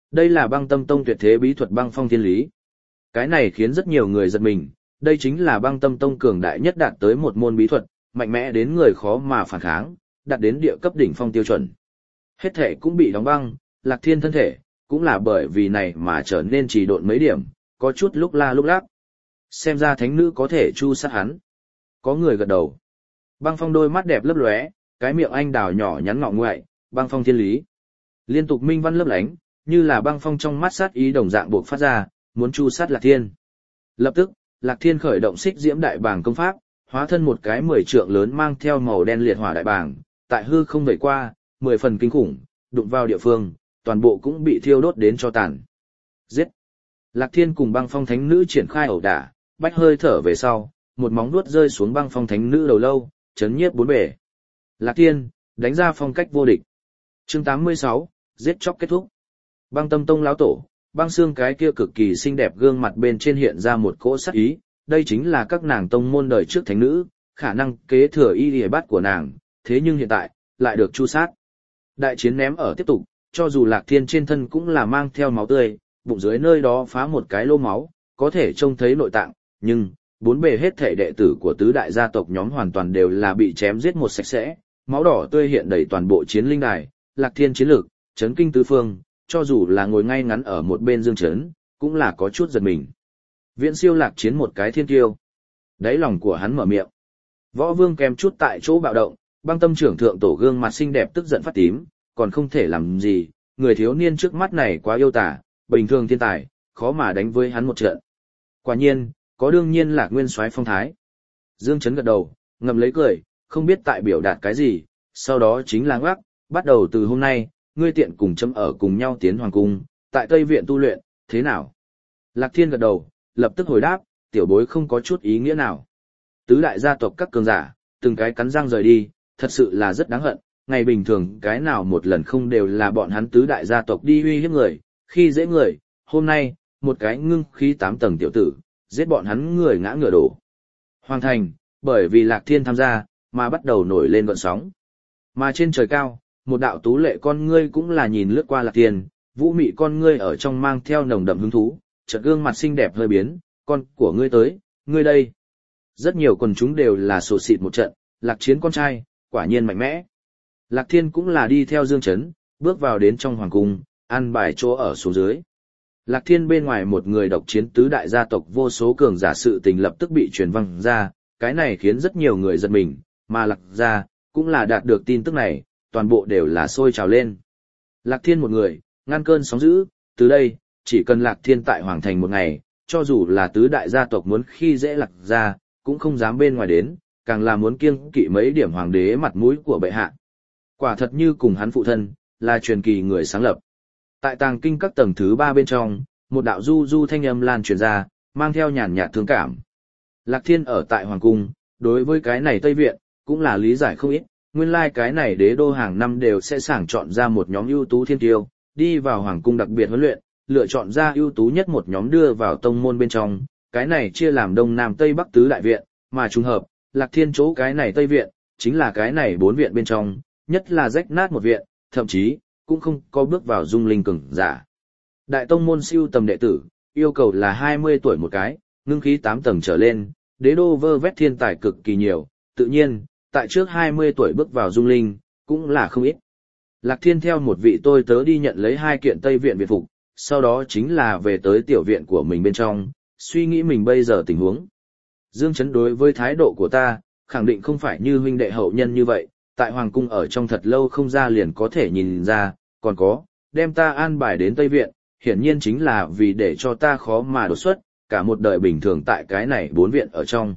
Đây là Băng Tâm Tông tuyệt thế bí thuật Băng Phong Thiên Lý. Cái này khiến rất nhiều người giật mình, đây chính là Băng Tâm Tông cường đại nhất đạt tới một môn bí thuật, mạnh mẽ đến người khó mà phản kháng, đạt đến địa cấp đỉnh phong tiêu chuẩn. Hết thể cũng bị đóng băng, Lạc Thiên thân thể, cũng là bởi vì này mà trở nên trì độn mấy điểm, có chút lúc la lúc lắc. Xem ra thánh nữ có thể chu sát hắn. Có người gật đầu. Băng Phong đôi mắt đẹp lấp lóe, cái miệng anh đào nhỏ nhắn ngọ ngoại, Băng Phong Thiên Lý. Liên tục minh văn lấp lánh, như là Băng Phong trong mắt sát ý đồng dạng buộc phát ra, muốn chu sát Lạc Thiên. Lập tức, Lạc Thiên khởi động xích diễm đại bàng công pháp, hóa thân một cái 10 trượng lớn mang theo màu đen liệt hỏa đại bàng, tại hư không vẩy qua, 10 phần kinh khủng, đụng vào địa phương, toàn bộ cũng bị thiêu đốt đến cho tàn. Giết! Lạc Thiên cùng Băng Phong Thánh Nữ triển khai ẩu đả, bách hơi thở về sau, một móng vuốt rơi xuống Băng Phong Thánh Nữ đầu lâu, chấn nhiếp bốn bể. Lạc Thiên, đánh ra phong cách vô địch. Chương 86, giết chóc kết thúc. Băng Tâm Tông lão tổ, Băng Xương cái kia cực kỳ xinh đẹp gương mặt bên trên hiện ra một cỗ sắc ý, đây chính là các nàng tông môn đời trước thánh nữ, khả năng kế thừa y lìa bát của nàng, thế nhưng hiện tại, lại được chu sát. Đại chiến ném ở tiếp tục, cho dù Lạc Thiên trên thân cũng là mang theo máu tươi, bụng dưới nơi đó phá một cái lô máu, có thể trông thấy nội tạng, nhưng, bốn bề hết thể đệ tử của tứ đại gia tộc nhóm hoàn toàn đều là bị chém giết một sạch sẽ, máu đỏ tươi hiện đầy toàn bộ chiến linh đài, Lạc Thiên chiến lược, chấn kinh tứ phương, cho dù là ngồi ngay ngắn ở một bên dương chấn, cũng là có chút giật mình. Viễn siêu Lạc chiến một cái thiên kiêu. Đáy lòng của hắn mở miệng. Võ Vương kèm chút tại chỗ bạo động, Băng Tâm trưởng thượng tổ gương mặt xinh đẹp tức giận phát tím, còn không thể làm gì, người thiếu niên trước mắt này quá yêu tả, bình thường thiên tài, khó mà đánh với hắn một trận. Quả nhiên, có đương nhiên Lạc nguyên soái phong thái. Dương Chấn gật đầu, ngậm lấy cười, không biết tại biểu đạt cái gì, sau đó chính là ngoác, bắt đầu từ hôm nay, ngươi tiện cùng chấm ở cùng nhau tiến hoàng cung, tại Tây Viện tu luyện, thế nào? Lạc Thiên gật đầu, lập tức hồi đáp, tiểu bối không có chút ý nghĩa nào. Tứ đại gia tộc các cường giả, từng cái cắn răng rời đi, thật sự là rất đáng hận, ngày bình thường cái nào một lần không đều là bọn hắn tứ đại gia tộc đi uy hiếp người, khi dễ người, hôm nay, một cái ngưng khí 8 tầng tiểu tử, giết bọn hắn người ngã ngựa đổ. Hoàng thành, bởi vì Lạc Thiên tham gia, mà bắt đầu nổi lên gợn sóng. Mà trên trời cao, một đạo tú lệ con ngươi cũng là nhìn lướt qua Lạc Thiên, vũ mị con ngươi ở trong mang theo nồng đậm hứng thú, chợt gương mặt xinh đẹp hơi biến, con của ngươi tới, ngươi đây. Rất nhiều quần chúng đều là sổ xịt một trận, Lạc chiến con trai, quả nhiên mạnh mẽ. Lạc Thiên cũng là đi theo Dương Chấn, bước vào đến trong hoàng cung, ăn bài chỗ ở xuống dưới. Lạc Thiên bên ngoài một người độc chiến tứ đại gia tộc vô số cường giả sự tình lập tức bị truyền văng ra, cái này khiến rất nhiều người giật mình, mà Lạc gia cũng là đạt được tin tức này, toàn bộ đều là sôi trào lên. Lạc Thiên một người, ngăn cơn sóng dữ, từ đây, chỉ cần Lạc Thiên tại hoàng thành một ngày, cho dù là tứ đại gia tộc muốn khi dễ Lạc gia, cũng không dám bên ngoài đến, càng là muốn kiêng kỵ mấy điểm hoàng đế mặt mũi của bệ hạ. Quả thật như cùng hắn phụ thân, là truyền kỳ người sáng lập. Tại tàng kinh các tầng thứ 3 bên trong, một đạo du du thanh âm lan truyền ra, mang theo nhàn nhạt thương cảm. Lạc Thiên ở tại hoàng cung, đối với cái này Tây Viện, cũng là lý giải không ít, nguyên lai cái này đế đô hàng năm đều sẽ sàng chọn ra một nhóm ưu tú thiên tiêu, đi vào hoàng cung đặc biệt huấn luyện, lựa chọn ra ưu tú nhất một nhóm đưa vào tông môn bên trong, cái này chia làm Đông Nam Tây Bắc tứ đại viện, mà trùng hợp, Lạc Thiên chỗ cái này Tây Viện, chính là cái này 4 viện bên trong, nhất là rách nát một viện, thậm chí, cũng không có bước vào dung linh cường giả. Đại tông môn siêu tầm đệ tử, yêu cầu là 20 tuổi một cái, ngưng khí 8 tầng trở lên, đế đô vơ vét thiên tài cực kỳ nhiều, tự nhiên, tại trước 20 tuổi bước vào dung linh, cũng là không ít. Lạc Thiên theo một vị tôi tớ đi nhận lấy 2 kiện Tây Viện biệt phục, sau đó chính là về tới tiểu viện của mình bên trong, suy nghĩ mình bây giờ tình huống. Dương Chấn đối với thái độ của ta, khẳng định không phải như huynh đệ hậu nhân như vậy, tại hoàng cung ở trong thật lâu không ra liền có thể nhìn ra, còn có, đem ta an bài đến Tây Viện, hiển nhiên chính là vì để cho ta khó mà đột xuất, cả một đời bình thường tại cái này 4 viện ở trong.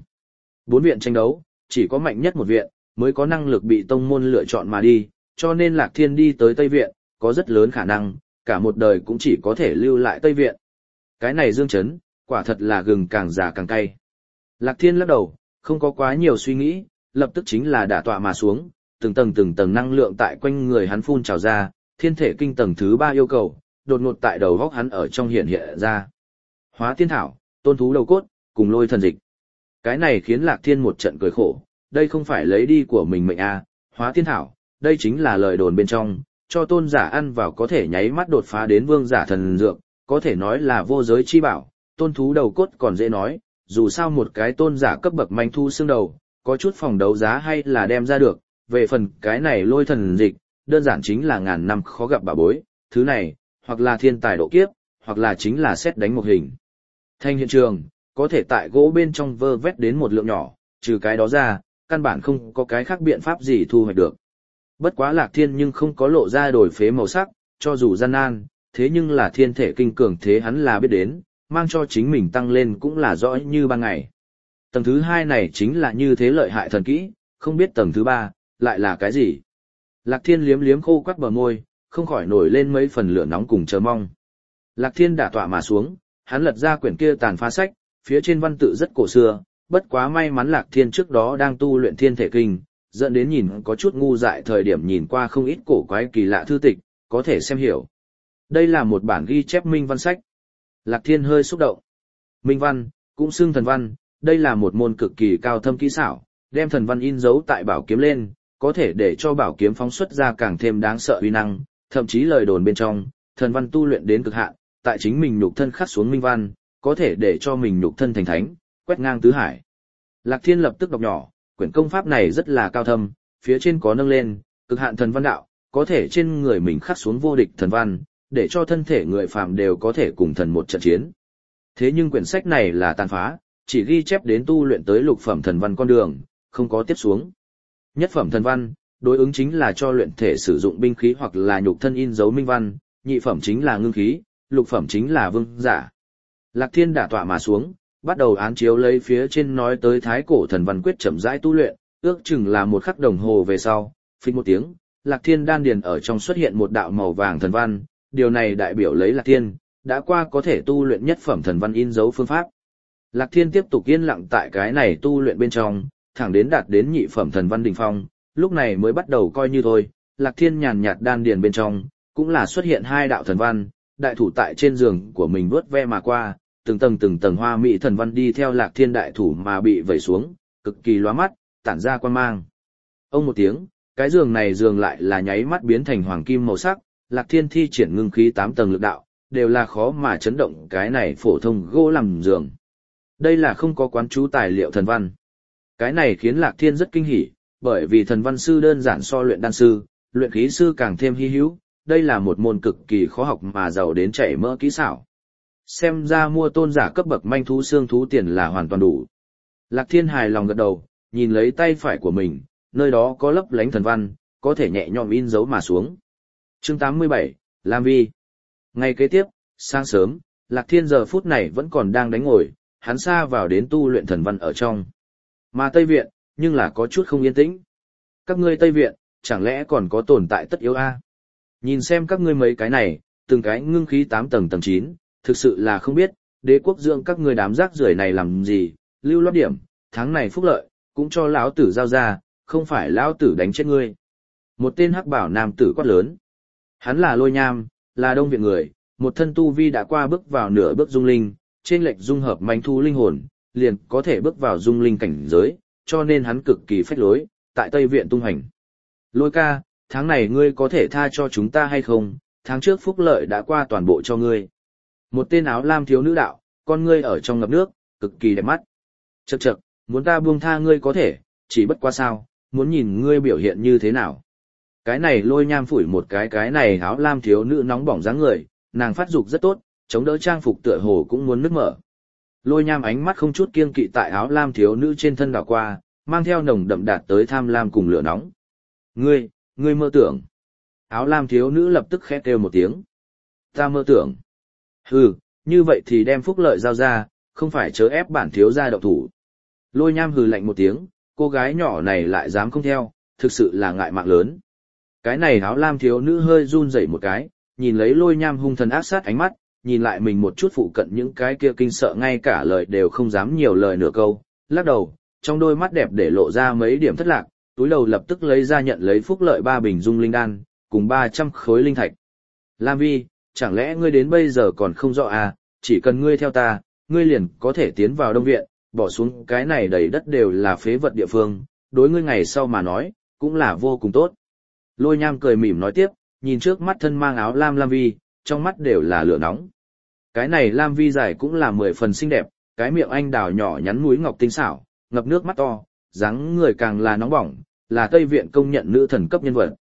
4 viện tranh đấu, chỉ có mạnh nhất một viện, mới có năng lực bị tông môn lựa chọn mà đi, cho nên Lạc Thiên đi tới Tây Viện, có rất lớn khả năng, cả một đời cũng chỉ có thể lưu lại Tây Viện. Cái này Dương Chấn, quả thật là gừng càng già càng cay. Lạc Thiên lắc đầu, không có quá nhiều suy nghĩ, lập tức chính là đả tọa mà xuống, từng tầng năng lượng tại quanh người hắn phun trào ra, thiên thể kinh tầng thứ 3 yêu cầu, đột ngột tại đầu góc hắn ở trong hiện ra. Hóa tiên thảo, tôn thú đầu cốt, cùng lôi thần dịch. Cái này khiến Lạc Thiên một trận cười khổ, đây không phải lấy đi của mình mệnh à, hóa tiên thảo, đây chính là lời đồn bên trong, cho tôn giả ăn vào có thể nháy mắt đột phá đến vương giả thần dược, có thể nói là vô giới chi bảo, tôn thú đầu cốt còn dễ nói, dù sao một cái tôn giả cấp bậc manh thu xương đầu, có chút phòng đấu giá hay là đem ra được, về phần cái này lôi thần dịch, đơn giản chính là ngàn năm khó gặp bảo bối, thứ này, hoặc là thiên tài độ kiếp, hoặc là chính là xét đánh một hình. Thanh hiện trường, có thể tại gỗ bên trong vơ vét đến một lượng nhỏ, trừ cái đó ra, căn bản không có cái khác biện pháp gì thu hoạch được. Bất quá Lạc Thiên nhưng không có lộ ra đổi phế màu sắc, cho dù gian nan, thế nhưng là thiên thể kinh cường thế hắn là biết đến, mang cho chính mình tăng lên cũng là rõ như ban ngày. Tầng thứ 2 này chính là như thế lợi hại thần kỹ, không biết tầng thứ 3, lại là cái gì. Lạc Thiên liếm liếm khô quắt bờ môi, không khỏi nổi lên mấy phần lửa nóng cùng chờ mong. Lạc Thiên đả tọa mà xuống, hắn lật ra quyển kia tàn phá sách, phía trên văn tự rất cổ xưa, bất quá may mắn Lạc Thiên trước đó đang tu luyện thiên thể kinh, dẫn đến nhìn có chút ngu dại thời điểm nhìn qua không ít cổ quái kỳ lạ thư tịch, có thể xem hiểu. Đây là một bản ghi chép minh văn sách. Lạc Thiên hơi xúc động. Minh văn, cũng xưng thần văn, đây là một môn cực kỳ cao thâm kỹ xảo, đem thần văn in dấu tại bảo kiếm lên, có thể để cho bảo kiếm phóng xuất ra càng thêm đáng sợ uy năng, thậm chí lời đồn bên trong, thần văn tu luyện đến cực hạn, tại chính mình nhục thân khắc xuống minh văn, có thể để cho mình nhục thân thành thánh, quét ngang tứ hải. Lạc Thiên lập tức đọc nhỏ, quyển công pháp này rất là cao thâm, phía trên có nâng lên, cực hạn thần văn đạo, có thể trên người mình khắc xuống vô địch thần văn, để cho thân thể người phàm đều có thể cùng thần một trận chiến. Thế nhưng quyển sách này là tàn phá, chỉ ghi chép đến tu luyện tới lục phẩm thần văn con đường, không có tiếp xuống. Nhất phẩm thần văn, đối ứng chính là cho luyện thể sử dụng binh khí hoặc là nhục thân in dấu minh văn, nhị phẩm chính là ngưng khí, lục phẩm chính là vương giả. Lạc Thiên đả tọa mà xuống, bắt đầu án chiếu lấy phía trên nói tới thái cổ thần văn quyết chậm rãi tu luyện, ước chừng là một khắc đồng hồ về sau, phích một tiếng, Lạc Thiên đan điền ở trong xuất hiện một đạo màu vàng thần văn, điều này đại biểu lấy Lạc Thiên đã qua có thể tu luyện nhất phẩm thần văn in dấu phương pháp. Lạc Thiên tiếp tục yên lặng tại cái này tu luyện bên trong, thẳng đến đạt đến nhị phẩm thần văn đỉnh phong, lúc này mới bắt đầu coi như thôi. Lạc Thiên nhàn nhạt đan điền bên trong, cũng là xuất hiện hai đạo thần văn, đại thủ tại trên giường của mình vuốt ve mà qua, từng tầng hoa mỹ thần văn đi theo Lạc Thiên đại thủ mà bị vẩy xuống, cực kỳ lóa mắt, tản ra quang mang. Ông một tiếng, cái giường này giường lại là nháy mắt biến thành hoàng kim màu sắc, Lạc Thiên thi triển ngưng khí 8 tầng lực đạo, đều là khó mà chấn động cái này phổ thông gỗ làm giường. Đây là không có quán chú tài liệu thần văn. Cái này khiến Lạc Thiên rất kinh hỉ, bởi vì thần văn sư đơn giản so luyện đan sư, luyện khí sư càng thêm hi hữu, đây là một môn cực kỳ khó học mà giàu đến chảy mỡ kỹ xảo. Xem ra mua tôn giả cấp bậc manh thú xương thú tiền là hoàn toàn đủ. Lạc Thiên hài lòng gật đầu, nhìn lấy tay phải của mình, nơi đó có lấp lánh thần văn, có thể nhẹ nhõm in dấu mà xuống. Chương 87, Lam Vi. Ngày kế tiếp, sáng sớm, Lạc Thiên giờ phút này vẫn còn đang đánh ngồi, hắn xa vào đến tu luyện thần văn ở trong. Mà Tây Viện, nhưng là có chút không yên tĩnh. Các ngươi Tây Viện, chẳng lẽ còn có tồn tại tất yếu a? Nhìn xem các ngươi mấy cái này, từng cái ngưng khí 8 tầng tầng 9, thực sự là không biết, đế quốc dưỡng các ngươi đám rác rưởi này làm gì, lưu loát điểm, tháng này phúc lợi, cũng cho lão tử giao ra, không phải lão tử đánh chết ngươi. Một tên hắc bảo nam tử quát lớn. Hắn là Lôi Nham, là Đông Viện người, một thân tu vi đã qua bước vào nửa bước dung linh, trên lệch dung hợp manh thu linh hồn, liền có thể bước vào dung linh cảnh giới, cho nên hắn cực kỳ phách lối, tại Tây Viện tung hành. Lôi ca, tháng này ngươi có thể tha cho chúng ta hay không, tháng trước phúc lợi đã qua toàn bộ cho ngươi. Một tên áo lam thiếu nữ đạo, con ngươi ở trong ngập nước, cực kỳ đẹp mắt. Chậc chậc, muốn ta buông tha ngươi có thể, chỉ bất quá sao, muốn nhìn ngươi biểu hiện như thế nào. Cái này Lôi Nham phủi một cái này áo lam thiếu nữ nóng bỏng dáng người, nàng phát dục rất tốt, chống đỡ trang phục tựa hồ cũng muốn nứt mở. Lôi Nham ánh mắt không chút kiêng kỵ tại áo lam thiếu nữ trên thân đảo qua, mang theo nồng đậm đạt tới tham lam cùng lửa nóng. Ngươi mơ tưởng. Áo lam thiếu nữ lập tức khẽ kêu một tiếng. Ta mơ tưởng. Hừ, như vậy thì đem phúc lợi giao ra, không phải chớ ép bản thiếu gia động thủ. Lôi Nham hừ lạnh một tiếng, cô gái nhỏ này lại dám không theo, thực sự là ngại mạng lớn. Cái này áo lam thiếu nữ hơi run rẩy một cái, nhìn lấy Lôi Nham hung thần ác sát ánh mắt, nhìn lại mình một chút phụ cận những cái kia kinh sợ ngay cả lời đều không dám nhiều lời nửa câu, lắc đầu, trong đôi mắt đẹp để lộ ra mấy điểm thất lạc, túi đầu lập tức lấy ra nhận lấy phúc lợi 3 bình dung linh đan, cùng 300 khối linh thạch. Lam Vi, chẳng lẽ ngươi đến bây giờ còn không rõ à, chỉ cần ngươi theo ta, ngươi liền có thể tiến vào Đông Viện, bỏ xuống cái này đầy đất đều là phế vật địa phương, đối ngươi ngày sau mà nói, cũng là vô cùng tốt. Lôi Nham cười mỉm nói tiếp, nhìn trước mắt thân mang áo lam Lam Vi, trong mắt đều là lửa nóng. Cái này Lam Vi dài cũng là 10 phần xinh đẹp, cái miệng anh đào nhỏ nhắn mũi ngọc tinh xảo, ngập nước mắt to, dáng người càng là nóng bỏng, là Tây Viện công nhận nữ thần cấp nhân vật.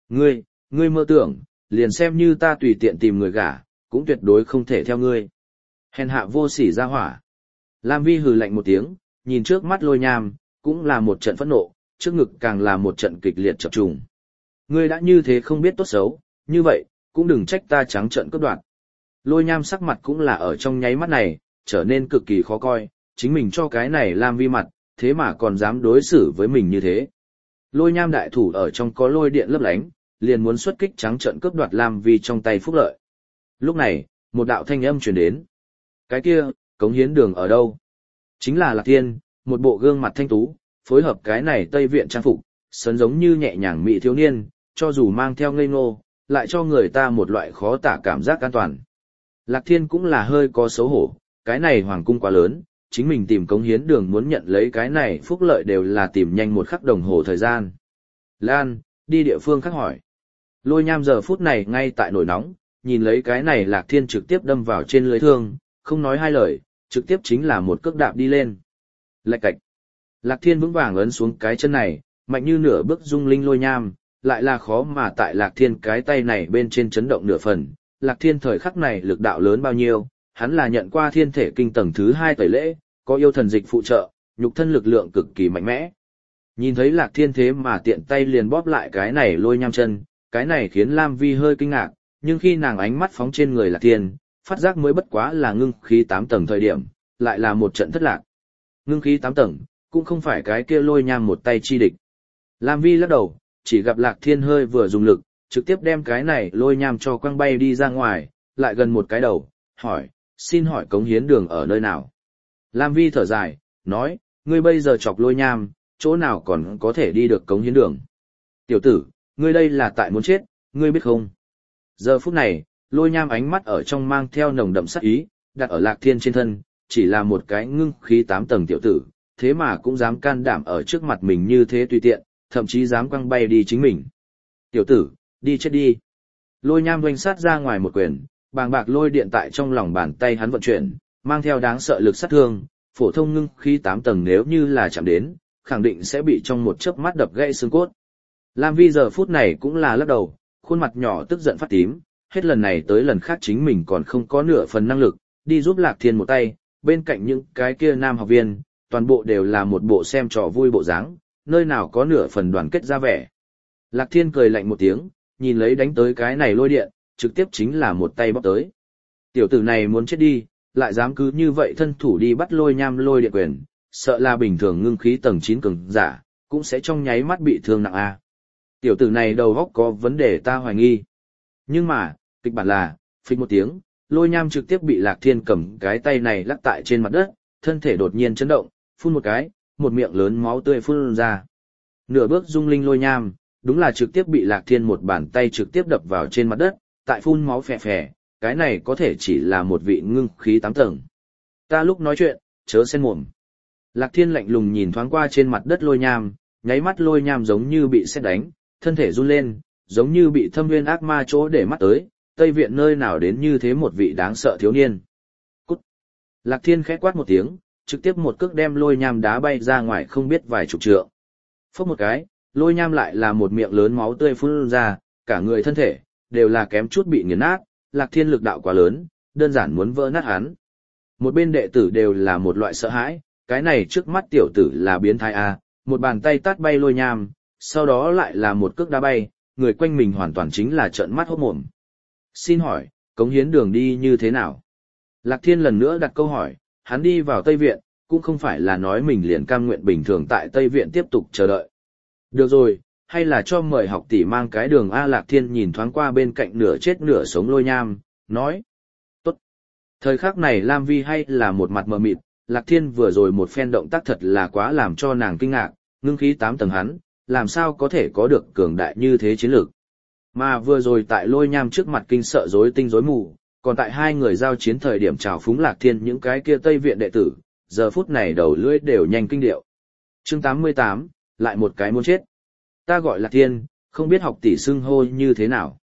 Ngươi mơ tưởng, liền xem như ta tùy tiện tìm người gả, cũng tuyệt đối không thể theo ngươi. Hèn hạ vô sỉ ra hỏa. Lam Vi hừ lạnh một tiếng, nhìn trước mắt Lôi Nham, cũng là một trận phẫn nộ, trước ngực càng là một trận kịch liệt chập trùng. Ngươi đã như thế không biết tốt xấu, như vậy, cũng đừng trách ta trắng trợn cướp đoạt. Lôi Nham sắc mặt cũng là ở trong nháy mắt này, trở nên cực kỳ khó coi, chính mình cho cái này Lam Vi mặt, thế mà còn dám đối xử với mình như thế. Lôi Nham đại thủ ở trong có lôi điện lấp lánh, liền muốn xuất kích trắng trợn cướp đoạt Lam Vi trong tay Phúc Lợi. Lúc này, một đạo thanh âm truyền đến. Cái kia, cống hiến đường ở đâu? Chính là Lạc Thiên, một bộ gương mặt thanh tú, phối hợp cái này Tây Viện trang phục, sấn giống như nhẹ nhàng mỹ thiếu niên, cho dù mang theo ngây ngô, lại cho người ta một loại khó tả cảm giác an toàn. Lạc Thiên cũng là hơi có xấu hổ, cái này hoàng cung quá lớn, chính mình tìm cống hiến đường muốn nhận lấy cái này Phúc Lợi đều là tìm nhanh một khắc đồng hồ thời gian. Lan, đi địa phương khác hỏi. Lôi Nham giờ phút này ngay tại nổi nóng, nhìn lấy cái này Lạc Thiên trực tiếp đâm vào trên lưới thương, không nói hai lời, trực tiếp chính là một cước đạp đi lên. Lạch cạch. Lạc Thiên vững vàng ấn xuống cái chân này, mạnh như nửa bước dung linh Lôi Nham, lại là khó mà tại Lạc Thiên cái tay này bên trên chấn động nửa phần. Lạc Thiên thời khắc này lực đạo lớn bao nhiêu, hắn là nhận qua thiên thể kinh tầng thứ 2 tẩy lễ, có yêu thần dịch phụ trợ, nhục thân lực lượng cực kỳ mạnh mẽ. Nhìn thấy Lạc Thiên thế mà tiện tay liền bóp lại cái này Lôi Nham chân, cái này khiến Lam Vi hơi kinh ngạc, nhưng khi nàng ánh mắt phóng trên người Lạc Thiên, phát giác mới bất quá là ngưng khí 8 tầng thời điểm, lại là một trận thất lạc. Ngưng khí 8 tầng, cũng không phải cái kia Lôi Nham một tay chi địch. Lam Vi lắc đầu, chỉ gặp Lạc Thiên hơi vừa dùng lực, trực tiếp đem cái này Lôi Nham cho quăng bay đi ra ngoài, lại gần một cái đầu, hỏi, xin hỏi cống hiến đường ở nơi nào? Lam Vi thở dài, nói, ngươi bây giờ chọc Lôi Nham, chỗ nào còn có thể đi được cống hiến đường? Tiểu tử, ngươi đây là tại muốn chết, ngươi biết không? Giờ phút này, Lôi Nham ánh mắt ở trong mang theo nồng đậm sát ý, đặt ở Lạc Thiên trên thân, chỉ là một cái ngưng khí 8 tầng tiểu tử, thế mà cũng dám can đảm ở trước mặt mình như thế tùy tiện, thậm chí dám quăng bay đi chính mình. Tiểu tử, đi chết đi. Lôi Nham doanh sát ra ngoài một quyền, bàng bạc lôi điện tại trong lòng bàn tay hắn vận chuyển, mang theo đáng sợ lực sát thương, phổ thông ngưng khí 8 tầng nếu như là chạm đến, khẳng định sẽ bị trong một chớp mắt đập gãy xương cốt. Lam Vi giờ phút này cũng là lắc đầu, khuôn mặt nhỏ tức giận phát tím, hết lần này tới lần khác chính mình còn không có nửa phần năng lực, đi giúp Lạc Thiên một tay, bên cạnh những cái kia nam học viên, toàn bộ đều là một bộ xem trò vui bộ dáng, nơi nào có nửa phần đoàn kết ra vẻ. Lạc Thiên cười lạnh một tiếng, nhìn lấy đánh tới cái này lôi điện, trực tiếp chính là một tay bóp tới. Tiểu tử này muốn chết đi, lại dám cứ như vậy thân thủ đi bắt Lôi Nham lôi điện quyền, sợ là bình thường ngưng khí tầng 9 cường giả, cũng sẽ trong nháy mắt bị thương nặng a. Tiểu tử này đầu óc có vấn đề ta hoài nghi. Nhưng mà, kịch bản là, phịch một tiếng, Lôi Nham trực tiếp bị Lạc Thiên cầm cái tay này lắc tại trên mặt đất, thân thể đột nhiên chấn động, phun một cái, một miệng lớn máu tươi phun ra. Nửa bước dung linh Lôi Nham, đúng là trực tiếp bị Lạc Thiên một bàn tay trực tiếp đập vào trên mặt đất, tại phun máu phè phè, cái này có thể chỉ là một vị ngưng khí 8 tầng. Ta lúc nói chuyện, chớ xen mồm. Lạc Thiên lạnh lùng nhìn thoáng qua trên mặt đất Lôi Nham, nháy mắt Lôi Nham giống như bị sét đánh, thân thể run lên, giống như bị thâm viên ác ma chỗ để mắt tới, Tây Viện nơi nào đến như thế một vị đáng sợ thiếu niên. Cút! Lạc Thiên khẽ quát một tiếng, trực tiếp một cước đem Lôi Nham đá bay ra ngoài không biết vài chục trượng. Phốc một cái, Lôi Nham lại là một miệng lớn máu tươi phun ra, cả người thân thể đều là kém chút bị nghiền nát, Lạc Thiên lực đạo quá lớn, đơn giản muốn vỡ nát hắn. Một bên đệ tử đều là một loại sợ hãi, cái này trước mắt tiểu tử là biến thái a, một bàn tay tát bay Lôi Nham, sau đó lại là một cước đá bay, người quanh mình hoàn toàn chính là trợn mắt hốt mồm. Xin hỏi, cống hiến đường đi như thế nào? Lạc Thiên lần nữa đặt câu hỏi, hắn đi vào Tây Viện, cũng không phải là nói mình liền cam nguyện bình thường tại Tây Viện tiếp tục chờ đợi. Được rồi, hay là cho mời học tỷ mang cái đường A. Lạc Thiên nhìn thoáng qua bên cạnh nửa chết nửa sống Lôi Nham, nói. Tốt. Thời khắc này Lam Vi hay là một mặt mờ mịt, Lạc Thiên vừa rồi một phen động tác thật là quá làm cho nàng kinh ngạc, ngưng khí 8 tầng hắn, làm sao có thể có được cường đại như thế chiến lược. Mà vừa rồi tại Lôi Nham trước mặt kinh sợ rối tinh rối mù, còn tại hai người giao chiến thời điểm trào phúng Lạc Thiên những cái kia Tây Viện đệ tử, giờ phút này đầu lưỡi đều nhanh kinh điệu. Chương 88, lại một cái muốn chết. Ta gọi Lạc Thiên, không biết học tỷ xưng hô như thế nào.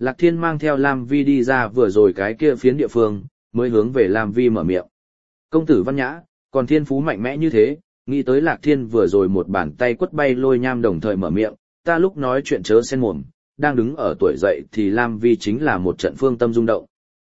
Lạc Thiên mang theo Lam Vi đi ra vừa rồi cái kia phiến địa phương, mới hướng về Lam Vi mở miệng. Công tử văn nhã, còn thiên phú mạnh mẽ như thế, nghĩ tới Lạc Thiên vừa rồi một bàn tay quất bay lôi nham đồng thời mở miệng, ta lúc nói chuyện chớ xen mồm, đang đứng ở tuổi dậy thì Lam Vi chính là một trận phương tâm rung động.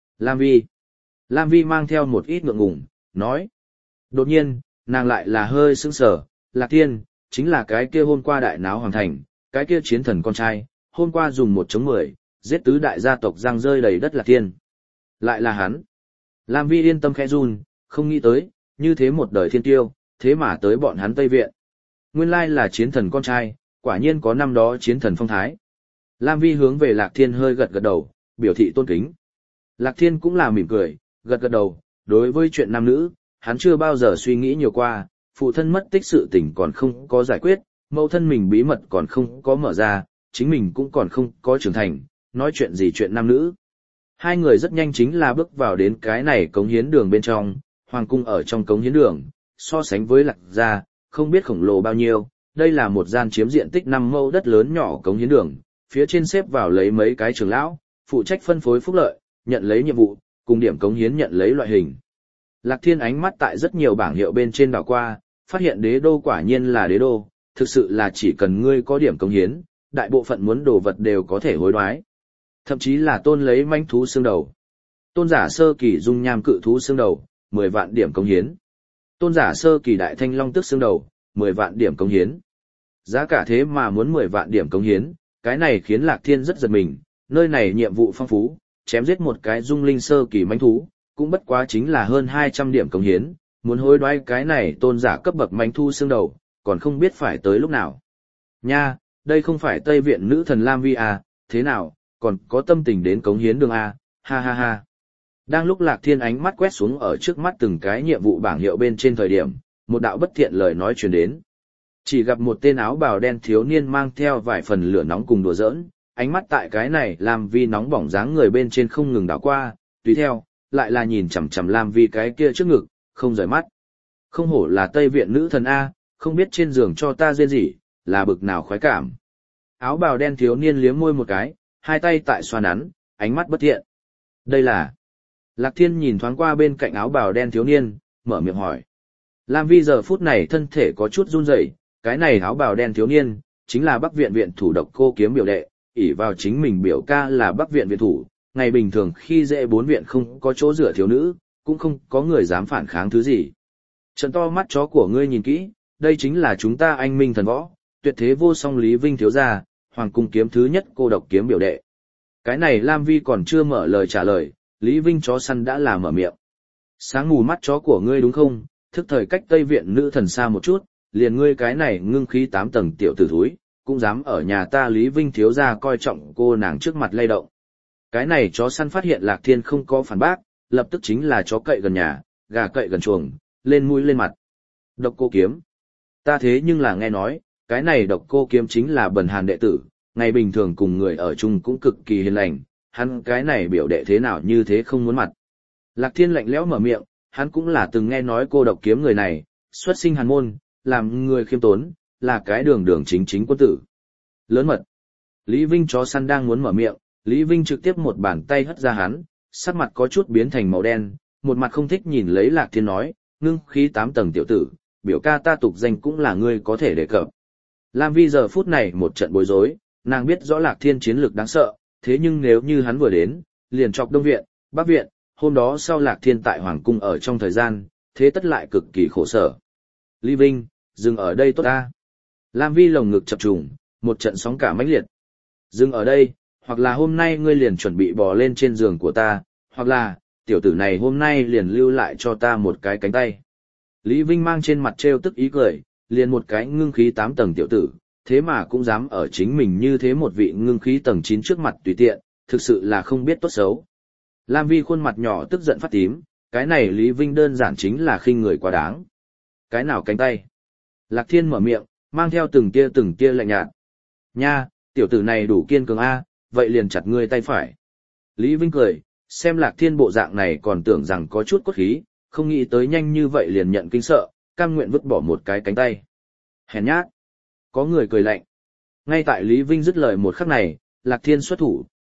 Lam Vi mang theo một ít ngượng ngùng, nói. Đột nhiên, nàng lại là hơi sững sờ, Lạc Thiên, chính là cái kia hôm qua đại náo hoàng thành, cái kia chiến thần con trai, hôm qua dùng 1-10, giết tứ đại gia tộc giang rơi đầy đất Lạc Thiên. Lại là hắn. Lam Vi yên tâm khẽ run, không nghĩ tới, như thế một đời thiên tiêu, thế mà tới bọn hắn Tây Viện. Nguyên lai là chiến thần con trai, quả nhiên có năm đó chiến thần phong thái. Lam Vi hướng về Lạc Thiên hơi gật gật đầu, biểu thị tôn kính. Lạc Thiên cũng là mỉm cười, gật gật đầu, đối với chuyện nam nữ, hắn chưa bao giờ suy nghĩ nhiều qua, phụ thân mất tích sự tình còn không có giải quyết, mẫu thân mình bí mật còn không có mở ra, chính mình cũng còn không có trưởng thành, nói chuyện gì chuyện nam nữ. Hai người rất nhanh chính là bước vào đến cái này cống hiến đường bên trong, hoàng cung ở trong cống hiến đường, so sánh với Lạc gia, không biết khổng lồ bao nhiêu, đây là một gian chiếm diện tích 5 mẫu đất lớn nhỏ cống hiến đường, phía trên xếp vào lấy mấy cái trưởng lão, phụ trách phân phối phúc lợi, nhận lấy nhiệm vụ, cùng điểm cống hiến nhận lấy loại hình. Lạc Thiên ánh mắt tại rất nhiều bảng hiệu bên trên đảo qua, phát hiện đế đô quả nhiên là đế đô, thực sự là chỉ cần ngươi có điểm cống hiến, đại bộ phận muốn đồ vật đều có thể hối đoái. Thậm chí là tôn lấy manh thú xương đầu. Tôn giả sơ kỳ dung nham cự thú xương đầu, 10 vạn điểm cống hiến. Tôn giả sơ kỳ đại thanh long tức xương đầu, 10 vạn điểm cống hiến. Giá cả thế mà muốn 10 vạn điểm cống hiến, cái này khiến Lạc Thiên rất giật mình, nơi này nhiệm vụ phong phú, chém giết một cái dung linh sơ kỳ manh thú, cũng bất quá chính là hơn 200 điểm cống hiến, muốn hối đoái cái này tôn giả cấp bậc manh thú xương đầu, còn không biết phải tới lúc nào. Nha, đây không phải Tây Viện nữ thần Lam Vi à, thế nào, còn có tâm tình đến cống hiến đường à, ha ha ha. Đang lúc Lạc Thiên ánh mắt quét xuống ở trước mắt từng cái nhiệm vụ bảng hiệu bên trên thời điểm, một đạo bất thiện lời nói truyền đến. Chỉ gặp một tên áo bào đen thiếu niên mang theo vài phần lửa nóng cùng đùa giỡn, ánh mắt tại cái này Lam Vi nóng bỏng dáng người bên trên không ngừng đảo qua, tùy theo, lại là nhìn chằm chằm Lam Vi cái kia trước ngực, không rời mắt. Không hổ là Tây Viện nữ thần A, không biết trên giường cho ta rên gì, là bực nào khoái cảm. Áo bào đen thiếu niên liếm môi một cái, hai tay tại xoa nắn, ánh mắt bất thiện. Đây là... Lạc Thiên nhìn thoáng qua bên cạnh áo bào đen thiếu niên, mở miệng hỏi. Lam Vi giờ phút này thân thể có chút run rẩy, cái này áo bào đen thiếu niên, chính là Bắc Viện viện thủ Độc Cô Kiếm biểu đệ, ỷ vào chính mình biểu ca là Bắc Viện viện thủ, ngày bình thường khi dễ 4 viện không có chỗ dựa thiếu nữ, cũng không có người dám phản kháng thứ gì. Trận to mắt chó của ngươi nhìn kỹ, đây chính là chúng ta anh minh thần võ, tuyệt thế vô song Lý Vinh thiếu gia, Hoàng cung kiếm thứ nhất cô Độc Kiếm biểu đệ. Cái này Lam Vi còn chưa mở lời trả lời, Lý Vinh chó săn đã là mở miệng. Sáng mù mắt chó của ngươi đúng không, thức thời cách Tây Viện nữ thần xa một chút, liền ngươi cái này ngưng khí 8 tầng tiểu tử thúi, cũng dám ở nhà ta Lý Vinh thiếu gia coi trọng cô nàng trước mặt lay động. Cái này chó săn phát hiện Lạc Thiên không có phản bác, lập tức chính là chó cậy gần nhà, gà cậy gần chuồng, lên mũi lên mặt. Độc Cô Kiếm. Ta thế nhưng là nghe nói, cái này Độc Cô Kiếm chính là bần hàn đệ tử, ngày bình thường cùng người ở chung cũng cực kỳ hiền lành, hắn cái này biểu đệ thế nào như thế không muốn mặt. Lạc Thiên lạnh lẽo mở miệng, hắn cũng là từng nghe nói cô Độc Kiếm người này, xuất sinh hàn môn, làm người khiêm tốn, là cái đường đường chính chính quân tử. Lớn mật. Lý Vinh chó săn đang muốn mở miệng, Lý Vinh trực tiếp một bàn tay hất ra hắn, sắc mặt có chút biến thành màu đen, một mặt không thích nhìn lấy Lạc Thiên nói, ngưng khí 8 tầng tiểu tử, biểu ca ta tục danh cũng là ngươi có thể đề cập. Lam Vi giờ phút này một trận bối rối, nàng biết rõ Lạc Thiên chiến lược đáng sợ, thế nhưng nếu như hắn vừa đến, liền chọc Đông Viện, Bắc Viện, hôm đó sau Lạc Thiên tại Hoàng cung ở trong thời gian, thế tất lại cực kỳ khổ sở. Lý Vinh, dừng ở đây tốt ta. Lam Vi lồng ngực chập trùng, một trận sóng cả mãnh liệt. Dừng ở đây, hoặc là hôm nay ngươi liền chuẩn bị bò lên trên giường của ta, hoặc là, tiểu tử này hôm nay liền lưu lại cho ta một cái cánh tay. Lý Vinh mang trên mặt trêu tức ý cười, liền một cái ngưng khí 8 tầng tiểu tử, thế mà cũng dám ở chính mình như thế một vị ngưng khí tầng 9 trước mặt tùy tiện, thực sự là không biết tốt xấu. Lam Vi khuôn mặt nhỏ tức giận phát tím, cái này Lý Vinh đơn giản chính là khinh người quá đáng. Cái nào cánh tay? Lạc Thiên mở miệng, mang theo từng tia lạnh nhạt. Nha, tiểu tử này đủ kiên cường a, vậy liền chặt ngươi tay phải. Lý Vinh cười, xem Lạc Thiên bộ dạng này còn tưởng rằng có chút cốt khí, không nghĩ tới nhanh như vậy liền nhận kinh sợ, cam nguyện vứt bỏ một cái cánh tay. Hèn nhát. Có người cười lạnh. Ngay tại Lý Vinh dứt lời một khắc này, Lạc Thiên xuất thủ,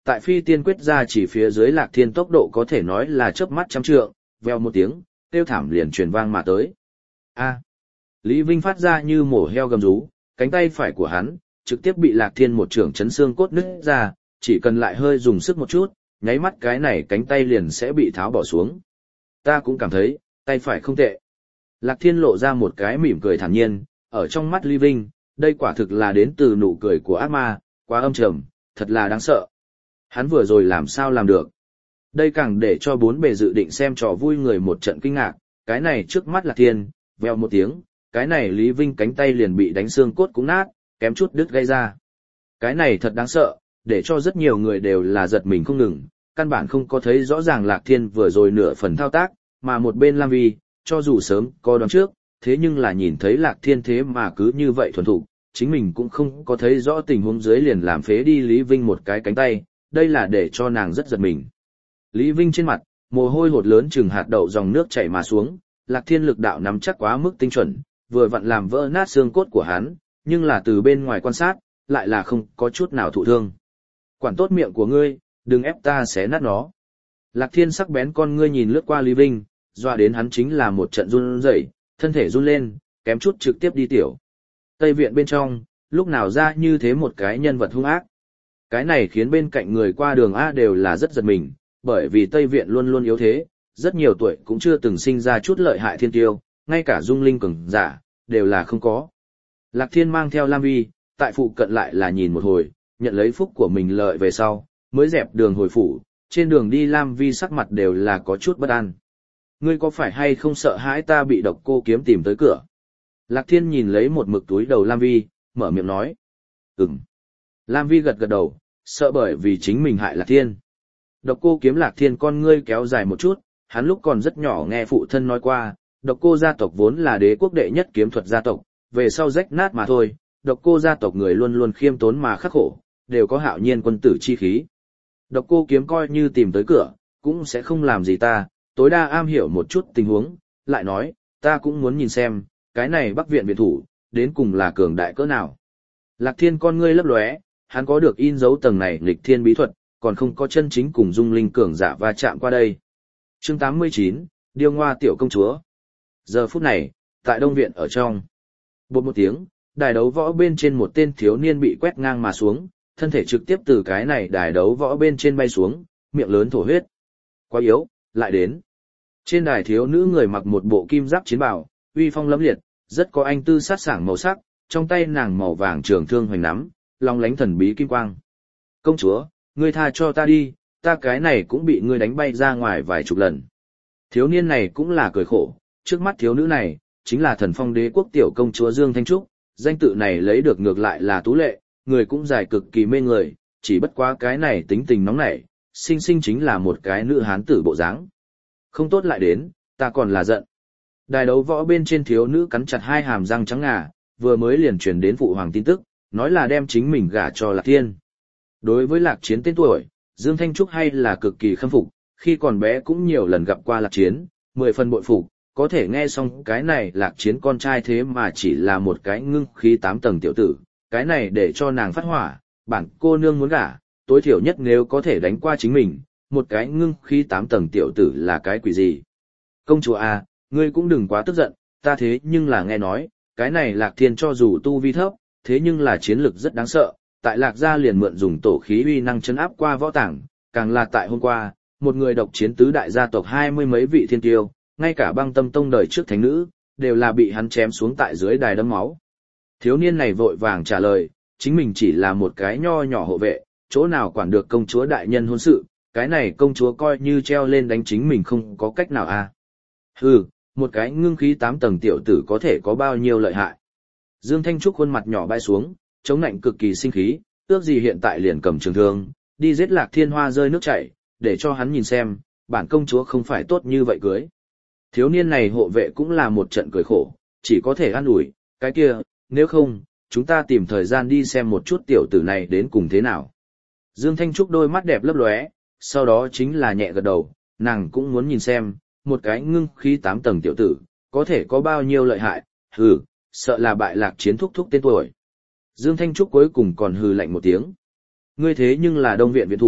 tại phi tiên quyết ra chỉ phía dưới Lạc Thiên tốc độ có thể nói là chớp mắt trăm trượng, veo một tiếng, kêu thảm liền truyền vang mà tới. A. Lý Vinh phát ra như mổ heo gầm rú, cánh tay phải của hắn trực tiếp bị Lạc Thiên một trưởng chấn xương cốt nứt ra, chỉ cần lại hơi dùng sức một chút, nháy mắt cái này cánh tay liền sẽ bị tháo bỏ xuống. Ta cũng cảm thấy, tay phải không tệ. Lạc Thiên lộ ra một cái mỉm cười thản nhiên, ở trong mắt Lý Vinh, đây quả thực là đến từ nụ cười của ác ma, quá âm trầm, thật là đáng sợ. Hắn vừa rồi làm sao làm được. Đây càng để cho bốn bề dự định xem trò vui người một trận kinh ngạc, cái này trước mắt Lạc Thiên, vèo một tiếng, cái này Lý Vinh cánh tay liền bị đánh xương cốt cũng nát, kém chút đứt gây ra. Cái này thật đáng sợ, để cho rất nhiều người đều là giật mình không ngừng, căn bản không có thấy rõ ràng Lạc Thiên vừa rồi nửa phần thao tác, mà một bên Lam Vi, cho dù sớm có đoán trước, thế nhưng là nhìn thấy Lạc Thiên thế mà cứ như vậy thuần thục, chính mình cũng không có thấy rõ tình huống dưới liền làm phế đi Lý Vinh một cái cánh tay, đây là để cho nàng rất giật mình. Lý Vinh trên mặt, mồ hôi hột lớn chừng hạt đậu dòng nước chảy mà xuống, Lạc Thiên lực đạo nắm chắc quá mức tinh chuẩn, vừa vặn làm vỡ nát xương cốt của hắn, nhưng là từ bên ngoài quan sát, lại là không có chút nào thụ thương. Quản tốt miệng của ngươi, đừng ép ta xé nát nó. Lạc Thiên sắc bén con ngươi nhìn lướt qua Lý Vinh, dọa đến hắn chính là một trận run rẩy, thân thể run lên, kém chút trực tiếp đi tiểu. Tây viện bên trong, lúc nào ra như thế một cái nhân vật hung ác. Cái này khiến bên cạnh người qua đường A đều là rất giật mình, bởi vì Tây viện luôn luôn yếu thế, rất nhiều tuổi cũng chưa từng sinh ra chút lợi hại thiên tiêu, ngay cả dung linh cường giả, đều là không có. Lạc Thiên mang theo Lam Vi, tại phụ cận lại là nhìn một hồi, nhận lấy phúc của mình lợi về sau, mới dẹp đường hồi phủ, trên đường đi Lam Vi sắc mặt đều là có chút bất an. Ngươi có phải hay không sợ hãi ta bị độc cô kiếm tìm tới cửa? Lạc Thiên nhìn lấy một mực túi đầu Lam Vi, mở miệng nói. Ừm. Lam Vi gật gật đầu, sợ bởi vì chính mình hại Lạc Thiên. Độc cô kiếm Lạc Thiên con ngươi kéo dài một chút, hắn lúc còn rất nhỏ nghe phụ thân nói qua, độc cô gia tộc vốn là đế quốc đệ nhất kiếm thuật gia tộc, về sau rách nát mà thôi, độc cô gia tộc người luôn luôn khiêm tốn mà khắc khổ, đều có hạo nhiên quân tử chi khí. Độc cô kiếm coi như tìm tới cửa, cũng sẽ không làm gì ta, tối đa am hiểu một chút tình huống, lại nói, ta cũng muốn nhìn xem, cái này Bắc viện viện thủ, đến cùng là cường đại cỡ nào. Lạc Thiên con ngươi lấp lóe, hắn có được in dấu tầng này nghịch thiên bí thuật, còn không có chân chính cùng dung linh cường giả va chạm qua đây. Chương 89, Điêu Ngoa tiểu công chúa. Giờ phút này, tại Đông viện ở trong, bột một tiếng, đài đấu võ bên trên một tên thiếu niên bị quét ngang mà xuống, thân thể trực tiếp từ cái này đài đấu võ bên trên bay xuống, miệng lớn thổ huyết. Quá yếu, lại đến. Trên đài thiếu nữ người mặc một bộ kim giáp chiến bào, uy phong lẫm liệt, rất có anh tư sát sảng màu sắc, trong tay nàng màu vàng trường thương hoành nắm, long lánh thần bí kim quang. Công chúa, ngươi tha cho ta đi, ta cái này cũng bị ngươi đánh bay ra ngoài vài chục lần. Thiếu niên này cũng là cười khổ, trước mắt thiếu nữ này, chính là thần phong đế quốc tiểu công chúa Dương Thanh Trúc, danh tự này lấy được ngược lại là tú lệ, người cũng dài cực kỳ mê người, chỉ bất quá cái này tính tình nóng nảy, sinh sinh chính là một cái nữ hán tử bộ dáng. Không tốt lại đến, ta còn là giận. Đài đấu võ bên trên thiếu nữ cắn chặt hai hàm răng trắng ngà, vừa mới liền truyền đến phụ hoàng tin tức, nói là đem chính mình gả cho Lạc Thiên. Đối với Lạc Chiến tên tuổi, Dương Thanh Trúc hay là cực kỳ khâm phục, khi còn bé cũng nhiều lần gặp qua Lạc Chiến, 10 phần bội phục, có thể nghe xong cái này Lạc Chiến con trai thế mà chỉ là một cái ngưng khí 8 tầng tiểu tử, cái này để cho nàng phát hỏa, bản cô nương muốn gả, tối thiểu nhất nếu có thể đánh qua chính mình, một cái ngưng khí 8 tầng tiểu tử là cái quỷ gì. Công chúa à, ngươi cũng đừng quá tức giận, ta thế nhưng là nghe nói, cái này Lạc Thiên cho dù tu vi thấp, thế nhưng là chiến lực rất đáng sợ, tại Lạc gia liền mượn dùng tổ khí uy năng chấn áp qua võ tàng, càng là tại hôm qua, một người độc chiến tứ đại gia tộc 20 mấy vị thiên tiêu, ngay cả Băng Tâm tông đời trước thánh nữ, đều là bị hắn chém xuống tại dưới đài đấm máu. Thiếu niên này vội vàng trả lời, chính mình chỉ là một cái nho nhỏ hộ vệ, chỗ nào quản được công chúa đại nhân hôn sự, cái này công chúa coi như treo lên đánh chính mình không có cách nào à. Hừ, một cái ngưng khí 8 tầng tiểu tử có thể có bao nhiêu lợi hại. Dương Thanh Trúc khuôn mặt nhỏ bay xuống, chống nạnh cực kỳ sinh khí, ước gì hiện tại liền cầm trường thương, đi giết Lạc Thiên Hoa rơi nước chảy, để cho hắn nhìn xem, bản công chúa không phải tốt như vậy cưới. Thiếu niên này hộ vệ cũng là một trận cười khổ, chỉ có thể an ủi, cái kia, nếu không, chúng ta tìm thời gian đi xem một chút tiểu tử này đến cùng thế nào. Dương Thanh Trúc đôi mắt đẹp lấp lóe, sau đó chính là nhẹ gật đầu, nàng cũng muốn nhìn xem, một cái ngưng khí 8 tầng tiểu tử, có thể có bao nhiêu lợi hại, hừ, sợ là bại Lạc Chiến thúc thúc tên tuổi. Dương Thanh Trúc cuối cùng còn hừ lạnh một tiếng. Ngươi thế nhưng là Đông viện viện thủ,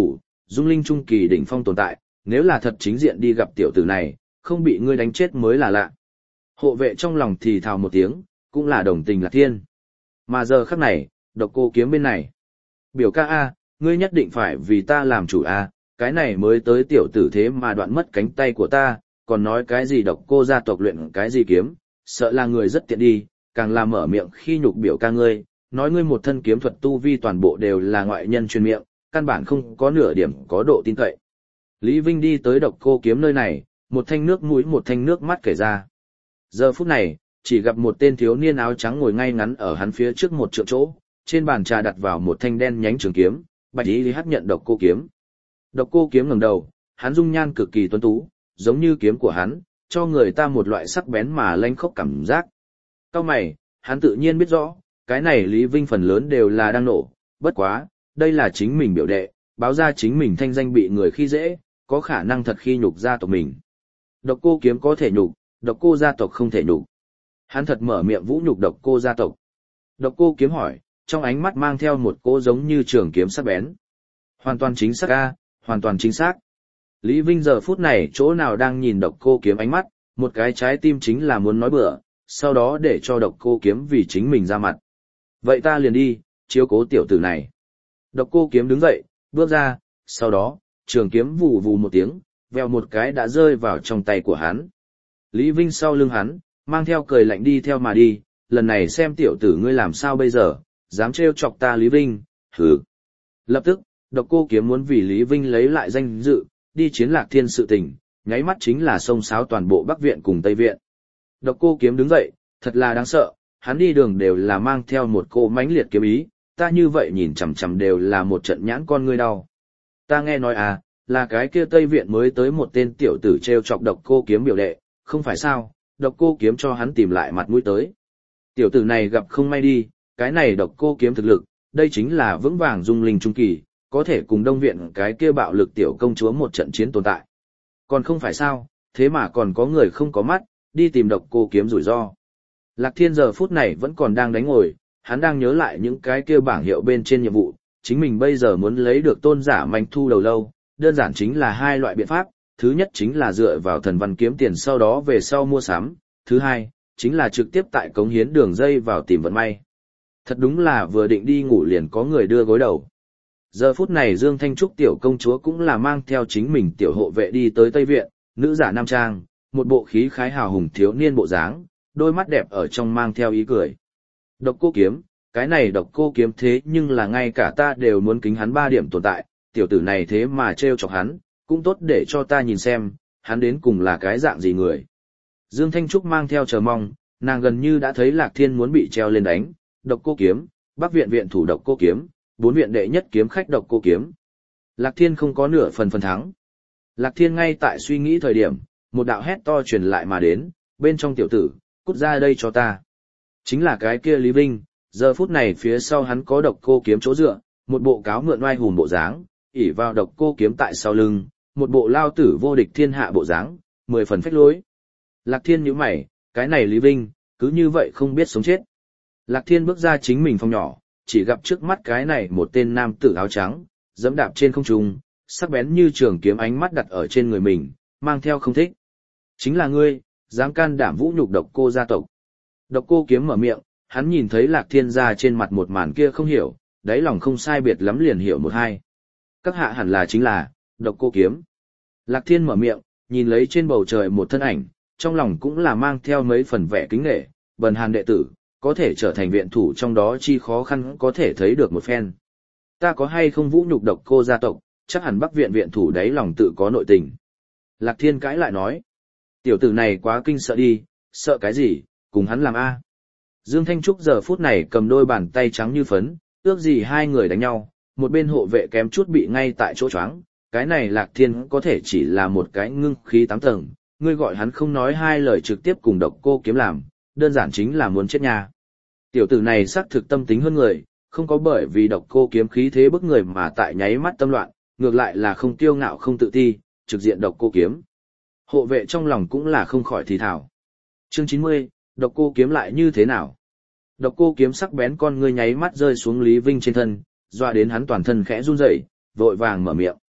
dung linh trung kỳ đỉnh phong tồn tại, nếu là thật chính diện đi gặp tiểu tử này, không bị ngươi đánh chết mới là lạ. Hộ vệ trong lòng thì thào một tiếng, cũng là đồng tình Lạc Thiên. Mà giờ khắc này, Độc Cô Kiếm bên này. Biểu ca A, ngươi nhất định phải vì ta làm chủ A, cái này mới tới tiểu tử thế mà đoạn mất cánh tay của ta, còn nói cái gì Độc Cô gia tộc luyện cái gì kiếm, sợ là người rất tiện đi, càng là mở miệng khi nhục biểu ca ngươi, nói ngươi một thân kiếm thuật tu vi toàn bộ đều là ngoại nhân truyền miệng, căn bản không có nửa điểm có độ tin cậy. Lý Vinh đi tới Độc Cô Kiếm nơi này, một thanh nước mũi một thanh nước mắt kể ra. Giờ phút này, chỉ gặp một tên thiếu niên áo trắng ngồi ngay ngắn ở hắn phía trước một trượng chỗ, trên bàn trà đặt vào một thanh đen nhánh trường kiếm, Bạch Y Hắc nhận Độc Cô Kiếm. Độc Cô Kiếm ngẩng đầu, hắn dung nhan cực kỳ tuấn tú, giống như kiếm của hắn, cho người ta một loại sắc bén mà lanh khốc cảm giác. Cao mày, hắn tự nhiên biết rõ, cái này Lý Vinh phần lớn đều là đang nổ, bất quá, đây là chính mình biểu đệ, báo ra chính mình thanh danh bị người khi dễ, có khả năng thật khi nhục gia tộc mình. Độc Cô Kiếm có thể nhục, Độc Cô gia tộc không thể nhục. Hắn thật mở miệng vũ nhục Độc Cô gia tộc. Độc Cô Kiếm hỏi, trong ánh mắt mang theo một cỗ giống như trường kiếm sắc bén. Hoàn toàn chính xác a, hoàn toàn chính xác. Lý Vinh giờ phút này chỗ nào đang nhìn Độc Cô Kiếm ánh mắt, một cái trái tim chính là muốn nói bừa, sau đó để cho Độc Cô Kiếm vì chính mình ra mặt. Vậy ta liền đi, chiếu cố tiểu tử này. Độc Cô Kiếm đứng dậy, bước ra, sau đó, trường kiếm vù vù một tiếng, vèo một cái đã rơi vào trong tay của hắn. Lý Vinh sau lưng hắn, mang theo cười lạnh đi theo mà đi, lần này xem tiểu tử ngươi làm sao bây giờ, dám trêu chọc ta Lý Vinh, hừ. Lập tức, Độc Cô Kiếm muốn vì Lý Vinh lấy lại danh dự, đi chiến Lạc Thiên sự tình, nháy mắt chính là xông xáo toàn bộ Bắc Viện cùng Tây Viện. Độc Cô Kiếm đứng dậy, thật là đáng sợ, hắn đi đường đều là mang theo một cỗ mãnh liệt kiếm ý, ta như vậy nhìn chằm chằm đều là một trận nhãn con ngươi đau. Ta nghe nói à, là cái kia Tây Viện mới tới một tên tiểu tử trêu chọc Độc Cô Kiếm biểu đệ, không phải sao, Độc Cô Kiếm cho hắn tìm lại mặt mũi tới. Tiểu tử này gặp không may đi, cái này Độc Cô Kiếm thực lực, đây chính là vững vàng dung linh trung kỳ, có thể cùng Đông Viện cái kia bạo lực tiểu công chúa một trận chiến tồn tại. Còn không phải sao, thế mà còn có người không có mắt, đi tìm Độc Cô Kiếm rủi ro. Lạc Thiên giờ phút này vẫn còn đang đánh ngồi, hắn đang nhớ lại những cái kia bảng hiệu bên trên nhiệm vụ, chính mình bây giờ muốn lấy được tôn giả manh thu đầu lâu, đơn giản chính là hai loại biện pháp, thứ nhất chính là dựa vào thần văn kiếm tiền sau đó về sau mua sắm, thứ hai, chính là trực tiếp tại cống hiến đường dây vào tìm vận may. Thật đúng là vừa định đi ngủ liền có người đưa gối đầu. Giờ phút này Dương Thanh Trúc tiểu công chúa cũng là mang theo chính mình tiểu hộ vệ đi tới Tây Viện, nữ giả nam trang, một bộ khí khái hào hùng thiếu niên bộ dáng, đôi mắt đẹp ở trong mang theo ý cười. Độc Cô Kiếm, cái này Độc Cô Kiếm thế nhưng là ngay cả ta đều muốn kính hắn 3 điểm tồn tại, tiểu tử này thế mà trêu chọc hắn, cũng tốt để cho ta nhìn xem, hắn đến cùng là cái dạng gì người. Dương Thanh Trúc mang theo chờ mong, nàng gần như đã thấy Lạc Thiên muốn bị treo lên đánh, Độc Cô Kiếm, Bắc Viện viện thủ Độc Cô Kiếm, 4 viện đệ nhất kiếm khách Độc Cô Kiếm. Lạc Thiên không có nửa phần thắng. Lạc Thiên ngay tại suy nghĩ thời điểm, một đạo hét to truyền lại mà đến, bên trong tiểu tử, cút ra đây cho ta. Chính là cái kia Lý Vinh, giờ phút này phía sau hắn có Độc Cô Kiếm chỗ dựa, một bộ cáo mượn oai hùng bộ dáng, ỷ vào Độc Cô Kiếm tại sau lưng, một bộ lao tử vô địch thiên hạ bộ dáng, 10 phần phách lối. Lạc Thiên nhíu mày, cái này Lý Vinh, cứ như vậy không biết sống chết. Lạc Thiên bước ra chính mình phòng nhỏ, chỉ gặp trước mắt cái này một tên nam tử áo trắng, dẫm đạp trên không trung, sắc bén như trường kiếm ánh mắt đặt ở trên người mình, mang theo không thích. Chính là ngươi, dám can đảm vũ nhục Độc Cô gia tộc. Độc Cô Kiếm mở miệng, hắn nhìn thấy Lạc Thiên ra trên mặt một màn kia không hiểu, đáy lòng không sai biệt lắm liền hiểu một hai. Các hạ hẳn là chính là Độc Cô Kiếm. Lạc Thiên mở miệng, nhìn lấy trên bầu trời một thân ảnh, trong lòng cũng là mang theo mấy phần vẻ kính nể, bần hàn đệ tử, có thể trở thành viện thủ trong đó chi khó khăn có thể thấy được một phen. Ta có hay không vũ nhục Độc Cô gia tộc, chắc hẳn Bắc Viện viện thủ đáy lòng tự có nội tình. Lạc Thiên cãi lại nói, tiểu tử này quá kinh sợ đi, sợ cái gì, cùng hắn làm a. Dương Thanh Trúc giờ phút này cầm đôi bàn tay trắng như phấn, ước gì hai người đánh nhau, một bên hộ vệ kém chút bị ngay tại chỗ choáng, cái này Lạc Thiên có thể chỉ là một cái ngưng khí 8 tầng, ngươi gọi hắn không nói hai lời trực tiếp cùng Độc Cô Kiếm làm, đơn giản chính là muốn chết nha. Tiểu tử này xác thực tâm tính hơn người, không có bởi vì Độc Cô Kiếm khí thế bức người mà tại nháy mắt tâm loạn, ngược lại là không kiêu ngạo không tự ti, trực diện Độc Cô Kiếm. Hộ vệ trong lòng cũng là không khỏi thì thào. Chương 90, Độc Cô Kiếm lại như thế nào? Độc Cô Kiếm sắc bén con ngươi nháy mắt rơi xuống Lý Vinh trên thân, dọa đến hắn toàn thân khẽ run rẩy, vội vàng mở miệng.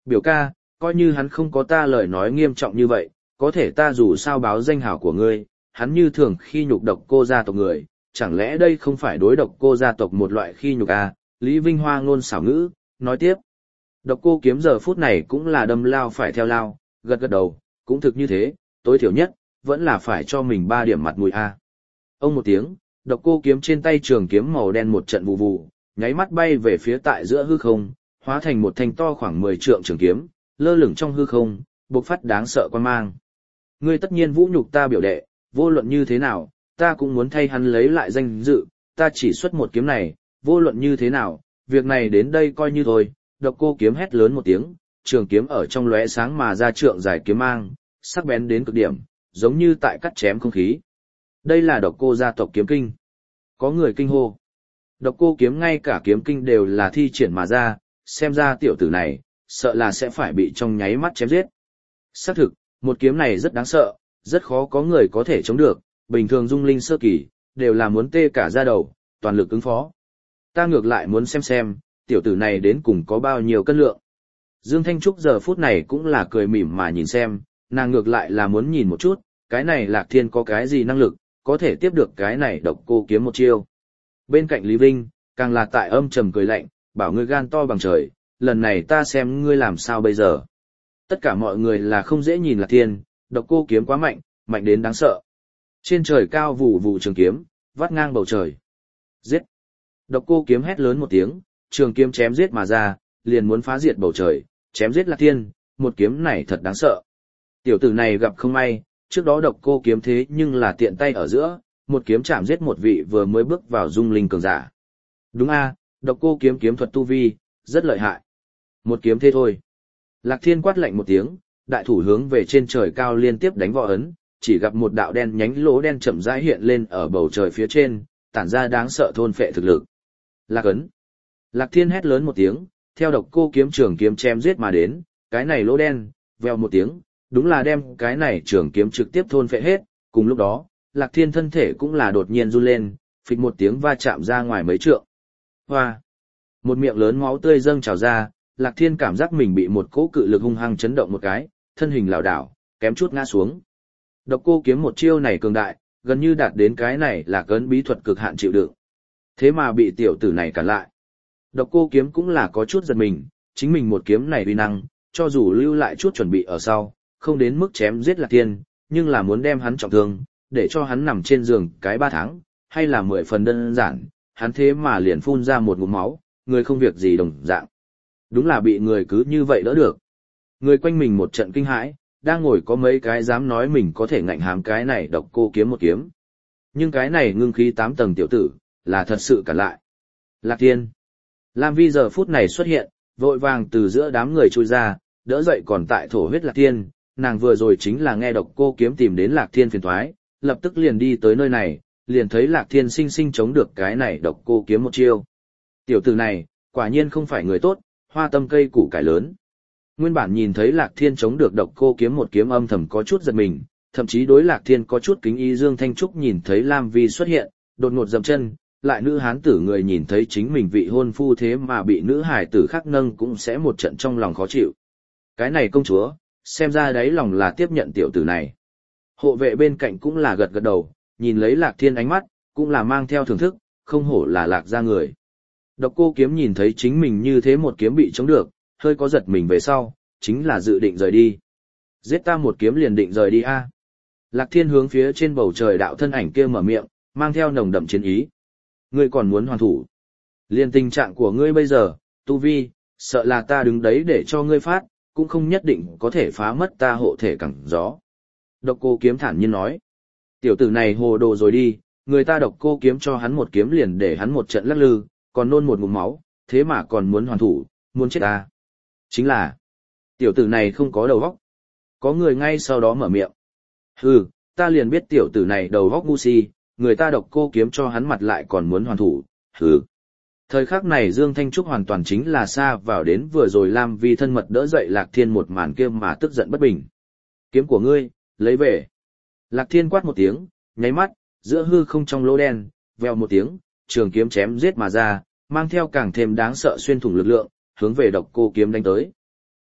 Biểu ca, coi như hắn không có ta lời nói nghiêm trọng như vậy, có thể ta dù sao báo danh hảo của ngươi, hắn như thường khi nhục độc cô gia tộc người, chẳng lẽ đây không phải đối độc cô gia tộc một loại khi nhục à? Lý Vinh Hoa ngôn xảo ngữ, nói tiếp. Độc cô kiếm giờ phút này cũng là đâm lao phải theo lao, gật gật đầu, cũng thực như thế, tối thiểu nhất, vẫn là phải cho mình 3 điểm mặt mũi a. Ông một tiếng, độc cô kiếm trên tay trường kiếm màu đen một trận vụ vụ, nháy mắt bay về phía tại giữa hư không, hóa thành một thanh to khoảng 10 trượng trường kiếm, lơ lửng trong hư không, bộc phát đáng sợ quan mang. Ngươi tất nhiên vũ nhục ta biểu đệ, vô luận như thế nào, ta cũng muốn thay hắn lấy lại danh dự, ta chỉ xuất một kiếm này, vô luận như thế nào, việc này đến đây coi như thôi. Độc cô kiếm hét lớn một tiếng, trường kiếm ở trong lóe sáng mà ra trượng dài kiếm mang, sắc bén đến cực điểm, giống như tại cắt chém không khí. Đây là độc cô gia tộc kiếm kinh. Có người kinh hô. Độc cô kiếm ngay cả kiếm kinh đều là thi triển mà ra, xem ra tiểu tử này, sợ là sẽ phải bị trong nháy mắt chém giết. Xác thực, một kiếm này rất đáng sợ, rất khó có người có thể chống được, bình thường dung linh sơ kỳ, đều là muốn tê cả da đầu, toàn lực ứng phó. Ta ngược lại muốn xem, tiểu tử này đến cùng có bao nhiêu cân lượng. Dương Thanh Trúc giờ phút này cũng là cười mỉm mà nhìn xem, nàng ngược lại là muốn nhìn một chút, cái này Lạc Thiên có cái gì năng lực, có thể tiếp được cái này độc cô kiếm một chiêu. Bên cạnh Lý Vinh, càng là tại âm trầm cười lạnh, bảo ngươi gan to bằng trời, lần này ta xem ngươi làm sao bây giờ. Tất cả mọi người là không dễ nhìn Lạc Thiên, độc cô kiếm quá mạnh, mạnh đến đáng sợ. Trên trời cao vụ vụ trường kiếm, vắt ngang bầu trời. Giết! Độc cô kiếm hét lớn một tiếng, trường kiếm chém giết mà ra, liền muốn phá diệt bầu trời, chém giết Lạc Thiên, một kiếm này thật đáng sợ. Tiểu tử này gặp không may, trước đó độc cô kiếm thế nhưng là tiện tay ở giữa, một kiếm chạm giết một vị vừa mới bước vào dung linh cường giả. Đúng a, độc cô kiếm kiếm thuật tu vi, rất lợi hại. Một kiếm thế thôi. Lạc Thiên quát lạnh một tiếng, đại thủ hướng về trên trời cao liên tiếp đánh võ ấn, chỉ gặp một đạo đen nhánh lỗ đen chậm rãi hiện lên ở bầu trời phía trên, tản ra đáng sợ thôn phệ thực lực. Lạc ấn. Lạc Thiên hét lớn một tiếng, theo độc cô kiếm trường kiếm chém giết mà đến, cái này lỗ đen, vèo một tiếng, đúng là đem cái này trường kiếm trực tiếp thôn phệ hết, cùng lúc đó, Lạc Thiên thân thể cũng là đột nhiên run lên, phịch một tiếng va chạm ra ngoài mấy trượng. Hoa! Một miệng lớn máu tươi dâng trào ra, Lạc Thiên cảm giác mình bị một cỗ cự lực hung hăng chấn động một cái, thân hình lảo đảo, kém chút ngã xuống. Độc cô kiếm một chiêu này cường đại, gần như đạt đến cái này là cấn bí thuật cực hạn chịu đựng. Thế mà bị tiểu tử này cản lại. Độc cô kiếm cũng là có chút giật mình, chính mình một kiếm này uy năng, cho dù lưu lại chút chuẩn bị ở sau, không đến mức chém giết Lạc Thiên, nhưng là muốn đem hắn trọng thương, để cho hắn nằm trên giường cái 3 tháng, hay là 10 phần đơn giản, hắn thế mà liền phun ra một ngụm máu, người không việc gì đồng dạng. Đúng là bị người cứ như vậy đỡ được. Người quanh mình một trận kinh hãi, đang ngồi có mấy cái dám nói mình có thể ngạnh hám cái này độc cô kiếm một kiếm. Nhưng cái này ngưng khí 8 tầng tiểu tử, là thật sự cản lại. Lạc Thiên. Lam Vi giờ phút này xuất hiện, vội vàng từ giữa đám người chui ra, đỡ dậy còn tại thổ huyết Lạc Thiên, nàng vừa rồi chính là nghe độc cô kiếm tìm đến Lạc Thiên phiền toái, lập tức liền đi tới nơi này, liền thấy Lạc Thiên sinh sinh chống được cái này độc cô kiếm một chiêu. Tiểu tử này, quả nhiên không phải người tốt, hoa tâm cây củ cải lớn. Nguyên bản nhìn thấy Lạc Thiên chống được độc cô kiếm một kiếm âm thầm có chút giật mình, thậm chí đối Lạc Thiên có chút kính ý. Dương Thanh Trúc nhìn thấy Lam Vi xuất hiện, đột ngột dậm chân, lại nữ hán tử người nhìn thấy chính mình vị hôn phu thế mà bị nữ hải tử khác nâng cũng sẽ một trận trong lòng khó chịu. Cái này công chúa, xem ra đáy lòng là tiếp nhận tiểu tử này. Hộ vệ bên cạnh cũng là gật gật đầu, nhìn lấy Lạc Thiên ánh mắt, cũng là mang theo thưởng thức, không hổ là Lạc gia người. Độc cô kiếm nhìn thấy chính mình như thế một kiếm bị chống được, hơi có giật mình về sau, chính là dự định rời đi. Giết ta một kiếm liền định rời đi a. Lạc Thiên hướng phía trên bầu trời đạo thân ảnh kia mở miệng, mang theo nồng đậm chiến ý. Ngươi còn muốn hoàn thủ. Liên tình trạng của ngươi bây giờ, tu vi, sợ là ta đứng đấy để cho ngươi phát, cũng không nhất định có thể phá mất ta hộ thể cẳng gió. Độc cô kiếm thản nhiên nói. Tiểu tử này hồ đồ rồi đi, người ta độc cô kiếm cho hắn một kiếm liền để hắn một trận lắc lư, còn nôn một ngụm máu, thế mà còn muốn hoàn thủ, muốn chết ta. Chính là, tiểu tử này không có đầu óc. Có người ngay sau đó mở miệng. Hừ, ta liền biết tiểu tử này đầu óc ngu si, người ta độc cô kiếm cho hắn mặt lại còn muốn hoàn thủ, hừ. Thời khắc này Dương Thanh Trúc hoàn toàn chính là xa vào đến vừa rồi Lam Vi thân mật đỡ dậy Lạc Thiên một màn kia mà tức giận bất bình. Kiếm của ngươi, lấy về. Lạc Thiên quát một tiếng, nháy mắt, giữa hư không trong lỗ đen, vèo một tiếng, trường kiếm chém giết mà ra, mang theo càng thêm đáng sợ xuyên thủng lực lượng, hướng về độc cô kiếm đánh tới.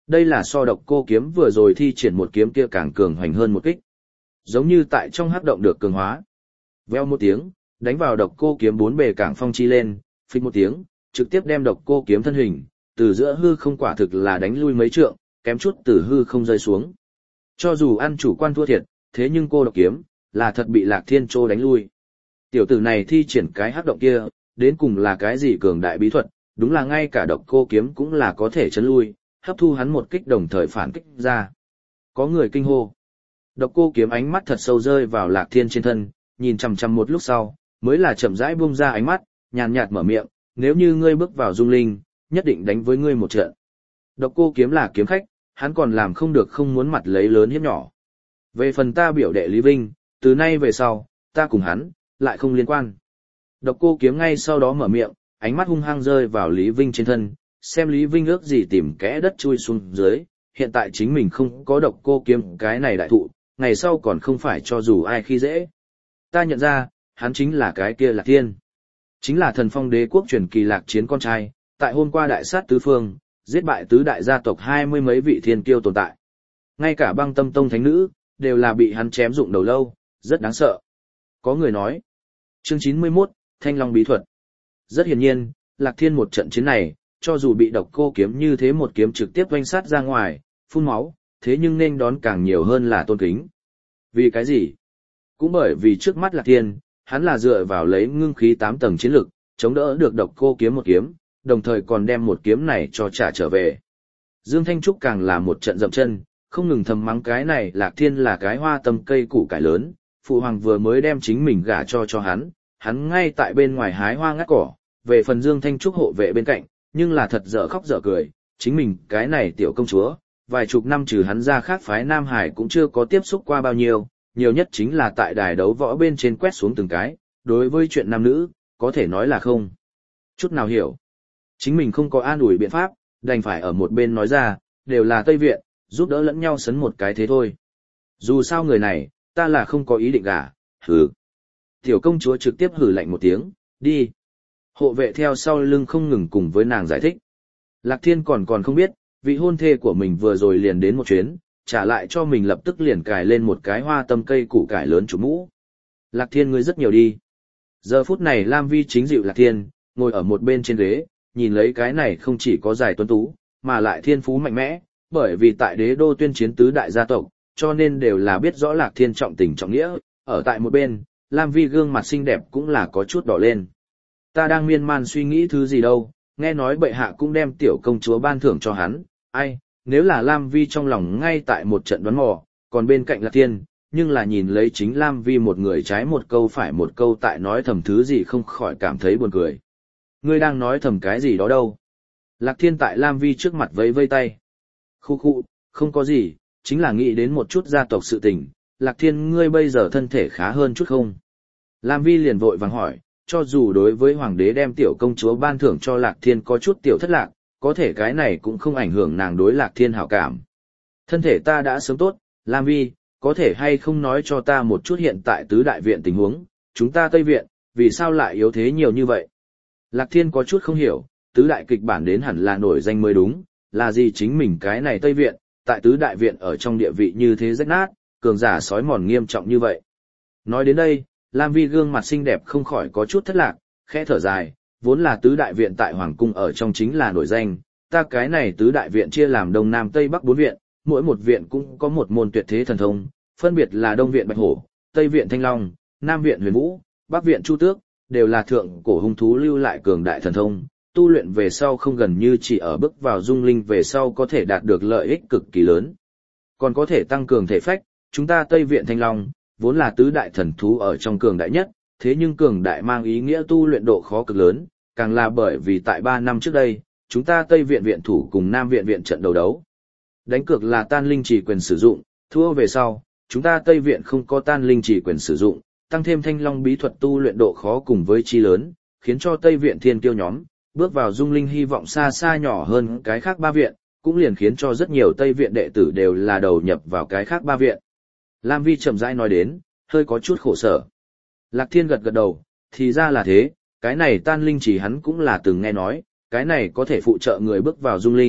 Đây là so độc cô kiếm vừa rồi thi triển một kiếm kia càng cường hoành hơn một kích. Giống như tại trong hắc động được cường hóa. Veo một tiếng, đánh vào độc cô kiếm bốn bề cảng phong chi lên, phịch một tiếng, trực tiếp đem độc cô kiếm thân hình, từ giữa hư không quả thực là đánh lui mấy trượng, kém chút từ hư không rơi xuống. Cho dù ăn chủ quan thua thiệt, thế nhưng cô độc kiếm, là thật bị Lạc Thiên Trô đánh lui. Tiểu tử này thi triển cái hắc động kia, đến cùng là cái gì cường đại bí thuật, đúng là ngay cả độc cô kiếm cũng là có thể chấn lui, hấp thu hắn một kích đồng thời phản kích ra. Có người kinh hô. Độc cô kiếm ánh mắt thật sâu rơi vào Lạc Thiên trên thân, nhìn chằm chằm một lúc sau, mới là chậm rãi buông ra ánh mắt, nhàn nhạt mở miệng, nếu như ngươi bước vào dung linh, nhất định đánh với ngươi một trận. Độc cô kiếm là kiếm khách, hắn còn làm không được không muốn mặt lấy lớn hiếp nhỏ. Về phần ta biểu đệ Lý Vinh, từ nay về sau, ta cùng hắn, lại không liên quan. Độc cô kiếm ngay sau đó mở miệng, ánh mắt hung hăng rơi vào Lý Vinh trên thân, xem Lý Vinh ước gì tìm kẽ đất chui xuống dưới, hiện tại chính mình không có độc cô kiếm cái này đại thụ, ngày sau còn không phải cho dù ai khi dễ. Ta nhận ra, hắn chính là cái kia Lạc Thiên. Chính là thần phong đế quốc truyền kỳ Lạc Chiến con trai, tại hôm qua đại sát tứ phương, giết bại tứ đại gia tộc 20 mấy vị thiên kiêu tồn tại. Ngay cả Băng Tâm Tông thánh nữ, đều là bị hắn chém dụng đầu lâu, rất đáng sợ. Có người nói, chương 91, Thanh Long bí thuật. Rất hiển nhiên, Lạc Thiên một trận chiến này, cho dù bị độc cô kiếm như thế một kiếm trực tiếp oanh sát ra ngoài, phun máu, thế nhưng nên đón càng nhiều hơn là tôn kính. Vì cái gì? Cũng bởi vì trước mắt Lạc Thiên, hắn là dựa vào lấy ngưng khí 8 tầng chiến lực, chống đỡ được độc cô kiếm một kiếm, đồng thời còn đem một kiếm này cho trả trở về. Dương Thanh Trúc càng là một trận dậm chân, không ngừng thầm mắng cái này Lạc Thiên là cái hoa tâm cây củ cải lớn, phụ hoàng vừa mới đem chính mình gả cho hắn ngay tại bên ngoài hái hoa ngắt cỏ, về phần Dương Thanh Trúc hộ vệ bên cạnh, nhưng là thật dở khóc dở cười, chính mình cái này tiểu công chúa, vài chục năm trừ hắn ra khác phái Nam Hải cũng chưa có tiếp xúc qua bao nhiêu, nhiều nhất chính là tại đài đấu võ bên trên quét xuống từng cái, đối với chuyện nam nữ, có thể nói là không chút nào hiểu. Chính mình không có an ủi biện pháp, đành phải ở một bên nói ra, đều là Tây Viện, giúp đỡ lẫn nhau sấn một cái thế thôi. Dù sao người này, ta là không có ý định gả, hừ. Tiểu công chúa trực tiếp hừ lạnh một tiếng, đi. Hộ vệ theo sau lưng không ngừng cùng với nàng giải thích. Lạc Thiên còn không biết, vị hôn thê của mình vừa rồi liền đến một chuyến, trả lại cho mình lập tức liền cài lên một cái hoa tâm cây củ cải lớn chủ mũ. Lạc Thiên ngươi rất nhiều đi. Giờ phút này Lam Vi chính dịu Lạc Thiên, ngồi ở một bên trên ghế, nhìn lấy cái này không chỉ có dài tuấn tú, mà lại thiên phú mạnh mẽ, bởi vì tại đế đô tuyên chiến tứ đại gia tộc, cho nên đều là biết rõ Lạc Thiên trọng tình trọng nghĩa, ở tại một bên, Lam Vi gương mặt xinh đẹp cũng là có chút đỏ lên. Ta đang miên man suy nghĩ thứ gì đâu, nghe nói bệ hạ cũng đem tiểu công chúa ban thưởng cho hắn, ai, nếu là Lam Vi trong lòng ngay tại một trận đoán mò, còn bên cạnh Lạc Thiên, nhưng là nhìn lấy chính Lam Vi một người trái một câu phải một câu tại nói thầm thứ gì không khỏi cảm thấy buồn cười. Ngươi đang nói thầm cái gì đó đâu? Lạc Thiên tại Lam Vi trước mặt vẫy vây tay. Khu khu, không có gì, chính là nghĩ đến một chút gia tộc sự tình. Lạc Thiên ngươi bây giờ thân thể khá hơn chút không? Lam Vi liền vội vàng hỏi, cho dù đối với hoàng đế đem tiểu công chúa ban thưởng cho Lạc Thiên có chút tiểu thất lạc, có thể cái này cũng không ảnh hưởng nàng đối Lạc Thiên hảo cảm. Thân thể ta đã sớm tốt, Lam Vi, có thể hay không nói cho ta một chút hiện tại tứ đại viện tình huống, chúng ta Tây Viện, vì sao lại yếu thế nhiều như vậy? Lạc Thiên có chút không hiểu, tứ đại kịch bản đến hẳn là nổi danh mới đúng, là gì chính mình cái này Tây Viện, tại tứ đại viện ở trong địa vị như thế rách nát, cường giả sói mòn nghiêm trọng như vậy. Nói đến đây, Lam Vi gương mặt xinh đẹp không khỏi có chút thất lạc, khẽ thở dài, vốn là tứ đại viện tại Hoàng Cung ở trong chính là nổi danh, ta cái này tứ đại viện chia làm Đông Nam Tây Bắc 4 viện, mỗi một viện cũng có một môn tuyệt thế thần thông, phân biệt là Đông Viện Bạch Hổ, Tây Viện Thanh Long, Nam Viện Huyền Vũ, Bắc Viện Chu Tước, đều là thượng cổ hung thú lưu lại cường đại thần thông, tu luyện về sau không gần như chỉ ở bước vào dung linh về sau có thể đạt được lợi ích cực kỳ lớn. Còn có thể tăng cường thể phách, chúng ta Tây Viện Thanh Long, vốn là tứ đại thần thú ở trong cường đại nhất, thế nhưng cường đại mang ý nghĩa tu luyện độ khó cực lớn, càng là bởi vì tại 3 năm trước đây, chúng ta Tây Viện viện thủ cùng Nam Viện viện trận đầu đấu. Đánh cược là tan linh chỉ quyền sử dụng, thua về sau, chúng ta Tây Viện không có tan linh chỉ quyền sử dụng, tăng thêm Thanh Long bí thuật tu luyện độ khó cùng với chi lớn, khiến cho Tây Viện thiên kiêu nhóm, bước vào dung linh hy vọng xa xa nhỏ hơn cái khác 3 viện, cũng liền khiến cho rất nhiều Tây Viện đệ tử đều là đầu nhập vào cái khác 3 viện. Lam Vi chậm rãi nói đến, hơi có chút khổ sở. Lạc Thiên gật gật đầu, thì ra là thế, cái này tan linh chỉ hắn cũng là từng nghe nói, cái này có thể phụ trợ người bước vào dung linh,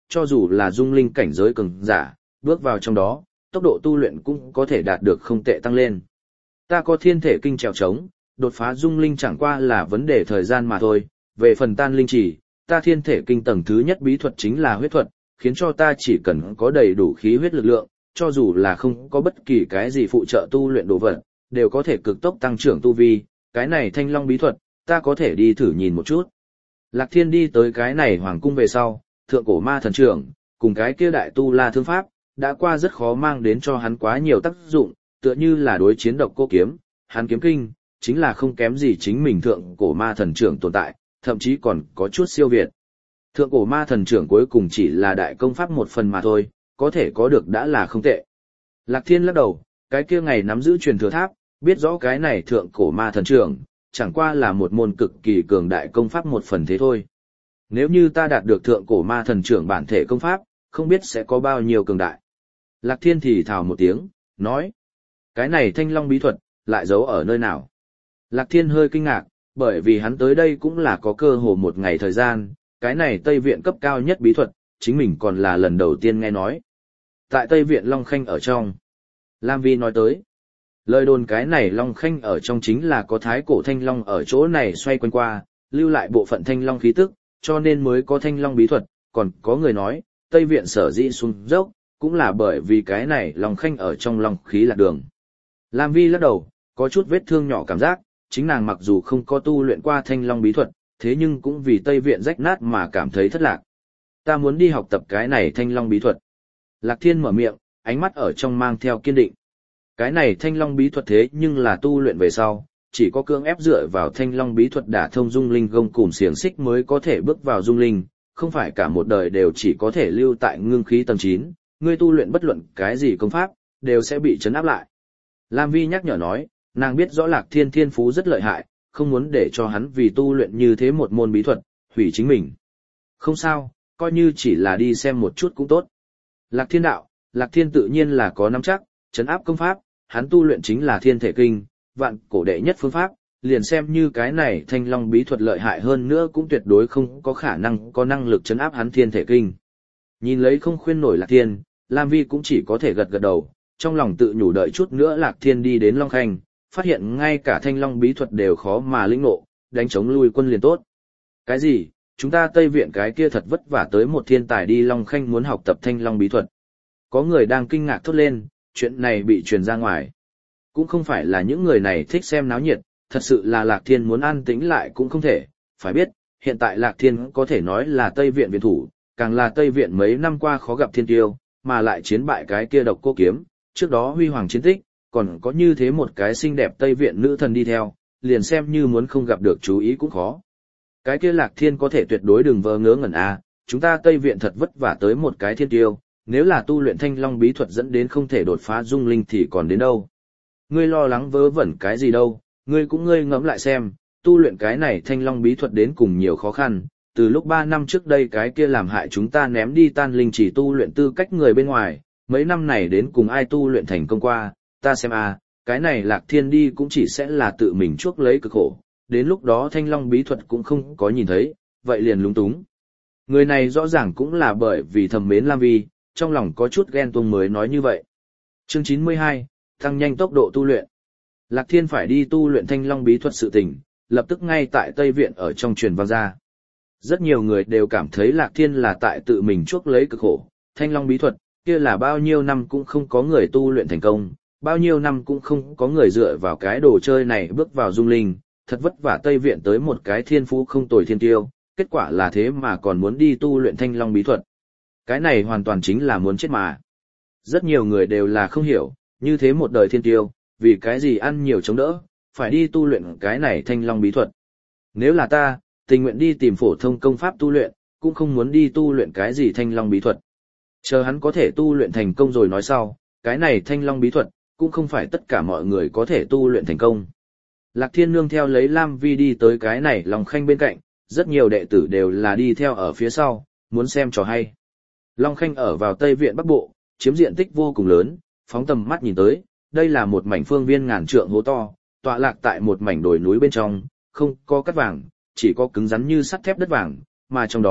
cho dù là dung linh cảnh giới cường giả, bước vào trong đó, tốc độ tu luyện cũng có thể đạt được không tệ tăng lên. Ta có thiên thể kinh trèo trống, đột phá dung linh chẳng qua là vấn đề thời gian mà thôi, về phần tan linh chỉ, ta thiên thể kinh tầng thứ nhất bí thuật chính là huyết thuật, khiến cho ta chỉ cần có đầy đủ khí huyết lực lượng, cho dù là không có bất kỳ cái gì phụ trợ tu luyện đồ vật, đều có thể cực tốc tăng trưởng tu vi, cái này thanh long bí thuật, ta có thể đi thử nhìn một chút. Lạc Thiên đi tới cái này hoàng cung về sau, thượng cổ ma thần trưởng, cùng cái kia đại tu la thương pháp, đã qua rất khó mang đến cho hắn quá nhiều tác dụng, tựa như là đối chiến độc cô kiếm, hắn kiếm kinh, chính là không kém gì chính mình thượng cổ ma thần trưởng tồn tại, thậm chí còn có chút siêu việt. Thượng cổ ma thần trưởng cuối cùng chỉ là đại công pháp một phần mà thôi, có thể có được đã là không tệ. Lạc Thiên lắc đầu, cái kia ngày nắm giữ truyền thừa tháp, biết rõ cái này thượng cổ ma thần trưởng, chẳng qua là một môn cực kỳ cường đại công pháp một phần thế thôi. Nếu như ta đạt được thượng cổ ma thần trưởng bản thể công pháp, không biết sẽ có bao nhiêu cường đại. Lạc Thiên thì thào một tiếng, nói, cái này thanh long bí thuật, lại giấu ở nơi nào? Lạc Thiên hơi kinh ngạc, bởi vì hắn tới đây cũng là có cơ hồ một ngày thời gian, cái này Tây Viện cấp cao nhất bí thuật, chính mình còn là lần đầu tiên nghe nói. Tại Tây Viện Long Khanh ở trong, Lam Vi nói tới, lời đồn cái này Long Khanh ở trong chính là có thái cổ thanh long ở chỗ này xoay quanh qua, lưu lại bộ phận thanh long khí tức, cho nên mới có thanh long bí thuật, còn có người nói, Tây Viện sở dĩ xuống dốc, cũng là bởi vì cái này Long Khanh ở trong long khí lạc đường. Lam Vi lắc đầu, có chút vết thương nhỏ cảm giác, chính nàng mặc dù không có tu luyện qua thanh long bí thuật, thế nhưng cũng vì Tây Viện rách nát mà cảm thấy thất lạc. Ta muốn đi học tập cái này thanh long bí thuật. Lạc Thiên mở miệng, ánh mắt ở trong mang theo kiên định. Cái này thanh long bí thuật thế nhưng là tu luyện về sau, chỉ có cưỡng ép dựa vào thanh long bí thuật đả thông dung linh gông cùm xiềng xích mới có thể bước vào dung linh, không phải cả một đời đều chỉ có thể lưu tại ngưng khí tầng 9, ngươi tu luyện bất luận cái gì công pháp, đều sẽ bị trấn áp lại. Lam Vi nhắc nhở nói, nàng biết rõ Lạc Thiên thiên phú rất lợi hại, không muốn để cho hắn vì tu luyện như thế một môn bí thuật, hủy chính mình. Không sao, coi như chỉ là đi xem một chút cũng tốt. Lạc Thiên đạo, Lạc Thiên tự nhiên là có nắm chắc, trấn áp công pháp, hắn tu luyện chính là thiên thể kinh, vạn cổ đệ nhất phương pháp, liền xem như cái này thanh long bí thuật lợi hại hơn nữa cũng tuyệt đối không có khả năng có năng lực trấn áp hắn thiên thể kinh. Nhìn lấy không khuyên nổi Lạc Thiên, Lam Vi cũng chỉ có thể gật gật đầu, trong lòng tự nhủ đợi chút nữa Lạc Thiên đi đến Long Khanh, phát hiện ngay cả thanh long bí thuật đều khó mà lĩnh ngộ, đánh chống lui quân liền tốt. Cái gì? Chúng ta Tây Viện cái kia thật vất vả tới một thiên tài đi Long Khanh muốn học tập thanh long bí thuật. Có người đang kinh ngạc thốt lên, chuyện này bị truyền ra ngoài. Cũng không phải là những người này thích xem náo nhiệt, thật sự là Lạc Thiên muốn an tĩnh lại cũng không thể. Phải biết, hiện tại Lạc Thiên có thể nói là Tây Viện viện thủ, càng là Tây Viện mấy năm qua khó gặp thiên tiêu, mà lại chiến bại cái kia độc cô kiếm, trước đó huy hoàng chiến tích, còn có như thế một cái xinh đẹp Tây Viện nữ thần đi theo, liền xem như muốn không gặp được chú ý cũng khó. Cái kia Lạc Thiên có thể tuyệt đối đừng vờ ngớ ngẩn à, chúng ta Tây Viện thật vất vả tới một cái thiên tiêu, nếu là tu luyện thanh long bí thuật dẫn đến không thể đột phá dung linh thì còn đến đâu. Ngươi lo lắng vớ vẩn cái gì đâu, ngươi ngẫm lại xem, tu luyện cái này thanh long bí thuật đến cùng nhiều khó khăn, từ lúc 3 năm trước đây cái kia làm hại chúng ta ném đi tan linh chỉ tu luyện tư cách người bên ngoài, mấy năm này đến cùng ai tu luyện thành công qua, ta xem à, cái này Lạc Thiên đi cũng chỉ sẽ là tự mình chuốc lấy cực khổ, đến lúc đó thanh long bí thuật cũng không có nhìn thấy, vậy liền lúng túng. Người này rõ ràng cũng là bởi vì thầm mến Lam Vi, trong lòng có chút ghen tuông mới nói như vậy. Chương 92, tăng nhanh tốc độ tu luyện. Lạc Thiên phải đi tu luyện thanh long bí thuật sự tình, lập tức ngay tại Tây Viện ở trong truyền vang ra. Rất nhiều người đều cảm thấy Lạc Thiên là tại tự mình chuốc lấy cực khổ, thanh long bí thuật, kia là bao nhiêu năm cũng không có người tu luyện thành công, bao nhiêu năm cũng không có người dựa vào cái đồ chơi này bước vào dung linh, thật vất vả Tây Viện tới một cái thiên phú không tồi thiên tiêu, kết quả là thế mà còn muốn đi tu luyện thanh long bí thuật. Cái này hoàn toàn chính là muốn chết mà. Rất nhiều người đều là không hiểu, như thế một đời thiên tiêu, vì cái gì ăn nhiều chống đỡ, phải đi tu luyện cái này thanh long bí thuật. Nếu là ta, tình nguyện đi tìm phổ thông công pháp tu luyện, cũng không muốn đi tu luyện cái gì thanh long bí thuật. Chờ hắn có thể tu luyện thành công rồi nói sau, cái này thanh long bí thuật, cũng không phải tất cả mọi người có thể tu luyện thành công. Lạc Thiên nương theo lấy Lam Vi đi tới cái này Long Khanh bên cạnh, rất nhiều đệ tử đều là đi theo ở phía sau, muốn xem trò hay. Long Khanh ở vào Tây Viện Bắc Bộ, chiếm diện tích vô cùng lớn, phóng tầm mắt nhìn tới, đây là một mảnh phương viên ngàn trượng hố to, tọa lạc tại một mảnh đồi núi bên trong, không có cát vàng, chỉ có cứng rắn như sắt thép đất vàng, mà trong đó,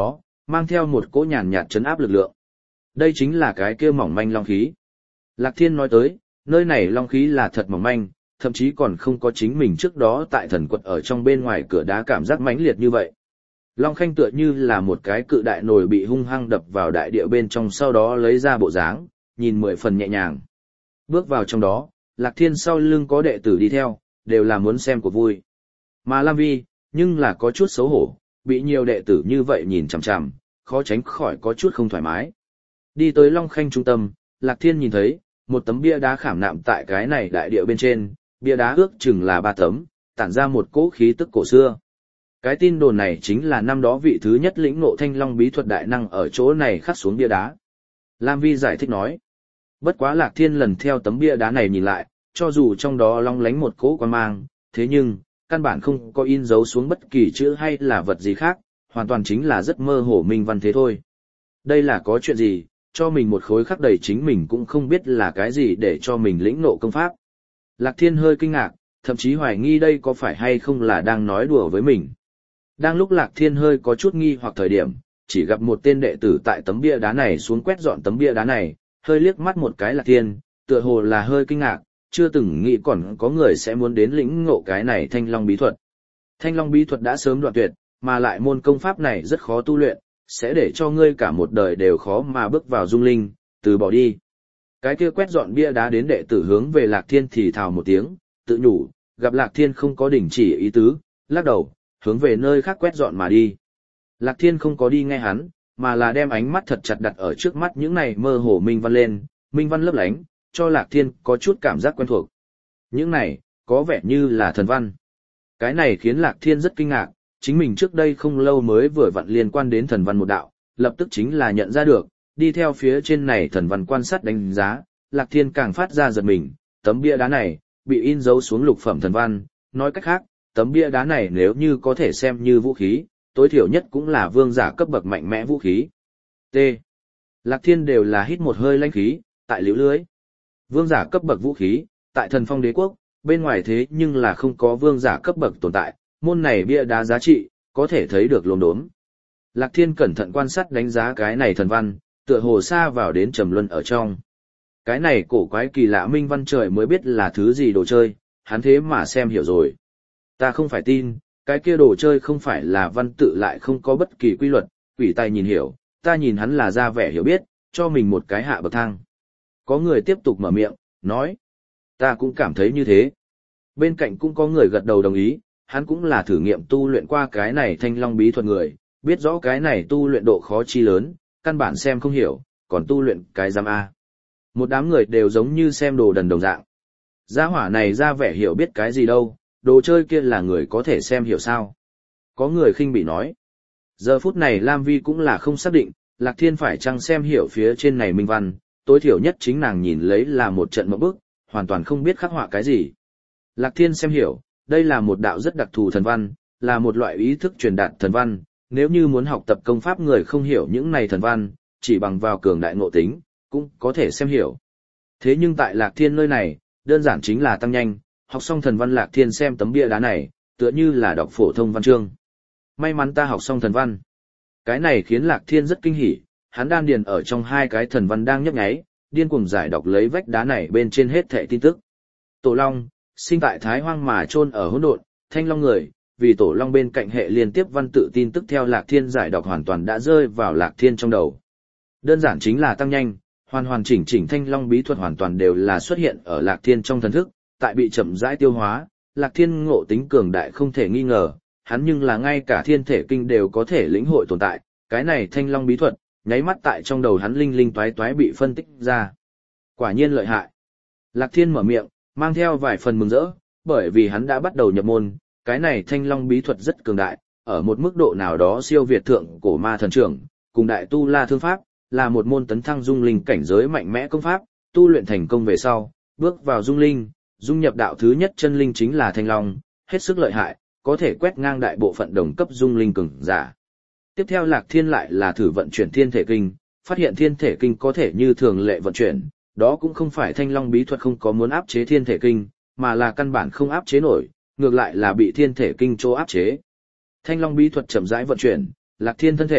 mang theo một cỗ nhàn nhạt trấn áp lực lượng. Đây chính là cái kia mỏng manh long khí. Lạc Thiên nói tới, nơi này long khí là thật mỏng manh, thậm chí còn không có chính mình trước đó tại thần quật ở trong bên ngoài cửa đá cảm giác mãnh liệt như vậy. Long khanh tựa như là một cái cự đại nồi bị hung hăng đập vào đại địa bên trong, sau đó lấy ra bộ dáng, nhìn 10 phần nhẹ nhàng. Bước vào trong đó, Lạc Thiên sau lưng có đệ tử đi theo, đều là muốn xem của vui. Mà Lam Vi, nhưng là có chút xấu hổ, bị nhiều đệ tử như vậy nhìn chằm chằm, khó tránh khỏi có chút không thoải mái. Đi tới Long khanh trung tâm, Lạc Thiên nhìn thấy một tấm bia đá khảm nạm tại cái này đại địa bên trên, bia đá ước chừng là 3 tấm, tản ra một cỗ khí tức cổ xưa. Cái tin đồn này chính là năm đó vị thứ nhất lĩnh ngộ thanh long bí thuật đại năng ở chỗ này khắc xuống bia đá. Lam Vi giải thích nói. Bất quá Lạc Thiên lần theo tấm bia đá này nhìn lại, cho dù trong đó long lánh một cỗ quan mang, thế nhưng, căn bản không có in dấu xuống bất kỳ chữ hay là vật gì khác, hoàn toàn chính là rất mơ hồ minh văn thế thôi. Đây là có chuyện gì, cho mình một khối khắc đầy chính mình cũng không biết là cái gì để cho mình lĩnh ngộ công pháp. Lạc Thiên hơi kinh ngạc, thậm chí hoài nghi đây có phải hay không là đang nói đùa với mình. Đang lúc Lạc Thiên hơi có chút nghi hoặc thời điểm, chỉ gặp một tên đệ tử tại tấm bia đá này xuống quét dọn tấm bia đá này, hơi liếc mắt một cái Lạc Thiên, tựa hồ là hơi kinh ngạc, chưa từng nghĩ còn có người sẽ muốn đến lĩnh ngộ cái này thanh long bí thuật. Thanh long bí thuật đã sớm đoạn tuyệt, mà lại môn công pháp này rất khó tu luyện, sẽ để cho ngươi cả một đời đều khó mà bước vào dung linh, từ bỏ đi. Cái kia quét dọn bia đá đến đệ tử hướng về Lạc Thiên thì thào một tiếng, tự nhủ, gặp Lạc Thiên không có đình chỉ ý tứ, lắc đầu, hướng về nơi khác quét dọn mà đi. Lạc Thiên không có đi nghe hắn, mà là đem ánh mắt thật chặt đặt ở trước mắt những này mơ hồ minh văn lên, minh văn lấp lánh, cho Lạc Thiên có chút cảm giác quen thuộc. Những này, có vẻ như là thần văn. Cái này khiến Lạc Thiên rất kinh ngạc, chính mình trước đây không lâu mới vừa vặn liên quan đến thần văn một đạo, lập tức chính là nhận ra được, đi theo phía trên này thần văn quan sát đánh giá, Lạc Thiên càng phát ra giật mình, tấm bia đá này, bị in dấu xuống lục phẩm thần văn, nói cách khác, tấm bia đá này nếu như có thể xem như vũ khí, tối thiểu nhất cũng là vương giả cấp bậc mạnh mẽ vũ khí. T. Lạc Thiên đều là hít một hơi lãnh khí, tại liễu lưới. Vương giả cấp bậc vũ khí, tại thần phong đế quốc, bên ngoài thế nhưng là không có vương giả cấp bậc tồn tại, môn này bia đá giá trị, có thể thấy được lồn đốm. Lạc Thiên cẩn thận quan sát đánh giá cái này thần văn, tựa hồ xa vào đến trầm luân ở trong. Cái này cổ quái kỳ lạ minh văn trời mới biết là thứ gì đồ chơi, hắn thế mà xem hiểu rồi. Ta không phải tin, cái kia đồ chơi không phải là văn tự lại không có bất kỳ quy luật, quỷ tài nhìn hiểu, ta nhìn hắn là ra vẻ hiểu biết, cho mình một cái hạ bậc thang. Có người tiếp tục mở miệng, nói, ta cũng cảm thấy như thế. Bên cạnh cũng có người gật đầu đồng ý, hắn cũng là thử nghiệm tu luyện qua cái này thanh long bí thuật người, biết rõ cái này tu luyện độ khó chi lớn, căn bản xem không hiểu, còn tu luyện cái giam A. Một đám người đều giống như xem đồ đần đồng dạng. Gia hỏa này ra vẻ hiểu biết cái gì đâu, đồ chơi kia là người có thể xem hiểu sao. Có người khinh bỉ nói. Giờ phút này Lam Vi cũng là không xác định, Lạc Thiên phải chăng xem hiểu phía trên này minh văn, tối thiểu nhất chính nàng nhìn lấy là một trận mộng bức, hoàn toàn không biết khắc họa cái gì. Lạc Thiên xem hiểu, đây là một đạo rất đặc thù thần văn, là một loại ý thức truyền đạt thần văn, nếu như muốn học tập công pháp người không hiểu những này thần văn, chỉ bằng vào cường đại ngộ tính, cũng có thể xem hiểu. Thế nhưng tại Lạc Thiên nơi này, đơn giản chính là tăng nhanh, học xong thần văn Lạc Thiên xem tấm bia đá này, tựa như là đọc phổ thông văn chương. May mắn ta học xong thần văn. Cái này khiến Lạc Thiên rất kinh hỉ, hắn đan điền ở trong hai cái thần văn đang nhấp nháy, điên cuồng giải đọc lấy vách đá này bên trên hết thảy tin tức. Tổ Long, sinh tại Thái Hoang mà chôn ở hỗn độn, Thanh Long người, vì Tổ Long bên cạnh hệ liên tiếp văn tự tin tức theo Lạc Thiên giải đọc hoàn toàn đã rơi vào Lạc Thiên trong đầu. Đơn giản chính là tăng nhanh, hoàn chỉnh Thanh Long bí thuật hoàn toàn đều là xuất hiện ở Lạc Thiên trong thần thức, tại bị chậm rãi tiêu hóa, Lạc Thiên ngộ tính cường đại không thể nghi ngờ, hắn nhưng là ngay cả thiên thể kinh đều có thể lĩnh hội tồn tại, cái này Thanh Long bí thuật, nháy mắt tại trong đầu hắn linh toái toái bị phân tích ra. Quả nhiên lợi hại. Lạc Thiên mở miệng, mang theo vài phần mừng rỡ, bởi vì hắn đã bắt đầu nhập môn, cái này Thanh Long bí thuật rất cường đại, ở một mức độ nào đó siêu việt thượng cổ ma thần trưởng, cùng đại tu la thương pháp, là một môn tấn thăng dung linh cảnh giới mạnh mẽ công pháp, tu luyện thành công về sau, bước vào dung linh, dung nhập đạo thứ nhất chân linh chính là Thanh Long, hết sức lợi hại, có thể quét ngang đại bộ phận đồng cấp dung linh cường giả. Tiếp theo Lạc Thiên lại là thử vận chuyển thiên thể kinh, phát hiện thiên thể kinh có thể như thường lệ vận chuyển, đó cũng không phải Thanh Long bí thuật không có muốn áp chế thiên thể kinh, mà là căn bản không áp chế nổi, ngược lại là bị thiên thể kinh chỗ áp chế. Thanh Long bí thuật chậm rãi vận chuyển, Lạc Thiên thân thể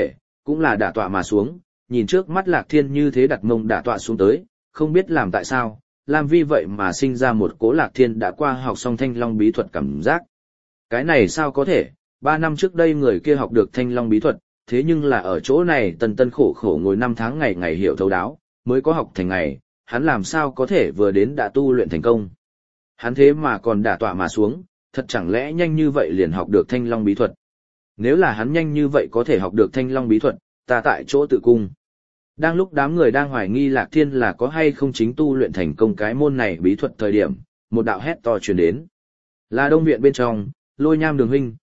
cũng là đả tọa mà xuống, nhìn trước mắt Lạc Thiên như thế đặt mông đả tọa xuống tới, không biết làm tại sao, Lam Vi vậy mà sinh ra một cố Lạc Thiên đã qua học xong Thanh Long bí thuật cảm giác. Cái này sao có thể, 3 năm trước đây người kia học được Thanh Long bí thuật, thế nhưng là ở chỗ này tân tân khổ khổ ngồi 5 tháng ngày ngày hiểu thấu đáo, mới có học thành ngày, hắn làm sao có thể vừa đến đã tu luyện thành công. Hắn thế mà còn đả tọa mà xuống, thật chẳng lẽ nhanh như vậy liền học được Thanh Long bí thuật. Nếu là hắn nhanh như vậy có thể học được Thanh Long bí thuật, ta tại chỗ tự cung. Đang lúc đám người đang hoài nghi Lạc Thiên là có hay không chính tu luyện thành công cái môn này bí thuật thời điểm, một đạo hét to truyền đến. Là Đông viện bên trong, Lôi Nham Đường huynh,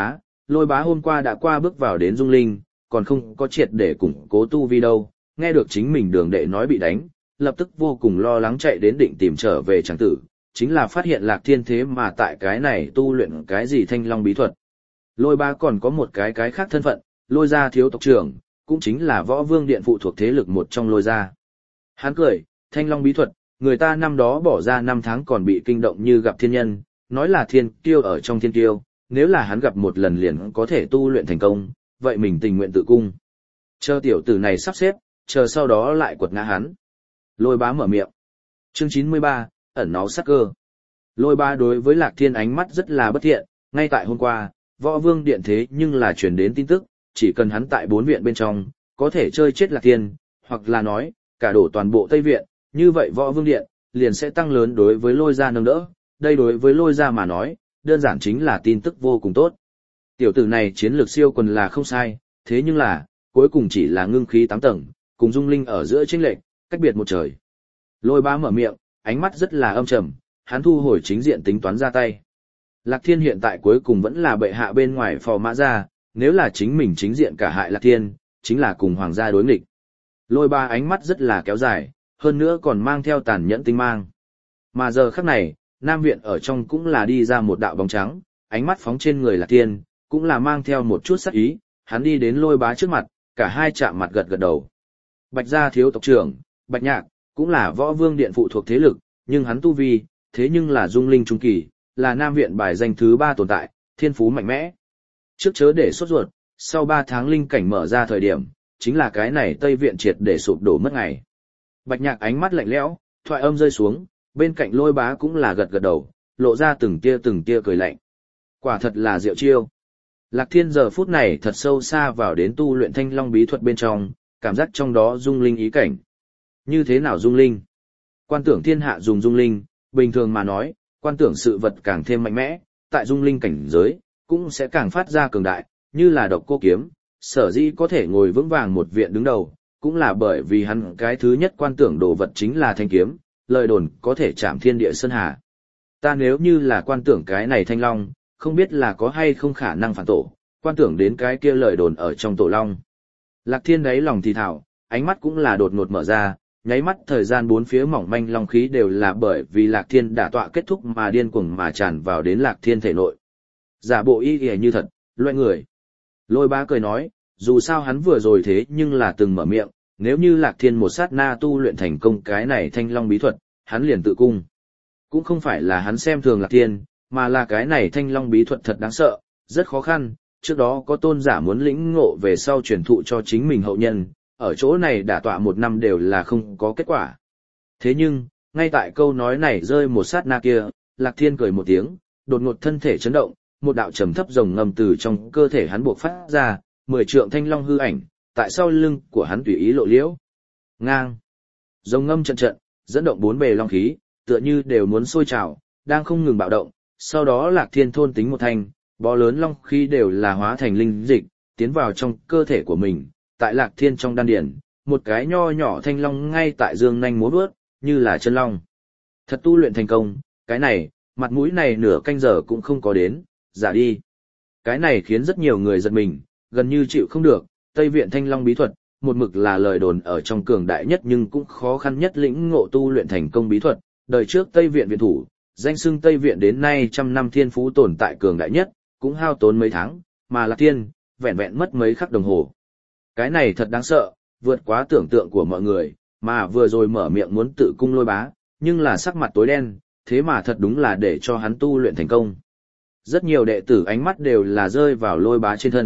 Lôi bá hôm qua đã qua bước vào đến Dung Linh, còn không có triệt để củng cố tu vi đâu, nghe được chính mình Đường đệ nói bị đánh, lập tức vô cùng lo lắng chạy đến định tìm trở về tràng tử, chính là phát hiện Lạc Thiên thế mà tại cái này tu luyện cái gì Thanh Long bí thuật. Lôi bá còn có một cái khác thân phận, Lôi gia thiếu tộc trưởng, cũng chính là Võ Vương Điện phụ thuộc thế lực một trong Lôi gia. Hắn cười, Thanh Long bí thuật, người ta năm đó bỏ ra 5 tháng còn bị kinh động như gặp thiên nhân, nói là thiên kiêu ở trong thiên kiêu, nếu là hắn gặp một lần liền có thể tu luyện thành công, vậy mình tình nguyện tự cung. Chờ tiểu tử này sắp xếp, chờ sau đó lại quật ngã hắn. Lôi bá mở miệng. Chương 93, ẩn náu sát cơ. Lôi bá đối với Lạc Thiên ánh mắt rất là bất thiện, ngay tại hôm qua, Võ Vương Điện thế nhưng là truyền đến tin tức, chỉ cần hắn tại 4 viện bên trong, có thể chơi chết Lạc Thiên, hoặc là nói, cả đổ toàn bộ Tây Viện, như vậy Võ Vương Điện, liền sẽ tăng lớn đối với Lôi gia nâng đỡ, đây đối với Lôi gia mà nói, đơn giản chính là tin tức vô cùng tốt. Tiểu tử này chiến lược siêu quần là không sai, thế nhưng là, cuối cùng chỉ là ngưng khí 8 tầng, cùng Dung Linh ở giữa chênh lệch, cách biệt một trời. Lôi bá mở miệng, ánh mắt rất là âm trầm, hắn thu hồi chính diện tính toán ra tay. Lạc Thiên hiện tại cuối cùng vẫn là bệ hạ bên ngoài phò mã gia, nếu là chính mình chính diện cả hại Lạc Thiên, chính là cùng hoàng gia đối nghịch. Lôi bá ánh mắt rất là kéo dài, hơn nữa còn mang theo tàn nhẫn tinh mang. Mà giờ khắc này, Nam viện ở trong cũng là đi ra một đạo bóng trắng, ánh mắt phóng trên người Lạc Thiên, cũng là mang theo một chút sắc ý, hắn đi đến Lôi bá trước mặt, cả hai chạm mặt gật gật đầu. Bạch gia thiếu tộc trưởng, Bạch Nhạc, cũng là Võ Vương Điện phụ thuộc thế lực, nhưng hắn tu vi, thế nhưng là Dung Linh trung kỳ, là Nam viện bài danh thứ 3 tồn tại, thiên phú mạnh mẽ. Trước chớ để sốt ruột, sau 3 tháng linh cảnh mở ra thời điểm, chính là cái này Tây viện triệt để sụp đổ mất ngày. Bạch Nhạc ánh mắt lạnh lẽo, thoại âm rơi xuống, bên cạnh Lôi bá cũng là gật gật đầu, lộ ra từng tia cười lạnh. Quả thật là diệu chiêu. Lạc Thiên giờ phút này thật sâu xa vào đến tu luyện Thanh Long bí thuật bên trong, cảm giác trong đó dung linh ý cảnh. Như thế nào dung linh? Quan tưởng thiên hạ dùng dung linh, bình thường mà nói, quan tưởng sự vật càng thêm mạnh mẽ, tại dung linh cảnh giới, cũng sẽ càng phát ra cường đại, như là độc cô kiếm, sở dĩ có thể ngồi vững vàng một viện đứng đầu, cũng là bởi vì hắn cái thứ nhất quan tưởng đồ vật chính là thanh kiếm, lời đồn có thể chạm thiên địa sơn hà. Ta nếu như là quan tưởng cái này thanh long, không biết là có hay không khả năng phản tổ, quan tưởng đến cái kia lời đồn ở trong tổ long. Lạc Thiên đáy lòng thì thảo, ánh mắt cũng là đột ngột mở ra, nháy mắt thời gian bốn phía mỏng manh long khí đều là bởi vì Lạc Thiên đả tọa kết thúc mà điên cuồng mà tràn vào đến Lạc Thiên thể nội. Giả bộ y y như thật, loại người. Lôi bá cười nói, dù sao hắn vừa rồi thế nhưng là từng mở miệng, nếu như Lạc Thiên một sát na tu luyện thành công cái này thanh long bí thuật, hắn liền tự cung. Cũng không phải là hắn xem thường Lạc Thiên, mà là cái này thanh long bí thuật thật đáng sợ, rất khó khăn, trước đó có tôn giả muốn lĩnh ngộ về sau truyền thụ cho chính mình hậu nhân, ở chỗ này đả tọa 1 năm đều là không có kết quả. Thế nhưng, ngay tại câu nói này rơi một sát na kia, Lạc Thiên cười một tiếng, đột ngột thân thể chấn động, một đạo trầm thấp rồng ngầm từ trong cơ thể hắn buộc phát ra, 10 trượng thanh long hư ảnh, tại sau lưng của hắn tùy ý lộ liễu. Ngang. Rồng ngâm trận trận, dẫn động 4 bề long khí, tựa như đều muốn sôi trào, đang không ngừng bạo động, sau đó Lạc Thiên thôn tính một thanh, bó lớn long khí đều là hóa thành linh dịch, tiến vào trong cơ thể của mình, tại Lạc Thiên trong đan điển, một cái nho nhỏ thanh long ngay tại dương nanh múa vớt, như là chân long. Thật tu luyện thành công, cái này, mặt mũi này nửa canh giờ cũng không có đến, giả đi. Cái này khiến rất nhiều người giật mình, gần như chịu không được, Tây Viện Thanh Long bí thuật, một mực là lời đồn ở trong cường đại nhất nhưng cũng khó khăn nhất lĩnh ngộ tu luyện thành công bí thuật, đời trước Tây Viện viện thủ, danh xưng Tây Viện đến nay 100 năm thiên phú tồn tại cường đại nhất, cũng hao tốn mấy tháng, mà Lạc Thiên, vẹn vẹn mất mấy khắc đồng hồ. Cái này thật đáng sợ, vượt quá tưởng tượng của mọi người, mà vừa rồi mở miệng muốn tự cung Lôi bá, nhưng là sắc mặt tối đen, thế mà thật đúng là để cho hắn tu luyện thành công. Rất nhiều đệ tử ánh mắt đều là rơi vào Lôi bá trên thân,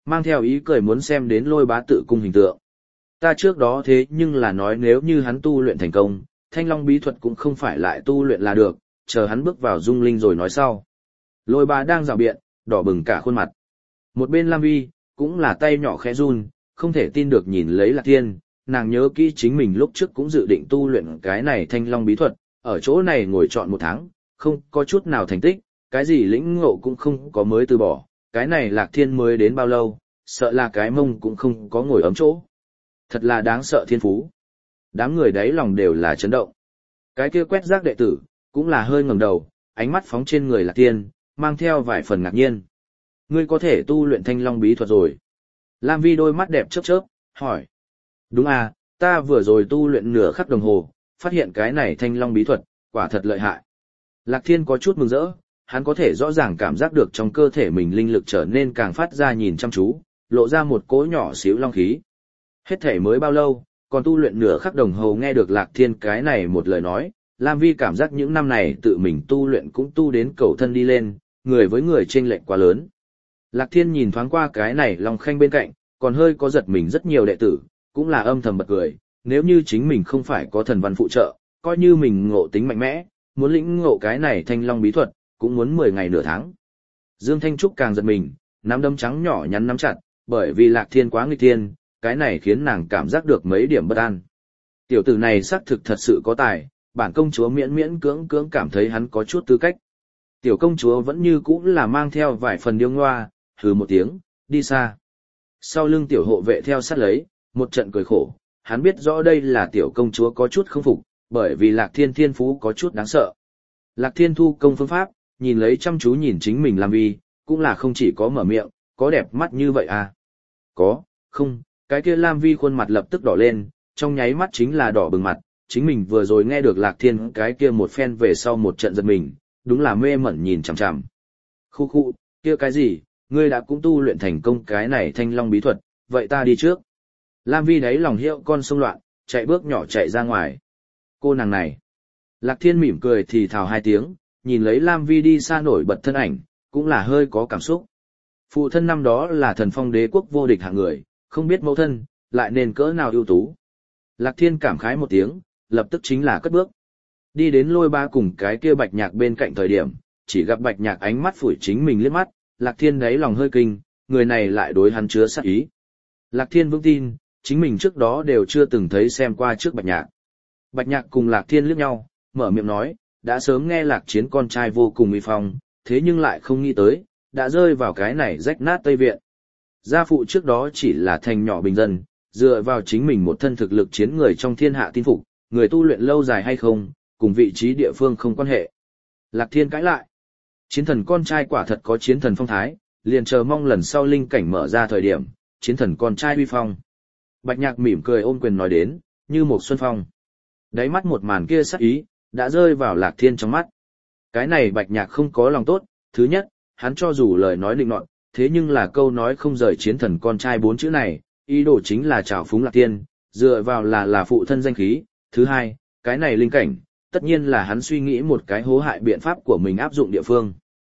mang theo ý cười muốn xem đến Lôi Bá tự cung hình tượng. Ta trước đó thế nhưng là nói nếu như hắn tu luyện thành công, Thanh Long bí thuật cũng không phải lại tu luyện là được, chờ hắn bước vào dung linh rồi nói sau. Lôi Bá đang rào biện, đỏ bừng cả khuôn mặt. Một bên Lam Vi, cũng là tay nhỏ khẽ run, không thể tin được nhìn lấy Lạc Thiên, nàng nhớ kỹ chính mình lúc trước cũng dự định tu luyện cái này Thanh Long bí thuật, ở chỗ này ngồi trọn 1 tháng, không có chút nào thành tích, cái gì lĩnh ngộ cũng không có mới từ bỏ, cái này Lạc Thiên mới đến bao lâu, sợ là cái mông cũng không có ngồi ấm chỗ. Thật là đáng sợ thiên phú. Đám người đấy lòng đều là chấn động. Cái kia quét rác đệ tử, cũng là hơi ngẩng đầu, ánh mắt phóng trên người Lạc Thiên, mang theo vài phần ngạc nhiên. Ngươi có thể tu luyện Thanh Long bí thuật rồi. Lam Vi đôi mắt đẹp chớp chớp, hỏi. Đúng à, ta vừa rồi tu luyện nửa khắc đồng hồ, phát hiện cái này Thanh Long bí thuật, quả thật lợi hại. Lạc Thiên có chút mừng rỡ, hắn có thể rõ ràng cảm giác được trong cơ thể mình linh lực trở nên càng phát ra nhìn chăm chú, lộ ra một cỗ nhỏ xíu long khí. Hết thể mới bao lâu, còn tu luyện nửa khắc đồng hồ nghe được Lạc Thiên cái này một lời nói, Lam Vi cảm giác những năm này tự mình tu luyện cũng tu đến cầu thân đi lên, người với người chênh lệch quá lớn. Lạc Thiên nhìn thoáng qua cái này Long Khanh bên cạnh, còn hơi có giật mình rất nhiều đệ tử, cũng là âm thầm bật cười, nếu như chính mình không phải có thần văn phụ trợ, coi như mình ngộ tính mạnh mẽ, muốn lĩnh ngộ cái này Thanh Long bí thuật, cũng muốn 10 ngày nửa tháng. Dương Thanh Trúc càng giật mình, nắm đấm trắng nhỏ nhắn nắm chặt, bởi vì Lạc Thiên quá nghịch thiên, cái này khiến nàng cảm giác được mấy điểm bất an. Tiểu tử này xác thực thật sự có tài, bản công chúa miễn miễn cưỡng cưỡng cảm thấy hắn có chút tư cách. Tiểu công chúa vẫn như cũ là mang theo vài phần điêu ngoa, hừ một tiếng, đi xa. Sau lưng tiểu hộ vệ theo sát lấy, một trận cười khổ, hắn biết rõ đây là tiểu công chúa có chút không phục, bởi vì Lạc Thiên thiên phú có chút đáng sợ. Lạc Thiên thu công phương pháp, nhìn lấy chăm chú nhìn chính mình Lam Vi, cũng là không chỉ có mở miệng, có đẹp mắt như vậy à? Có, không, cái kia Lam Vi khuôn mặt lập tức đỏ lên, trong nháy mắt chính là đỏ bừng mặt, chính mình vừa rồi nghe được Lạc Thiên cái kia một phen về sau một trận giật mình, đúng là mê mẩn nhìn chằm chằm. Khu khu, kia cái gì, ngươi đã cũng tu luyện thành công cái này Thanh Long bí thuật, vậy ta đi trước. Lam Vi đáy lòng hiệu con sông loạn, chạy bước nhỏ chạy ra ngoài. Cô nàng này. Lạc Thiên mỉm cười thì thào 2 tiếng, nhìn lấy Lam Vi đi xa nổi bật thân ảnh, cũng là hơi có cảm xúc. Phụ thân năm đó là thần phong đế quốc vô địch hạng người, không biết mẫu thân, lại nên cỡ nào ưu tú. Lạc Thiên cảm khái một tiếng, lập tức chính là cất bước. Đi đến Lôi Ba cùng cái kia Bạch Nhạc bên cạnh thời điểm, chỉ gặp Bạch Nhạc ánh mắt phủi chính mình liếc mắt, Lạc Thiên đáy lòng hơi kinh, người này lại đối hắn chứa sát ý. Lạc Thiên vững tin, chính mình trước đó đều chưa từng thấy xem qua trước Bạch Nhạc. Bạch Nhạc cùng Lạc Thiên liếc nhau, mở miệng nói, đã sớm nghe Lạc Chiến con trai vô cùng uy phong, thế nhưng lại không nghĩ tới, đã rơi vào cái này rách nát Tây Viện. Gia phụ trước đó chỉ là thành nhỏ bình dân, dựa vào chính mình một thân thực lực chiến người trong thiên hạ tin phục, người tu luyện lâu dài hay không, cùng vị trí địa phương không quan hệ. Lạc Thiên cãi lại. Chiến thần con trai quả thật có chiến thần phong thái, liền chờ mong lần sau linh cảnh mở ra thời điểm, chiến thần con trai uy phong. Bạch Nhạc mỉm cười ôm quyền nói đến, như một xuân phong. Đáy mắt một màn kia sắc ý, đã rơi vào Lạc Thiên trong mắt. Cái này Bạch Nhạc không có lòng tốt, thứ nhất, hắn cho dù lời nói định nọt, thế nhưng là câu nói không rời chiến thần con trai 4 chữ này, ý đồ chính là trào phúng Lạc Thiên, dựa vào là phụ thân danh khí. Thứ hai, cái này linh cảnh, tất nhiên là hắn suy nghĩ một cái hố hại biện pháp của mình áp dụng địa phương.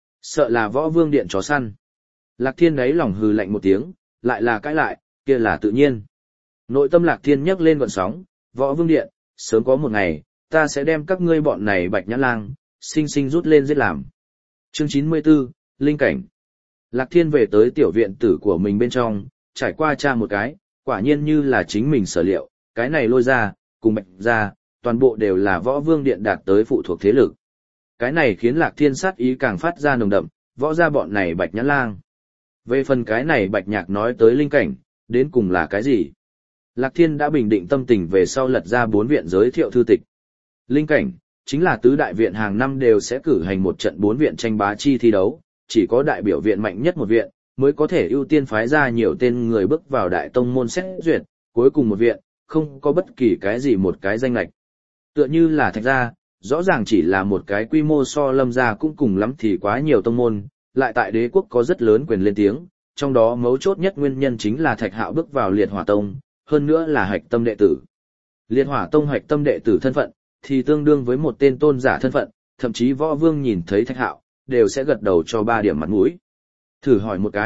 Sợ là Võ Vương Điện chó săn. Lạc Thiên đấy lòng hừ lạnh một tiếng, lại là cãi lại, kia là tự nhiên. Nội tâm Lạc Thiên nhấc lên gợn sóng, Võ Vương Điện, sớm có một ngày, ta sẽ đem các ngươi bọn này Bạch Nhã Lang, sinh sinh rút lên giết làm. Chương 94, Linh Cảnh. Lạc Thiên về tới tiểu viện tử của mình bên trong, trải qua tra một cái, quả nhiên như là chính mình sở liệu, cái này Lôi ra, cùng Bạch ra, toàn bộ đều là Võ Vương Điện đạt tới phụ thuộc thế lực. Cái này khiến Lạc Thiên sát ý càng phát ra nồng đậm, võ ra bọn này Bạch Nhã Lang. Về phần cái này Bạch Nhạc nói tới linh cảnh, đến cùng là cái gì? Lạc Thiên đã bình định tâm tình về sau lật ra 4 viện giới thiệu thư tịch. Linh cảnh, chính là tứ đại viện hàng năm đều sẽ cử hành một trận 4 viện tranh bá chi thi đấu, chỉ có đại biểu viện mạnh nhất một viện, mới có thể ưu tiên phái ra nhiều tên người bước vào đại tông môn xét duyệt, cuối cùng một viện, không có bất kỳ cái gì một cái danh lệch. Tựa như là Thạch gia, rõ ràng chỉ là một cái quy mô so Lâm gia cũng cùng lắm thì quá nhiều tông môn, lại tại đế quốc có rất lớn quyền lên tiếng, trong đó mấu chốt nhất nguyên nhân chính là Thạch Hạo bước vào Liệt Hỏa Tông, hơn nữa là hạch tâm đệ tử. Liệt Hỏa Tông hạch tâm đệ tử thân phận, thì tương đương với một tên tôn giả thân phận, thậm chí võ vương nhìn thấy Thạch Hạo, đều sẽ gật đầu cho 3 điểm mặt mũi. Thử hỏi một cái,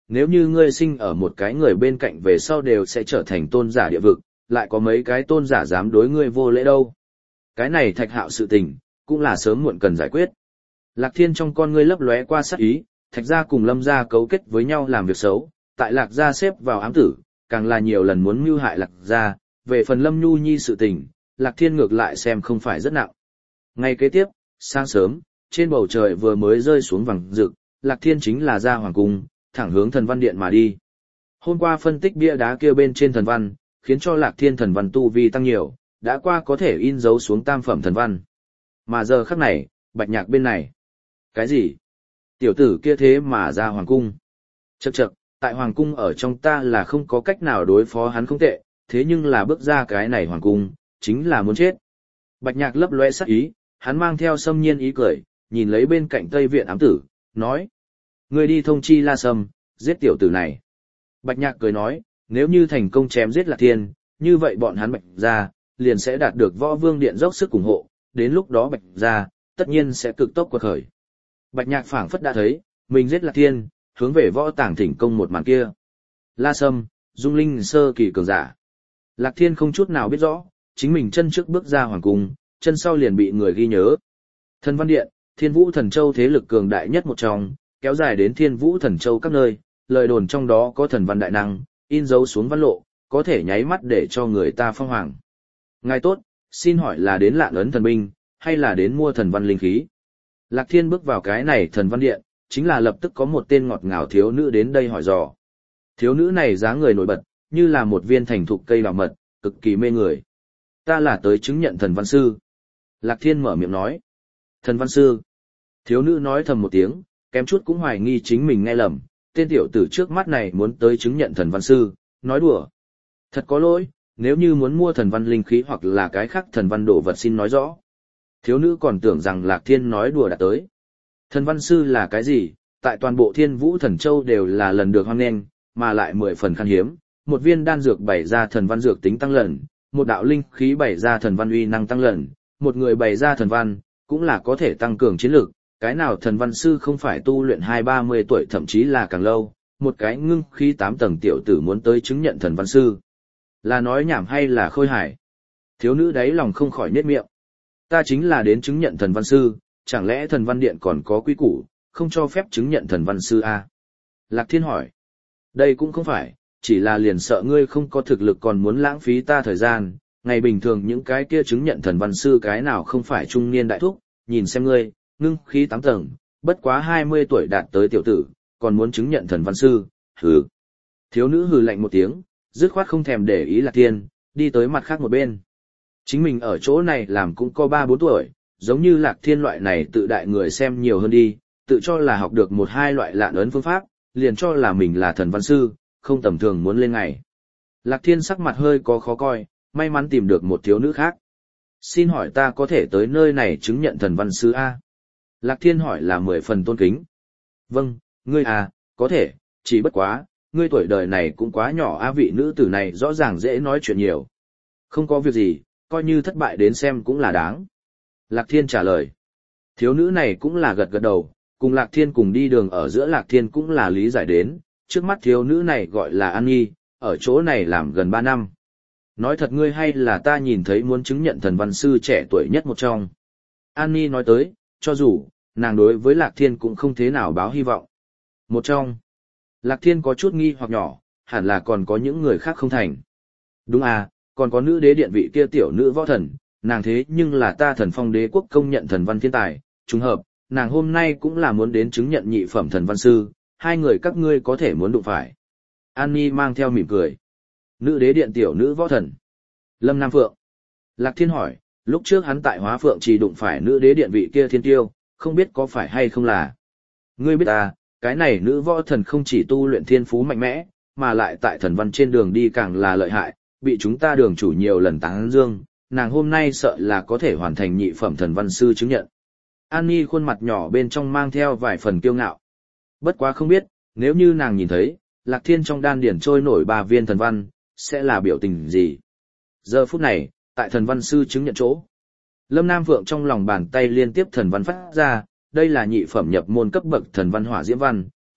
nếu như ngươi sinh ở một cái người bên cạnh về sau đều sẽ trở thành tôn giả địa vực, lại có mấy cái tôn giả dám đối ngươi vô lễ đâu. Cái này Thạch Hạo sự tình, cũng là sớm muộn cần giải quyết. Lạc Thiên trong con ngươi lấp lóe qua sát ý, Thạch gia cùng Lâm gia cấu kết với nhau làm việc xấu, tại Lạc gia xếp vào ám tử, càng là nhiều lần muốn mưu hại Lạc gia, về phần Lâm Nhu Nhi sự tình, Lạc Thiên ngược lại xem không phải rất nặng. Ngày kế tiếp, sáng sớm, trên bầu trời vừa mới rơi xuống vàng rực, Lạc Thiên chính là ra hoàng cung, thẳng hướng Thần Văn Điện mà đi. Hôm qua phân tích bia đá kia bên trên thần văn, khiến cho Lạc Thiên thần văn tu vi tăng nhiều, đã qua có thể in dấu xuống tam phẩm thần văn. Mà giờ khắc này, Bạch Nhạc bên này. Cái gì? Tiểu tử kia thế mà ra hoàng cung. Chậc chậc, tại hoàng cung ở trong ta là không có cách nào đối phó hắn không tệ, thế nhưng là bước ra cái này hoàng cung, chính là muốn chết. Bạch Nhạc lấp lóe sắc ý, hắn mang theo xâm nhiên ý cười, nhìn lấy bên cạnh Tây Viện ám tử, nói. Ngươi đi thông chi La Sâm, giết tiểu tử này. Bạch Nhạc cười nói, nếu như thành công chém giết Lạc Thiên, như vậy bọn hắn Bạch gia liền sẽ đạt được Võ Vương Điện dốc sức ủng hộ, đến lúc đó Bạch gia tất nhiên sẽ cực tốc quật khởi. Bạch Nhạc phảng phất đã thấy, mình giết Lạc Thiên, hướng về Võ Tàng thỉnh công một màn kia. La Sâm, Dung Linh sơ kỳ cường giả. Lạc Thiên không chút nào biết rõ, chính mình chân trước bước ra hoàng cung, chân sau liền bị người ghi nhớ. Thần Văn Điện, Thiên Vũ Thần Châu thế lực cường đại nhất một trong, kéo dài đến Thiên Vũ Thần Châu các nơi, lời đồn trong đó có thần văn đại năng, in dấu xuống văn lộ, có thể nháy mắt để cho người ta phong hoàng. Ngài tốt, xin hỏi là đến Lạn Ấn thần binh, hay là đến mua thần văn linh khí? Lạc Thiên bước vào cái này Thần Văn Điện, chính là lập tức có một tên ngọt ngào thiếu nữ đến đây hỏi dò. Thiếu nữ này dáng người nổi bật, như là một viên thành thục cây đào mật, cực kỳ mê người. Ta là tới chứng nhận thần văn sư. Lạc Thiên mở miệng nói. Thần văn sư. Thiếu nữ nói thầm một tiếng, kém chút cũng hoài nghi chính mình nghe lầm, tên tiểu tử trước mắt này muốn tới chứng nhận thần văn sư, nói đùa. Thật có lỗi, nếu như muốn mua thần văn linh khí hoặc là cái khác thần văn đồ vật xin nói rõ. Thiếu nữ còn tưởng rằng Lạc Thiên nói đùa đã tới. Thần văn sư là cái gì? Tại toàn bộ Thiên Vũ Thần Châu đều là lần được hoan nghênh, mà lại 10 phần khan hiếm. Một viên đan dược bày ra thần văn dược tính tăng lần, một đạo linh khí bày ra thần văn uy năng tăng lần, một người bày ra thần văn, cũng là có thể tăng cường chiến lược. Cái nào thần văn sư không phải tu luyện 20-30 tuổi thậm chí là càng lâu, một cái ngưng khí 8 tầng tiểu tử muốn tới chứng nhận thần văn sư. Là nói nhảm hay là khôi hài? Thiếu nữ đáy lòng không khỏi nhếch miệng. Ta chính là đến chứng nhận thần văn sư, chẳng lẽ thần văn điện còn có quy củ, không cho phép chứng nhận thần văn sư à? Lạc Thiên hỏi. Đây cũng không phải, chỉ là liền sợ ngươi không có thực lực còn muốn lãng phí ta thời gian, ngày bình thường những cái kia chứng nhận thần văn sư cái nào không phải trung niên đại thúc, nhìn xem ngươi, ngưng khí 8 tầng, bất quá 20 tuổi đạt tới tiểu tử, còn muốn chứng nhận thần văn sư, hừ. Thiếu nữ hừ lạnh một tiếng, dứt khoát không thèm để ý Lạc Thiên, đi tới mặt khác một bên. Chính mình ở chỗ này làm cũng có 3-4 tuổi, giống như Lạc Thiên loại này tự đại người xem nhiều hơn đi, tự cho là học được 1-2 loại lạn ấn phương pháp, liền cho là mình là thần văn sư, không tầm thường muốn lên ngày. Lạc Thiên sắc mặt hơi có khó coi, may mắn tìm được một thiếu nữ khác. Xin hỏi ta có thể tới nơi này chứng nhận thần văn sư A? Lạc Thiên hỏi là 10 phần tôn kính. Vâng, ngươi à, có thể, chỉ bất quá, ngươi tuổi đời này cũng quá nhỏ a. Vị nữ tử này rõ ràng dễ nói chuyện nhiều. Không có việc gì, coi như thất bại đến xem cũng là đáng. Lạc Thiên trả lời. Thiếu nữ này cũng là gật gật đầu, cùng Lạc Thiên cùng đi đường ở giữa Lạc Thiên cũng là lý giải đến, trước mắt thiếu nữ này gọi là An Nhi, ở chỗ này làm gần 3 năm. Nói thật ngươi hay là ta nhìn thấy muốn chứng nhận thần văn sư trẻ tuổi nhất một trong. An Nhi nói tới, cho dù, nàng đối với Lạc Thiên cũng không thế nào báo hy vọng. Một trong, Lạc Thiên có chút nghi hoặc nhỏ, hẳn là còn có những người khác không thành. Đúng à, còn có nữ đế điện vị kia tiểu nữ võ thần, nàng thế nhưng là ta Thần Phong đế quốc công nhận thần văn thiên tài, trùng hợp, nàng hôm nay cũng là muốn đến chứng nhận nhị phẩm thần văn sư, hai người các ngươi có thể muốn đụng phải. An Nhi mang theo mỉm cười. Nữ đế điện tiểu nữ võ thần. Lâm Nam Phượng. Lạc Thiên hỏi, lúc trước hắn tại Hóa Phượng chỉ đụng phải nữ đế điện vị kia thiên tiêu, không biết có phải hay không là. Ngươi biết à, cái này nữ võ thần không chỉ tu luyện thiên phú mạnh mẽ, mà lại tại thần văn trên đường đi càng là lợi hại, bị chúng ta đường chủ nhiều lần tán dương, nàng hôm nay sợ là có thể hoàn thành nhị phẩm thần văn sư chứng nhận. An Nhi khuôn mặt nhỏ bên trong mang theo vài phần kiêu ngạo. Bất quá không biết, nếu như nàng nhìn thấy, Lạc Thiên trong đan điển trôi nổi 3 viên thần văn, sẽ là biểu tình gì? Giờ phút này, tại thần văn sư chứng nhận chỗ, Lâm Nam Phượng trong lòng bàn tay liên tiếp thần văn phát ra, đây là nhị phẩm nhập môn cấp bậc thần văn hỏa diễm văn,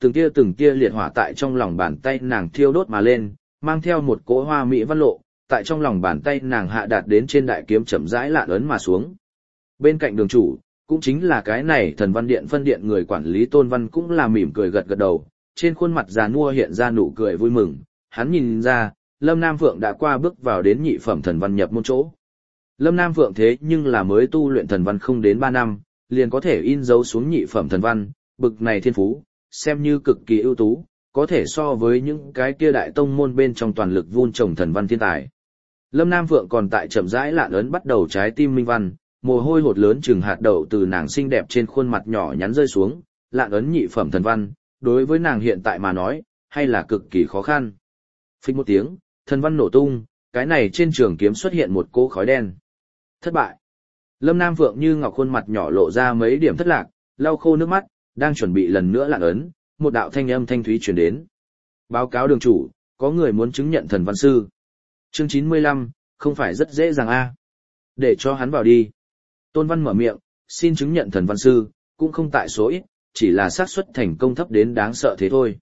từng tia liệt hỏa tại trong lòng bàn tay nàng thiêu đốt mà lên, mang theo một cỗ hoa mỹ văn lộ, tại trong lòng bàn tay nàng hạ đạt đến trên đại kiếm chậm rãi lạn ấn mà xuống. Bên cạnh đường chủ, cũng chính là cái này thần văn điện phân điện người quản lý Tôn Văn cũng là mỉm cười gật gật đầu, trên khuôn mặt già nua hiện ra nụ cười vui mừng, hắn nhìn ra, Lâm Nam Phượng đã qua bước vào đến nhị phẩm thần văn nhập môn chỗ. Lâm Nam Phượng thế nhưng là mới tu luyện thần văn không đến 3 năm, liền có thể in dấu xuống nhị phẩm thần văn, bực này thiên phú, xem như cực kỳ ưu tú, có thể so với những cái kia đại tông môn bên trong toàn lực vun trồng thần văn thiên tài. Lâm Nam Phượng còn tại chậm rãi lạn ấn bắt đầu trái tim minh văn, mồ hôi hột lớn chừng hạt đậu từ nàng xinh đẹp trên khuôn mặt nhỏ nhắn rơi xuống, lạn ấn nhị phẩm thần văn, đối với nàng hiện tại mà nói, hay là cực kỳ khó khăn. Phích một tiếng, thần văn nổ tung, cái này trên trường kiếm xuất hiện một cỗ khói đen. Thất bại. Lâm Nam Phượng như ngọc khuôn mặt nhỏ lộ ra mấy điểm thất lạc, lau khô nước mắt, đang chuẩn bị lần nữa lạn ấn, một đạo thanh âm thanh thúy truyền đến. Báo cáo đường chủ, có người muốn chứng nhận thần văn sư. Chương 95, không phải rất dễ dàng a. Để cho hắn vào đi. Tôn Văn mở miệng, xin chứng nhận thần văn sư, cũng không tại số ít, chỉ là xác suất thành công thấp đến đáng sợ thế thôi.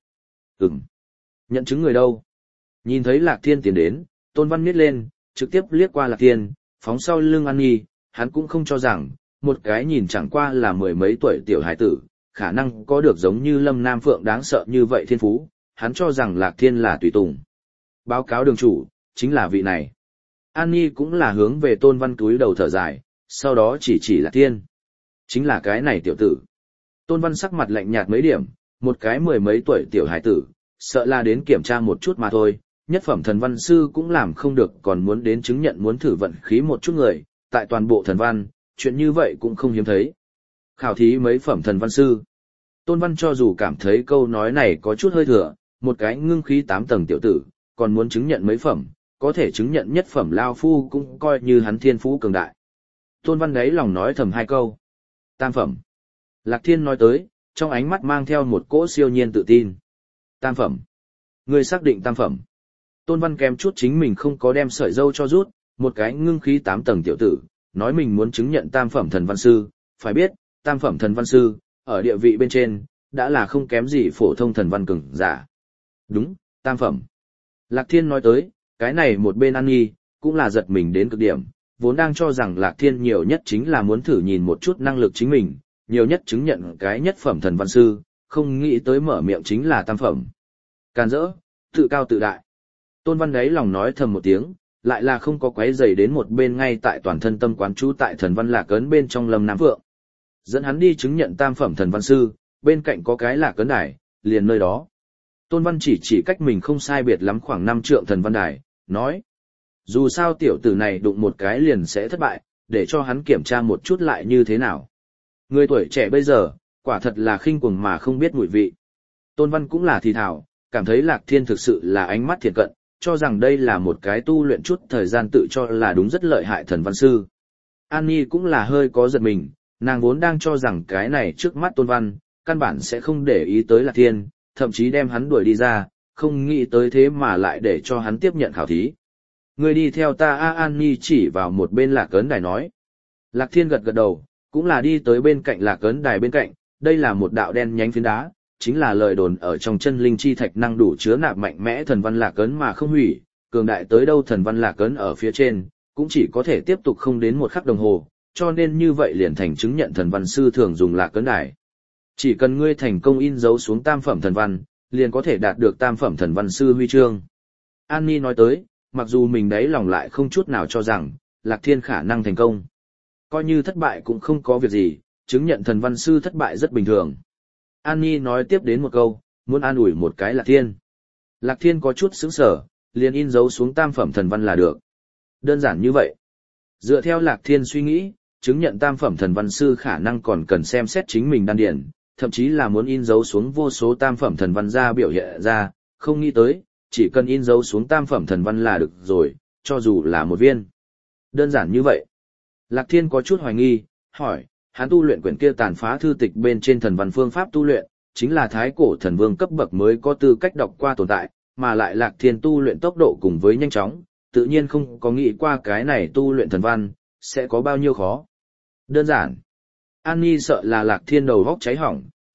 Nhận chứng người đâu? Nhìn thấy Lạc Thiên tiến đến, Tôn Văn miết lên, trực tiếp liếc qua Lạc Thiên, phóng sau lưng An Nhi, hắn cũng không cho rằng, một cái nhìn chẳng qua là mười mấy tuổi tiểu hải tử, khả năng có được giống như Lâm Nam Phượng đáng sợ như vậy thiên phú, hắn cho rằng Lạc Thiên là tùy tùng. Báo cáo đường chủ, chính là vị này. An Nhi cũng là hướng về Tôn Văn cúi đầu thở dài, sau đó chỉ Lạc Thiên. Chính là cái này tiểu tử. Tôn Văn sắc mặt lạnh nhạt mấy điểm, một cái mười mấy tuổi tiểu hải tử, sợ là đến kiểm tra một chút mà thôi, nhất phẩm thần văn sư cũng làm không được còn muốn đến chứng nhận muốn thử vận khí một chút người, tại toàn bộ thần văn, chuyện như vậy cũng không hiếm thấy. Khảo thí mấy phẩm thần văn sư. Tôn Văn cho dù cảm thấy câu nói này có chút hơi thừa, một cái ngưng khí 8 tầng tiểu tử, còn muốn chứng nhận mấy phẩm, có thể chứng nhận nhất phẩm lao phu cũng coi như hắn thiên phú cường đại. Tôn Văn đấy lòng nói thầm 2 câu. Tam phẩm. Lạc Thiên nói tới, trong ánh mắt mang theo một cỗ siêu nhiên tự tin. Tam phẩm. Ngươi xác định tam phẩm. Tôn Văn kém chút chính mình không có đem sợi dâu cho rút, một cái ngưng khí 8 tầng tiểu tử, nói mình muốn chứng nhận tam phẩm thần văn sư, phải biết, tam phẩm thần văn sư, ở địa vị bên trên, đã là không kém gì phổ thông thần văn cường giả. Đúng, tam phẩm. Lạc Thiên nói tới, cái này một bên An Nhi, cũng là giật mình đến cực điểm, vốn đang cho rằng Lạc Thiên nhiều nhất chính là muốn thử nhìn một chút năng lực chính mình, nhiều nhất chứng nhận cái nhất phẩm thần văn sư, không nghĩ tới mở miệng chính là tam phẩm. Càn rỡ, tự cao tự đại. Tôn Văn đấy lòng nói thầm một tiếng, lại là không có quấy rầy đến một bên ngay tại toàn thân tâm quán trú tại thần văn Lạc Ấn bên trong Lâm Nam Phượng. Dẫn hắn đi chứng nhận tam phẩm thần văn sư, bên cạnh có cái Lạc Ấn đài, liền nơi đó. Tôn Văn chỉ cách mình không sai biệt lắm khoảng 5 trượng thần văn đài, nói. Dù sao tiểu tử này đụng một cái liền sẽ thất bại, để cho hắn kiểm tra một chút lại như thế nào. Người tuổi trẻ bây giờ, quả thật là khinh cuồng mà không biết mùi vị. Tôn Văn cũng là thì thảo, cảm thấy Lạc Thiên thực sự là ánh mắt thiện cận, cho rằng đây là một cái tu luyện chút thời gian tự cho là đúng rất lợi hại thần văn sư. An Nhi cũng là hơi có giật mình, nàng vốn đang cho rằng cái này trước mắt Tôn Văn, căn bản sẽ không để ý tới Lạc Thiên, thậm chí đem hắn đuổi đi ra, không nghĩ tới thế mà lại để cho hắn tiếp nhận khảo thí. Người đi theo ta An Nhi chỉ vào một bên Lạc Ấn đài nói. Lạc Thiên gật gật đầu, cũng là đi tới bên cạnh Lạc Ấn đài bên cạnh, đây là một đạo đen nhánh phiến đá, chính là lời đồn ở trong chân linh chi thạch năng đủ chứa nạp mạnh mẽ thần văn Lạc Ấn mà không hủy, cường đại tới đâu thần văn Lạc Ấn ở phía trên, cũng chỉ có thể tiếp tục không đến 1 khắc đồng hồ, cho nên như vậy liền thành chứng nhận thần văn sư thường dùng Lạc Ấn đài. Chỉ cần ngươi thành công in dấu xuống tam phẩm thần văn, liền có thể đạt được tam phẩm thần văn sư huy chương. An Nhi nói tới, mặc dù mình đấy lòng lại không chút nào cho rằng, Lạc Thiên khả năng thành công. Coi như thất bại cũng không có việc gì, chứng nhận thần văn sư thất bại rất bình thường. An Nhi nói tiếp đến một câu, muốn an ủi một cái Lạc Thiên. Lạc Thiên có chút sững sờ, liền in dấu xuống tam phẩm thần văn là được. Đơn giản như vậy. Dựa theo Lạc Thiên suy nghĩ, chứng nhận tam phẩm thần văn sư khả năng còn cần xem xét chính mình đan điển, thậm chí là muốn in dấu xuống vô số tam phẩm thần văn ra biểu hiện ra, không nghĩ tới, chỉ cần in dấu xuống tam phẩm thần văn là được rồi, cho dù là một viên. Đơn giản như vậy. Lạc Thiên có chút hoài nghi, hỏi, hắn tu luyện quyển kia tàn phá thư tịch bên trên thần văn phương pháp tu luyện, chính là thái cổ thần vương cấp bậc mới có tư cách đọc qua tồn tại, mà lại Lạc Thiên tu luyện tốc độ cùng với nhanh chóng, tự nhiên không có nghĩ qua cái này tu luyện thần văn, sẽ có bao nhiêu khó. Đơn giản. An Nhi sợ là Lạc Thiên đầu góc cháy hỏng,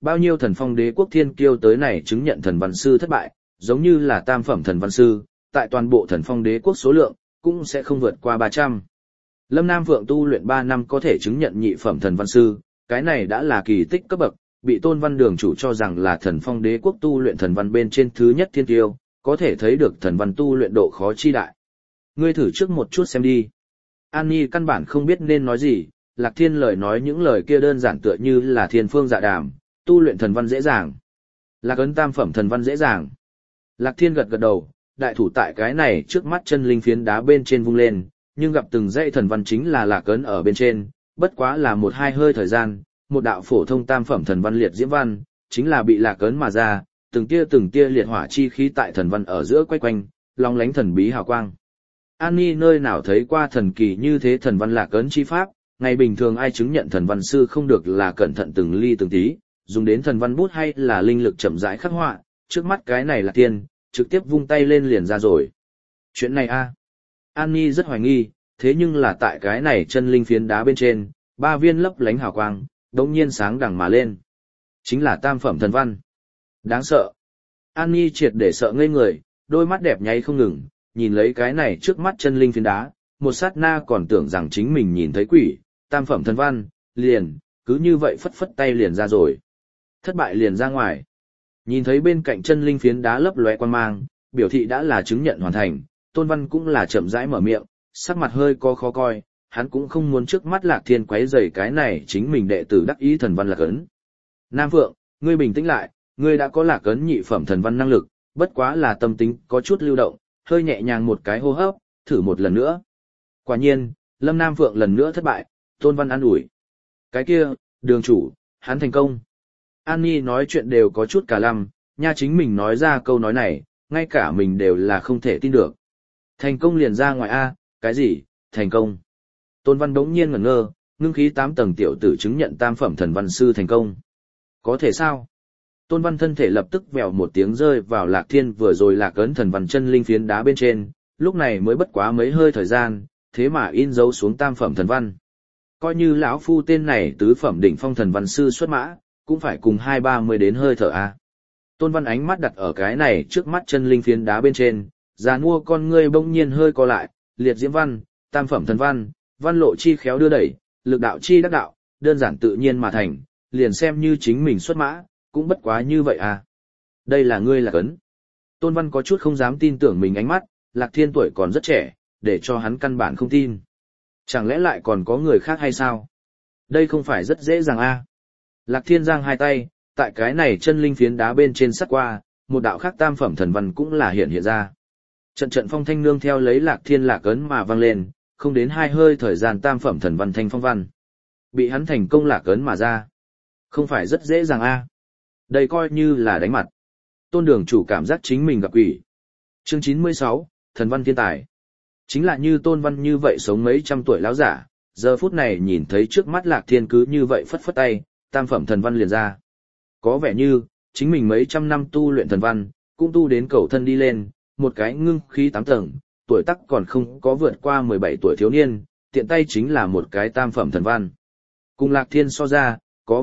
Bao nhiêu thần phong đế quốc thiên kiêu tới này chứng nhận thần văn sư thất bại, giống như là tam phẩm thần văn sư, tại toàn bộ thần phong đế quốc số lượng, cũng sẽ không vượt qua 300. Lâm Nam Phượng tu luyện 3 năm có thể chứng nhận nhị phẩm thần văn sư, cái này đã là kỳ tích cấp bậc, bị Tôn Văn Đường chủ cho rằng là thần phong đế quốc tu luyện thần văn bên trên thứ nhất thiên kiêu, có thể thấy được thần văn tu luyện độ khó chi đại. Ngươi thử trước một chút xem đi. An Nhi căn bản không biết nên nói gì, Lạc Thiên lời nói những lời kia đơn giản tựa như là thiên phương dạ đàm, tu luyện thần văn dễ dàng. Lạc ấn tam phẩm thần văn dễ dàng. Lạc Thiên gật gật đầu, đại thủ tại cái này trước mắt chân linh phiến đá bên trên vung lên, nhưng gặp từng dãy thần văn chính là lạc ấn ở bên trên, bất quá là một hai hơi thời gian, một đạo phổ thông tam phẩm thần văn liệt diễm văn, chính là bị lạc ấn mà ra, từng tia liệt hỏa chi khí tại thần văn ở giữa quay quanh, long lánh thần bí hào quang. An Nhi nơi nào thấy qua thần kỳ như thế thần văn lạc ấn chi pháp, ngày bình thường ai chứng nhận thần văn sư không được là cẩn thận từng ly từng tí, dùng đến thần văn bút hay là linh lực chậm rãi khắc họa, trước mắt cái này là tiên, trực tiếp vung tay lên liền ra rồi. Chuyện này a, An Nhi rất hoài nghi, thế nhưng là tại cái này chân linh phiến đá bên trên, 3 viên lấp lánh hào quang, đống nhiên sáng đằng mà lên. Chính là tam phẩm thần văn. Đáng sợ. An Nhi triệt để sợ ngây người, đôi mắt đẹp nháy không ngừng, nhìn lấy cái này trước mắt chân linh phiến đá, một sát na còn tưởng rằng chính mình nhìn thấy quỷ, tam phẩm thần văn, liền, cứ như vậy phất phất tay liền ra rồi. Thất bại liền ra ngoài. Nhìn thấy bên cạnh chân linh phiến đá lấp lóe quan mang, biểu thị đã là chứng nhận hoàn thành, Tôn Văn cũng là chậm rãi mở miệng, sắc mặt hơi có khó coi, hắn cũng không muốn trước mắt Lạc Thiên quấy rầy cái này chính mình đệ tử đắc ý thần văn lạc ấn. Nam Phượng, ngươi bình tĩnh lại, ngươi đã có lạc ấn nhị phẩm thần văn năng lực, bất quá là tâm tính có chút lưu động, hơi nhẹ nhàng một cái hô hấp, thử một lần nữa. Quả nhiên, Lâm Nam Phượng lần nữa thất bại, Tôn Văn an ủi. Cái kia, đường chủ, hắn thành công. An Nhi nói chuyện đều có chút cả lăm, nha chính mình nói ra câu nói này, ngay cả mình đều là không thể tin được. Thành công liền ra ngoài A, cái gì, thành công. Tôn Văn đống nhiên ngẩn ngơ, ngưng khí 8 tầng tiểu tử chứng nhận tam phẩm thần văn sư thành công. Có thể sao? Tôn Văn thân thể lập tức vèo một tiếng rơi vào Lạc Thiên vừa rồi lạc ấn thần văn chân linh phiến đá bên trên, lúc này mới bất quá mấy hơi thời gian, thế mà in dấu xuống tam phẩm thần văn. Coi như lão phu tên này tứ phẩm đỉnh phong thần văn sư xuất mã, cũng phải cùng 2-30 đến hơi thở A. Tôn Văn ánh mắt đặt ở cái này trước mắt chân linh phiến đá bên trên, già nua con ngươi bỗng nhiên hơi co lại, liệt diễm văn, tam phẩm thần văn, văn lộ chi khéo đưa đẩy, lực đạo chi đắc đạo, đơn giản tự nhiên mà thành, liền xem như chính mình xuất mã, cũng bất quá như vậy à. Đây là ngươi Lạc ấn. Tôn Văn có chút không dám tin tưởng mình ánh mắt, Lạc Thiên tuổi còn rất trẻ, để cho hắn căn bản không tin. Chẳng lẽ lại còn có người khác hay sao? Đây không phải rất dễ dàng a. Lạc Thiên giang hai tay, tại cái này chân linh phiến đá bên trên sắt qua, một đạo khác tam phẩm thần văn cũng là hiện ra. Trận trận phong thanh nương theo lấy Lạc Thiên lạc ấn mà vang lên, không đến 2 hơi thời gian tam phẩm thần văn thanh phong văn. Bị hắn thành công lạc ấn mà ra. Không phải rất dễ dàng a. Đây coi như là đánh mặt. Tôn đường chủ cảm giác chính mình gặp quỷ. Chương 96, thần văn thiên tài. Chính là như Tôn Văn như vậy sống mấy trăm tuổi lão giả, giờ phút này nhìn thấy trước mắt Lạc Thiên cứ như vậy phất phất tay, tam phẩm thần văn liền ra. Có vẻ như, chính mình mấy trăm năm tu luyện thần văn, cũng tu đến cầu thân đi lên, một cái ngưng khí 8 tầng, tuổi tác còn không có vượt qua 17 tuổi thiếu niên, tiện tay chính là một cái tam phẩm thần văn. Cùng Lạc Thiên so ra, có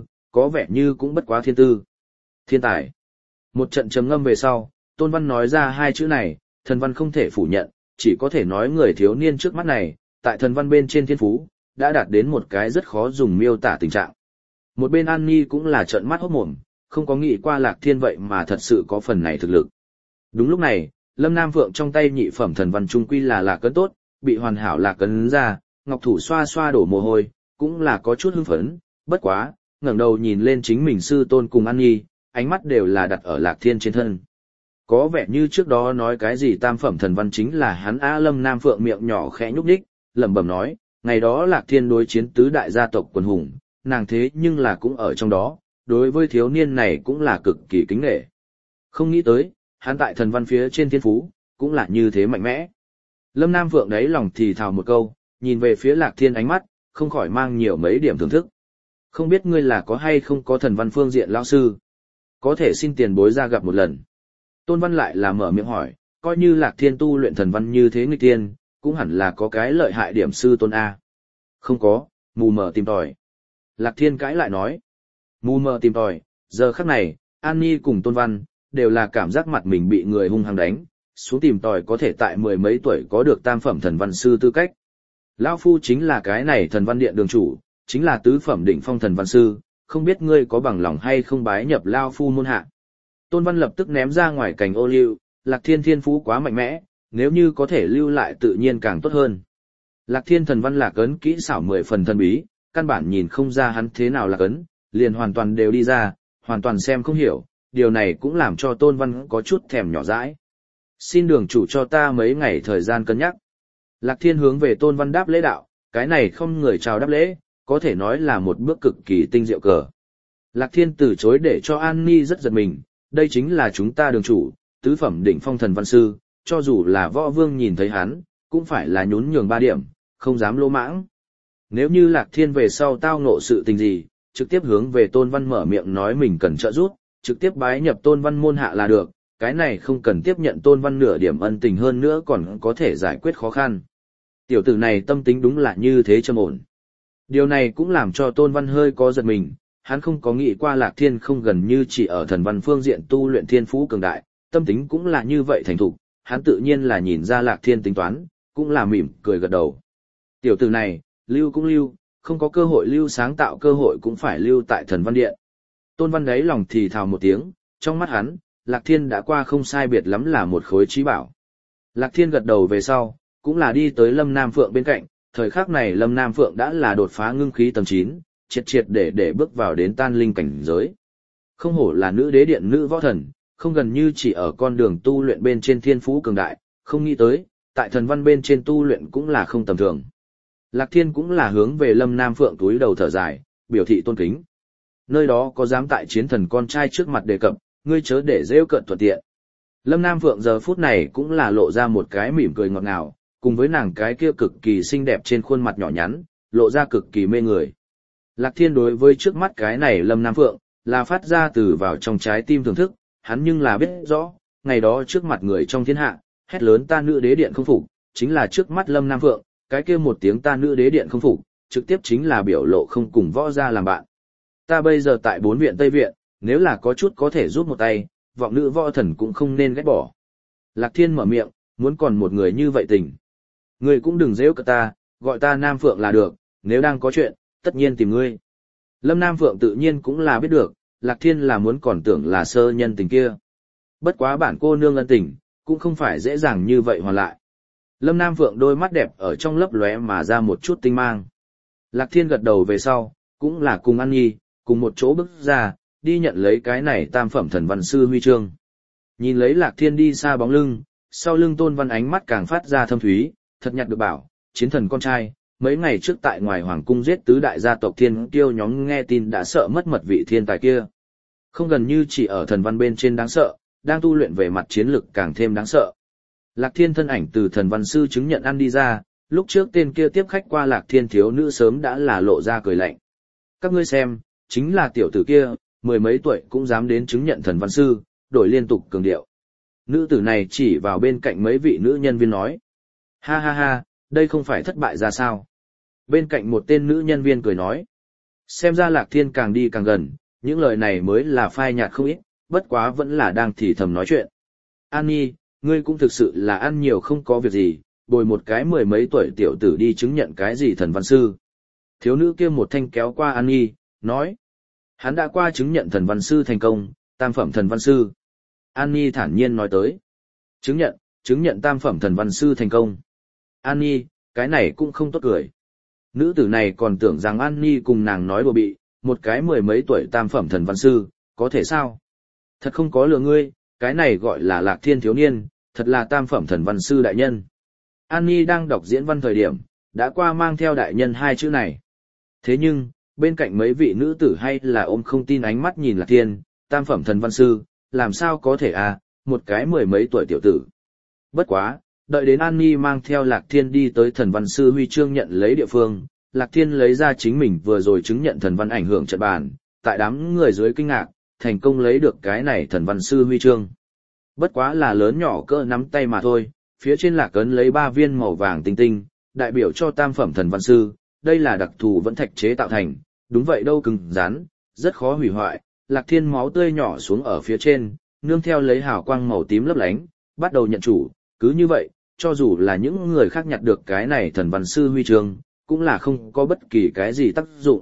vẻ như cũng bất quá thiên tư. Thiên tài. Một trận trầm ngâm về sau, Tôn Văn nói ra 2 chữ này, thần văn không thể phủ nhận, chỉ có thể nói người thiếu niên trước mắt này, tại thần văn bên trên thiên phú, đã đạt đến một cái rất khó dùng miêu tả tình trạng. Một bên An Nhi cũng là trợn mắt hốt mồm, không có nghĩ qua Lạc Thiên vậy mà thật sự có phần này thực lực. Đúng lúc này, Lâm Nam Phượng trong tay nhị phẩm thần văn trung quy là lạc ấn tốt, bị hoàn hảo lạc ấn ra, ngọc thủ xoa xoa đổ mồ hôi, cũng là có chút hưng phấn, bất quá, ngẩng đầu nhìn lên chính mình sư tôn cùng An Nhi, ánh mắt đều là đặt ở Lạc Thiên trên thân. Có vẻ như trước đó nói cái gì tam phẩm thần văn chính là hắn á. Lâm Nam Phượng miệng nhỏ khẽ nhúc nhích, lẩm bẩm nói, ngày đó Lạc Thiên đối chiến tứ đại gia tộc quần hùng, nàng thế nhưng là cũng ở trong đó, đối với thiếu niên này cũng là cực kỳ kính nể. Không nghĩ tới, hắn tại thần văn phía trên thiên phú, cũng là như thế mạnh mẽ. Lâm Nam Phượng đấy lòng thì thào một câu, nhìn về phía Lạc Thiên ánh mắt, không khỏi mang nhiều mấy điểm thưởng thức. Không biết ngươi là có hay không có thần văn phương diện lão sư? Có thể xin tiền bối ra gặp một lần. Tôn Văn lại là mở miệng hỏi, coi như Lạc Thiên tu luyện thần văn như thế nghịch tiên, cũng hẳn là có cái lợi hại điểm sư tôn A. Không có, mù mờ tìm tòi. Lạc Thiên cãi lại nói, mù mờ tìm tòi, Giờ khắc này, An Nhi cùng Tôn Văn, đều là cảm giác mặt mình bị người hung hăng đánh, xuống tìm tòi có thể tại mười mấy tuổi có được tam phẩm thần văn sư tư cách. Lão Phu chính là cái này thần văn điện đường chủ, chính là tứ phẩm đỉnh phong thần văn sư, không biết ngươi có bằng lòng hay không bái nhập Lão Phu môn hạ. Tôn Văn lập tức ném ra ngoài cành ô liu, Lạc Thiên thiên phú quá mạnh mẽ, nếu như có thể lưu lại tự nhiên càng tốt hơn. Lạc Thiên thần văn lạc ấn kỹ xảo 10 phần thần bí, căn bản nhìn không ra hắn thế nào lạc ấn, liền hoàn toàn đều đi ra, hoàn toàn xem không hiểu, điều này cũng làm cho Tôn Văn có chút thèm nhỏ dãi. Xin đường chủ cho ta mấy ngày thời gian cân nhắc. Lạc Thiên hướng về Tôn Văn đáp lễ đạo, cái này không người chào đáp lễ, có thể nói là một bước cực kỳ tinh diệu cờ. Lạc Thiên từ chối để cho An Ni rất giật mình, đây chính là chúng ta đường chủ, tứ phẩm đỉnh phong thần văn sư, cho dù là võ vương nhìn thấy hắn, cũng phải là nhún nhường 3 điểm, không dám lỗ mãng. Nếu như Lạc Thiên về sau tao ngộ sự tình gì, trực tiếp hướng về Tôn Văn mở miệng nói mình cần trợ giúp, trực tiếp bái nhập Tôn Văn môn hạ là được, cái này không cần tiếp nhận Tôn Văn nửa điểm ân tình hơn nữa còn có thể giải quyết khó khăn. Tiểu tử này tâm tính đúng là như thế trầm ổn. Điều này cũng làm cho Tôn Văn hơi có giật mình, hắn không có nghĩ qua Lạc Thiên không gần như chỉ ở thần văn phương diện tu luyện thiên phú cường đại, tâm tính cũng là như vậy thành thục, hắn tự nhiên là nhìn ra Lạc Thiên tính toán, cũng là mỉm cười gật đầu. Tiểu tử này, lưu cũng lưu, không có cơ hội lưu sáng tạo cơ hội cũng phải lưu tại thần văn điện. Tôn Văn đấy lòng thì thào một tiếng, trong mắt hắn, Lạc Thiên đã qua không sai biệt lắm là một khối trí bảo. Lạc Thiên gật đầu về sau, cũng là đi tới Lâm Nam Phượng bên cạnh, thời khắc này Lâm Nam Phượng đã là đột phá ngưng khí tầng 9, triệt để bước vào đến tan linh cảnh giới. Không hổ là nữ đế điện nữ võ thần, không gần như chỉ ở con đường tu luyện bên trên thiên phú cường đại, không nghĩ tới, tại thần văn bên trên tu luyện cũng là không tầm thường. Lạc Thiên cũng là hướng về Lâm Nam Phượng túi đầu thở dài, biểu thị tôn kính. Nơi đó có dám tại chiến thần con trai trước mặt đề cập, ngươi chớ để rêu cận thuận tiện. Lâm Nam Phượng giờ phút này cũng là lộ ra một cái mỉm cười ngọt ngào, cùng với nàng cái kia cực kỳ xinh đẹp trên khuôn mặt nhỏ nhắn, lộ ra cực kỳ mê người. Lạc Thiên đối với trước mắt cái này Lâm Nam Phượng, là phát ra từ vào trong trái tim thưởng thức, hắn nhưng là biết rõ, ngày đó trước mặt người trong thiên hạ, hét lớn ta nữ đế điện không phục, chính là trước mắt Lâm Nam Phượng, cái kia một tiếng ta nữ đế điện không phục, trực tiếp chính là biểu lộ không cùng võ gia làm bạn. Ta bây giờ tại 4 viện Tây Viện, nếu là có chút có thể giúp một tay, vọng nữ võ thần cũng không nên ghét bỏ. Lạc Thiên mở miệng, muốn còn một người như vậy tình. Ngươi cũng đừng giễu cợt ta, gọi ta Nam Phượng là được, nếu đang có chuyện, tất nhiên tìm ngươi. Lâm Nam Phượng tự nhiên cũng là biết được, Lạc Thiên là muốn còn tưởng là sơ nhân tình kia. Bất quá bản cô nương ân tình, cũng không phải dễ dàng như vậy hoàn lại. Lâm Nam Phượng đôi mắt đẹp ở trong lấp lóe mà ra một chút tinh mang. Lạc Thiên gật đầu về sau, cũng là cùng An Nhi, cùng một chỗ bước ra, đi nhận lấy cái này tam phẩm thần văn sư huy chương. Nhìn lấy Lạc Thiên đi xa bóng lưng, sau lưng Tôn Văn ánh mắt càng phát ra thâm thúy, thật nhặt được bảo, chiến thần con trai, mấy ngày trước tại ngoài hoàng cung giết tứ đại gia tộc thiên kiêu nhóm nghe tin đã sợ mất mật vị thiên tài kia. Không gần như chỉ ở thần văn bên trên đáng sợ, đang tu luyện về mặt chiến lực càng thêm đáng sợ. Lạc Thiên thân ảnh từ thần văn sư chứng nhận ăn đi ra, lúc trước tên kia tiếp khách qua Lạc Thiên thiếu nữ sớm đã là lộ ra cười lạnh. Các ngươi xem, chính là tiểu tử kia, 10 mấy tuổi cũng dám đến chứng nhận thần văn sư, đổi liên tục cường điệu. Nữ tử này chỉ vào bên cạnh mấy vị nữ nhân viên nói. Ha ha ha, đây không phải thất bại ra sao? Bên cạnh một tên nữ nhân viên cười nói. Xem ra Lạc Thiên càng đi càng gần, những lời này mới là phai nhạt không ít, bất quá vẫn là đang thì thầm nói chuyện. An Nhi, ngươi cũng thực sự là ăn nhiều không có việc gì, bồi một cái 10 mấy tuổi tiểu tử đi chứng nhận cái gì thần văn sư. Thiếu nữ kia một thanh kéo qua An Nhi, nói. Hắn đã qua chứng nhận thần văn sư thành công, tam phẩm thần văn sư. An Nhi thản nhiên nói tới. Chứng nhận tam phẩm thần văn sư thành công. An Nhi, cái này cũng không tốt cười. Nữ tử này còn tưởng rằng An Nhi cùng nàng nói đùa bị, một cái 10 mấy tuổi tam phẩm thần văn sư, có thể sao? Thật không có lừa ngươi, cái này gọi là Lạc Thiên thiếu niên, thật là tam phẩm thần văn sư đại nhân. An Nhi đang đọc diễn văn thời điểm, đã qua mang theo đại nhân 2 chữ này. Thế nhưng, bên cạnh mấy vị nữ tử hay là ôm không tin ánh mắt nhìn Lạc Thiên, tam phẩm thần văn sư, làm sao có thể à, một cái 10 mấy tuổi tiểu tử. Bất quá, đợi đến An Nhi mang theo Lạc Thiên đi tới thần văn sư huy chương nhận lấy địa phương, Lạc Thiên lấy ra chính mình vừa rồi chứng nhận thần văn ảnh hưởng trận bàn, tại đám người dưới kinh ngạc, thành công lấy được cái này thần văn sư huy chương. Bất quá là lớn nhỏ cỡ nắm tay mà thôi, phía trên lạc ấn lấy 3 viên màu vàng tinh tinh, đại biểu cho tam phẩm thần văn sư, đây là đặc thù vẫn thạch chế tạo thành, đúng vậy đâu cứng rắn, rất khó hủy hoại, Lạc Thiên máu tươi nhỏ xuống ở phía trên, nương theo lấy hào quang màu tím lấp lánh, bắt đầu nhận chủ, cứ như vậy, cho dù là những người khác nhặt được cái này thần văn sư huy chương, cũng là không có bất kỳ cái gì tác dụng.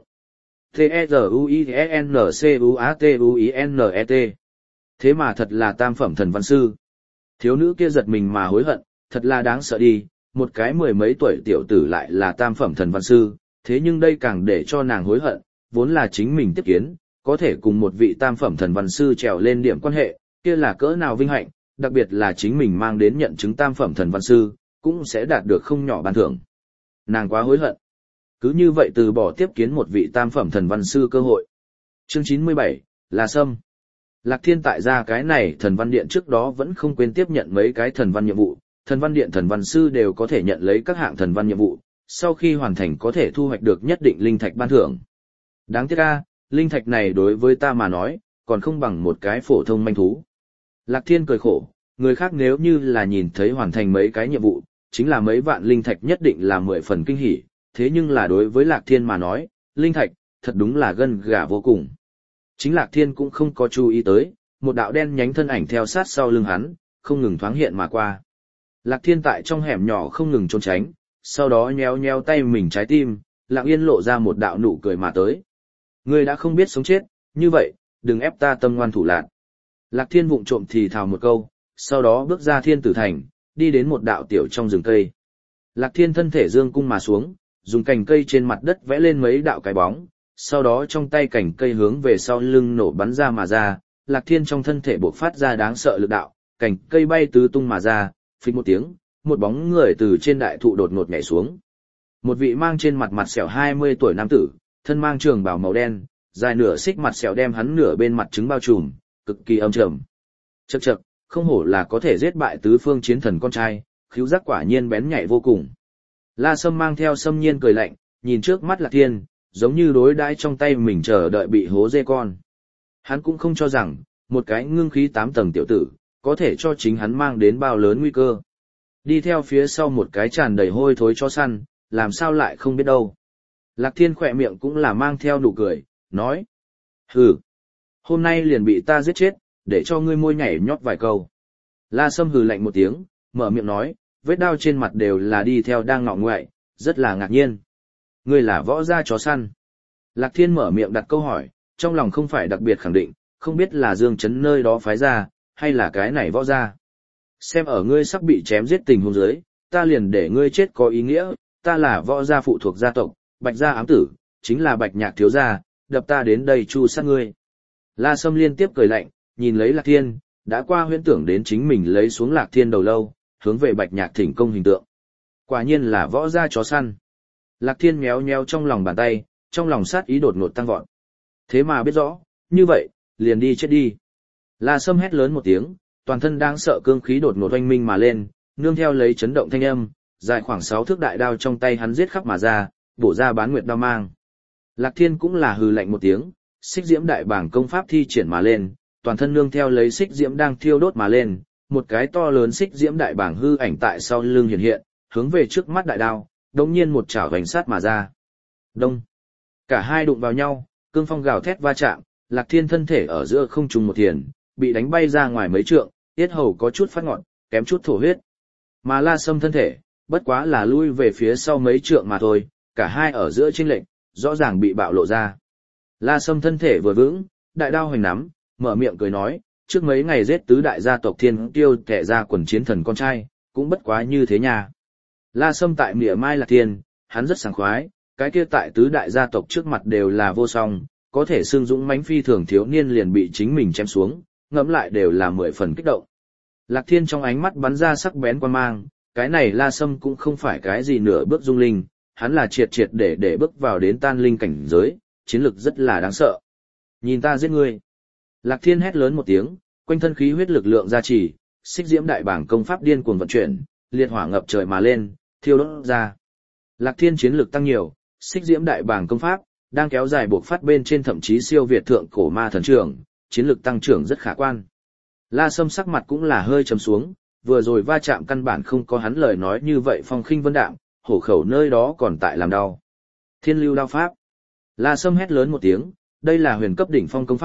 T-E-Z-U-I-N-C-U-A-T-U-I-N-E-T. Thế mà thật là tam phẩm thần văn sư. Thiếu nữ kia giật mình mà hối hận, thật là đáng sợ đi, một cái mười mấy tuổi tiểu tử lại là tam phẩm thần văn sư, thế nhưng đây càng để cho nàng hối hận, vốn là chính mình tiếp kiến, có thể cùng một vị tam phẩm thần văn sư trèo lên điểm quan hệ, kia là cỡ nào vinh hạnh, đặc biệt là chính mình mang đến nhận chứng tam phẩm thần văn sư, cũng sẽ đạt được không nhỏ ban thưởng. Nàng quá hối hận. Cứ như vậy từ bỏ tiếp kiến một vị tam phẩm thần văn sư cơ hội. Chương 97, là Sâm. Lạc Thiên tại ra cái này thần văn điện trước đó vẫn không quên tiếp nhận mấy cái thần văn nhiệm vụ, thần văn điện thần văn sư đều có thể nhận lấy các hạng thần văn nhiệm vụ, sau khi hoàn thành có thể thu hoạch được nhất định linh thạch ban thưởng. Đáng tiếc a, linh thạch này đối với ta mà nói, còn không bằng một cái phổ thông manh thú. Lạc Thiên cười khổ, người khác nếu như là nhìn thấy hoàn thành mấy cái nhiệm vụ, chính là mấy vạn linh thạch nhất định là 10 phần kinh hỉ, thế nhưng là đối với Lạc Thiên mà nói, linh thạch, thật đúng là gân gà vô cùng. Chính Lạc Thiên cũng không có chú ý tới, một đạo đen nhánh thân ảnh theo sát sau lưng hắn, không ngừng thoáng hiện mà qua. Lạc Thiên tại trong hẻm nhỏ không ngừng trốn tránh, sau đó nhéo nhéo tay mình trái tim, lặng yên lộ ra một đạo nụ cười mà tới. Ngươi đã không biết sống chết, như vậy, đừng ép ta tâm ngoan thủ lạn. Lạc Thiên vụng trộm thì thào một câu, sau đó bước ra Thiên Tử Thành, đi đến một đạo tiểu trong rừng cây. Lạc Thiên thân thể dương cung mà xuống, dùng cành cây trên mặt đất vẽ lên mấy đạo cái bóng, sau đó trong tay cành cây hướng về sau lưng nổ bắn ra mà ra, Lạc Thiên trong thân thể bộc phát ra đáng sợ lực đạo, cành cây bay tứ tung mà ra, phịch một tiếng, một bóng người từ trên đại thụ đột ngột nhảy xuống. Một vị mang trên mặt mặt sẹo 20 tuổi nam tử, thân mang trường bào màu đen, dài nửa xích mặt sẹo đem hắn nửa bên mặt trứng bao trùm, cực kỳ âm trầm. Chậc chậc, không hổ là có thể giết bại tứ phương chiến thần con trai, khứu giác quả nhiên bén nhạy vô cùng. La Sâm mang theo Sâm Nhiên cười lạnh, nhìn trước mắt Lạc Thiên, giống như đối đãi trong tay mình chờ đợi bị hố dê con. Hắn cũng không cho rằng, một cái ngưng khí 8 tầng tiểu tử, có thể cho chính hắn mang đến bao lớn nguy cơ. Đi theo phía sau một cái tràn đầy hôi thối chó săn, làm sao lại không biết đâu. Lạc Thiên khỏe miệng cũng là mang theo nụ cười, nói. Hừ, hôm nay liền bị ta giết chết, để cho ngươi môi nhảy nhót vài câu. La Sâm hừ lạnh một tiếng, mở miệng nói, vết đao trên mặt đều là đi theo đang ngọ ngoại, rất là ngạc nhiên. Ngươi là võ gia chó săn. Lạc Thiên mở miệng đặt câu hỏi, trong lòng không phải đặc biệt khẳng định, không biết là Dương Chấn nơi đó phái ra, hay là cái này võ gia. Xem ở ngươi sắp bị chém giết tình huống dưới, ta liền để ngươi chết có ý nghĩa, ta là võ gia phụ thuộc gia tộc, Bạch gia ám tử, chính là Bạch Nhạc thiếu gia, đập ta đến đây chu sát ngươi. La Sâm liên tiếp cười lạnh, nhìn lấy Lạc Thiên, đã qua huyễn tưởng đến chính mình lấy xuống Lạc Thiên đầu lâu, hướng về Bạch Nhạc thỉnh công hình tượng. Quả nhiên là võ gia chó săn. Lạc Thiên méo méo trong lòng bàn tay, trong lòng sát ý đột ngột tăng vọt. Thế mà biết rõ, như vậy, liền đi chết đi. La Sâm hét lớn một tiếng, toàn thân đang sợ cương khí đột ngột oanh minh mà lên, nương theo lấy chấn động thanh âm, dài khoảng 6 thước đại đao trong tay hắn giết khắp mà ra, bổ ra bán nguyệt đao mang. Lạc Thiên cũng là hừ lạnh một tiếng, xích diễm đại bảng công pháp thi triển mà lên, toàn thân nương theo lấy xích diễm đang thiêu đốt mà lên, một cái to lớn xích diễm đại bảng hư ảnh tại sau lưng hiện hiện, hướng về trước mắt đại đao, đột nhiên một chảo vành sát mà ra. Đông. Cả hai đụng vào nhau, cương phong gào thét va chạm, Lạc Thiên thân thể ở giữa không trung một thiền, bị đánh bay ra ngoài mấy trượng, yết hầu có chút phát ngọn, kém chút thổ huyết. Mà La Sâm thân thể, bất quá là lui về phía sau mấy trượng mà thôi, cả hai ở giữa chênh lệch, rõ ràng bị bạo lộ ra. La Sâm thân thể vừa vững, đại đao hoành nắm, mở miệng cười nói, trước mấy ngày giết tứ đại gia tộc Thiên Tiêu kẻ ra quần chiến thần con trai, cũng bất quá như thế nha. La Sâm tại mỉa mai Lạc Thiên, hắn rất sảng khoái, cái kia tại tứ đại gia tộc trước mặt đều là vô song, có thể xương dũng mãnh phi thường thiếu niên liền bị chính mình chém xuống, ngẫm lại đều là 10 phần kích động. Lạc Thiên trong ánh mắt bắn ra sắc bén quan mang, cái này La Sâm cũng không phải cái gì nửa bước dung linh, hắn là triệt để bước vào đến tan linh cảnh giới, chiến lực rất là đáng sợ. Nhìn ta giết ngươi. Lạc Thiên hét lớn một tiếng, quanh thân khí huyết lực lượng gia trì, xích diễm đại bảng công pháp điên cuồng vận chuyển, liệt hỏa ngập trời mà lên, thiêu đốt ra. Lạc Thiên chiến lực tăng nhiều, xích diễm đại bảng công pháp đang kéo dài buộc phát bên trên thậm chí siêu việt thượng cổ ma thần trưởng, chiến lực tăng trưởng rất khả quan. La Sâm sắc mặt cũng là hơi trầm xuống, vừa rồi va chạm căn bản không có hắn lời nói như vậy phong khinh vân đạm, hổ khẩu nơi đó còn tại làm đau. Thiên lưu đao pháp. La Sâm hét lớn một tiếng, đây là huyền cấp đỉnh phong công pháp,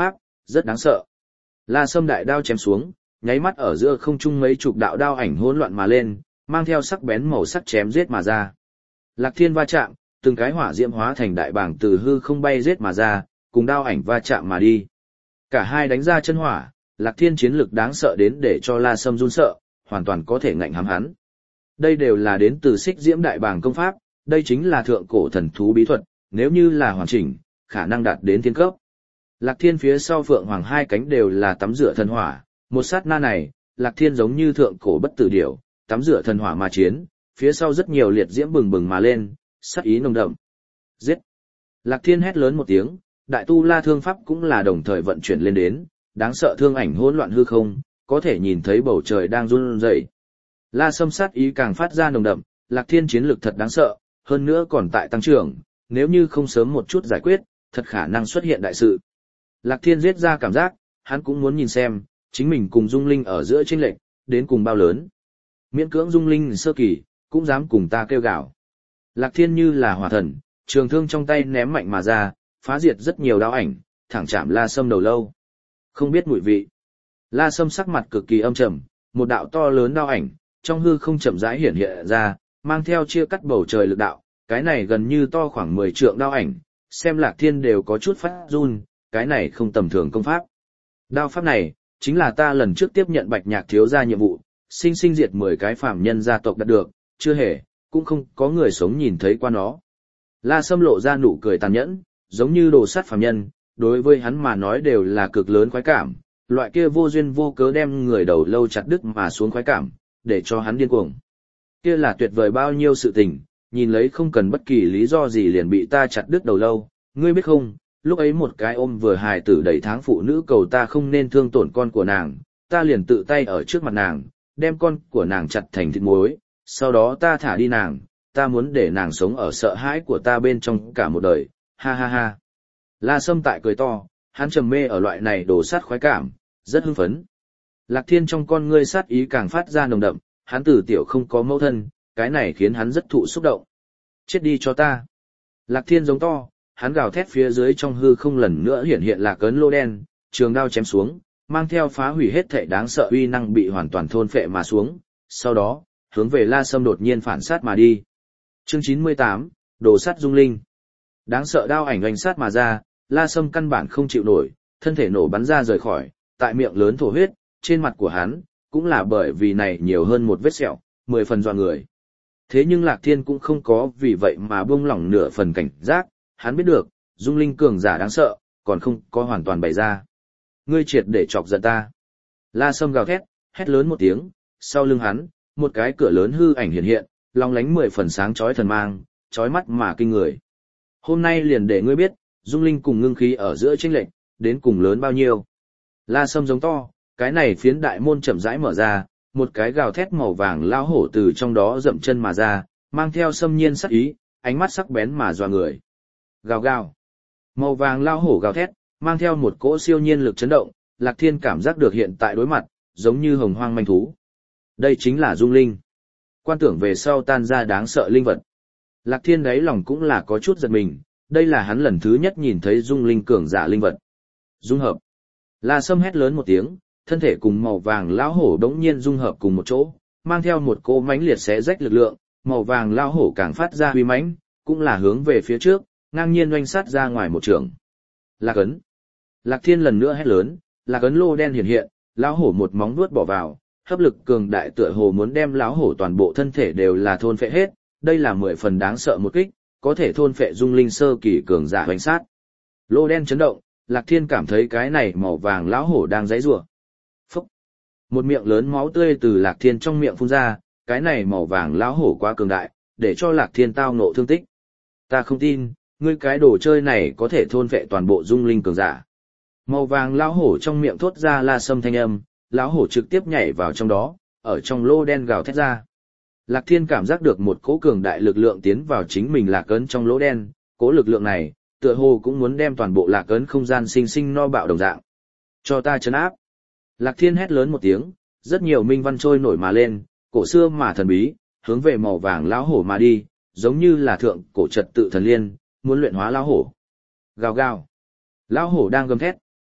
rất đáng sợ. La Sâm đại đao chém xuống, nháy mắt ở giữa không trung mấy chục đạo đao ảnh hỗn loạn mà lên, mang theo sắc bén màu sắc chém giết mà ra. Lạc Thiên va chạm, từng cái hỏa diễm hóa thành đại bảng từ hư không bay giết mà ra, cùng đao ảnh va chạm mà đi. Cả hai đánh ra chân hỏa, Lạc Thiên chiến lực đáng sợ đến để cho La Sâm run sợ, hoàn toàn có thể ngạnh hám hắn. Đây đều là đến từ Xích Diễm Đại Bàng công pháp, đây chính là thượng cổ thần thú bí thuật, nếu như là hoàn chỉnh, khả năng đạt đến thiên cấp. Lạc Thiên phía sau Phượng Hoàng hai cánh đều là tắm rửa thần hỏa, một sát na này, Lạc Thiên giống như thượng cổ bất tử điểu, tắm rửa thần hỏa mà chiến, phía sau rất nhiều liệt diễm bừng bừng mà lên, sát ý nồng đậm. Giết! Lạc Thiên hét lớn một tiếng, đại tu la thương pháp cũng là đồng thời vận chuyển lên đến, đáng sợ thương ảnh hỗn loạn hư không, có thể nhìn thấy bầu trời đang run rẩy. La Sâm sát ý càng phát ra nồng đậm, Lạc Thiên chiến lực thật đáng sợ, hơn nữa còn tại tăng trưởng, nếu như không sớm một chút giải quyết, thật khả năng xuất hiện đại sự. Lạc Thiên giết ra cảm giác, hắn cũng muốn nhìn xem, chính mình cùng Dung Linh ở giữa chênh lệch, đến cùng bao lớn. Miễn cưỡng Dung Linh sơ kỳ, cũng dám cùng ta kêu gào. Lạc Thiên như là hỏa thần, trường thương trong tay ném mạnh mà ra, phá diệt rất nhiều đao ảnh, thẳng chạm La Sâm đầu lâu. Không biết mùi vị. La Sâm sắc mặt cực kỳ âm trầm, một đạo to lớn đao ảnh, trong hư không chậm rãi hiển hiện ra, mang theo chia cắt bầu trời lực đạo, cái này gần như to khoảng 10 trượng đao ảnh, xem Lạc Thiên đều có chút phát run, cái này không tầm thường công pháp. Đao pháp này, chính là ta lần trước tiếp nhận Bạch Nhạc thiếu gia nhiệm vụ, sinh diệt 10 cái phàm nhân gia tộc đạt được, chưa hề, cũng không có người sống nhìn thấy qua nó. La Sâm lộ ra nụ cười tàn nhẫn, giống như đồ sát phàm nhân, đối với hắn mà nói đều là cực lớn khoái cảm, loại kia vô duyên vô cớ đem người đầu lâu chặt đứt mà xuống khoái cảm, để cho hắn điên cuồng. Kia là tuyệt vời bao nhiêu sự tình, nhìn lấy không cần bất kỳ lý do gì liền bị ta chặt đứt đầu lâu, ngươi biết không, lúc ấy một cái ôm vừa hài tử đầy tháng phụ nữ cầu ta không nên thương tổn con của nàng, ta liền tự tay ở trước mặt nàng, đem con của nàng chặt thành thịt muối, sau đó ta thả đi nàng, ta muốn để nàng sống ở sợ hãi của ta bên trong cả một đời, ha ha ha. La Sâm tại cười to, hắn trầm mê ở loại này đồ sát khoái cảm, rất hưng phấn. Lạc Thiên trong con ngươi sát ý càng phát ra nồng đậm, hắn từ tiểu không có mẫu thân, cái này khiến hắn rất thụ xúc động. Chết đi cho ta. Lạc Thiên giống to, hắn gào thét phía dưới trong hư không lần nữa hiển hiện là cấn lô đen, trường đao chém xuống, mang theo phá hủy hết thảy đáng sợ uy năng bị hoàn toàn thôn phệ mà xuống, sau đó, hướng về La Sâm đột nhiên phản sát mà đi. Chương 98, đồ sắt Dung Linh. Đáng sợ đao ảnh oanh sát mà ra, La Sâm căn bản không chịu nổi, thân thể nổ bắn ra rời khỏi, tại miệng lớn thổ huyết, trên mặt của hắn, cũng là bởi vì này nhiều hơn một vết sẹo, 10 phần dọa người. Thế nhưng Lạc Thiên cũng không có vì vậy mà buông lỏng nửa phần cảnh giác, hắn biết được, Dung Linh cường giả đáng sợ, còn không có hoàn toàn bày ra. Ngươi triệt để chọc giận ta. La Sâm gào thét, hét lớn một tiếng, sau lưng hắn, một cái cửa lớn hư ảnh hiện hiện, long lánh 10 phần sáng chói thần mang, chói mắt mà kinh người. Hôm nay liền để ngươi biết, Dung Linh cùng ngưng khí ở giữa chênh lệch, đến cùng lớn bao nhiêu. La Sâm giống to, cái này phiến đại môn chậm rãi mở ra, một cái gào thét màu vàng lao hổ từ trong đó dậm chân mà ra, mang theo xâm nhiên sắc ý, ánh mắt sắc bén mà dọa người. Gào gào. Màu vàng lao hổ gào thét, mang theo một cỗ siêu nhiên lực chấn động, Lạc Thiên cảm giác được hiện tại đối mặt, giống như hồng hoang manh thú. Đây chính là Dung Linh. Quan tưởng về sau tan ra đáng sợ linh vật. Lạc Thiên đáy lòng cũng là có chút giật mình, đây là hắn lần thứ nhất nhìn thấy Dung Linh cường giả linh vật. Dung hợp. La Sâm hét lớn một tiếng, thân thể cùng màu vàng lão hổ đống nhiên dung hợp cùng một chỗ, mang theo một cỗ mãnh liệt xé rách lực lượng, màu vàng lão hổ càng phát ra uy mãnh, cũng là hướng về phía trước, ngang nhiên oanh sát ra ngoài một trường. Lạc ấn. Lạc Thiên lần nữa hét lớn, lạc ấn lô đen hiện hiện, lão hổ một móng vuốt bỏ vào, hấp lực cường đại tựa hồ muốn đem lão hổ toàn bộ thân thể đều là thôn phệ hết, đây là 10 phần đáng sợ một kích, có thể thôn phệ Dung Linh sơ kỳ cường giả hoành sát. Lô đen chấn động, Lạc Thiên cảm thấy cái này màu vàng lão hổ đang giãy giụa. Phốc. Một miệng lớn máu tươi từ Lạc Thiên trong miệng phun ra, cái này màu vàng lão hổ quá cường đại, để cho Lạc Thiên tao ngộ thương tích. Ta không tin, ngươi cái đồ chơi này có thể thôn phệ toàn bộ Dung Linh cường giả. Màu vàng lão hổ trong miệng thốt ra La Sâm thanh âm, lão hổ trực tiếp nhảy vào trong đó, ở trong lô đen gào thét ra. Lạc Thiên cảm giác được một cỗ cường đại lực lượng tiến vào chính mình lạc ấn trong lỗ đen, cỗ lực lượng này, tựa hồ cũng muốn đem toàn bộ lạc ấn không gian sinh sinh no bạo đồng dạng. Cho ta trấn áp. Lạc Thiên hét lớn một tiếng, rất nhiều minh văn trôi nổi mà lên, cổ xưa mà thần bí, hướng về màu vàng lão hổ mà đi, giống như là thượng cổ trật tự thần liên, muốn luyện hóa lão hổ. Gào gào. Lão hổ đang gầm thét,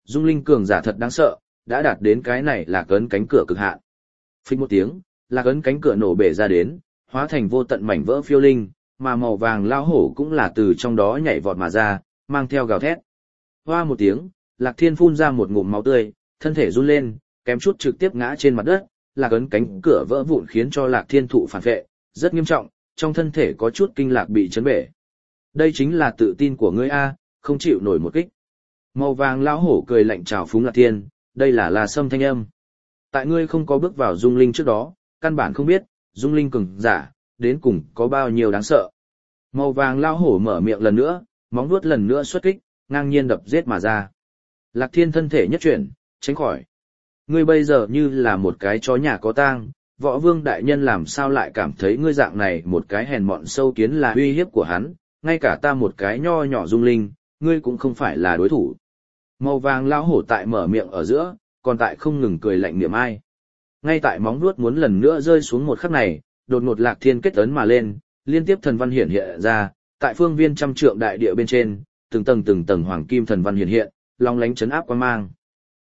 Dung linh cường giả thật đáng sợ, đã đạt đến cái này là cấn cánh cửa cực hạn. Phích một tiếng, là cấn cánh cửa nổ bể ra đến, hóa thành vô tận mảnh vỡ phiêu linh, mà màu vàng lao hổ cũng là từ trong đó nhảy vọt mà ra, mang theo gào thét. Hoa một tiếng, Lạc Thiên phun ra một ngụm máu tươi, thân thể run lên, kém chút trực tiếp ngã trên mặt đất, Lạc ấn cánh cửa vỡ vụn khiến cho Lạc Thiên thụ phản vệ, rất nghiêm trọng, trong thân thể có chút kinh lạc bị chấn bể. Đây chính là tự tin của ngươi a, không chịu nổi một kích. Màu vàng lão hổ cười lạnh chào phúng Lạc Thiên, đây là La Sâm thanh âm. Tại ngươi không có bước vào dung linh trước đó, căn bản không biết, dung linh cường giả, đến cùng có bao nhiêu đáng sợ. Màu vàng lão hổ mở miệng lần nữa, móng vuốt lần nữa xuất kích, ngang nhiên đập giết mà ra. Lạc Thiên thân thể nhất chuyển, tránh khỏi. Ngươi bây giờ như là một cái chó nhà có tang, võ vương đại nhân làm sao lại cảm thấy ngươi dạng này một cái hèn mọn sâu kiến là uy hiếp của hắn, ngay cả ta một cái nho nhỏ dung linh, ngươi cũng không phải là đối thủ. Màu vàng lão hổ tại mở miệng ở giữa, còn tại không ngừng cười lạnh niệm ai. Ngay tại móng vuốt muốn lần nữa rơi xuống một khắc này, đột ngột Lạc Thiên kết ấn mà lên, liên tiếp thần văn hiện ra, tại phương viên trăm trượng đại địa bên trên, từng tầng hoàng kim thần văn hiện, long lánh chấn áp quang mang.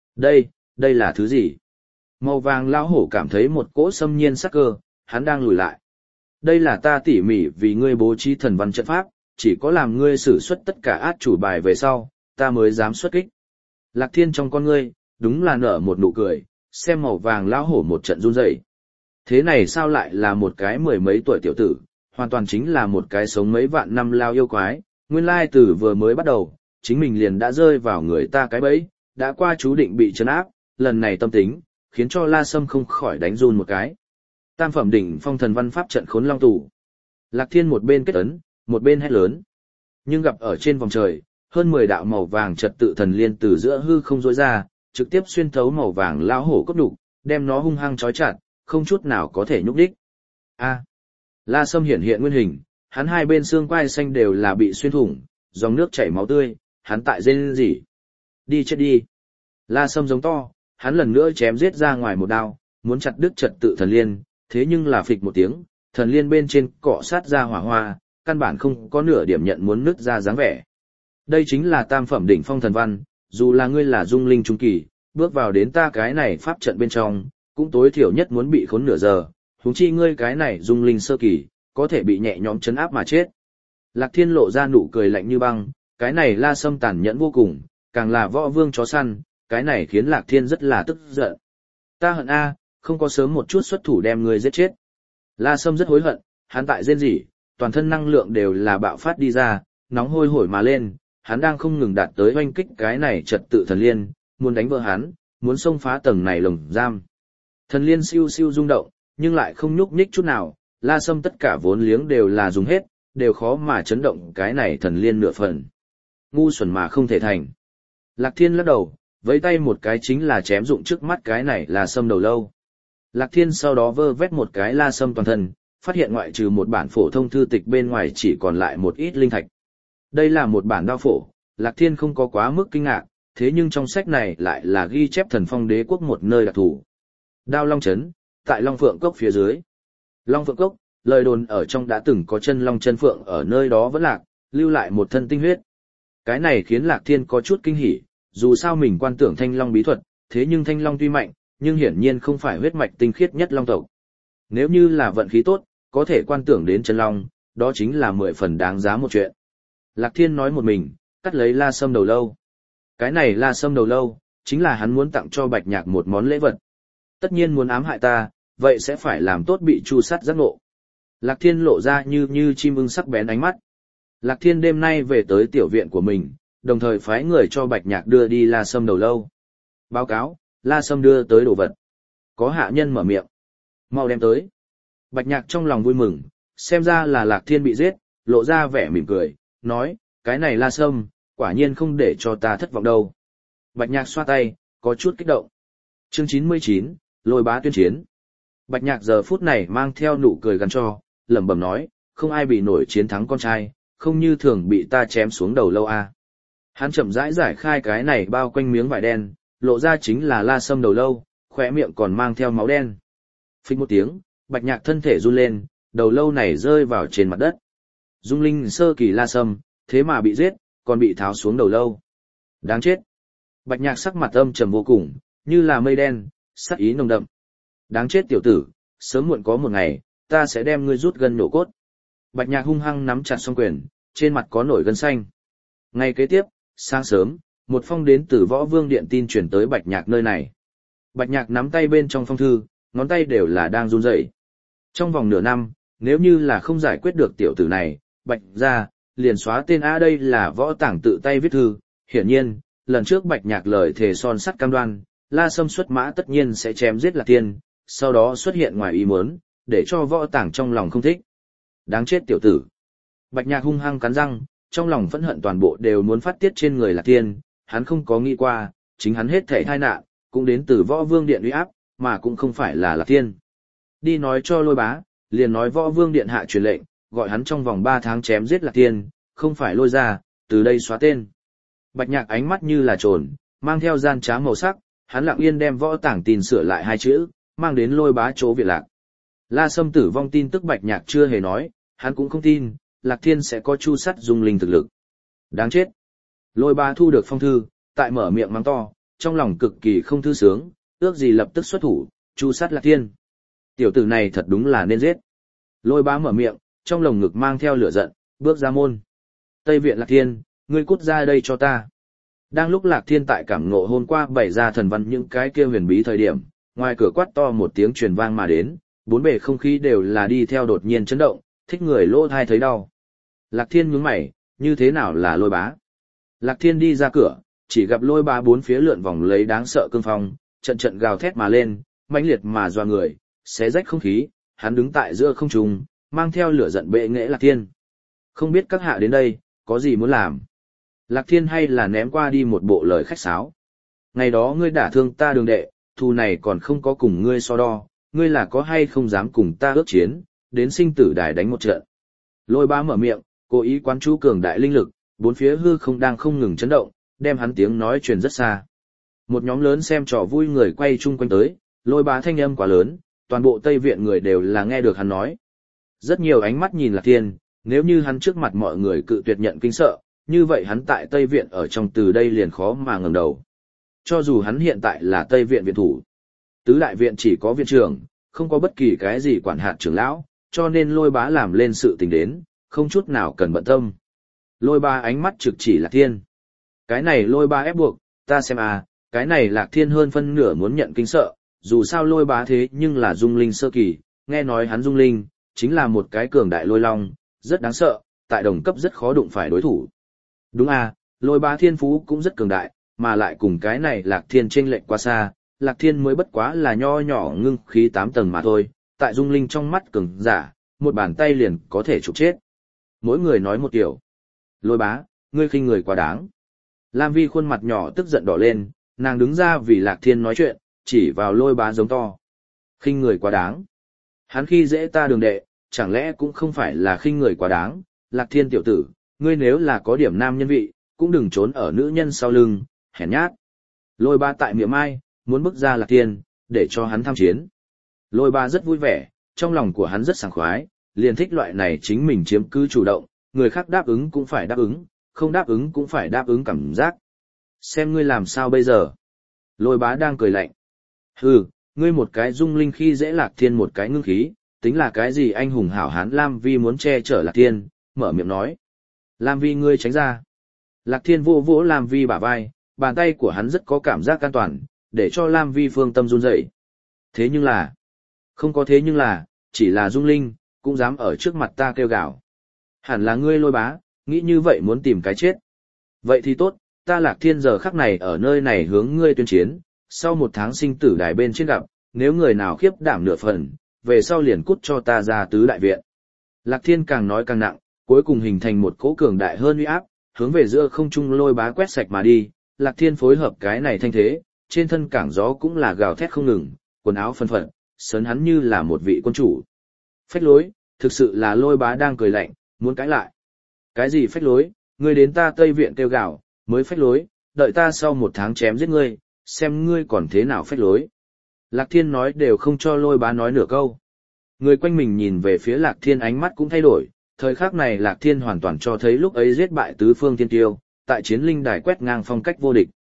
Đây là thứ gì? Màu vàng lão hổ cảm thấy một cỗ xâm nhiên sắc cơ, hắn đang lùi lại. Đây là ta tỉ mỉ vì ngươi bố trí thần văn trận pháp, chỉ có làm ngươi sử xuất tất cả át chủ bài về sau, ta mới dám xuất kích. Lạc Thiên trong con ngươi, đúng là nở một nụ cười, xem màu vàng lão hổ một trận run rẩy. Thế này sao lại là một cái mười mấy tuổi tiểu tử, hoàn toàn chính là một cái sống mấy vạn năm lao yêu quái, nguyên lai từ vừa mới bắt đầu, chính mình liền đã rơi vào người ta cái bẫy, đã qua chú định bị trấn áp, lần này tâm tính, khiến cho La Sâm không khỏi đánh run một cái. Tam phẩm đỉnh phong thần văn pháp trận khốn long tù. Lạc Thiên một bên kết ấn, một bên hét lớn. Nhưng gặp ở trên vòng trời, hơn 10 đạo màu vàng trật tự thần liên từ giữa hư không rỗi ra, trực tiếp xuyên thấu màu vàng lão hổ cốt đục, đem nó hung hăng trói chặt, không chút nào có thể nhúc đích. A. La Sâm hiện nguyên hình, hắn hai bên xương quai xanh đều là bị xuyên thủng, dòng nước chảy máu tươi, hắn tại rên rỉ. Đi chết đi. La Sâm giống to, hắn lần nữa chém giết ra ngoài một đao, muốn chặt đứt trật tự thần liên, thế nhưng là phịch một tiếng, thần liên bên trên cọ sát ra hỏa hoa, căn bản không có nửa điểm nhận muốn nứt ra dáng vẻ. Đây chính là tam phẩm đỉnh phong thần văn, dù là ngươi là dung linh trung kỳ, bước vào đến ta cái này pháp trận bên trong, cũng tối thiểu nhất muốn bị khốn nửa giờ, huống chi ngươi cái này dung linh sơ kỳ, có thể bị nhẹ nhõm chấn áp mà chết. Lạc Thiên lộ ra nụ cười lạnh như băng, cái này La Sâm tàn nhẫn vô cùng, càng là võ vương chó săn, cái này khiến Lạc Thiên rất là tức giận. Ta hận a, không có sớm một chút xuất thủ đem ngươi giết chết. La Sâm rất hối hận, hắn tại rên rỉ, toàn thân năng lượng đều là bạo phát đi ra, nóng hôi hổi mà lên, hắn đang không ngừng đạt tới oanh kích cái này trật tự thần liên, muốn đánh vỡ hắn, muốn xông phá tầng này lồng giam. Thần liên siêu siêu rung động, nhưng lại không nhúc nhích chút nào, La Sâm tất cả vốn liếng đều là dùng hết, đều khó mà chấn động cái này thần liên nửa phần. Ngu xuẩn mà không thể thành. Lạc Thiên lắc đầu, với tay một cái chính là chém dụng trước mắt cái này là Sâm đầu lâu. Lạc Thiên sau đó vơ vét một cái La Sâm toàn thân, phát hiện ngoại trừ một bản phổ thông thư tịch bên ngoài chỉ còn lại một ít linh thạch. Đây là một bản đao phổ, Lạc Thiên không có quá mức kinh ngạc, thế nhưng trong sách này lại là ghi chép thần phong đế quốc một nơi đặc thù. Đao Long Trấn, tại Long Phượng Cốc phía dưới. Long Phượng Cốc, lời đồn ở trong đã từng có chân Long chân Phượng ở nơi đó vẫn lạc, lưu lại một thân tinh huyết. Cái này khiến Lạc Thiên có chút kinh hỉ, dù sao mình quan tưởng Thanh Long bí thuật, thế nhưng Thanh Long tuy mạnh, nhưng hiển nhiên không phải huyết mạch tinh khiết nhất Long tộc. Nếu như là vận khí tốt, có thể quan tưởng đến chân Long, đó chính là 10 phần đáng giá một chuyện. Lạc Thiên nói một mình, cắt lấy La Sâm đầu lâu. Cái này La Sâm đầu lâu, chính là hắn muốn tặng cho Bạch Nhạc một món lễ vật. Tất nhiên muốn ám hại ta, vậy sẽ phải làm tốt bị tru sát giác ngộ. Lạc Thiên lộ ra như chim ưng sắc bén ánh mắt. Lạc Thiên đêm nay về tới tiểu viện của mình, đồng thời phái người cho Bạch Nhạc đưa đi La Sâm đầu lâu. Báo cáo, La Sâm đưa tới đồ vật. Có hạ nhân mở miệng. Mau đem tới. Bạch Nhạc trong lòng vui mừng, xem ra là Lạc Thiên bị giết, lộ ra vẻ mỉm cười, nói, cái này La Sâm, quả nhiên không để cho ta thất vọng đâu. Bạch Nhạc xoa tay, có chút kích động. Chương 99, Lôi Bá tuyên chiến. Bạch Nhạc giờ phút này mang theo nụ cười gắn cho, lẩm bẩm nói, không ai bị nổi chiến thắng con trai, không như thường bị ta chém xuống đầu lâu a. Hắn chậm rãi giải khai cái này bao quanh miếng vải đen, lộ ra chính là La Sâm đầu lâu, khóe miệng còn mang theo máu đen. Phích một tiếng, Bạch Nhạc thân thể run lên, đầu lâu này rơi vào trên mặt đất. Dung linh sơ kỳ La Sâm, thế mà bị giết, còn bị tháo xuống đầu lâu. Đáng chết. Bạch Nhạc sắc mặt âm trầm vô cùng, như là mây đen, sắc ý nồng đậm. Đáng chết tiểu tử, sớm muộn có một ngày, ta sẽ đem ngươi rút gân nhổ cốt. Bạch Nhạc hung hăng nắm chặt song quyền, trên mặt có nổi gân xanh. Ngày kế tiếp, sáng sớm, một phong đến từ Võ Vương Điện tin chuyển tới Bạch Nhạc nơi này. Bạch Nhạc nắm tay bên trong phong thư, ngón tay đều là đang run rẩy. Trong vòng nửa năm, nếu như là không giải quyết được tiểu tử này, Bạch gia liền xóa tên A. Đây là Võ Tảng tự tay viết thư. Hiển nhiên, lần trước Bạch Nhạc lời thề son sắt cam đoan, La Sâm xuất mã tất nhiên sẽ chém giết Lạc Tiên, sau đó xuất hiện ngoài ý muốn, để cho Võ Tảng trong lòng không thích. Đáng chết tiểu tử. Bạch Nhạc hung hăng cắn răng, trong lòng phẫn hận toàn bộ đều muốn phát tiết trên người Lạc Tiên, hắn không có nghĩ qua, chính hắn hết thảy tai nạn, cũng đến từ Võ Vương Điện uy áp, mà cũng không phải là Lạc Tiên. Đi nói cho Lôi Bá, liền nói Võ Vương Điện hạ truyền lệnh, gọi hắn trong vòng 3 tháng chém giết Lạc Tiên, không phải Lôi ra, từ đây xóa tên. Bạch Nhạc ánh mắt như là trồn, mang theo gian trá màu sắc, hắn lặng yên đem Võ Tảng tin sửa lại 2 chữ, mang đến Lôi Bá chỗ Việt Lạc. La Sâm tử vong tin tức Bạch Nhạc chưa hề nói, hắn cũng không tin, Lạc Thiên sẽ có chu sắt dung linh thực lực. Đáng chết. Lôi Bá thu được phong thư, tại mở miệng mắng to, trong lòng cực kỳ không thư sướng, ước gì lập tức xuất thủ, chu sát Lạc Thiên. Tiểu tử này thật đúng là nên giết. Lôi Bá mở miệng, trong lồng ngực mang theo lửa giận, bước ra môn. Tây viện Lạc Thiên, ngươi cút ra đây cho ta. Đang lúc Lạc Thiên tại cảm ngộ hôm qua bày ra thần văn những cái kia huyền bí thời điểm, ngoài cửa quát to một tiếng truyền vang mà đến, bốn bề không khí đều là đi theo đột nhiên chấn động, thích người lỗ thai thấy đau. Lạc Thiên nhướng mày, như thế nào là Lôi Bá? Lạc Thiên đi ra cửa, chỉ gặp Lôi Bá bốn phía lượn vòng lấy đáng sợ cương phong, trận trận gào thét mà lên, mãnh liệt mà doa người, xé rách không khí, hắn đứng tại giữa không trung, mang theo lửa giận bệ nghệ Lạc Thiên. Không biết các hạ đến đây, có gì muốn làm? Lạc Thiên hay là ném qua đi một bộ lời khách sáo. Ngày đó ngươi đả thương ta Đường đệ, thù này còn không có cùng ngươi so đo, ngươi là có hay không dám cùng ta ước chiến, đến sinh tử đài đánh một trận. Lôi Bá mở miệng, cố ý quán chú cường đại linh lực, bốn phía hư không đang không ngừng chấn động, đem hắn tiếng nói truyền rất xa. Một nhóm lớn xem trò vui người quay chung quanh tới, Lôi Bá thanh âm quá lớn, toàn bộ Tây Viện người đều là nghe được hắn nói. Rất nhiều ánh mắt nhìn Lạc Thiên, nếu như hắn trước mặt mọi người cự tuyệt nhận kinh sợ, như vậy hắn tại Tây Viện ở trong từ đây liền khó mà ngẩng đầu. Cho dù hắn hiện tại là Tây Viện viện thủ, tứ đại viện chỉ có viện trưởng, không có bất kỳ cái gì quản hạt trưởng lão, cho nên Lôi Bá làm lên sự tình đến, không chút nào cần bận tâm. Lôi Bá ánh mắt trực chỉ Lạc Thiên. Cái này Lôi Bá ép buộc, ta xem à, cái này Lạc Thiên hơn phân nửa muốn nhận kinh sợ, dù sao Lôi Bá thế nhưng là dung linh sơ kỳ, nghe nói hắn dung linh, chính là một cái cường đại lôi long, rất đáng sợ, tại đồng cấp rất khó đụng phải đối thủ. Đúng à, Lôi Bá thiên phú cũng rất cường đại, mà lại cùng cái này Lạc Thiên chênh lệch quá xa, Lạc Thiên mới bất quá là nho nhỏ ngưng khí 8 tầng mà thôi, tại dung linh trong mắt cường giả, một bàn tay liền có thể trục chết. Mỗi người nói một kiểu. Lôi Bá, ngươi khinh người quá đáng. Lam Vi khuôn mặt nhỏ tức giận đỏ lên, nàng đứng ra vì Lạc Thiên nói chuyện, chỉ vào Lôi Bá giống to. Khinh người quá đáng. Hắn khi dễ ta Đường đệ, chẳng lẽ cũng không phải là khinh người quá đáng. Lạc Thiên tiểu tử, ngươi nếu là có điểm nam nhân vị, cũng đừng trốn ở nữ nhân sau lưng, hèn nhát. Lôi Bá tại miệng mai, muốn bức ra Lạc Thiên, để cho hắn tham chiến. Lôi Bá rất vui vẻ, trong lòng của hắn rất sảng khoái, liền thích loại này chính mình chiếm cứ chủ động, người khác đáp ứng cũng phải đáp ứng, không đáp ứng cũng phải đáp ứng cảm giác. Xem ngươi làm sao bây giờ. Lôi Bá đang cười lạnh. Hừ, ngươi một cái dung linh khi dễ Lạc Thiên một cái ngưng khí, tính là cái gì anh hùng hảo hán. Lam Vi muốn che chở Lạc Thiên, mở miệng nói. Lam Vi ngươi tránh ra. Lạc Thiên vô vỗ Lam Vi bả vai, bàn tay của hắn rất có cảm giác an toàn, để cho Lam Vi phương tâm run dậy. Thế nhưng là, không có thế nhưng là, chỉ là dung linh, cũng dám ở trước mặt ta kêu gào. Hẳn là ngươi Lôi Bá, nghĩ như vậy muốn tìm cái chết. Vậy thì tốt, ta Lạc Thiên giờ khắc này ở nơi này hướng ngươi tuyên chiến, sau 1 tháng sinh tử đài bên trên gặp, nếu người nào khiếp đảm nửa phần, về sau liền cút cho ta ra tứ đại viện. Lạc Thiên càng nói càng nặng, cuối cùng hình thành một cỗ cường đại hơn uy áp, hướng về giữa không trung Lôi Bá quét sạch mà đi. Lạc Thiên phối hợp cái này thanh thế, trên thân cảng gió cũng là gào thét không ngừng, quần áo phân phật, sớn hắn như là một vị quân chủ. Phách lối, thực sự là Lôi Bá đang cười lạnh, muốn cãi lại. Cái gì phách lối, ngươi đến ta Tây Viện kêu gào, mới phách lối, đợi ta sau 1 tháng chém giết ngươi, xem ngươi còn thế nào phách lối. Lạc Thiên nói đều không cho Lôi Bá nói nửa câu. Người quanh mình nhìn về phía Lạc Thiên ánh mắt cũng thay đổi, thời khắc này Lạc Thiên hoàn toàn cho thấy lúc ấy giết bại tứ phương thiên tiêu, tại chiến linh đài quét ngang phong cách vô địch.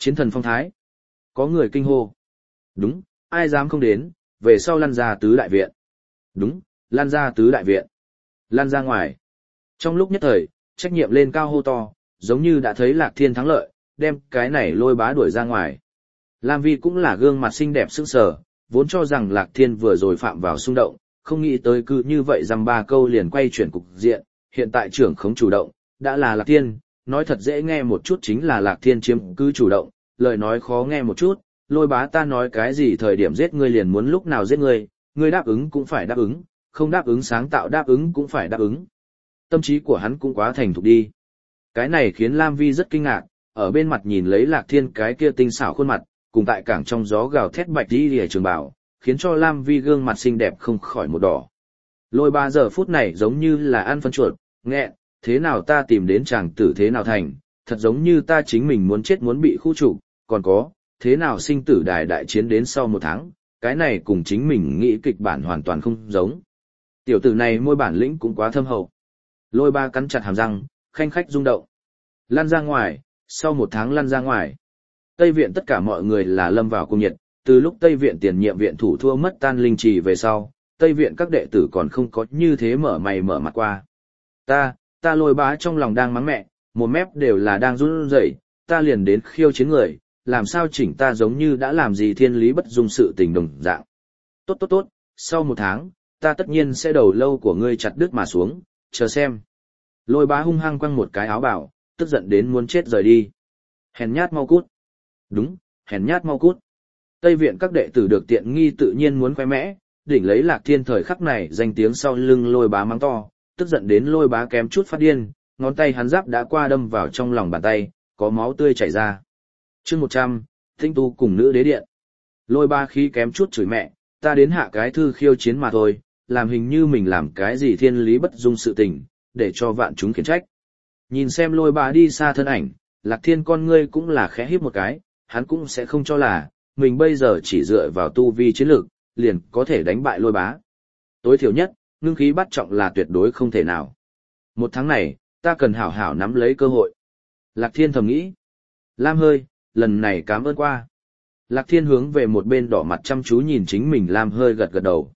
Chiến thần phong thái. Có người kinh hô. Đúng, ai dám không đến, về sau lăn ra tứ đại viện. Đúng, lăn ra tứ đại viện. Lăn ra ngoài. Trong lúc nhất thời, trách nhiệm lên cao hô to, giống như đã thấy Lạc Thiên thắng lợi, đem cái này Lôi Bá đuổi ra ngoài. Lam Vi cũng là gương mặt xinh đẹp sững sờ, vốn cho rằng Lạc Thiên vừa rồi phạm vào xung động, không nghĩ tới cứ như vậy dăm ba câu liền quay chuyển cục diện, hiện tại trưởng không chủ động, đã là Lạc Thiên, nói thật dễ nghe một chút chính là Lạc Thiên chiếm cứ chủ động, lời nói khó nghe một chút, Lôi Bá ta nói cái gì thời điểm giết ngươi liền muốn lúc nào giết ngươi, ngươi đáp ứng cũng phải đáp ứng, không đáp ứng sáng tạo đáp ứng cũng phải đáp ứng. Tâm trí của hắn cũng quá thành thục đi. Cái này khiến Lam Vi rất kinh ngạc, ở bên mặt nhìn lấy Lạc Thiên cái kia tinh xảo khuôn mặt, cùng tại cảng trong gió gào thét bạch đi lìa trường bảo, khiến cho Lam Vi gương mặt xinh đẹp không khỏi một đỏ. Lôi Bá giờ phút này giống như là ăn phân chuột, nghẹn, thế nào ta tìm đến chàng tử thế nào thành, thật giống như ta chính mình muốn chết muốn bị khu trục, còn có, thế nào sinh tử đài đại chiến đến sau 1 tháng, cái này cùng chính mình nghĩ kịch bản hoàn toàn không giống. Tiểu tử này môi bản lĩnh cũng quá thâm hậu. Lôi Bá cắn chặt hàm răng, khanh khách rung động. Lăn ra ngoài, sau 1 tháng lăn ra ngoài. Tây viện tất cả mọi người là lâm vào cung nhiệt, từ lúc Tây viện tiền nhiệm viện thủ thua mất Tan Linh Trì về sau, Tây viện các đệ tử còn không có như thế mở mày mở mặt qua. Ta Lôi Bá trong lòng đang mắng mẹ, một mép đều là đang run rẩy, ta liền đến khiêu chiến người, làm sao chỉnh ta giống như đã làm gì thiên lý bất dung sự tình đồng dạng. Tốt, sau 1 tháng, ta tất nhiên sẽ đầu lâu của ngươi chặt đứt mà xuống, chờ xem. Lôi Bá hung hăng quăng một cái áo bảo, tức giận đến muốn chết rời đi. Hèn nhát mau cút. Đúng, hèn nhát mau cút. Tây viện các đệ tử được tiện nghi tự nhiên muốn khoe mẽ, đỉnh lấy Lạc Thiên thời khắc này danh tiếng sau lưng Lôi Bá mắng to, tức giận đến Lôi Bá kém chút phát điên, ngón tay hắn giáp đã qua đâm vào trong lòng bàn tay, có máu tươi chảy ra. Chương 100, Tinh Tu cùng nữ đế điện. Lôi Bá khí kém chút chửi mẹ, ta đến hạ cái thư khiêu chiến mà thôi, làm hình như mình làm cái gì thiên lý bất dung sự tình, để cho vạn chúng khiển trách. Nhìn xem Lôi Bá đi xa thân ảnh, Lạc Thiên con ngươi cũng là khẽ híp một cái, hắn cũng sẽ không cho là, mình bây giờ chỉ dựa vào tu vi chiến lược, liền có thể đánh bại Lôi Bá. Tối thiểu nhất, ngưng khí bắt trọng là tuyệt đối không thể nào. 1 tháng này, ta cần hảo hảo nắm lấy cơ hội. Lạc Thiên thầm nghĩ. Lam Hơi, lần này cảm ơn qua. Lạc Thiên hướng về một bên đỏ mặt chăm chú nhìn chính mình Lam Hơi gật gật đầu.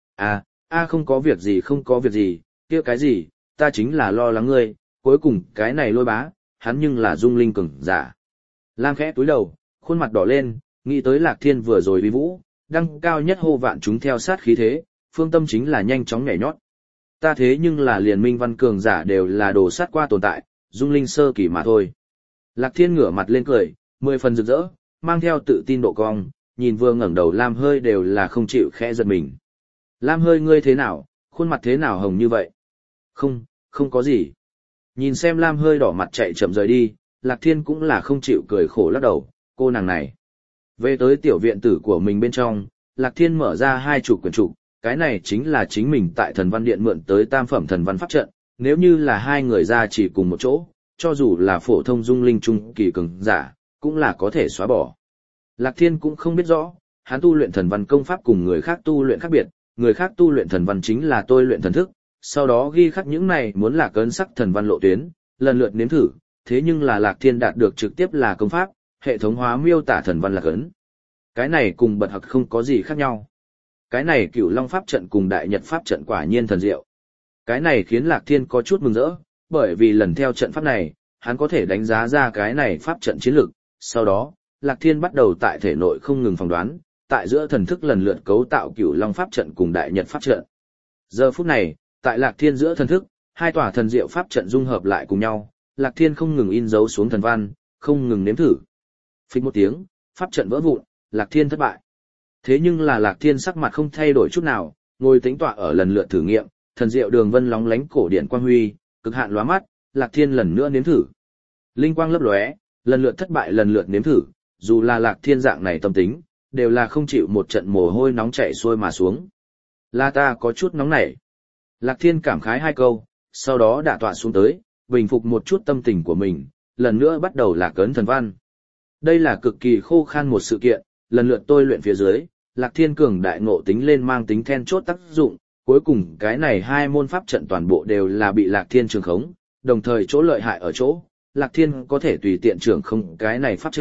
Không có việc gì, kia cái gì, ta chính là lo lắng ngươi, cuối cùng cái này Lôi Bá, hắn nhưng là dung linh cường giả. Lam khẽ túi đầu, khuôn mặt đỏ lên, nghĩ tới Lạc Thiên vừa rồi uy vũ, đăng cao nhất hô vạn chúng theo sát khí thế, phương tâm chính là nhanh chóng nhảy nhót. Ta thế nhưng là liền minh văn cường giả đều là đồ sát qua tồn tại, dung linh sơ kỳ mà thôi. Lạc Thiên ngửa mặt lên cười, 10 phần rực rỡ, mang theo tự tin độ cong, nhìn vừa ngẩng đầu Lam Hơi đều là không chịu khẽ giật mình. Lam Hơi ngươi thế nào, khuôn mặt thế nào hồng như vậy? Không có gì. Nhìn xem Lam Hơi đỏ mặt chạy chậm rời đi, Lạc Thiên cũng là không chịu cười khổ lắc đầu, cô nàng này. Về tới tiểu viện tử của mình bên trong, Lạc Thiên mở ra 20 quyển trục, cái này chính là chính mình tại thần văn điện mượn tới tam phẩm thần văn pháp trận, nếu như là hai người ra chỉ cùng một chỗ, cho dù là phổ thông dung linh trung kỳ cường giả, cũng là có thể xóa bỏ. Lạc Thiên cũng không biết rõ, hắn tu luyện thần văn công pháp cùng người khác tu luyện khác biệt, người khác tu luyện thần văn chính là tôi luyện thần thức, sau đó ghi khắc những này muốn là cơn sắc thần văn lộ tuyến, lần lượt nếm thử, thế nhưng là Lạc Thiên đạt được trực tiếp là công pháp, hệ thống hóa miêu tả thần văn là cấn. Cái này cùng bật học không có gì khác nhau. Cái này Cửu Long pháp trận cùng Đại Nhật pháp trận quả nhiên thần diệu. Cái này khiến Lạc Thiên có chút mừng rỡ, bởi vì lần theo trận pháp này, hắn có thể đánh giá ra cái này pháp trận chiến lược. Sau đó, Lạc Thiên bắt đầu tại thể nội không ngừng phỏng đoán, tại giữa thần thức lần lượt cấu tạo Cửu Long pháp trận cùng Đại Nhật pháp trận. Giờ phút này, tại Lạc Thiên giữa thần thức, hai tòa thần diệu pháp trận dung hợp lại cùng nhau, Lạc Thiên không ngừng in dấu xuống thần văn, không ngừng nếm thử. Phích một tiếng, pháp trận vỡ vụn, Lạc Thiên thất bại. Thế nhưng là Lạc Thiên sắc mặt không thay đổi chút nào, ngồi tĩnh tọa ở lần lượt thử nghiệm, thần diệu đường vân lóng lánh cổ điển quang huy, cực hạn lóa mắt, Lạc Thiên lần nữa nếm thử. Linh quang lấp lóe, lần lượt thất bại lần lượt nếm thử, dù là Lạc Thiên dạng này tâm tính, đều là không chịu một trận mồ hôi nóng chảy xuôi mà xuống. Là ta có chút nóng nảy. Lạc Thiên cảm khái 2 câu, sau đó đả tọa xuống tới, bình phục một chút tâm tình của mình, lần nữa bắt đầu lạc ấn thần văn. Đây là cực kỳ khô khan một sự kiện, lần lượt tôi luyện phía dưới, Lạc Thiên cường đại ngộ tính lên mang tính then chốt tác dụng, cuối cùng cái này 2 môn pháp trận toàn bộ đều là bị Lạc Thiên trường khống, đồng thời chỗ lợi hại ở chỗ, Lạc Thiên có thể tùy tiện trưởng không cái này pháp trận,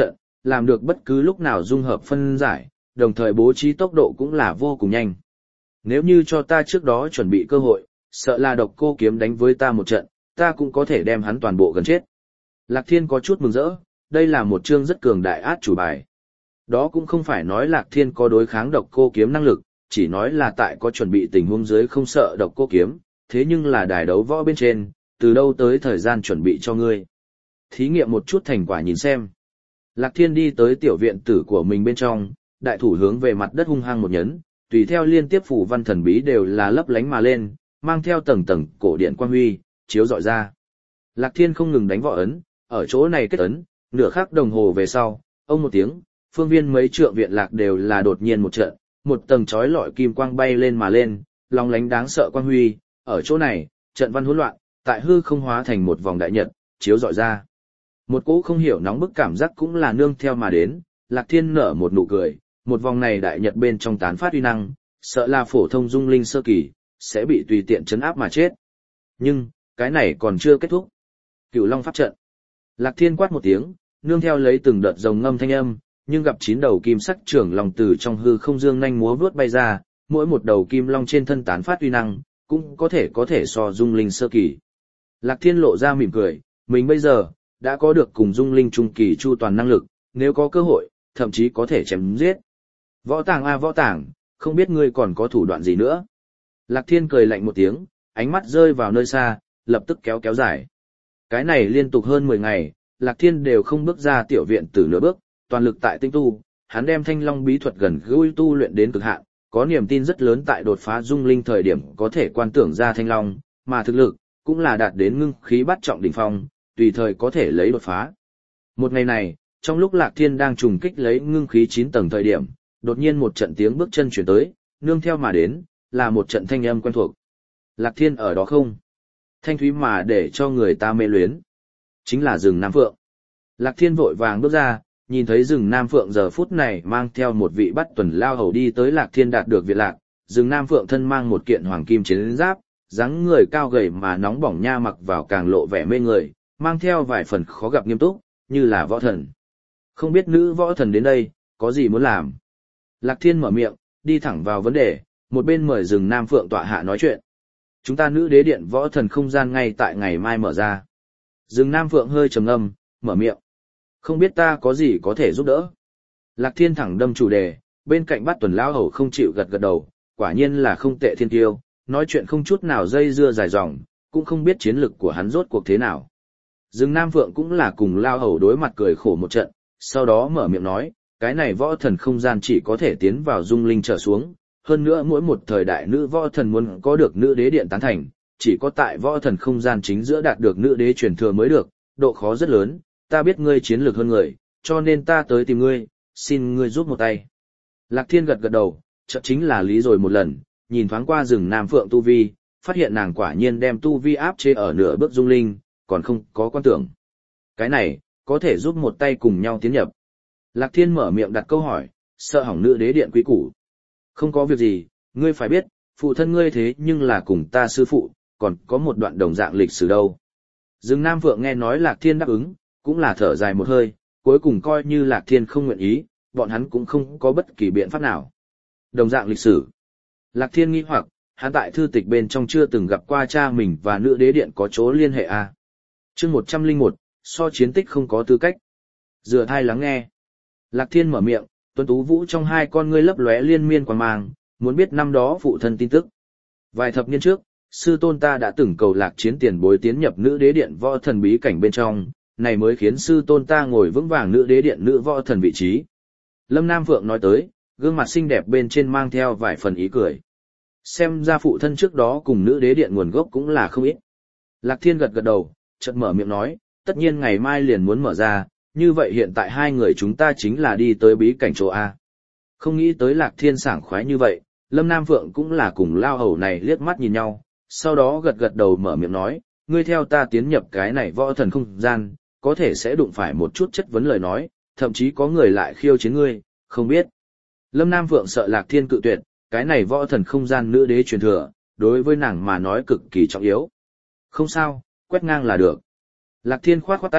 làm được bất cứ lúc nào dung hợp phân giải, đồng thời bố trí tốc độ cũng là vô cùng nhanh. Nếu như cho ta trước đó chuẩn bị cơ hội, sợ là độc cô kiếm đánh với ta một trận, ta cũng có thể đem hắn toàn bộ gần chết. Lạc Thiên có chút mừng rỡ, đây là một chương rất cường đại át chủ bài. Đó cũng không phải nói Lạc Thiên có đối kháng độc cô kiếm năng lực, chỉ nói là tại có chuẩn bị tình huống dưới không sợ độc cô kiếm, thế nhưng là đài đấu võ bên trên, từ đâu tới thời gian chuẩn bị cho ngươi. Thí nghiệm một chút thành quả nhìn xem. Lạc Thiên đi tới tiểu viện tử của mình bên trong, đại thủ hướng về mặt đất hung hăng một nhấn, tùy theo liên tiếp phù văn thần bí đều là lấp lánh mà lên, mang theo tầng tầng cổ điện quang huy, chiếu rọi ra. Lạc Thiên không ngừng đánh võ ấn, ở chỗ này kết ấn, nửa khắc đồng hồ về sau, ông một tiếng, phương viên mấy trượng viện lạc đều là đột nhiên một trận, một tầng chói lọi kim quang bay lên mà lên, long lánh đáng sợ quang huy, ở chỗ này, trận văn hỗn loạn, tại hư không hóa thành một vòng đại nhật, chiếu rọi ra. Một cỗ không hiểu nóng bức cảm giác cũng là nương theo mà đến, Lạc Thiên nở một nụ cười, một vòng này đại nhật bên trong tán phát uy năng, sợ là phổ thông dung linh sơ kỳ, sẽ bị tùy tiện chấn áp mà chết. Nhưng, cái này còn chưa kết thúc. Cửu Long pháp trận. Lạc Thiên quát một tiếng, nương theo lấy từng đợt rồng ngâm thanh âm, nhưng gặp 9 đầu kim sắc trưởng long từ trong hư không dương nhanh múa vướt bay ra, mỗi một đầu kim long trên thân tán phát uy năng, cũng có thể so dung linh sơ kỳ. Lạc Thiên lộ ra mỉm cười, mình bây giờ đã có được cùng dung linh trung kỳ chu toàn năng lực, nếu có cơ hội, thậm chí có thể chém giết. Võ Tàng a Võ Tàng, không biết ngươi còn có thủ đoạn gì nữa. Lạc Thiên cười lạnh một tiếng, ánh mắt rơi vào nơi xa, lập tức kéo dài. Cái này liên tục hơn 10 ngày, Lạc Thiên đều không bước ra tiểu viện từ nửa bước, toàn lực tại tinh tu, hắn đem Thanh Long bí thuật gần gũi tu luyện đến cực hạn, có niềm tin rất lớn tại đột phá dung linh thời điểm có thể quan tưởng ra Thanh Long, mà thực lực cũng là đạt đến ngưng khí bát trọng đỉnh phong, tùy thời có thể lấy đột phá. Một ngày này, trong lúc Lạc Thiên đang trùng kích lấy ngưng khí 9 tầng thời điểm, đột nhiên một trận tiếng bước chân chuyển tới, nương theo mà đến, là một trận thanh âm quen thuộc. Lạc Thiên ở đó không? Thanh thúy mà để cho người ta mê luyến. Chính là rừng Nam Phượng. Lạc Thiên vội vàng bước ra, nhìn thấy rừng Nam Phượng giờ phút này mang theo một vị bắt tuần lao hầu đi tới Lạc Thiên đạt được viện lạc. Rừng Nam Phượng thân mang một kiện hoàng kim chiến giáp, dáng người cao gầy mà nóng bỏng nha mặc vào càng lộ vẻ mê người, mang theo vài phần khó gặp nghiêm túc, như là võ thần. Không biết nữ võ thần đến đây, có gì muốn làm? Lạc Thiên mở miệng, đi thẳng vào vấn đề, một bên mời rừng Nam Phượng tọa hạ nói chuyện. Chúng ta nữ đế điện võ thần không gian ngay tại ngày mai mở ra. Rừng Nam Phượng hơi trầm ngâm, mở miệng. Không biết ta có gì có thể giúp đỡ. Lạc Thiên thẳng đâm chủ đề, bên cạnh Bát Tuần lão hầu không chịu gật gật đầu, quả nhiên là không tệ thiên tiêu, nói chuyện không chút nào dây dưa dài dòng, cũng không biết chiến lực của hắn rốt cuộc thế nào. Rừng Nam Phượng cũng là cùng lao hầu đối mặt cười khổ một trận, sau đó mở miệng nói, cái này võ thần không gian chỉ có thể tiến vào dung linh trở xuống, hơn nữa mỗi một thời đại nữ võ thần muốn có được nữ đế điện tán thành, chỉ có tại võ thần không gian chính giữa đạt được nữ đế truyền thừa mới được, độ khó rất lớn, ta biết ngươi chiến lược hơn người, cho nên ta tới tìm ngươi, xin ngươi giúp một tay. Lạc Thiên gật gật đầu, chợt chính là lý rồi một lần, nhìn thoáng qua rừng Nam Phượng tu vi, phát hiện nàng quả nhiên đem tu vi áp chế ở nửa bước dung linh, còn không có quan tưởng. Cái này, có thể giúp một tay cùng nhau tiến nhập. Lạc Thiên mở miệng đặt câu hỏi, sợ hỏng nữ đế điện quý củ. Không có việc gì, ngươi phải biết, phụ thân ngươi thế nhưng là cùng ta sư phụ, còn có một đoạn đồng dạng lịch sử đâu. Dương Nam Phượng nghe nói Lạc Thiên đáp ứng, cũng là thở dài một hơi, cuối cùng coi như Lạc Thiên không nguyện ý, bọn hắn cũng không có bất kỳ biện pháp nào. Đồng dạng lịch sử. Lạc Thiên nghi hoặc, hắn tại thư tịch bên trong chưa từng gặp qua cha mình và nữ đế điện có chỗ liên hệ à. Chương 101, so chiến tích không có tư cách. Dựa thai lắng nghe. Lạc Thiên mở miệng, Tuấn Tú Vũ trong hai con ngươi lấp lóe liên miên quang mang, muốn biết năm đó phụ thân tin tức. Vài thập niên trước, sư tôn ta đã từng cầu Lạc Chiến tiền bối tiến nhập nữ đế điện võ thần bí cảnh bên trong, này mới khiến sư tôn ta ngồi vững vàng nữ đế điện nữ võ thần vị trí. Lâm Nam Phượng nói tới, gương mặt xinh đẹp bên trên mang theo vài phần ý cười. Xem ra phụ thân trước đó cùng nữ đế điện nguồn gốc cũng là không ít. Lạc Thiên gật gật đầu, chợt mở miệng nói, tất nhiên ngày mai liền muốn mở ra, như vậy hiện tại hai người chúng ta chính là đi tới bí cảnh chỗ A. Không nghĩ tới Lạc Thiên sảng khoái như vậy, Lâm Nam Phượng cũng là cùng lao hầu này liếc mắt nhìn nhau, sau đó gật gật đầu mở miệng nói, ngươi theo ta tiến nhập cái này võ thần không gian, có thể sẽ đụng phải một chút chất vấn lời nói, thậm chí có người lại khiêu chiến ngươi, không biết. Lâm Nam Phượng sợ Lạc Thiên cự tuyệt, cái này võ thần không gian nữ đế truyền thừa, đối với nàng mà nói cực kỳ trọng yếu. Không sao, quét ngang là được. Lạc Thiên khoát khoát tay,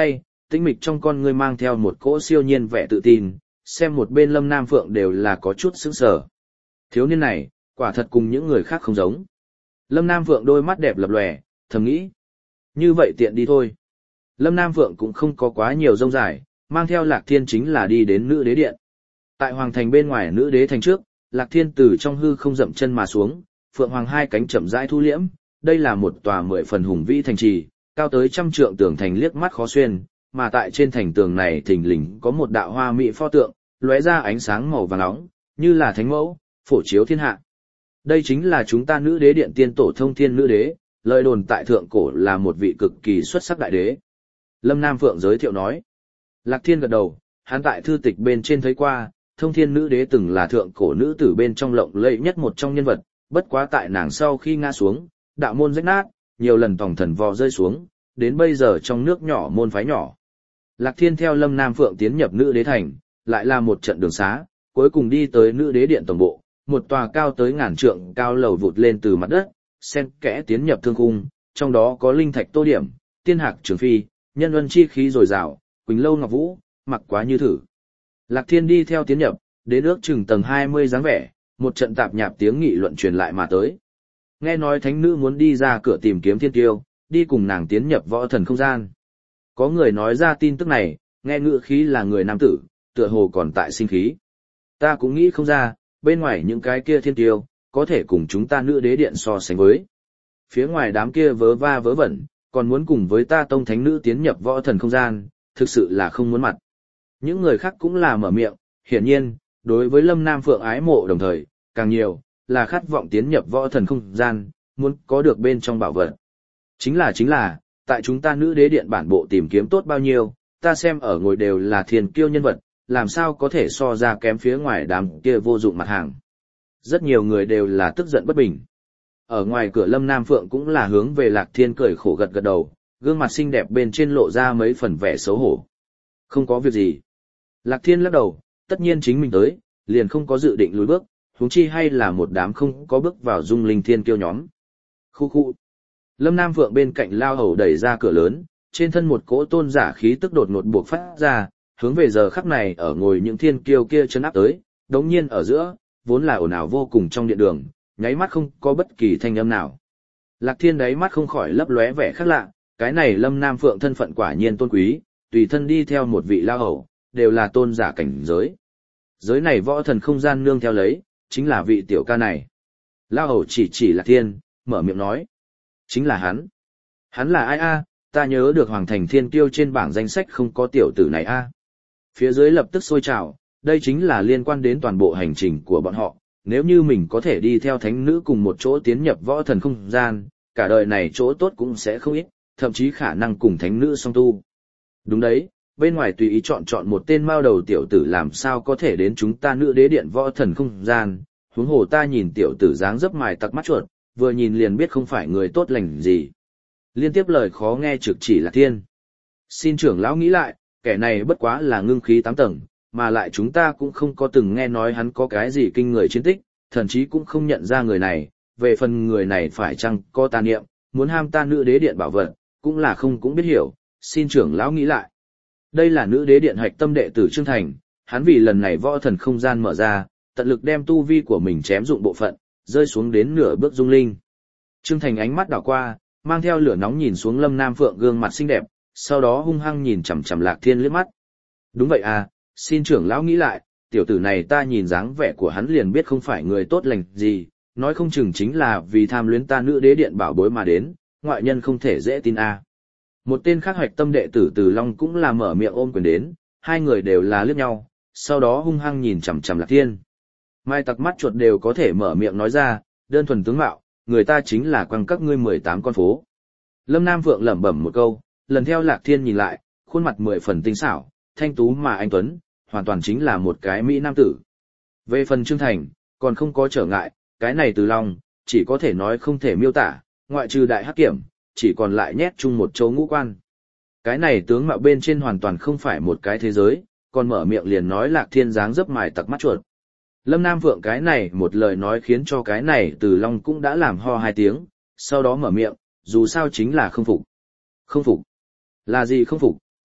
tĩnh mịch trong con ngươi mang theo một cỗ siêu nhiên vẻ tự tin, xem một bên Lâm Nam Phượng đều là có chút sững sờ. Thiếu niên này, quả thật cùng những người khác không giống. Lâm Nam Phượng đôi mắt đẹp lập lòe, thầm nghĩ. Như vậy tiện đi thôi. Lâm Nam Phượng cũng không có quá nhiều rông dài, mang theo Lạc Thiên chính là đi đến nữ đế điện. Tại hoàng thành bên ngoài nữ đế thành trước, Lạc Thiên từ trong hư không dậm chân mà xuống, Phượng Hoàng hai cánh chậm rãi thu liễm, đây là một tòa 10 phần hùng vĩ thành trì, cao tới 100 trượng tường thành liếc mắt khó xuyên, mà tại trên thành tường này thình lình có một đạo hoa mỹ pho tượng, lóe ra ánh sáng màu vàng nóng, như là thánh mẫu, phổ chiếu thiên hạ. Đây chính là chúng ta nữ đế điện tiên tổ Thông Thiên nữ đế, lời đồn tại thượng cổ là một vị cực kỳ xuất sắc đại đế. Lâm Nam Phượng giới thiệu nói. Lạc Thiên gật đầu, hắn tại thư tịch bên trên thấy qua, Thông Thiên nữ đế từng là thượng cổ nữ tử bên trong lộng lẫy nhất một trong nhân vật, bất quá tại nàng sau khi ngã xuống, đạo môn rách nát, nhiều lần tòng thần vò rơi xuống, đến bây giờ trong nước nhỏ môn phái nhỏ. Lạc Thiên theo Lâm Nam Phượng tiến nhập nữ đế thành, lại là một trận đường xá, cuối cùng đi tới nữ đế điện tổng bộ, một tòa cao tới ngàn trượng cao lầu vụt lên từ mặt đất, xen kẽ tiến nhập thương khung, trong đó có linh thạch tô điểm, tiên hạc trường phi, nhân ân chi khí dồi dào, quỳnh lâu ngọc vũ, mặc quá như thử. Lạc Thiên đi theo tiến nhập, đến ước chừng tầng 20 dáng vẻ, một trận tạp nhạp tiếng nghị luận truyền lại mà tới. Nghe nói thánh nữ muốn đi ra cửa tìm kiếm thiên tiêu, đi cùng nàng tiến nhập võ thần không gian. Có người nói ra tin tức này, nghe ngữ khí là người nam tử, tựa hồ còn tại sinh khí. Ta cũng nghĩ không ra, bên ngoài những cái kia thiên tiêu, có thể cùng chúng ta nữ đế điện so sánh với. Phía ngoài đám kia vớ va vớ vẩn, còn muốn cùng với ta tông thánh nữ tiến nhập võ thần không gian, thực sự là không muốn mặt. Những người khác cũng là mở miệng, hiển nhiên, đối với Lâm Nam Phượng ái mộ đồng thời, càng nhiều, là khát vọng tiến nhập võ thần không gian, muốn có được bên trong bảo vật. Chính là, tại chúng ta nữ đế điện bản bộ tìm kiếm tốt bao nhiêu, ta xem ở ngồi đều là thiên kiêu nhân vật, làm sao có thể so ra kém phía ngoài đám kia vô dụng mặt hàng. Rất nhiều người đều là tức giận bất bình. Ở ngoài cửa Lâm Nam Phượng cũng là hướng về Lạc Thiên cười khổ gật gật đầu, gương mặt xinh đẹp bên trên lộ ra mấy phần vẻ xấu hổ. Không có việc gì. Lạc Thiên lắc đầu, tất nhiên chính mình tới, liền không có dự định lùi bước, huống chi hay là một đám không có bước vào dung linh thiên kiêu nhóm. Khu khu. Lâm Nam Phượng bên cạnh lao hầu đẩy ra cửa lớn, trên thân một cỗ tôn giả khí tức đột ngột buộc phát ra, hướng về giờ khắc này ở ngồi những thiên kiêu kia chấn áp tới, đống nhiên ở giữa, vốn là ồn ào vô cùng trong điện đường, nháy mắt không có bất kỳ thanh âm nào. Lạc Thiên đáy mắt không khỏi lấp lóe vẻ khác lạ, cái này Lâm Nam Phượng thân phận quả nhiên tôn quý, tùy thân đi theo một vị lao hầu, đều là tôn giả cảnh giới. Giới này võ thần không gian nương theo lấy, chính là vị tiểu ca này. Lao hầu chỉ Lạc Thiên, mở miệng nói. Chính là hắn. Hắn là ai a? Ta nhớ được Hoàng Thành Thiên Kiêu trên bảng danh sách không có tiểu tử này a. Phía dưới lập tức sôi trào, đây chính là liên quan đến toàn bộ hành trình của bọn họ. Nếu như mình có thể đi theo thánh nữ cùng một chỗ tiến nhập võ thần không gian, cả đời này chỗ tốt cũng sẽ không ít, thậm chí khả năng cùng thánh nữ song tu. Đúng đấy, bên ngoài tùy ý chọn một tên mao đầu tiểu tử làm sao có thể đến chúng ta nữ đế điện võ thần không gian, huống hồ ta nhìn tiểu tử dáng dấp mài tặc mắt chuột, vừa nhìn liền biết không phải người tốt lành gì. Liên tiếp lời khó nghe trực chỉ Lạc Thiên. Xin trưởng lão nghĩ lại, kẻ này bất quá là ngưng khí 8 tầng, mà lại chúng ta cũng không có từng nghe nói hắn có cái gì kinh người chiến tích, thậm chí cũng không nhận ra người này, về phần người này phải chăng có tà niệm, muốn ham ta nữ đế điện bảo vật, cũng là không cũng biết hiểu, xin trưởng lão nghĩ lại. Đây là nữ đế điện hạch tâm đệ tử Trương Thành, hắn vì lần này võ thần không gian mở ra, tận lực đem tu vi của mình chém dụng bộ phận, rơi xuống đến nửa bước dung linh. Trương Thành ánh mắt đảo qua, mang theo lửa nóng nhìn xuống Lâm Nam Phượng gương mặt xinh đẹp, sau đó hung hăng nhìn chằm chằm Lạc Thiên liếc mắt. Đúng vậy à, xin trưởng lão nghĩ lại, tiểu tử này ta nhìn dáng vẻ của hắn liền biết không phải người tốt lành gì, nói không chừng chính là vì tham luyến ta nữ đế điện bảo bối mà đến, ngoại nhân không thể dễ tin à. Một tên khác hoạch tâm đệ tử Từ Long cũng là mở miệng ôm quyền đến, hai người đều là liếc nhau, sau đó hung hăng nhìn chằm chằm Lạc Thiên. Mai tặc mắt chuột đều có thể mở miệng nói ra, đơn thuần tướng mạo, người ta chính là quăng các ngươi 18 con phố. Lâm Nam Phượng lẩm bẩm một câu, lần theo Lạc Thiên nhìn lại, khuôn mặt 10 phần tinh xảo, thanh tú mà anh tuấn, hoàn toàn chính là một cái mỹ nam tử. Về phần Trương Thành, còn không có trở ngại, cái này Từ Long, chỉ có thể nói không thể miêu tả, ngoại trừ đại hắc kiểm, chỉ còn lại nhét chung một chỗ ngũ quan. Cái này tướng mạo bên trên hoàn toàn không phải một cái thế giới, còn mở miệng liền nói Lạc Thiên dáng dấp mài tặc mắt chuột. Lâm Nam Phượng cái này một lời nói khiến cho cái này Từ Long cũng đã làm ho 2 tiếng, sau đó mở miệng, dù sao chính là không phục. Không phục? Là gì không phục,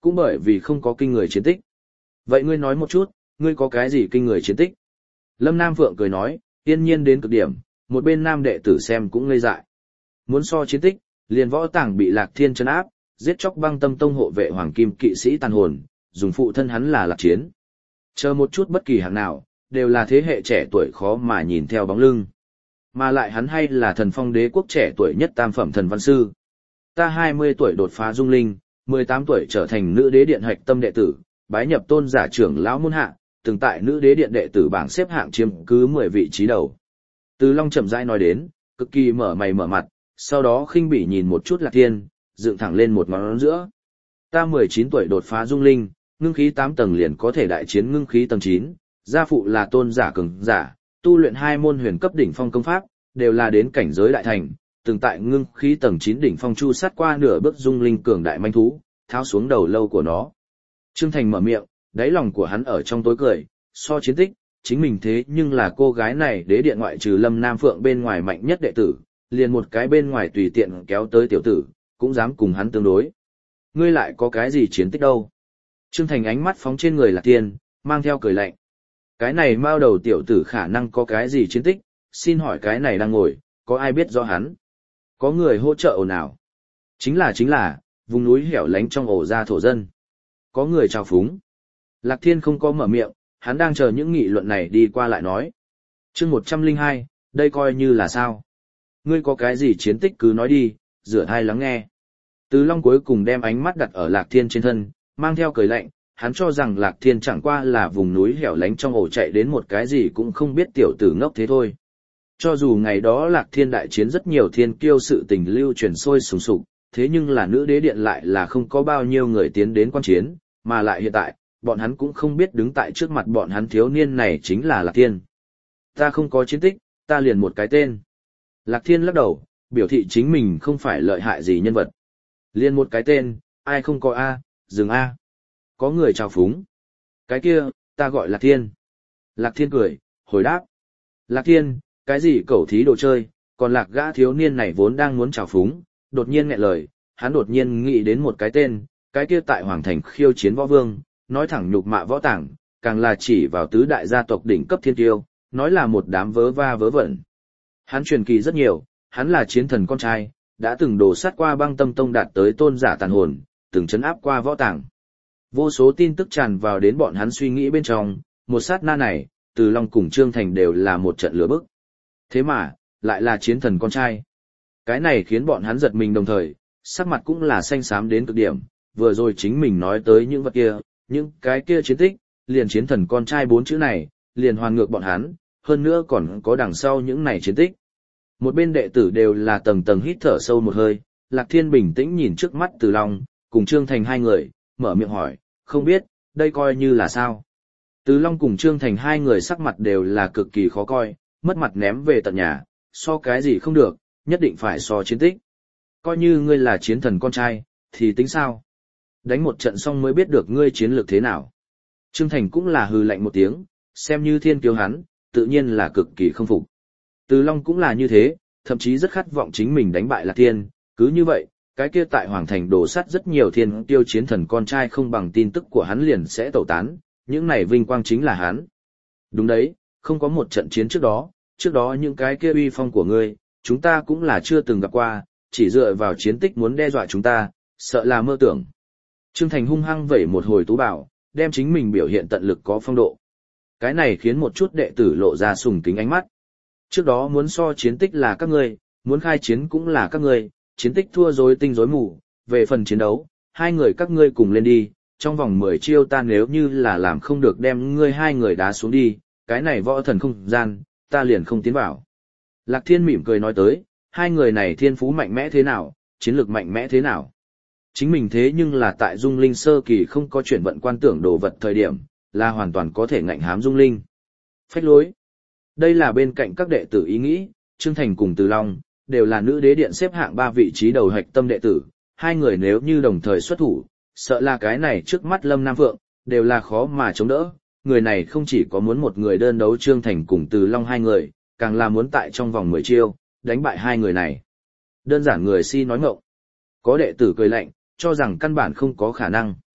cũng bởi vì không có kinh người chiến tích. Vậy ngươi nói một chút, ngươi có cái gì kinh người chiến tích? Lâm Nam Phượng cười nói, yên nhiên đến cực điểm, một bên nam đệ tử xem cũng ngây dại. Muốn so chiến tích, liền võ tàng bị Lạc Thiên trấn áp, giết chóc Băng Tâm Tông hộ vệ hoàng kim kỵ sĩ tàn hồn, dùng phụ thân hắn là Lạc Chiến. Chờ một chút bất kỳ hạng nào, đều là thế hệ trẻ tuổi khó mà nhìn theo bóng lưng. Mà lại hắn hay là Thần Phong Đế quốc trẻ tuổi nhất tam phẩm thần văn sư. Ta 20 tuổi đột phá dung linh, 18 tuổi trở thành nữ đế điện hạch tâm đệ tử, bái nhập tôn giả trưởng lão môn hạ, từng tại nữ đế điện đệ tử bảng xếp hạng chiếm cứ 10 vị trí đầu. Từ Long chậm rãi nói đến, cực kỳ mở mày mở mặt, sau đó khinh bỉ nhìn một chút Lạc Thiên, dựng thẳng lên một ngón giữa. Ta 19 tuổi đột phá dung linh, ngưng khí 8 tầng liền có thể đại chiến ngưng khí tầng 9, gia phụ là tôn giả cường giả, tu luyện 2 môn huyền cấp đỉnh phong công pháp, đều là đến cảnh giới đại thành, từng tại ngưng khí tầng 9 đỉnh phong chu sát qua nửa bước dung linh cường đại manh thú, tháo xuống đầu lâu của nó. Trương Thành mở miệng, đáy lòng của hắn ở trong tối cười, so chiến tích, chính mình thế nhưng là cô gái này đế điện ngoại trừ Lâm Nam Phượng bên ngoài mạnh nhất đệ tử, liền một cái bên ngoài tùy tiện kéo tới tiểu tử, cũng dám cùng hắn tương đối. Ngươi lại có cái gì chiến tích đâu? Trương Thành ánh mắt phóng trên người Lạc Thiên, mang theo cười lạnh. Cái này mao đầu tiểu tử khả năng có cái gì chiến tích, xin hỏi cái này đang ngồi, có ai biết rõ hắn? Có người hỗ trợ ồn ào. Chính là, vùng núi hẻo lánh trong ổ ra thổ dân. Có người chào phúng. Lạc Thiên không có mở miệng, hắn đang chờ những nghị luận này đi qua lại nói. Chương 102, đây coi như là sao? Ngươi có cái gì chiến tích cứ nói đi, rửa thai lắng nghe. Từ Long cuối cùng đem ánh mắt đặt ở Lạc Thiên trên thân, mang theo cười lạnh, hắn cho rằng Lạc Thiên chẳng qua là vùng núi hẻo lánh trong ổ chạy đến một cái gì cũng không biết tiểu tử ngốc thế thôi. Cho dù ngày đó Lạc Thiên đại chiến rất nhiều thiên kiêu sự tình lưu truyền sôi sùng sục, thế nhưng là nữ đế điện lại là không có bao nhiêu người tiến đến quan chiến, mà lại hiện tại, bọn hắn cũng không biết đứng tại trước mặt bọn hắn thiếu niên này chính là Lạc Thiên. Ta không có chiến tích, ta liền một cái tên. Lạc Thiên lắc đầu, biểu thị chính mình không phải lợi hại gì nhân vật. Liền một cái tên, ai không có A, dừng A. Có người chào phúng. Cái kia, ta gọi Lạc Thiên. Lạc Thiên cười, hồi đáp. Lạc Thiên, cái gì cẩu thí đồ chơi, còn Lạc gã thiếu niên này vốn đang muốn chào phúng, đột nhiên nghẹn lời, hắn đột nhiên nghĩ đến một cái tên, cái kia tại Hoàng Thành khiêu chiến võ vương, nói thẳng nhục mạ võ tảng, càng là chỉ vào tứ đại gia tộc đỉnh cấp thiên tiêu, nói là một đám vớ va vớ vẩn. Hắn truyền kỳ rất nhiều, hắn là chiến thần con trai, đã từng đổ sát qua Băng Tâm Tông đạt tới tôn giả tàn hồn, từng chấn áp qua võ tảng. Vô số tin tức tràn vào đến bọn hắn suy nghĩ bên trong, một sát na này, Từ Long cùng Trương Thành đều là một trận lửa bức. Thế mà, lại là chiến thần con trai. Cái này khiến bọn hắn giật mình đồng thời, sắc mặt cũng là xanh xám đến cực điểm, vừa rồi chính mình nói tới những vật kia, những cái kia chiến tích, liền chiến thần con trai 4 chữ này, liền hoàn ngược bọn hắn, hơn nữa còn có đằng sau những này chiến tích. Một bên đệ tử đều là tầng tầng hít thở sâu một hơi, Lạc Thiên bình tĩnh nhìn trước mắt Từ Long, cùng Trương Thành hai người, mở miệng hỏi, không biết, đây coi như là sao? Từ Long cùng Trương Thành hai người sắc mặt đều là cực kỳ khó coi, mất mặt ném về tận nhà, so cái gì không được, nhất định phải so chiến tích. Coi như ngươi là chiến thần con trai, thì tính sao? Đánh một trận xong mới biết được ngươi chiến lược thế nào. Trương Thành cũng là hừ lạnh một tiếng, xem như thiên kiêu hắn, tự nhiên là cực kỳ không phục. Từ Long cũng là như thế, thậm chí rất khát vọng chính mình đánh bại Lạc Thiên, cứ như vậy, cái kia tại Hoàng Thành đổ sắt rất nhiều thiên tiêu chiến thần con trai không bằng tin tức của hắn liền sẽ tẩu tán, những này vinh quang chính là hắn. Đúng đấy, không có một trận chiến trước đó những cái kia uy phong của ngươi, chúng ta cũng là chưa từng gặp qua, chỉ dựa vào chiến tích muốn đe dọa chúng ta, sợ là mơ tưởng. Trương Thành hung hăng vẩy một hồi tú bảo, đem chính mình biểu hiện tận lực có phong độ. Cái này khiến một chút đệ tử lộ ra sùng kính ánh mắt. Trước đó muốn so chiến tích là các ngươi, muốn khai chiến cũng là các ngươi, chiến tích thua rối tinh rối mù, về phần chiến đấu, hai người các ngươi cùng lên đi, trong vòng 10 chiêu ta nếu như là làm không được đem ngươi hai người đá xuống đi, cái này võ thần không gian, ta liền không tiến vào. Lạc Thiên mỉm cười nói tới, hai người này thiên phú mạnh mẽ thế nào, chiến lược mạnh mẽ thế nào. Chính mình thế nhưng là tại Dung Linh sơ kỳ không có chuyển vận quan tưởng đồ vật thời điểm, là hoàn toàn có thể ngạnh hám Dung Linh. Phách lối. Đây là bên cạnh các đệ tử ý nghĩ, Trương Thành cùng Từ Long, đều là nữ đế điện xếp hạng 3 vị trí đầu hạch tâm đệ tử, hai người nếu như đồng thời xuất thủ, sợ là cái này trước mắt Lâm Nam Phượng, đều là khó mà chống đỡ. Người này không chỉ có muốn một người đơn đấu Trương Thành cùng Từ Long hai người, càng là muốn tại trong vòng 10 chiêu, đánh bại hai người này. Đơn giản người si nói ngọng. Có đệ tử cười lạnh, cho rằng căn bản không có khả năng.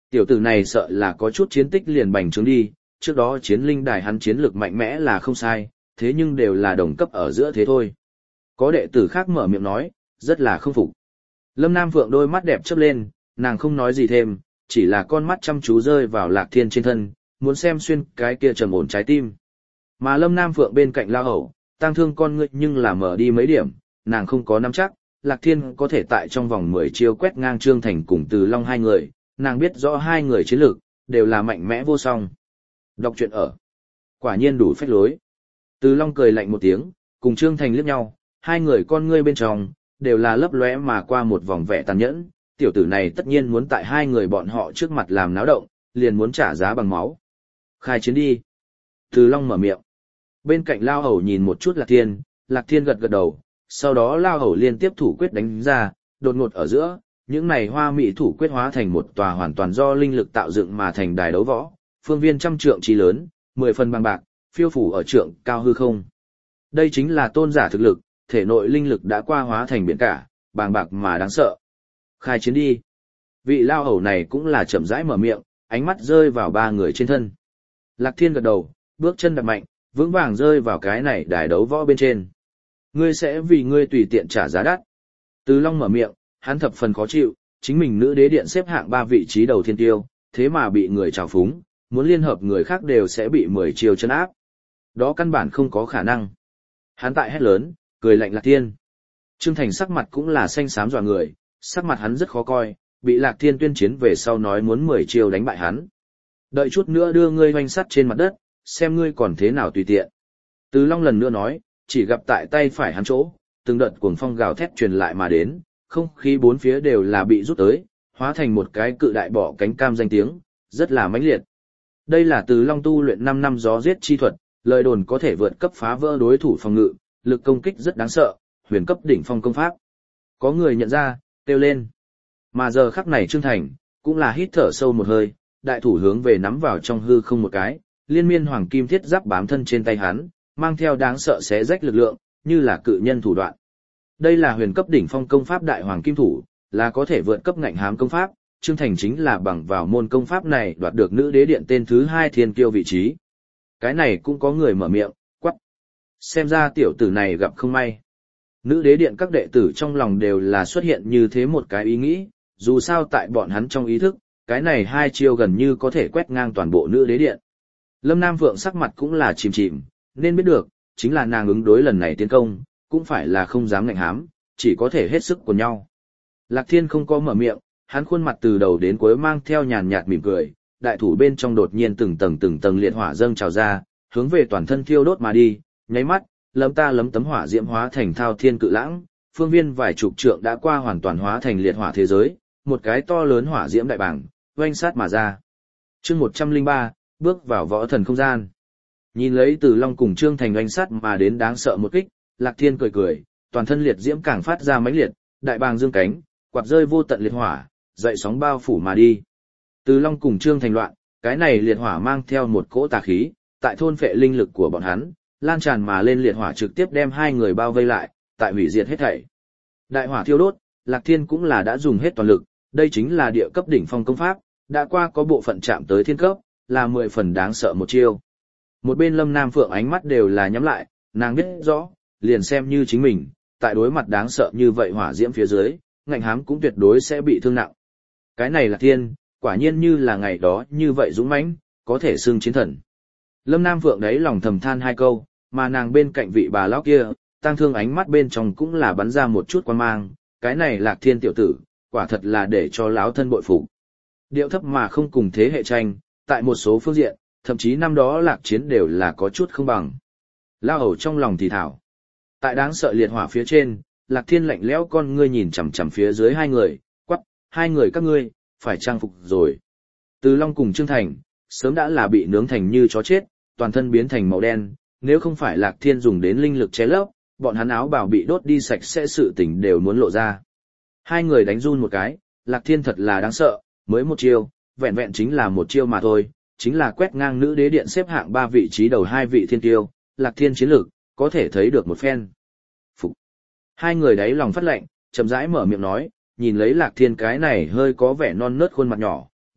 Tiểu tử này sợ là có chút chiến tích liền bành trướng đi, trước đó chiến linh đài hắn chiến lược mạnh mẽ là không sai, thế nhưng đều là đồng cấp ở giữa thế thôi. Có đệ tử khác mở miệng nói, rất là không phục. Lâm Nam Phượng đôi mắt đẹp chớp lên, nàng không nói gì thêm, chỉ là con mắt chăm chú rơi vào Lạc Thiên trên thân, muốn xem xuyên cái kia trầm ổn trái tim. Mà Lâm Nam Phượng bên cạnh Lao Hầu, tăng thương con ngươi nhưng là mở đi mấy điểm, nàng không có nắm chắc, Lạc Thiên có thể tại trong vòng 10 chiêu quét ngang Trương Thành cùng Từ Long hai người, nàng biết rõ hai người chiến lược đều là mạnh mẽ vô song. Đọc truyện ở. Quả nhiên đủ phách lối. Từ Long cười lạnh một tiếng, cùng Trương Thành liếc nhau, hai người con ngươi bên trong đều là lấp lóe mà qua một vòng vẻ tàn nhẫn, tiểu tử này tất nhiên muốn tại hai người bọn họ trước mặt làm náo động, liền muốn trả giá bằng máu. Khai chiến đi. Từ Long mở miệng. Bên cạnh Lao Hầu nhìn một chút Lạc Thiên gật gật đầu, sau đó Lao Hầu liên tiếp thủ quyết đánh ra, đột ngột ở giữa, những này hoa mỹ thủ quyết hóa thành một tòa hoàn toàn do linh lực tạo dựng mà thành đài đấu võ, phương viên trăm trượng trí lớn, 10 phần bằng bạc, phiêu phủ ở trượng cao hư không. Đây chính là tôn giả thực lực, thể nội linh lực đã qua hóa thành biển cả, bàng bạc mà đáng sợ. Khai chiến đi. Vị Lao Hầu này cũng là chậm rãi mở miệng, ánh mắt rơi vào ba người trên thân. Lạc Thiên gật đầu, bước chân đạp mạnh, vững vàng rơi vào cái này đài đấu võ bên trên. Ngươi sẽ vì ngươi tùy tiện trả giá đắt. Từ Long mở miệng, hắn thập phần khó chịu, chính mình nữ đế điện xếp hạng 3 vị trí đầu thiên tiêu, thế mà bị người trào phúng, muốn liên hợp người khác đều sẽ bị 10 chiêu chân áp. Đó căn bản không có khả năng. Hắn tại hét lớn, cười lạnh Lạc Thiên. Trương Thành sắc mặt cũng là xanh xám dọa người, sắc mặt hắn rất khó coi, bị Lạc Thiên tuyên chiến về sau nói muốn 10 chiêu đánh bại hắn. Đợi chút nữa đưa ngươi hoành sắt trên mặt đất, xem ngươi còn thế nào tùy tiện. Từ Long lần nữa nói, chỉ gặp tại tay phải hắn chỗ, từng đợt cuồng phong gào thét truyền lại mà đến, không khí bốn phía đều là bị rút tới, hóa thành một cái cự đại bỏ cánh cam danh tiếng, rất là mãnh liệt. Đây là Từ Long tu luyện 5 năm gió giết chi thuật, lời đồn có thể vượt cấp phá vỡ đối thủ phòng ngự, lực công kích rất đáng sợ, huyền cấp đỉnh phong công pháp. Có người nhận ra, kêu lên. Mà giờ khắc này Trương Thành, cũng là hít thở sâu một hơi, đại thủ hướng về nắm vào trong hư không một cái, liên miên hoàng kim thiết giáp bám thân trên tay hắn, mang theo đáng sợ xé rách lực lượng, như là cự nhân thủ đoạn. Đây là huyền cấp đỉnh phong công pháp đại hoàng kim thủ, là có thể vượt cấp ngạnh hám công pháp, Trương Thành chính là bằng vào môn công pháp này đoạt được nữ đế điện tên thứ 2 thiên kiêu vị trí. Cái này cũng có người mở miệng, quắc. Xem ra tiểu tử này gặp không may. Nữ đế điện các đệ tử trong lòng đều là xuất hiện như thế một cái ý nghĩ, dù sao tại bọn hắn trong ý thức, cái này 2 chiêu gần như có thể quét ngang toàn bộ nữ đế điện. Lâm Nam Phượng sắc mặt cũng là chìm chìm, nên biết được, chính là nàng ứng đối lần này tiến công, cũng phải là không dám ngạnh hám, chỉ có thể hết sức của nhau. Lạc Thiên không có mở miệng, hắn khuôn mặt từ đầu đến cuối mang theo nhàn nhạt mỉm cười, đại thủ bên trong đột nhiên từng tầng liệt hỏa dâng trào ra, hướng về toàn thân thiêu đốt mà đi, nháy mắt, lấm tấm hỏa diễm hóa thành thao thiên cự lãng, phương viên vài chục trượng đã qua hoàn toàn hóa thành liệt hỏa thế giới, một cái to lớn hỏa diễm đại bảng, oanh sát mà ra. Chương 103, bước vào võ thần không gian. Nhìn lấy Từ Long cùng Trương Thành oanh sát mà đến đáng sợ một kích, Lạc Thiên cười cười, toàn thân liệt diễm càng phát ra mãnh liệt, đại bàng dương cánh, quạt rơi vô tận liệt hỏa, dậy sóng bao phủ mà đi. Từ Long cùng Trương Thành loạn, cái này liệt hỏa mang theo một cỗ tà khí, tại thôn phệ linh lực của bọn hắn, lan tràn mà lên liệt hỏa trực tiếp đem hai người bao vây lại, tại hủy diệt hết thảy. Đại hỏa thiêu đốt, Lạc Thiên cũng là đã dùng hết toàn lực, đây chính là địa cấp đỉnh phong công pháp, đã qua có bộ phận chạm tới thiên cấp, là 10 phần đáng sợ một chiêu. Một bên Lâm Nam Phượng ánh mắt đều là nhắm lại, nàng biết rõ, liền xem như chính mình, tại đối mặt đáng sợ như vậy hỏa diễm phía dưới, ngạnh hám cũng tuyệt đối sẽ bị thương nặng. Cái này là Thiên, quả nhiên như là ngày đó như vậy dũng mãnh, có thể xưng chiến thần. Lâm Nam Phượng đấy lòng thầm than hai câu, mà nàng bên cạnh vị bà lão kia, tăng thương ánh mắt bên trong cũng là bắn ra một chút quan mang, cái này Lạc Thiên tiểu tử, quả thật là để cho lão thân bội phục. Điệu thấp mà không cùng thế hệ tranh, tại một số phương diện, thậm chí năm đó Lạc Chiến đều là có chút không bằng. Lao hầu trong lòng thì thảo. Tại đáng sợ liệt hỏa phía trên, Lạc Thiên lạnh lẽo con ngươi nhìn chằm chằm phía dưới hai người, quắc, hai người các ngươi, phải trang phục rồi. Từ Long cùng Trương Thành, sớm đã là bị nướng thành như chó chết, toàn thân biến thành màu đen, nếu không phải Lạc Thiên dùng đến linh lực che lấp, bọn hắn áo bào bị đốt đi sạch sẽ sự tình đều muốn lộ ra. Hai người đánh run một cái, Lạc Thiên thật là đáng sợ, mới một chiêu, vẹn vẹn chính là một chiêu mà thôi, chính là quét ngang nữ đế điện xếp hạng 3 vị trí đầu 2 vị thiên tiêu, Lạc Thiên chiến lược, có thể thấy được một phen. Phục. Hai người đáy lòng phát lệnh, chậm rãi mở miệng nói, nhìn lấy Lạc Thiên cái này hơi có vẻ non nớt khuôn mặt nhỏ,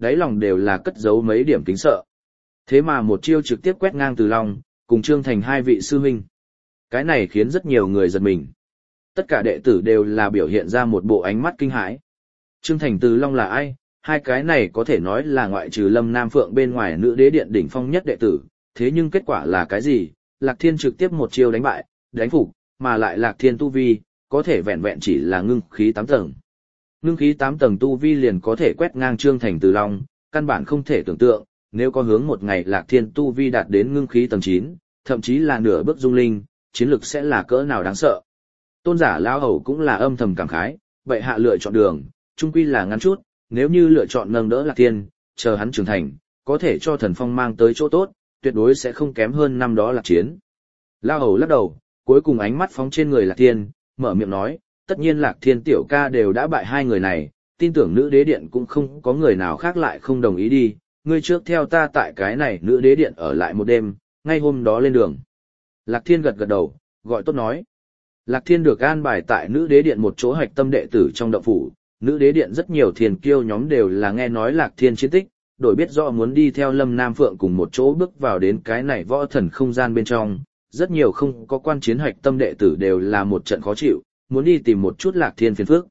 đáy lòng đều là cất giấu mấy điểm kính sợ. Thế mà một chiêu trực tiếp quét ngang Từ Long, cùng Trương Thành hai vị sư huynh. Cái này khiến rất nhiều người giật mình. Tất cả đệ tử đều là biểu hiện ra một bộ ánh mắt kinh hãi. Trương Thành Từ Long là ai? Hai cái này có thể nói là ngoại trừ Lâm Nam Phượng bên ngoài nữ đế điện đỉnh phong nhất đệ tử, thế nhưng kết quả là cái gì? Lạc Thiên trực tiếp một chiêu đánh bại, đánh phục, mà lại Lạc Thiên tu vi, có thể vẹn vẹn chỉ là ngưng khí 8 tầng. Ngưng khí 8 tầng tu vi liền có thể quét ngang Trương Thành Từ Long, căn bản không thể tưởng tượng, nếu có hướng một ngày Lạc Thiên tu vi đạt đến ngưng khí tầng 9, thậm chí là nửa bước dung linh, chiến lực sẽ là cỡ nào đáng sợ. Tôn giả Lão Hầu cũng là âm thầm cảm khái, vậy hạ lựa chọn đường, chung quy là ngắn chút, nếu như lựa chọn nâng đỡ Lạc Thiên, chờ hắn trưởng thành, có thể cho thần phong mang tới chỗ tốt, tuyệt đối sẽ không kém hơn năm đó Lạc Chiến. Lão Hầu lắc đầu, cuối cùng ánh mắt phóng trên người Lạc Thiên, mở miệng nói, tất nhiên Lạc Thiên tiểu ca đều đã bại hai người này, tin tưởng nữ đế điện cũng không có người nào khác lại không đồng ý đi, ngươi trước theo ta tại cái này nữ đế điện ở lại một đêm, ngay hôm đó lên đường. Lạc Thiên gật gật đầu, gọi tốt nói. Lạc Thiên được an bài tại nữ đế điện một chỗ hạch tâm đệ tử trong động phủ, nữ đế điện rất nhiều thiền kiêu nhóm đều là nghe nói Lạc Thiên chiến tích, đổi biết rõ muốn đi theo Lâm Nam Phượng cùng một chỗ bước vào đến cái này võ thần không gian bên trong, rất nhiều không có quan chiến hạch tâm đệ tử đều là một trận khó chịu, muốn đi tìm một chút Lạc Thiên phiền phức.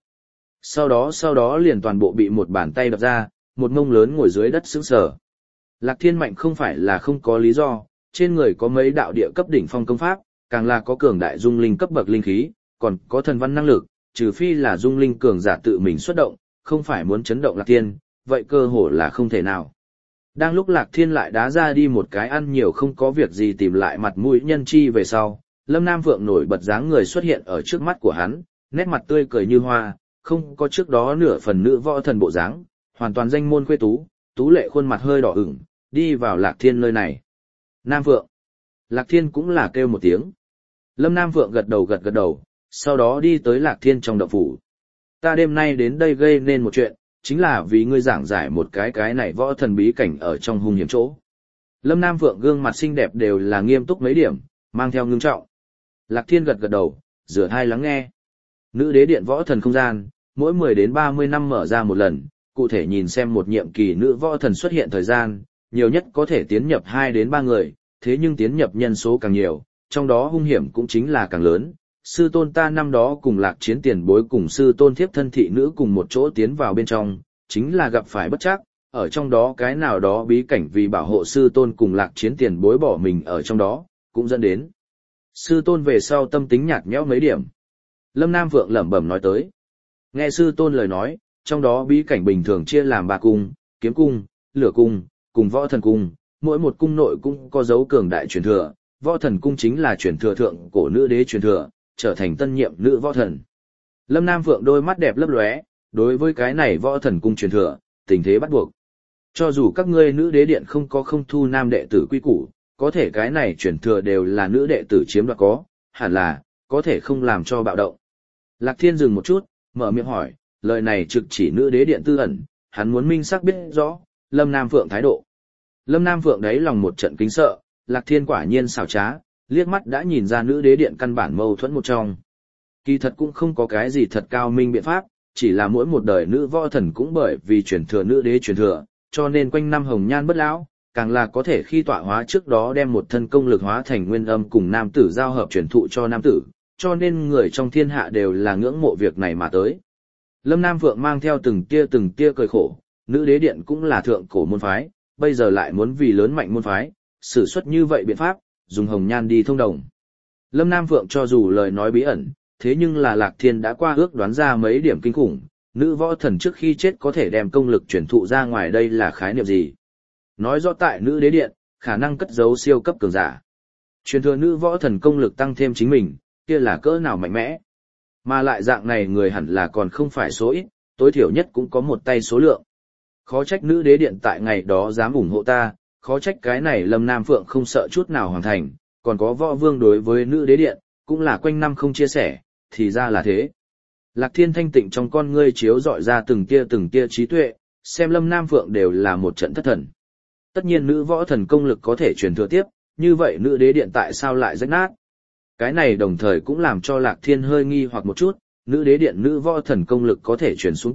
Sau đó liền toàn bộ bị một bàn tay đập ra, một mông lớn ngồi dưới đất sững sờ. Lạc Thiên mạnh không phải là không có lý do, trên người có mấy đạo địa cấp đỉnh phong công pháp, càng là có cường đại dung linh cấp bậc linh khí, còn có thần văn năng lực, trừ phi là dung linh cường giả tự mình xuất động, không phải muốn chấn động Lạc Thiên, vậy cơ hội là không thể nào. Đang lúc Lạc Thiên lại đá ra đi một cái ăn nhiều không có việc gì tìm lại mặt mũi nhân chi về sau, Lâm Nam Phượng nổi bật dáng người xuất hiện ở trước mắt của hắn, nét mặt tươi cười như hoa, không có trước đó nửa phần nữ võ thần bộ dáng, hoàn toàn danh môn khuê tú, tú lệ khuôn mặt hơi đỏ ửng, đi vào Lạc Thiên nơi này. Nam Phượng. Lạc Thiên cũng là kêu một tiếng. Lâm Nam Phượng gật gật đầu, sau đó đi tới Lạc Thiên trong động phủ. Ta đêm nay đến đây gây nên một chuyện, chính là vì ngươi giảng giải một cái này võ thần bí cảnh ở trong hung hiểm chỗ. Lâm Nam Phượng gương mặt xinh đẹp đều là nghiêm túc mấy điểm, mang theo ngưng trọng. Lạc Thiên gật đầu, rửa thai lắng nghe. Nữ đế điện võ thần không gian, mỗi 10 đến 30 năm mở ra một lần, cụ thể nhìn xem một nhiệm kỳ nữ võ thần xuất hiện thời gian, nhiều nhất có thể tiến nhập 2 đến 3 người, thế nhưng tiến nhập nhân số càng nhiều, trong đó hung hiểm cũng chính là càng lớn. Sư tôn ta năm đó cùng Lạc Chiến tiền bối cùng sư tôn thiếp thân thị nữ cùng một chỗ tiến vào bên trong, chính là gặp phải bất trắc, ở trong đó cái nào đó bí cảnh vì bảo hộ sư tôn cùng Lạc Chiến tiền bối bỏ mình ở trong đó, cũng dẫn đến sư tôn về sau tâm tính nhạt nhẽo mấy điểm. Lâm Nam Phượng lẩm bẩm nói tới. Nghe sư tôn lời nói, trong đó bí cảnh bình thường chia làm 3 cung, kiếm cung, lửa cung, cùng võ thần cung, mỗi một cung nội cũng có dấu cường đại truyền thừa, võ thần cung chính là truyền thừa thượng cổ nữ đế truyền thừa, trở thành tân nhiệm nữ võ thần. Lâm Nam Phượng đôi mắt đẹp lấp lóe, đối với cái này võ thần cung truyền thừa, tình thế bắt buộc. Cho dù các ngươi nữ đế điện không thu nam đệ tử quy củ, có thể cái này truyền thừa đều là nữ đệ tử chiếm đoạt có, hẳn là, có thể không làm cho bạo động. Lạc Thiên dừng một chút, mở miệng hỏi, lời này trực chỉ nữ đế điện tư ẩn, hắn muốn minh xác biết rõ, Lâm Nam Phượng thái độ. Lâm Nam Phượng đấy lòng một trận kính sợ, Lạc Thiên quả nhiên xảo trá, liếc mắt đã nhìn ra nữ đế điện căn bản mâu thuẫn một trong. Kỳ thật cũng không có cái gì thật cao minh biện pháp, chỉ là mỗi một đời nữ võ thần cũng bởi vì truyền thừa nữ đế truyền thừa, cho nên quanh năm hồng nhan bất lão, càng là có thể khi tọa hóa trước đó đem một thân công lực hóa thành nguyên âm cùng nam tử giao hợp truyền thụ cho nam tử, cho nên người trong thiên hạ đều là ngưỡng mộ việc này mà tới. Lâm Nam Phượng mang theo từng tia cười khổ, nữ đế điện cũng là thượng cổ môn phái, bây giờ lại muốn vì lớn mạnh môn phái, sử xuất như vậy biện pháp, dùng hồng nhan đi thông đồng. Lâm Nam Phượng cho dù lời nói bí ẩn, thế nhưng là Lạc Thiên đã qua ước đoán ra mấy điểm kinh khủng, nữ võ thần trước khi chết có thể đem công lực chuyển thụ ra ngoài, đây là khái niệm gì? Nói rõ tại nữ đế điện, khả năng cất giấu siêu cấp cường giả. Truyền thừa nữ võ thần công lực tăng thêm chính mình, kia là cỡ nào mạnh mẽ. Mà lại dạng này người hẳn là còn không phải số ít, tối thiểu nhất cũng có một tay số lượng. Khó trách nữ đế điện tại ngày đó dám ủng hộ ta, khó trách cái này Lâm Nam Phượng không sợ chút nào hoàn thành, còn có võ vương đối với nữ đế điện, cũng là quanh năm không chia sẻ, thì ra là thế. Lạc Thiên thanh tịnh trong con ngươi chiếu dọi ra từng tia trí tuệ, xem Lâm Nam Phượng đều là một trận thất thần. Tất nhiên nữ võ thần công lực có thể truyền thừa tiếp, như vậy nữ đế điện tại sao lại rách nát? Cái này đồng thời cũng làm cho Lạc Thiên hơi nghi hoặc một chút, nữ đế điện nữ võ thần công lực có thể truyền xuống tiếp,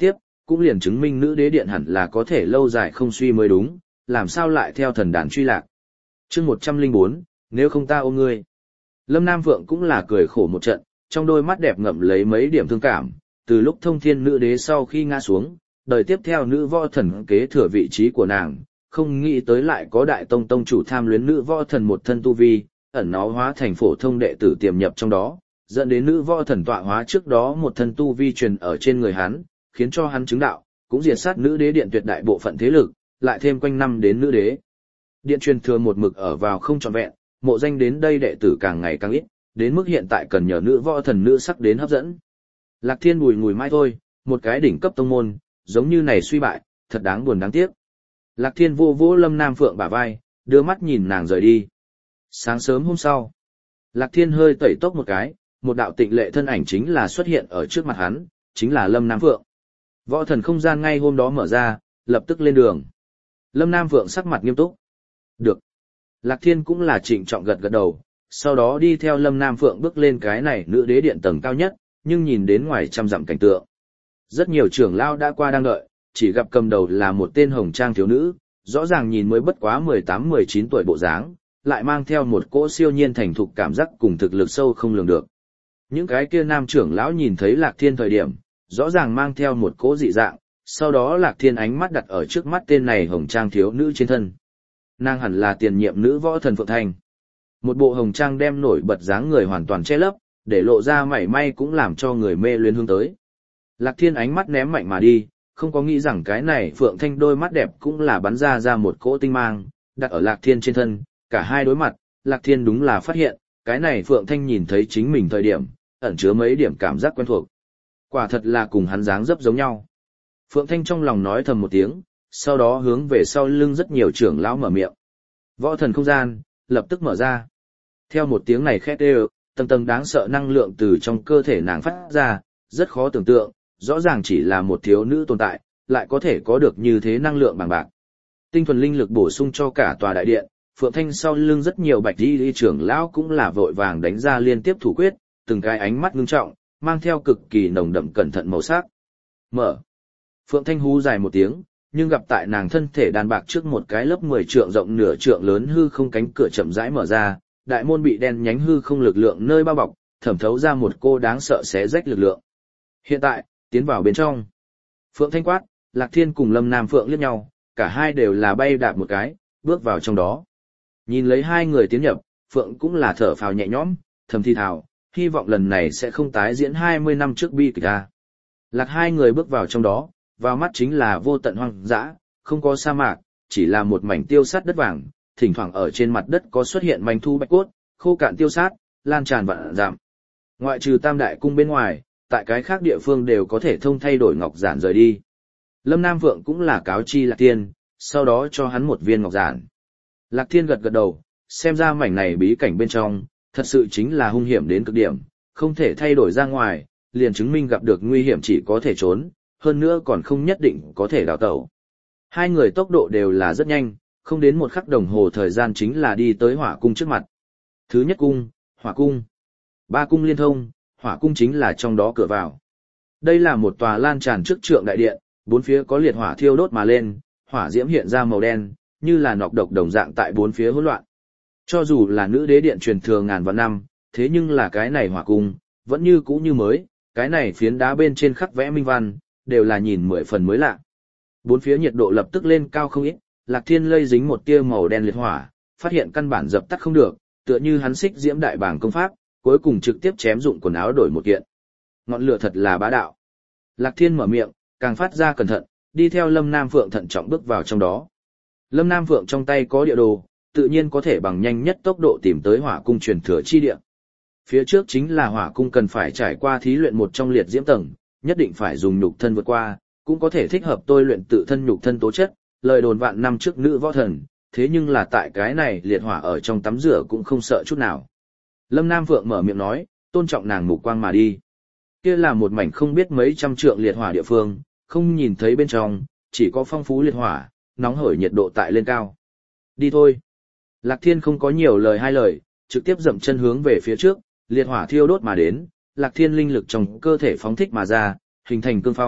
cũng liền chứng minh nữ đế điện hẳn là có thể lâu dài không suy mới đúng, làm sao lại theo thần đàn truy lạc. Chương 104, nếu không ta ôm ngươi. Lâm Nam Phượng cũng là cười khổ một trận, trong đôi mắt đẹp ngậm lấy mấy điểm thương cảm, từ lúc thông thiên nữ đế sau khi ngã xuống, đời tiếp theo nữ võ thần kế thừa vị trí của nàng, không nghĩ tới lại có đại tông tông chủ tham luyến nữ võ thần một thân tu vi, ẩn nó hóa thành phổ thông đệ tử tiềm nhập trong đó, dẫn đến nữ võ thần tọa hóa trước đó một thân tu vi truyền ở trên người hắn, khiến cho hắn chứng đạo, cũng diệt sát nữ đế điện tuyệt đại bộ phận thế lực, lại thêm quanh năm đến nữ đế điện truyền thừa một mực ở vào không trọn vẹn, mộ danh đến đây đệ tử càng ngày càng ít, đến mức hiện tại cần nhờ nữ võ thần nữ sắc đến hấp dẫn. Lạc Thiên bùi ngùi mãi thôi, một cái đỉnh cấp tông môn, giống như này suy bại, thật đáng buồn đáng tiếc. Lạc Thiên vô vỗ Lâm Nam Phượng bả vai, đưa mắt nhìn nàng rời đi. Sáng sớm hôm sau, Lạc Thiên hơi tẩy tốc một cái, một đạo tịnh lệ thân ảnh chính là xuất hiện ở trước mặt hắn, chính là Lâm Nam Phượng. Võ thần không gian ngay hôm đó mở ra, lập tức lên đường. Lâm Nam Phượng sắc mặt nghiêm túc. Được. Lạc Thiên cũng là trịnh trọng gật gật đầu, sau đó đi theo Lâm Nam Phượng bước lên cái này nữ đế điện tầng cao nhất, nhưng nhìn đến ngoài trăm dặm cảnh tượng. Rất nhiều trưởng lao đã qua đang đợi, chỉ gặp cầm đầu là một tên hồng trang thiếu nữ, rõ ràng nhìn mới bất quá 18-19 tuổi bộ dáng, lại mang theo một cỗ siêu nhiên thành thục cảm giác cùng thực lực sâu không lường được. Những cái kia nam trưởng lão nhìn thấy Lạc Thiên thời điểm, rõ ràng mang theo một cỗ dị dạng, sau đó Lạc Thiên ánh mắt đặt ở trước mắt tên này hồng trang thiếu nữ trên thân. Nàng hẳn là tiền nhiệm nữ võ thần Phượng Thanh. Một bộ hồng trang đem nổi bật dáng người hoàn toàn che lấp, để lộ ra mảy may cũng làm cho người mê luyến hướng tới. Lạc Thiên ánh mắt ném mạnh mà đi, không có nghĩ rằng cái này Phượng Thanh đôi mắt đẹp cũng là bắn ra một cỗ tinh mang, đặt ở Lạc Thiên trên thân, cả hai đối mặt, Lạc Thiên đúng là phát hiện, cái này Phượng Thanh nhìn thấy chính mình thời điểm, ẩn chứa mấy điểm cảm giác quen thuộc. Quả thật là cùng hắn dáng dấp giống nhau. Phượng Thanh trong lòng nói thầm một tiếng, sau đó hướng về sau lưng rất nhiều trưởng lão mở miệng. Võ thần không gian, lập tức mở ra. Theo một tiếng này khét đều, tầng tầng đáng sợ năng lượng từ trong cơ thể nàng phát ra, rất khó tưởng tượng, rõ ràng chỉ là một thiếu nữ tồn tại, lại có thể có được như thế năng lượng bằng bạc. Tinh thuần linh lực bổ sung cho cả tòa đại điện, Phượng Thanh sau lưng rất nhiều bạch y trưởng lão cũng là vội vàng đánh ra liên tiếp thủ quyết, từng cái ánh mắt ngưng trọng, mang theo cực kỳ nồng đậm cẩn thận màu sắc. Mở. Phượng Thanh hú dài một tiếng, nhưng gặp tại nàng thân thể đàn bạc trước một cái lớp 10 trượng rộng nửa trượng lớn hư không cánh cửa chậm rãi mở ra, đại môn bị đen nhánh hư không lực lượng nơi bao bọc, thẩm thấu ra một cô đáng sợ xé rách lực lượng. Hiện tại, tiến vào bên trong. Phượng Thanh quát, Lạc Thiên cùng Lâm Nam Phượng liếc nhau, cả hai đều là bay đạp một cái, bước vào trong đó. Nhìn lấy hai người tiến nhập, Phượng cũng là thở phào nhẹ nhõm, thầm thì thào, hy vọng lần này sẽ không tái diễn 20 năm trước bi kịch ra. Lạc hai người bước vào trong đó, vào mắt chính là vô tận hoang dã, không có sa mạc, chỉ là một mảnh tiêu sát đất vàng, thỉnh thoảng ở trên mặt đất có xuất hiện manh thu bạch cốt, khô cạn tiêu sát, lan tràn vạn dặm. Ngoại trừ Tam Đại Cung bên ngoài, tại cái khác địa phương đều có thể thông thay đổi ngọc giản rời đi. Lâm Nam Phượng cũng là cáo chi Lạc Thiên, sau đó cho hắn một viên ngọc giản. Lạc Thiên gật gật đầu, xem ra mảnh này bí cảnh bên trong, thật sự chính là hung hiểm đến cực điểm, không thể thay đổi ra ngoài, liền chứng minh gặp được nguy hiểm chỉ có thể trốn, hơn nữa còn không nhất định có thể đào tẩu. Hai người tốc độ đều là rất nhanh, không đến một khắc đồng hồ thời gian chính là đi tới hỏa cung trước mặt. Thứ nhất cung, hỏa cung. Ba cung liên thông, hỏa cung chính là trong đó cửa vào. Đây là một tòa lan tràn trước trượng đại điện, bốn phía có liệt hỏa thiêu đốt mà lên, hỏa diễm hiện ra màu đen, như là nọc độc đồng dạng tại bốn phía hỗn loạn. Cho dù là nữ đế điện truyền thừa ngàn vạn năm, thế nhưng là cái này hỏa cung, vẫn như cũ như mới, cái này phiến đá bên trên khắc vẽ minh văn, đều là nhìn 10 phần mới lạ. Bốn phía nhiệt độ lập tức lên cao không ít, Lạc Thiên lây dính một tia màu đen liệt hỏa, phát hiện căn bản dập tắt không được, tựa như hắn xích diễm đại bảng công pháp, cuối cùng trực tiếp chém dụng quần áo đổi một kiện. Ngọn lửa thật là bá đạo. Lạc Thiên mở miệng, càng phát ra cẩn thận, đi theo Lâm Nam Phượng thận trọng bước vào trong đó. Lâm Nam Phượng trong tay có địa đồ, tự nhiên có thể bằng nhanh nhất tốc độ tìm tới hỏa cung truyền thừa chi địa. Phía trước chính là hỏa cung cần phải trải qua thí luyện một trong liệt diễm tầng, nhất định phải dùng nhục thân vượt qua, cũng có thể thích hợp tôi luyện tự thân nhục thân tố chất, lời đồn vạn năm trước nữ võ thần, thế nhưng là tại cái này liệt hỏa ở trong tắm rửa cũng không sợ chút nào. Lâm Nam Phượng mở miệng nói, tôn trọng nàng mục quang mà đi. Kia là một mảnh không biết mấy trăm trượng liệt hỏa địa phương, không nhìn thấy bên trong, chỉ có phong phú liệt hỏa, nóng hổi nhiệt độ tại lên cao. Đi thôi. Lạc Thiên không có nhiều lời hai lời, trực tiếp dậm chân hướng về phía trước, liệt hỏa thiêu đốt mà đến, Lạc Thiên linh lực trong cơ thể phóng thích mà ra, hình thành cương phong,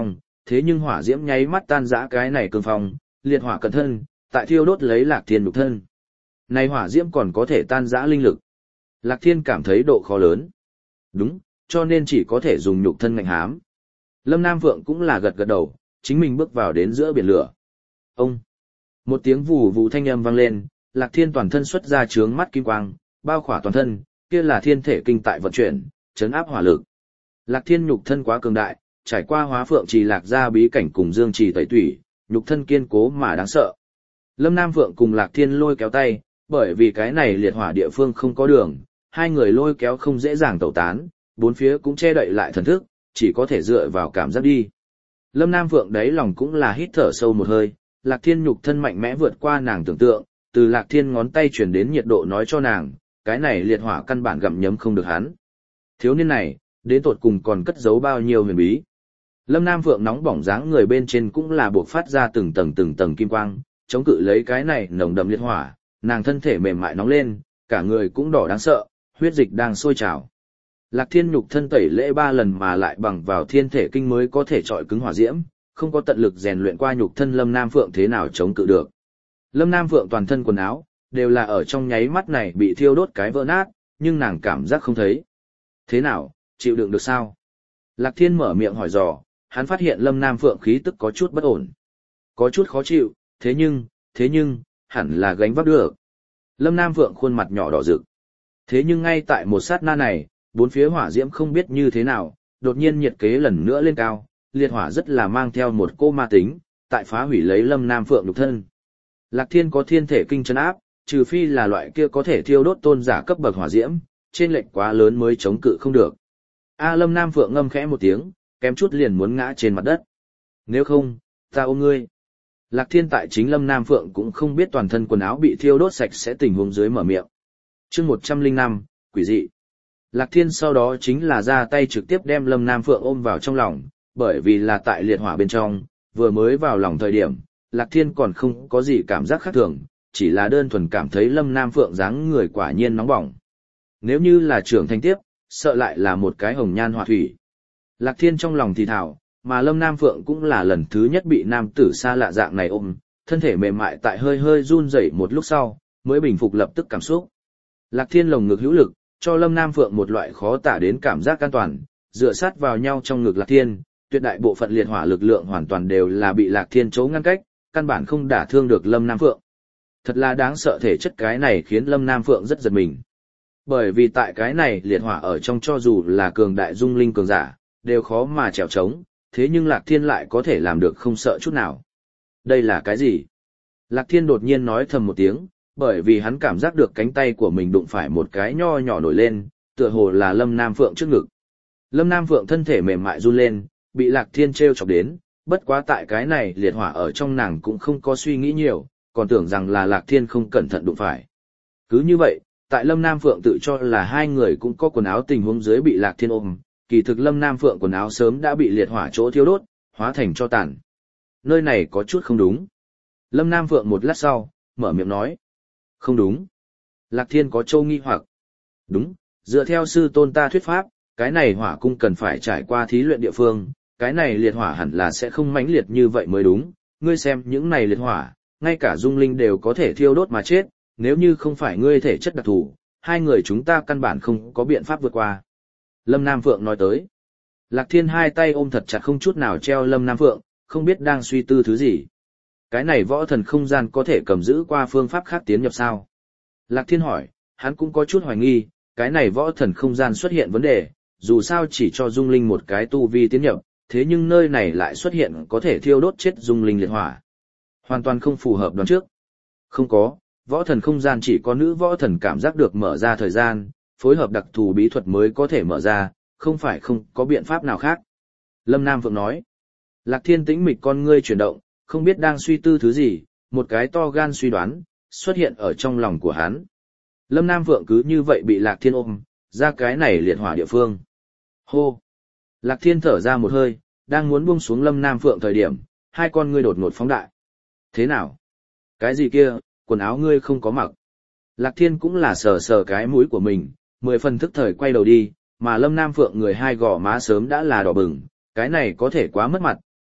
thế nhưng hỏa diễm nháy mắt tan rã cái này cường phong, liệt hỏa cận thân, tại thiêu đốt lấy Lạc Thiên nhục thân. Này hỏa diễm còn có thể tan rã linh lực. Lạc Thiên cảm thấy độ khó lớn. Đúng, cho nên chỉ có thể dùng nhục thân ngạnh hám. Lâm Nam Phượng cũng là gật gật đầu, chính mình bước vào đến giữa biển lửa. Ông! Một tiếng vù vù thanh âm vang lên, Lạc Thiên toàn thân xuất ra trướng mắt kim quang, bao khỏa toàn thân, kia là thiên thể kinh tại vận chuyển, chấn áp hỏa lực. Lạc Thiên nhục thân quá cường đại, trải qua Hóa Phượng Trì Lạc ra bí cảnh cùng Dương Trì tẩy tủy, nhục thân kiên cố mà đáng sợ. Lâm Nam Phượng cùng Lạc Thiên lôi kéo tay, bởi vì cái này liệt hỏa địa phương không có đường, hai người lôi kéo không dễ dàng tẩu tán, bốn phía cũng che đậy lại thần thức, chỉ có thể dựa vào cảm giác đi. Lâm Nam Phượng đáy lòng cũng là hít thở sâu một hơi, Lạc Thiên nhục thân mạnh mẽ vượt qua nàng tưởng tượng, từ Lạc Thiên ngón tay truyền đến nhiệt độ nói cho nàng, cái này liệt hỏa căn bản gặm nhấm không được hắn. Thiếu niên này, đến tột cùng còn cất giấu bao nhiêu huyền bí. Lâm Nam Phượng nóng bỏng dáng người bên trên cũng là buộc phát ra từng tầng kim quang, chống cự lấy cái này nồng đậm liệt hỏa, nàng thân thể mềm mại nóng lên, cả người cũng đỏ đáng sợ, huyết dịch đang sôi trào. Lạc Thiên nhục thân tẩy lễ 3 lần mà lại bằng vào thiên thể kinh mới có thể trọi cứng hỏa diễm, không có tận lực rèn luyện qua nhục thân Lâm Nam Phượng thế nào chống cự được. Lâm Nam Phượng toàn thân quần áo, đều là ở trong nháy mắt này bị thiêu đốt cái vỡ nát, nhưng nàng cảm giác không thấy. Thế nào, chịu đựng được sao? Lạc Thiên mở miệng hỏi dò, hắn phát hiện Lâm Nam Phượng khí tức có chút bất ổn. Có chút khó chịu, thế nhưng, hẳn là gánh vác được. Lâm Nam Phượng khuôn mặt nhỏ đỏ rực. Thế nhưng ngay tại một sát na này, bốn phía hỏa diễm không biết như thế nào, đột nhiên nhiệt kế lần nữa lên cao, liệt hỏa rất là mang theo một cô ma tính, tại phá hủy lấy Lâm Nam Phượng nhục thân. Lạc Thiên có thiên thể kinh trấn áp, trừ phi là loại kia có thể thiêu đốt tôn giả cấp bậc hỏa diễm, trên lệnh quá lớn mới chống cự không được. Lâm Nam Phượng ngâm khẽ một tiếng, kém chút liền muốn ngã trên mặt đất. Nếu không, ta ôm ngươi. Lạc Thiên tại chính Lâm Nam Phượng cũng không biết toàn thân quần áo bị thiêu đốt sạch sẽ tình huống dưới mở miệng. Chương 105, quỷ dị. Lạc Thiên sau đó chính là ra tay trực tiếp đem Lâm Nam Phượng ôm vào trong lòng, bởi vì là tại liệt hỏa bên trong, vừa mới vào lòng thời điểm, Lạc Thiên còn không có gì cảm giác khác thường, chỉ là đơn thuần cảm thấy Lâm Nam Phượng dáng người quả nhiên nóng bỏng. Nếu như là trưởng thành tiếp, sợ lại là một cái hồng nhan họa thủy. Lạc Thiên trong lòng thì thào, mà Lâm Nam Phượng cũng là lần thứ nhất bị nam tử xa lạ dạng này ôm, thân thể mềm mại tại hơi hơi run rẩy một lúc sau, mới bình phục lập tức cảm xúc. Lạc Thiên lồng ngực hữu lực, cho Lâm Nam Phượng một loại khó tả đến cảm giác an toàn, dựa sát vào nhau trong ngực Lạc Thiên, tuyệt đại bộ phận liệt hỏa lực lượng hoàn toàn đều là bị Lạc Thiên chấu ngăn cách, căn bản không đả thương được Lâm Nam Phượng. Thật là đáng sợ thể chất cái này khiến Lâm Nam Phượng rất giật mình. Bởi vì tại cái này liệt hỏa ở trong cho dù là cường đại dung linh cường giả, đều khó mà trèo trống, thế nhưng Lạc Thiên lại có thể làm được không sợ chút nào. Đây là cái gì? Lạc Thiên đột nhiên nói thầm một tiếng, bởi vì hắn cảm giác được cánh tay của mình đụng phải một cái nho nhỏ nổi lên, tựa hồ là Lâm Nam Phượng trước ngực. Lâm Nam Phượng thân thể mềm mại run lên, bị Lạc Thiên trêu chọc đến, bất quá tại cái này liệt hỏa ở trong nàng cũng không có suy nghĩ nhiều, còn tưởng rằng là Lạc Thiên không cẩn thận đụng phải. Cứ như vậy, tại Lâm Nam Phượng tự cho là hai người cũng có quần áo tình huống dưới bị Lạc Thiên ôm, kỳ thực Lâm Nam Phượng quần áo sớm đã bị liệt hỏa chỗ thiêu đốt, hóa thành tro tàn. Nơi này có chút không đúng. Lâm Nam Phượng một lát sau, mở miệng nói. Không đúng. Lạc Thiên có châu nghi hoặc. Đúng, dựa theo sư tôn ta thuyết pháp, cái này hỏa cung cần phải trải qua thí luyện địa phương, cái này liệt hỏa hẳn là sẽ không mãnh liệt như vậy mới đúng. Ngươi xem những này liệt hỏa, ngay cả dung linh đều có thể thiêu đốt mà chết, nếu như không phải ngươi thể chất đặc thù, hai người chúng ta căn bản không có biện pháp vượt qua. Lâm Nam Phượng nói tới. Lạc Thiên hai tay ôm thật chặt không chút nào treo Lâm Nam Phượng, không biết đang suy tư thứ gì. Cái này võ thần không gian có thể cầm giữ qua phương pháp khác tiến nhập sao? Lạc Thiên hỏi, hắn cũng có chút hoài nghi, cái này võ thần không gian xuất hiện vấn đề, dù sao chỉ cho dung linh một cái tu vi tiến nhập, thế nhưng nơi này lại xuất hiện có thể thiêu đốt chết dung linh liệt hỏa. Hoàn toàn không phù hợp đoán trước. Không có, võ thần không gian chỉ có nữ võ thần cảm giác được mở ra thời gian, phối hợp đặc thù bí thuật mới có thể mở ra, không phải không có biện pháp nào khác. Lâm Nam Phượng nói. Lạc Thiên tĩnh mịch con ngươi chuyển động, không biết đang suy tư thứ gì, một cái to gan suy đoán, xuất hiện ở trong lòng của hắn. Lâm Nam Phượng cứ như vậy bị Lạc Thiên ôm, ra cái này liệt hỏa địa phương. Hô! Lạc Thiên thở ra một hơi, đang muốn buông xuống Lâm Nam Phượng thời điểm, hai con ngươi đột ngột phóng đại. Thế nào? Cái gì kia, quần áo ngươi không có mặc. Lạc Thiên cũng là sờ sờ cái mũi của mình, 10 phần thức thời quay đầu đi, mà Lâm Nam Phượng người hai gò má sớm đã là đỏ bừng, cái này có thể quá mất mặt,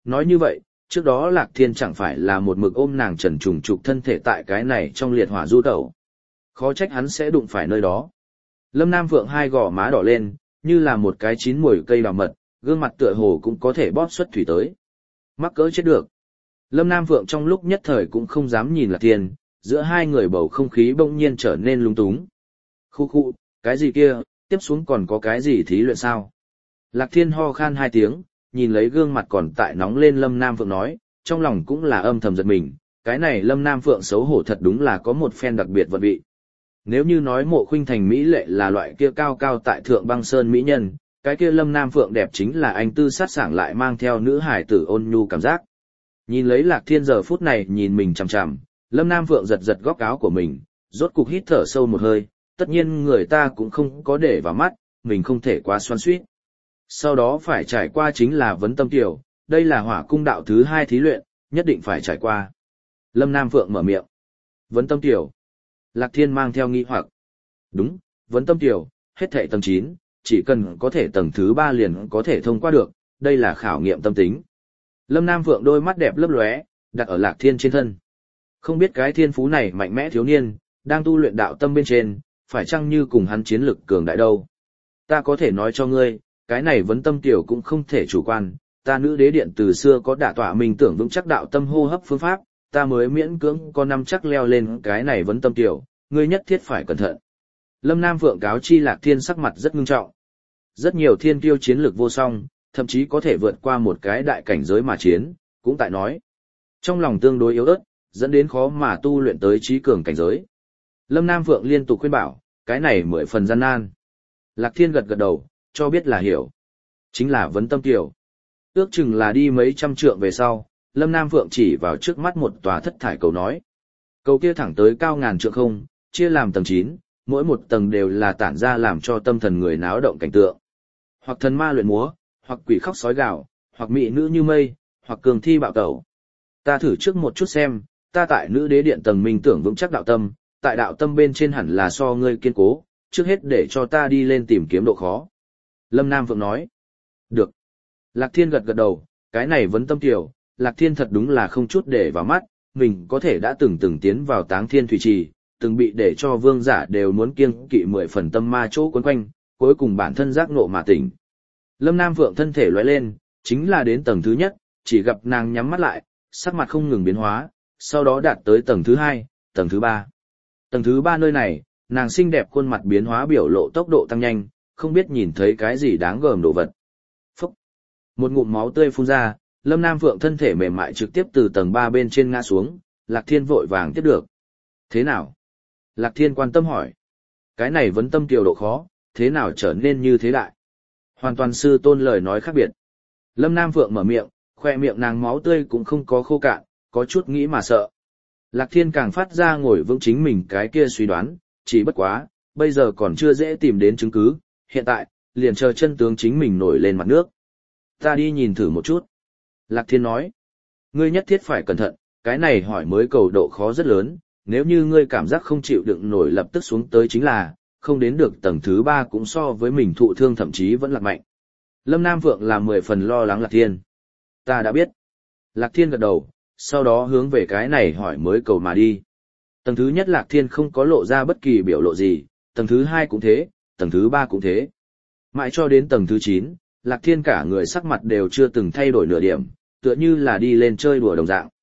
Nói như vậy, trước đó Lạc Thiên chẳng phải là một mực ôm nàng trần trùng trục thân thể tại cái này trong liệt hỏa du tẩu. Khó trách hắn sẽ đụng phải nơi đó. Lâm Nam Phượng hai gò má đỏ lên, như là một cái chín mùi cây đào mật, gương mặt tựa hồ cũng có thể bóp xuất thủy tới. Mắc cỡ chết được. Lâm Nam Phượng trong lúc nhất thời cũng không dám nhìn Lạc Thiên, giữa hai người bầu không khí bỗng nhiên trở nên lung túng. Khu khu, cái gì kia, tiếp xuống còn có cái gì thí luyện sao? Lạc Thiên ho khan hai tiếng, nhìn lấy gương mặt còn tại nóng lên Lâm Nam Phượng nói, trong lòng cũng là âm thầm giật mình, cái này Lâm Nam Phượng xấu hổ thật đúng là có một phen đặc biệt vận vị. Nếu như nói Mộ Khuynh Thành mỹ lệ là loại kia cao cao tại thượng băng sơn mỹ nhân, cái kia Lâm Nam Phượng đẹp chính là anh tư sát sảng lại mang theo nữ hải tử ôn nhu cảm giác. Nhìn lấy Lạc Thiên giờ phút này nhìn mình chằm chằm, Lâm Nam Phượng giật giật góc áo của mình, rốt cục hít thở sâu một hơi, tất nhiên người ta cũng không có để vào mắt, mình không thể quá xoắn xuýt. Sau đó phải trải qua chính là vấn tâm tiểu, đây là hỏa cung đạo thứ 2 thí luyện, nhất định phải trải qua. Lâm Nam Phượng mở miệng. Vấn tâm tiểu. Lạc Thiên mang theo nghi hoặc. Đúng, vấn tâm tiểu, hết thệ tầng 9, chỉ cần có thể tầng thứ 3 liền có thể thông qua được, đây là khảo nghiệm tâm tính. Lâm Nam Phượng đôi mắt đẹp lấp lóe, đặt ở Lạc Thiên trên thân. Không biết cái thiên phú này mạnh mẽ thiếu niên, đang tu luyện đạo tâm bên trên, phải chăng như cùng hắn chiến lực cường đại đâu. Ta có thể nói cho ngươi, cái này vấn tâm tiểu cũng không thể chủ quan, ta nữ đế điện từ xưa có đả tọa mình tưởng vững chắc đạo tâm hô hấp phương pháp, ta mới miễn cưỡng có năm chắc leo lên cái này vấn tâm tiểu, ngươi nhất thiết phải cẩn thận. Lâm Nam Phượng cáo chi Lạc Thiên sắc mặt rất ngưng trọng. Rất nhiều thiên kiêu chiến lược vô song, thậm chí có thể vượt qua một cái đại cảnh giới mà chiến, cũng tại nói. Trong lòng tương đối yếu ớt, dẫn đến khó mà tu luyện tới trí cường cảnh giới. Lâm Nam Phượng liên tục khuyên bảo, cái này 10 phần gian nan. Lạc Thiên gật gật đầu, cho biết là hiểu. Chính là vấn tâm tiểu. Ước chừng là đi mấy trăm trượng về sau, Lâm Nam Phượng chỉ vào trước mắt một tòa thất thải cầu nói. Cầu kia thẳng tới cao ngàn trượng không, chia làm tầng 9, mỗi một tầng đều là tản ra làm cho tâm thần người náo động cảnh tượng. Hoặc thần ma luyện múa, hoặc quỷ khóc sói gào, hoặc mỹ nữ như mây, hoặc cường thi bạo tẩu. Ta thử trước một chút xem, ta tại nữ đế điện tầng minh tưởng vững chắc đạo tâm, tại đạo tâm bên trên hẳn là so ngươi kiên cố, trước hết để cho ta đi lên tìm kiếm độ khó. Lâm Nam Phượng nói. Được. Lạc Thiên gật gật đầu, cái này vấn tâm tiểu, Lạc Thiên thật đúng là không chút để vào mắt, mình có thể đã từng tiến vào Táng Thiên Thủy Trì, từng bị để cho vương giả đều muốn kiêng kỵ 10 phần tâm ma chỗ quấn quanh, cuối cùng bản thân giác ngộ mà tỉnh. Lâm Nam Phượng thân thể lóe lên, chính là đến tầng thứ nhất, chỉ gặp nàng nhắm mắt lại, sắc mặt không ngừng biến hóa, sau đó đạt tới tầng thứ 2, tầng thứ 3. Tầng thứ 3 nơi này, nàng xinh đẹp khuôn mặt biến hóa biểu lộ tốc độ tăng nhanh, không biết nhìn thấy cái gì đáng gờm đồ vật. Phúc! Một ngụm máu tươi phun ra, Lâm Nam Phượng thân thể mềm mại trực tiếp từ tầng 3 bên trên ngã xuống, Lạc Thiên vội vàng tiếp được. Thế nào? Lạc Thiên quan tâm hỏi. Cái này vấn tâm tiểu độ khó, thế nào trở nên như thế đại? Hoàn toàn sư tôn lời nói khác biệt. Lâm Nam Phượng mở miệng, khoe miệng nàng máu tươi cũng không có khô cạn, có chút nghĩ mà sợ. Lạc Thiên càng phát ra ngồi vững chính mình cái kia suy đoán, chỉ bất quá, bây giờ còn chưa dễ tìm đến chứng cứ, hiện tại, liền chờ chân tướng chính mình nổi lên mặt nước. Ta đi nhìn thử một chút. Lạc Thiên nói, ngươi nhất thiết phải cẩn thận, cái này hỏi mới cầu độ khó rất lớn, nếu như ngươi cảm giác không chịu đựng nổi lập tức xuống tới chính là, không đến được tầng thứ 3 cũng so với mình thụ thương thậm chí vẫn lạc mạnh. Lâm Nam Phượng là 10 phần lo lắng Lạc Thiên. Ta đã biết. Lạc Thiên gật đầu, sau đó hướng về cái này hỏi mới cầu mà đi. Tầng thứ nhất Lạc Thiên không có lộ ra bất kỳ biểu lộ gì, tầng thứ 2 cũng thế, tầng thứ 3 cũng thế. Mãi cho đến tầng thứ 9, Lạc Thiên cả người sắc mặt đều chưa từng thay đổi nửa điểm, tựa như là đi lên chơi đùa đồng dạng.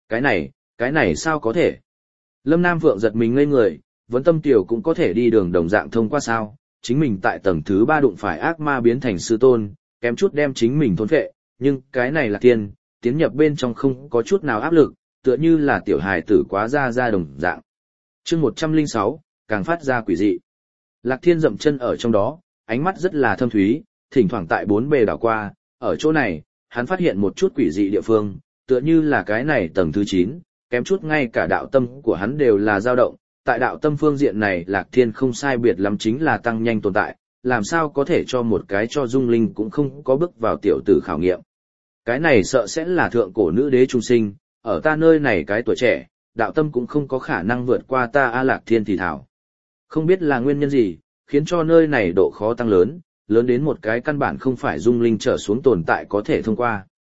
Cái này sao có thể? Lâm Nam Phượng giật mình ngây người, vấn tâm tiểu cũng có thể đi đường đồng dạng thông qua sao, chính mình tại tầng thứ 3 đụng phải ác ma biến thành sư tôn, kém chút đem chính mình thôn phệ, nhưng cái này là tiến nhập bên trong không có chút nào áp lực, tựa như là tiểu hài tử quá ra đồng dạng. Chương 106, càng phát ra quỷ dị. Lạc Thiên dậm chân ở trong đó, ánh mắt rất là thâm thúy, thỉnh thoảng tại bốn bề đảo qua, ở chỗ này, hắn phát hiện một chút quỷ dị địa phương, tựa như là cái này tầng thứ 9, kém chút ngay cả đạo tâm của hắn đều là dao động, tại đạo tâm phương diện này Lạc Thiên không sai biệt lắm chính là tăng nhanh tồn tại, làm sao có thể cho một cái cho dung linh cũng không có bước vào tiểu tử khảo nghiệm. Cái này sợ sẽ là thượng cổ nữ đế trung sinh, ở ta nơi này cái tuổi trẻ, đạo tâm cũng không có khả năng vượt qua ta A Lạc Thiên thì thảo. Không biết là nguyên nhân gì, khiến cho nơi này độ khó tăng lớn, lớn đến một cái căn bản không phải dung linh trở xuống tồn tại có thể thông qua.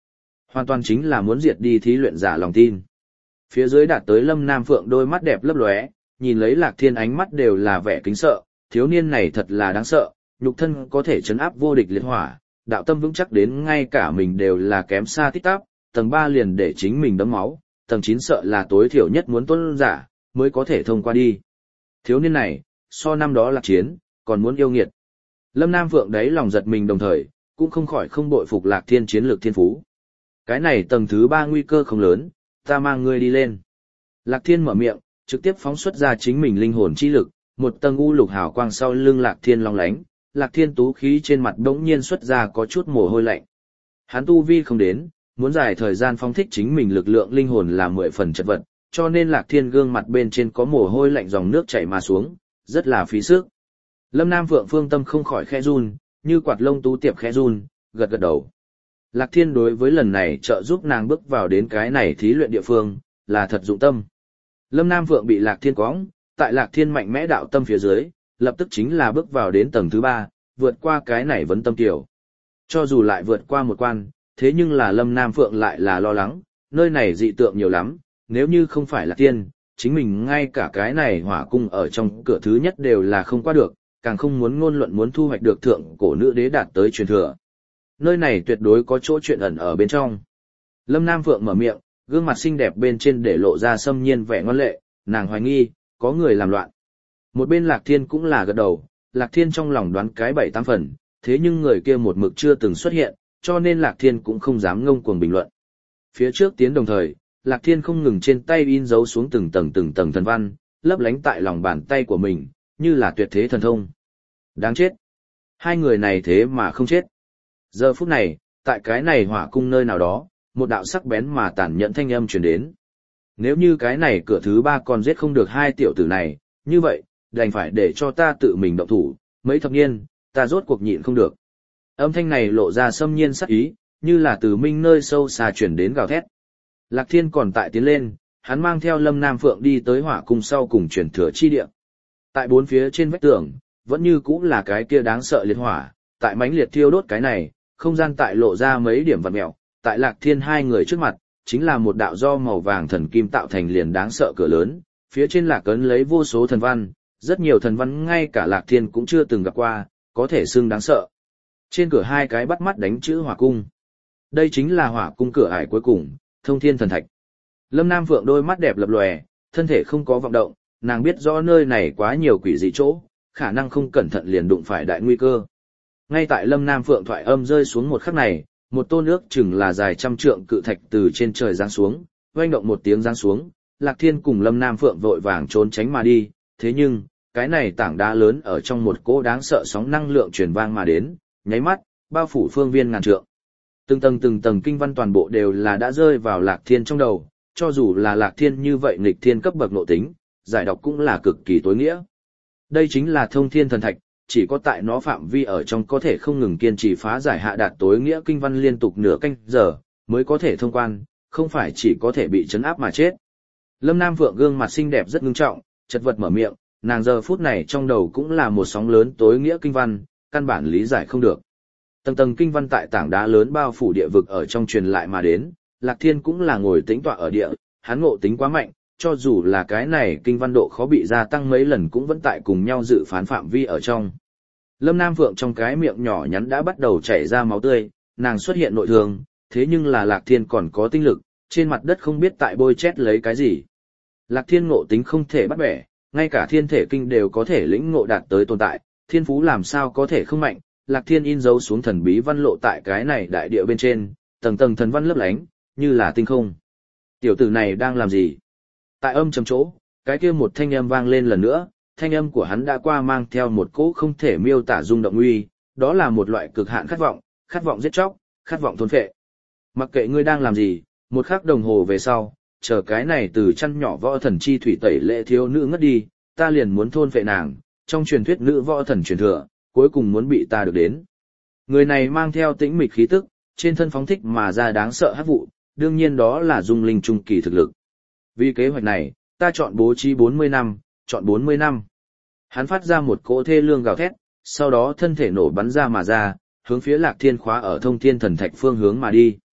Hoàn toàn chính là muốn diệt đi thí luyện giả lòng tin. Phía dưới đạt tới Lâm Nam Phượng đôi mắt đẹp lấp lóe, nhìn lấy Lạc Thiên ánh mắt đều là vẻ kính sợ, thiếu niên này thật là đáng sợ, nhục thân có thể chấn áp vô địch liệt hỏa, đạo tâm vững chắc đến ngay cả mình đều là kém xa tít tắp, tầng 3 liền để chính mình đấm máu, tầng 9 sợ là tối thiểu nhất muốn tuân giả, mới có thể thông qua đi. Thiếu niên này, so năm đó Lạc Chiến, còn muốn yêu nghiệt. Lâm Nam Phượng đấy lòng giật mình đồng thời, cũng không khỏi không bội phục Lạc Thiên chiến lược thiên phú. Cái này tầng thứ 3 nguy cơ không lớn, ta mang ngươi đi lên. Lạc Thiên mở miệng, trực tiếp phóng xuất ra chính mình linh hồn chi lực, một tầng u lục hào quang sau lưng Lạc Thiên long lánh, Lạc Thiên tú khí trên mặt bỗng nhiên xuất ra có chút mồ hôi lạnh. Hắn tu vi không đến, muốn dài thời gian phóng thích chính mình lực lượng linh hồn là 10 phần chật vật, cho nên Lạc Thiên gương mặt bên trên có mồ hôi lạnh dòng nước chảy mà xuống, rất là phí sức. Lâm Nam Phượng phương tâm không khỏi khẽ run, như quạt lông tú tiệp khẽ run, gật gật đầu. Lạc Thiên đối với lần này trợ giúp nàng bước vào đến cái này thí luyện địa phương, là thật dụng tâm. Lâm Nam Phượng bị Lạc Thiên cõng, tại Lạc Thiên mạnh mẽ đạo tâm phía dưới, lập tức chính là bước vào đến tầng thứ 3, vượt qua cái này vấn tâm tiểu. Cho dù lại vượt qua một quan, thế nhưng là Lâm Nam Phượng lại là lo lắng, nơi này dị tượng nhiều lắm, nếu như không phải Lạc Thiên, chính mình ngay cả cái này hỏa cung ở trong cửa thứ nhất đều là không qua được, càng không muốn ngôn luận muốn thu hoạch được thượng cổ nữ đế đạt tới truyền thừa. Nơi này tuyệt đối có chỗ chuyện ẩn ở bên trong. Lâm Nam Phượng mở miệng, gương mặt xinh đẹp bên trên để lộ ra xâm nhiên vẻ ngoan lệ, nàng hoài nghi, có người làm loạn. Một bên Lạc Thiên cũng là gật đầu, Lạc Thiên trong lòng đoán cái 7-8 phần, thế nhưng người kia một mực chưa từng xuất hiện, cho nên Lạc Thiên cũng không dám ngông cuồng bình luận. Phía trước tiến đồng thời, Lạc Thiên không ngừng trên tay in dấu xuống từng tầng thần văn, lấp lánh tại lòng bàn tay của mình, như là tuyệt thế thần thông. Đáng chết. Hai người này thế mà không chết. Giờ phút này, tại cái này hỏa cung nơi nào đó, một đạo sắc bén mà tàn nhẫn thanh âm truyền đến. Nếu như cái này cửa thứ 3 còn giết không được hai tiểu tử này, như vậy, đành phải để cho ta tự mình động thủ, mấy thập niên, ta rốt cuộc nhịn không được. Âm thanh này lộ ra xâm nhiên sắc ý, như là từ minh nơi sâu xa truyền đến gào thét. Lạc Thiên còn tại tiến lên, hắn mang theo Lâm Nam Phượng đi tới hỏa cung sau cùng truyền thừa chi địa. Tại bốn phía trên vách tường, vẫn như cũng là cái kia đáng sợ liệt hỏa, tại mãnh liệt thiêu đốt cái này, không gian tại lộ ra mấy điểm vặn mèo, tại Lạc Thiên hai người trước mặt, chính là một đạo do màu vàng thần kim tạo thành liền đáng sợ cửa lớn, phía trên là cấn lấy vô số thần văn, rất nhiều thần văn ngay cả Lạc Thiên cũng chưa từng gặp qua, có thể xưng đáng sợ. Trên cửa hai cái bắt mắt đánh chữ hỏa cung. Đây chính là hỏa cung cửa ải cuối cùng, Thông Thiên Thần Thạch. Lâm Nam Phượng đôi mắt đẹp lập lòe, thân thể không có vọng động, nàng biết rõ nơi này quá nhiều quỷ dị chỗ, khả năng không cẩn thận liền đụng phải đại nguy cơ. Ngay tại Lâm Nam Phượng thoại âm rơi xuống một khắc này, một tôn ước chừng là dài trăm trượng cự thạch từ trên trời giáng xuống, oanh động một tiếng giáng xuống, Lạc Thiên cùng Lâm Nam Phượng vội vàng trốn tránh mà đi, thế nhưng, cái này tảng đá lớn ở trong một cỗ đáng sợ sóng năng lượng truyền vang mà đến, nháy mắt, bao phủ phương viên ngàn trượng. Từng tầng kinh văn toàn bộ đều là đã rơi vào Lạc Thiên trong đầu, cho dù là Lạc Thiên như vậy nghịch thiên cấp bậc nội tính, giải đọc cũng là cực kỳ tối nghĩa. Đây chính là Thông Thiên Thần Thạch, chỉ có tại nó phạm vi ở trong có thể không ngừng kiên trì phá giải hạ đạt tối nghĩa kinh văn liên tục nửa canh giờ, mới có thể thông quan, không phải chỉ có thể bị chấn áp mà chết. Lâm Nam Phượng gương mặt xinh đẹp rất ngưng trọng, chật vật mở miệng, nàng giờ phút này trong đầu cũng là một sóng lớn tối nghĩa kinh văn, căn bản lý giải không được. Tầng tầng kinh văn tại tảng đá lớn bao phủ địa vực ở trong truyền lại mà đến, Lạc Thiên cũng là ngồi tĩnh tọa ở địa, hắn ngộ tính quá mạnh, cho dù là cái này kinh văn độ khó bị gia tăng mấy lần cũng vẫn tại cùng nhau dự phán phạm vi ở trong. Lâm Nam Phượng trong cái miệng nhỏ nhắn đã bắt đầu chảy ra máu tươi, nàng xuất hiện nội thương, thế nhưng là Lạc Thiên còn có tinh lực, trên mặt đất không biết tại bôi chét lấy cái gì. Lạc Thiên ngộ tính không thể bắt bẻ, ngay cả thiên thể kinh đều có thể lĩnh ngộ đạt tới tồn tại, thiên phú làm sao có thể không mạnh. Lạc Thiên in dấu xuống thần bí văn lộ tại cái này đại địa bên trên, tầng tầng thần văn lấp lánh, như là tinh không. Tiểu tử này đang làm gì? Tại âm trầm chỗ, cái kia một thanh âm vang lên lần nữa, thanh âm của hắn đã qua mang theo một cỗ không thể miêu tả rung động uy, đó là một loại cực hạn khát vọng giết chóc, khát vọng thôn phệ. Mặc kệ ngươi đang làm gì, một khắc đồng hồ về sau, chờ cái này từ chăn nhỏ võ thần chi thủy tẩy lệ thiếu nữ ngất đi, ta liền muốn thôn phệ nàng, trong truyền thuyết nữ võ thần truyền thừa, cuối cùng muốn bị ta được đến. Người này mang theo tĩnh mịch khí tức, trên thân phóng thích mà ra đáng sợ hắc vụ, đương nhiên đó là dung linh trung kỳ thực lực. Vì kế hoạch này, ta chọn bố trí 40 năm, chọn 40 năm. Hắn phát ra một cỗ thê lương gào thét, sau đó thân thể nổ bắn ra mà ra, hướng phía Lạc Thiên khóa ở Thông Thiên Thần Thạch phương hướng mà đi.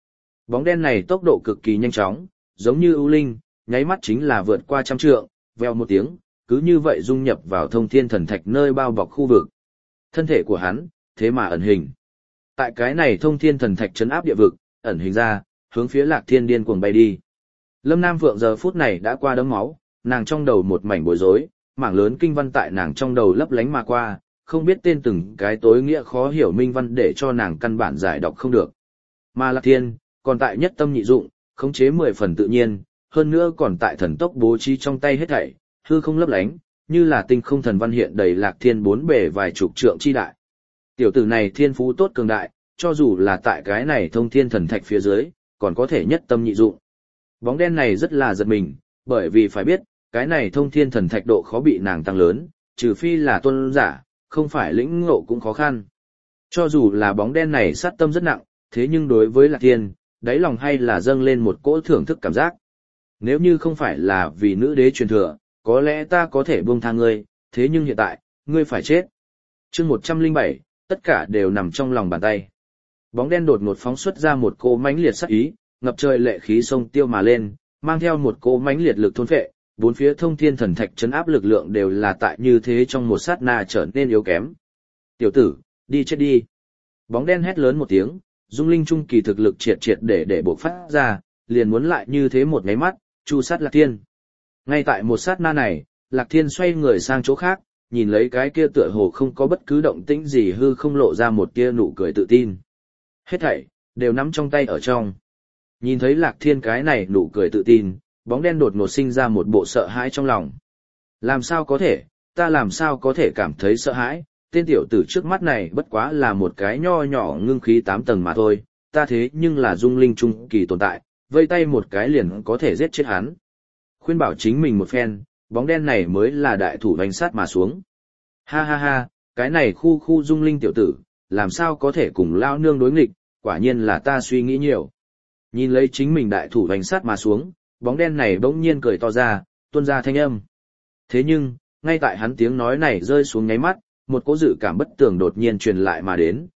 Bóng đen này tốc độ cực kỳ nhanh chóng, giống như ưu linh, nháy mắt chính là vượt qua 100 trượng, vèo một tiếng, cứ như vậy dung nhập vào thông thiên thần thạch nơi bao bọc khu vực. Thân thể của hắn, thế mà ẩn hình. Tại cái này thông thiên thần thạch trấn áp địa vực, ẩn hình ra, hướng phía Lạc Thiên điên cuồng bay đi. Lâm Nam Phượng giờ phút này đã qua đấm máu, nàng trong đầu một mảnh bối rối, mảng lớn kinh văn tại nàng trong đầu lấp lánh mà qua, không biết tên từng cái tối nghĩa khó hiểu minh văn để cho nàng căn bản giải đọc không được. Mà Lạc Thiên, còn tại nhất tâm nhị dụng, khống chế 10 phần tự nhiên, hơn nữa còn tại thần tốc bố trí trong tay hết thảy, hư không lấp lánh, như là tinh không thần văn hiện đầy Lạc Thiên bốn bề vài chục trượng chi đại. Tiểu tử này thiên phú tốt cường đại, cho dù là tại cái này thông thiên thần thạch phía dưới, còn có thể nhất tâm nhị dụng. Bóng đen này rất là giật mình, bởi vì phải biết, cái này thông thiên thần thạch độ khó bị nàng tăng lớn, trừ phi là tôn giả, không phải lĩnh ngộ cũng khó khăn. Cho dù là bóng đen này sát tâm rất nặng, thế nhưng đối với Lạc Thiên, đáy lòng hay là dâng lên một cỗ thưởng thức cảm giác. Nếu như không phải là vì nữ đế truyền thừa, có lẽ ta có thể buông tha ngươi, thế nhưng hiện tại, ngươi phải chết. Chương 107, tất cả đều nằm trong lòng bàn tay. Bóng đen đột ngột phóng xuất ra một cỗ mãnh liệt sát ý, ngập trời lệ khí sông tiêu mà lên, mang theo một cỗ mãnh liệt lực thôn phệ, bốn phía thông thiên thần thạch trấn áp lực lượng đều là tại như thế trong một sát na trở nên yếu kém. Tiểu tử, đi chết đi. Bóng đen hét lớn một tiếng, dung linh trung kỳ thực lực triệt triệt để bộc phát ra, liền muốn lại như thế một nháy mắt, chu sát Lạc Thiên. Ngay tại một sát na này, Lạc Thiên xoay người sang chỗ khác, nhìn lấy cái kia tựa hồ không có bất cứ động tĩnh gì hư không lộ ra một tia nụ cười tự tin. Hết thảy, đều nắm trong tay ở trong. Nhìn thấy Lạc Thiên cái này nụ cười tự tin, bóng đen đột ngột sinh ra một bộ sợ hãi trong lòng. Làm sao có thể, ta làm sao có thể cảm thấy sợ hãi, tên tiểu tử trước mắt này bất quá là một cái nho nhỏ ngưng khí 8 tầng mà thôi, ta thế nhưng là dung linh trung kỳ tồn tại, vây tay một cái liền có thể giết chết hắn. Khuyên bảo chính mình một phen, bóng đen này mới là đại thủ đánh sát mà xuống. Ha ha ha, cái này khu dung linh tiểu tử, làm sao có thể cùng lao nương đối nghịch, quả nhiên là ta suy nghĩ nhiều. Nhìn lấy chính mình đại thủ đánh sát mà xuống, bóng đen này bỗng nhiên cười to ra, tuôn ra thanh âm. Thế nhưng, ngay tại hắn tiếng nói này rơi xuống nháy mắt, một cỗ dự cảm bất tường đột nhiên truyền lại mà đến,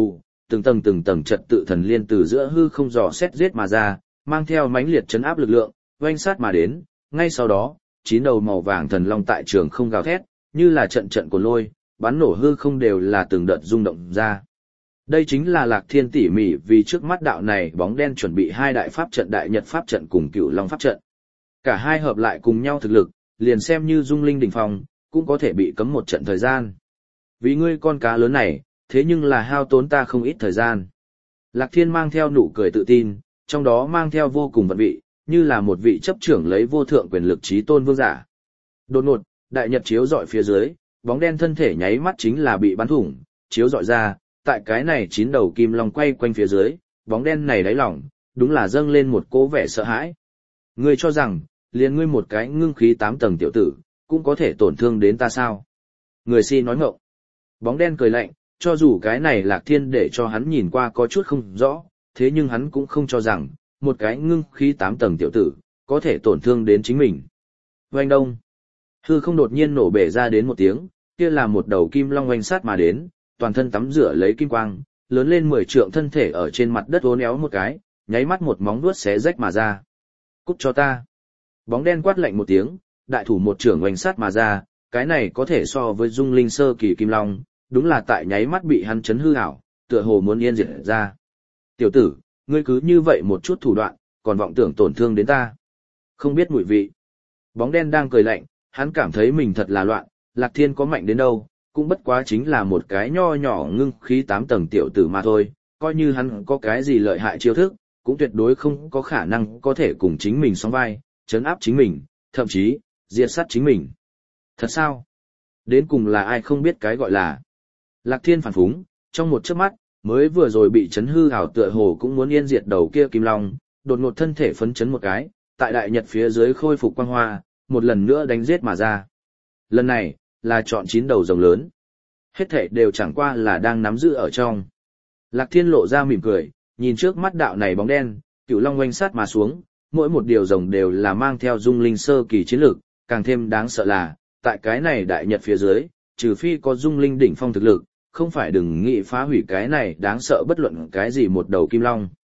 từng tầng trật tự thần liên từ giữa hư không dò xét giết mà ra, mang theo mãnh liệt chấn áp lực lượng, oanh sát mà đến, ngay sau đó, 9 đầu màu vàng thần long tại trường không gào thét, như là trận trận của lôi, bắn nổ hư không đều là từng đợt rung động ra. Đây chính là Lạc Thiên tỉ mỉ vì trước mắt đạo này bóng đen chuẩn bị hai đại pháp trận đại nhật pháp trận cùng cửu long pháp trận. Cả hai hợp lại cùng nhau thực lực, liền xem như dung linh đỉnh phong, cũng có thể bị cấm một trận thời gian. Vì ngươi con cá lớn này, thế nhưng là hao tốn ta không ít thời gian. Lạc Thiên mang theo nụ cười tự tin, trong đó mang theo vô cùng vận vị, như là một vị chấp trưởng lấy vô thượng quyền lực chí tôn vương giả. Đột ngột, đại nhật chiếu dọi phía dưới, bóng đen thân thể nháy mắt chính là bị bắn thủng, chiếu dọi ra, tại cái này 9 đầu kim long quay quanh phía dưới, bóng đen này đáy lỏng, đúng là dâng lên một cố vẻ sợ hãi. Ngươi cho rằng, liền ngươi một cái ngưng khí 8 tầng tiểu tử, cũng có thể tổn thương đến ta sao? Người si nói ngọng. Bóng đen cười lạnh, cho dù cái này Lạc Thiên để cho hắn nhìn qua có chút không rõ, thế nhưng hắn cũng không cho rằng, một cái ngưng khí 8 tầng tiểu tử, có thể tổn thương đến chính mình. Oanh đông. Hư không đột nhiên nổ bể ra đến một tiếng, kia là một đầu kim long oanh sát mà đến, toàn thân tắm rửa lấy kim quang, lớn lên 10 trượng thân thể ở trên mặt đất uốn éo một cái, nháy mắt một móng vuốt xé rách mà ra. Cút cho ta. Bóng đen quát lạnh một tiếng, đại thủ một trưởng oanh sát mà ra, cái này có thể so với dung linh sơ kỳ kim long, đúng là tại nháy mắt bị hắn chấn hư ảo, tựa hồ muốn yên diệt ra. Tiểu tử, ngươi cứ như vậy một chút thủ đoạn, còn vọng tưởng tổn thương đến ta. Không biết mùi vị. Bóng đen đang cười lạnh, hắn cảm thấy mình thật là loạn, Lạc Thiên có mạnh đến đâu, cũng bất quá chính là một cái nho nhỏ ngưng khí 8 tầng tiểu tử mà thôi, coi như hắn có cái gì lợi hại chiêu thức, cũng tuyệt đối không có khả năng có thể cùng chính mình song vai, trấn áp chính mình, thậm chí, diệt sát chính mình. Thật sao? Đến cùng là ai không biết cái gọi là. Lạc Thiên phản phúng, trong một chớp mắt, mới vừa rồi bị chấn hư ảo tựa hồ cũng muốn yên diệt đầu kia kim long, đột ngột thân thể phấn chấn một cái, tại đại nhật phía dưới khôi phục quang hoa, một lần nữa đánh giết mà ra. Lần này, là chọn 9 đầu rồng lớn. Hết thảy đều chẳng qua là đang nắm giữ ở trong. Lạc Thiên lộ ra mỉm cười, nhìn trước mắt đạo này bóng đen, cửu long oanh sát mà xuống, mỗi một điều rồng đều là mang theo dung linh sơ kỳ chiến lược, càng thêm đáng sợ là, tại cái này đại nhật phía dưới, trừ phi có dung linh đỉnh phong thực lực, không phải đừng nghĩ phá hủy cái này đáng sợ bất luận cái gì một đầu kim long.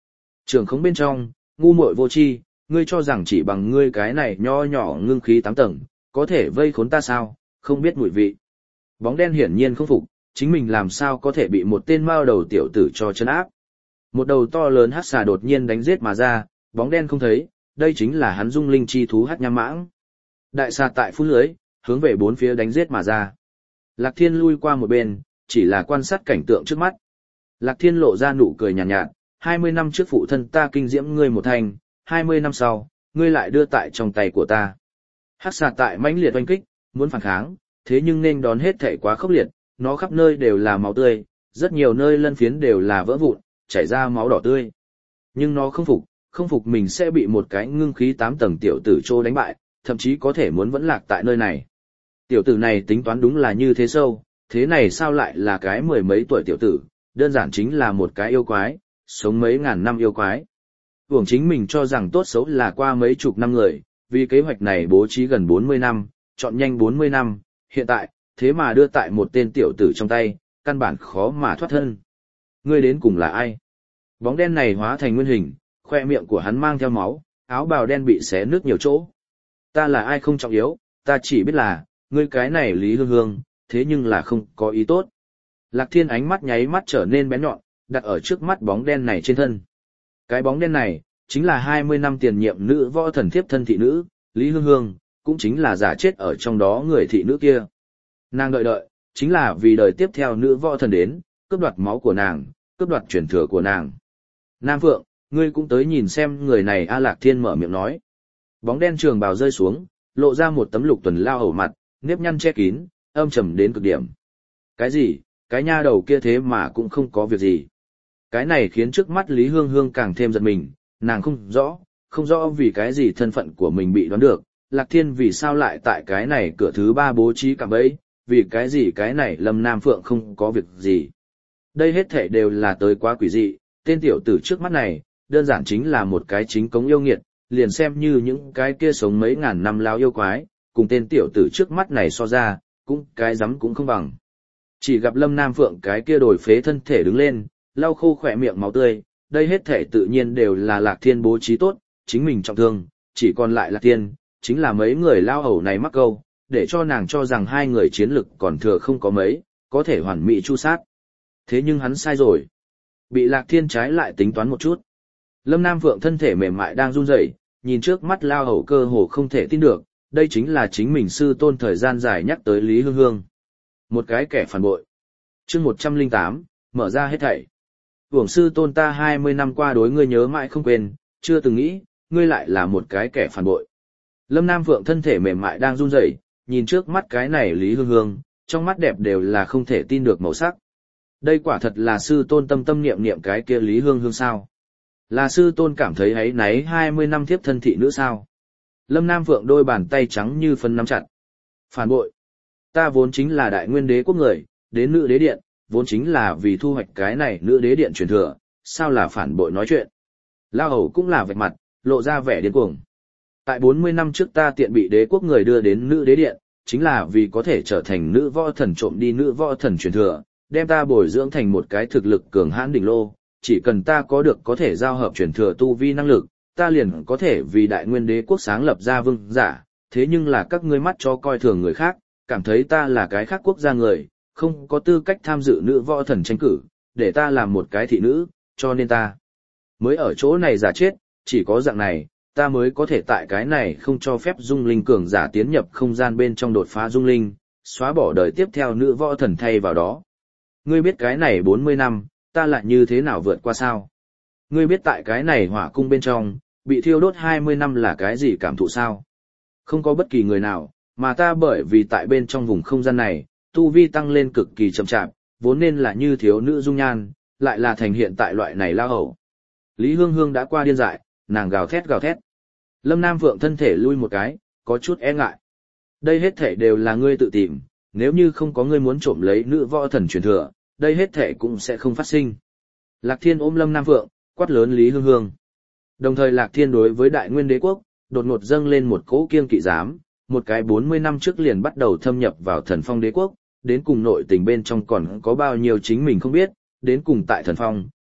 Trường không bên trong, ngu muội vô tri, ngươi cho rằng chỉ bằng ngươi cái này nho nhỏ ngưng khí 8 tầng, có thể vây khốn ta sao, không biết mùi vị. Bóng đen hiển nhiên không phục, chính mình làm sao có thể bị một tên mao đầu tiểu tử cho chân áp. Một đầu to lớn hắc xà đột nhiên đánh giết mà ra, bóng đen không thấy, đây chính là hắn dung linh chi thú hắc nham mãng. Đại xà tại phun lưới, hướng về bốn phía đánh giết mà ra. Lạc Thiên lui qua một bên, chỉ là quan sát cảnh tượng trước mắt. Lạc Thiên lộ ra nụ cười nhàn nhạt, 20 năm trước phụ thân ta kinh diễm ngươi một thành, 20 năm sau, ngươi lại đưa tại trong tay của ta. Hắc xà tại mãnh liệt oanh kích, muốn phản kháng, thế nhưng nên đón hết thể quá khốc liệt, nó khắp nơi đều là máu tươi, rất nhiều nơi lân phiến đều là vỡ vụn, chảy ra máu đỏ tươi. Nhưng nó không phục mình sẽ bị một cái ngưng khí 8 tầng tiểu tử trô đánh bại, thậm chí có thể muốn vẫn lạc tại nơi này. Tiểu tử này tính toán đúng là như thế sâu, thế này sao lại là cái mười mấy tuổi tiểu tử, đơn giản chính là một cái yêu quái, sống mấy ngàn năm yêu quái. Hưởng chính mình cho rằng tốt xấu là qua mấy chục năm người, vì kế hoạch này bố trí gần 40 năm, chọn nhanh 40 năm, hiện tại, thế mà đưa tại một tên tiểu tử trong tay, căn bản khó mà thoát thân. Ngươi đến cùng là ai? Bóng đen này hóa thành nguyên hình, khoe miệng của hắn mang theo máu, áo bào đen bị xé nứt nhiều chỗ. Ta là ai không trọng yếu, ta chỉ biết là, ngươi cái này Lý Hương Hương, thế nhưng là không có ý tốt. Lạc Thiên ánh mắt nháy mắt trở nên bén nhọn, đặt ở trước mắt bóng đen này trên thân. Cái bóng đen này, chính là 20 năm tiền nhiệm nữ võ thần thiếp thân thị nữ, Lý Hương Hương, cũng chính là giả chết ở trong đó người thị nữ kia. Nàng đợi, chính là vì đời tiếp theo nữ võ thần đến, cướp đoạt máu của nàng, cướp đoạt truyền thừa của nàng. Nam Phượng, ngươi cũng tới nhìn xem người này. A Lạc Thiên mở miệng nói. Bóng đen trường bào rơi xuống, lộ ra một tấm lục tuần lao hầu mặt, nếp nhăn che kín, âm trầm đến cực điểm. Cái gì, cái nha đầu kia thế mà cũng không có việc gì. Cái này khiến trước mắt Lý Hương Hương càng thêm giận mình, nàng không rõ vì cái gì thân phận của mình bị đoán được, Lạc Thiên vì sao lại tại cái này cửa thứ 3 bố trí cả bẫy, vì cái gì cái này Lâm Nam Phượng không có việc gì. Đây hết thể đều là tới quá quỷ dị, tên tiểu tử trước mắt này, đơn giản chính là một cái chính cống yêu nghiệt, liền xem như những cái kia sống mấy ngàn năm lao yêu quái, cùng tên tiểu tử trước mắt này so ra, cũng cái rắm cũng không bằng. Chỉ gặp Lâm Nam Phượng cái kia đổi phế thân thể đứng lên, lau khô khỏe miệng máu tươi, đây hết thể tự nhiên đều là Lạc Thiên bố trí tốt, chính mình trọng thương, chỉ còn lại Lạc Thiên, chính là mấy người lao hầu này mắc câu, để cho nàng cho rằng hai người chiến lực còn thừa không có mấy, có thể hoàn mỹ chu sát. Thế nhưng hắn sai rồi. Bị Lạc Thiên trái lại tính toán một chút. Lâm Nam Phượng thân thể mềm mại đang run rẩy, nhìn trước mắt lao hầu cơ hồ không thể tin được, đây chính là chính mình sư tôn thời gian dài nhắc tới Lý Hương Hương. Một cái kẻ phản bội. Chương 108, mở ra hết thảy. Uổng sư tôn ta 20 năm qua đối ngươi nhớ mãi không quên, chưa từng nghĩ, ngươi lại là một cái kẻ phản bội. Lâm Nam Phượng thân thể mềm mại đang run rẩy, nhìn trước mắt cái này Lý Hương Hương, trong mắt đẹp đều là không thể tin được màu sắc. Đây quả thật là sư tôn tâm tâm niệm niệm cái kia Lý Hương Hương sao? Là sư tôn cảm thấy áy náy 20 năm thiếp thân thị nữ sao? Lâm Nam Phượng đôi bàn tay trắng như phân nắm chặt. Phản bội. Ta vốn chính là đại nguyên đế quốc người, đến nữ đế điện, vốn chính là vì thu hoạch cái này nữ đế điện truyền thừa, sao là phản bội nói chuyện. Lao hầu cũng là vạch mặt, lộ ra vẻ điên cuồng. Tại 40 năm trước ta tiện bị đế quốc người đưa đến nữ đế điện, chính là vì có thể trở thành nữ võ thần trộm đi nữ võ thần truyền thừa, đem ta bồi dưỡng thành một cái thực lực cường hãn đỉnh lô, chỉ cần ta có thể giao hợp truyền thừa tu vi năng lực, ta liền có thể vì đại nguyên đế quốc sáng lập ra vương giả, thế nhưng là các ngươi mắt cho coi thường người khác, cảm thấy ta là cái khác quốc gia người, không có tư cách tham dự nữ võ thần tranh cử, để ta làm một cái thị nữ, cho nên ta mới ở chỗ này giả chết, chỉ có dạng này, ta mới có thể tại cái này không cho phép dung linh cường giả tiến nhập không gian bên trong đột phá dung linh, xóa bỏ đời tiếp theo nữ võ thần thay vào đó. Ngươi biết cái này 40 năm, ta lại như thế nào vượt qua sao? Ngươi biết tại cái này hỏa cung bên trong, bị thiêu đốt 20 năm là cái gì cảm thụ sao? Không có bất kỳ người nào, mà ta bởi vì tại bên trong vùng không gian này, tu vi tăng lên cực kỳ chậm chạp, vốn nên là như thiếu nữ dung nhan, lại là thành hiện tại loại này lao hầu. Lý Hương Hương đã qua điên dại, nàng gào thét gào thét. Lâm Nam Phượng thân thể lui một cái, có chút e ngại. Đây hết thể đều là ngươi tự tìm, nếu như không có ngươi muốn trộm lấy nữ võ thần truyền thừa, đây hết thể cũng sẽ không phát sinh. Lạc Thiên ôm Lâm Nam Phượng, quát lớn Lý Hương Hương. Đồng thời Lạc Thiên đối với đại nguyên đế quốc, đột ngột dâng lên một cỗ kiêng kỵ giám, một cái 40 năm trước liền bắt đầu thâm nhập vào thần phong đế quốc, đến cùng nội tình bên trong còn có bao nhiêu chính mình không biết, đến cùng tại thần phong,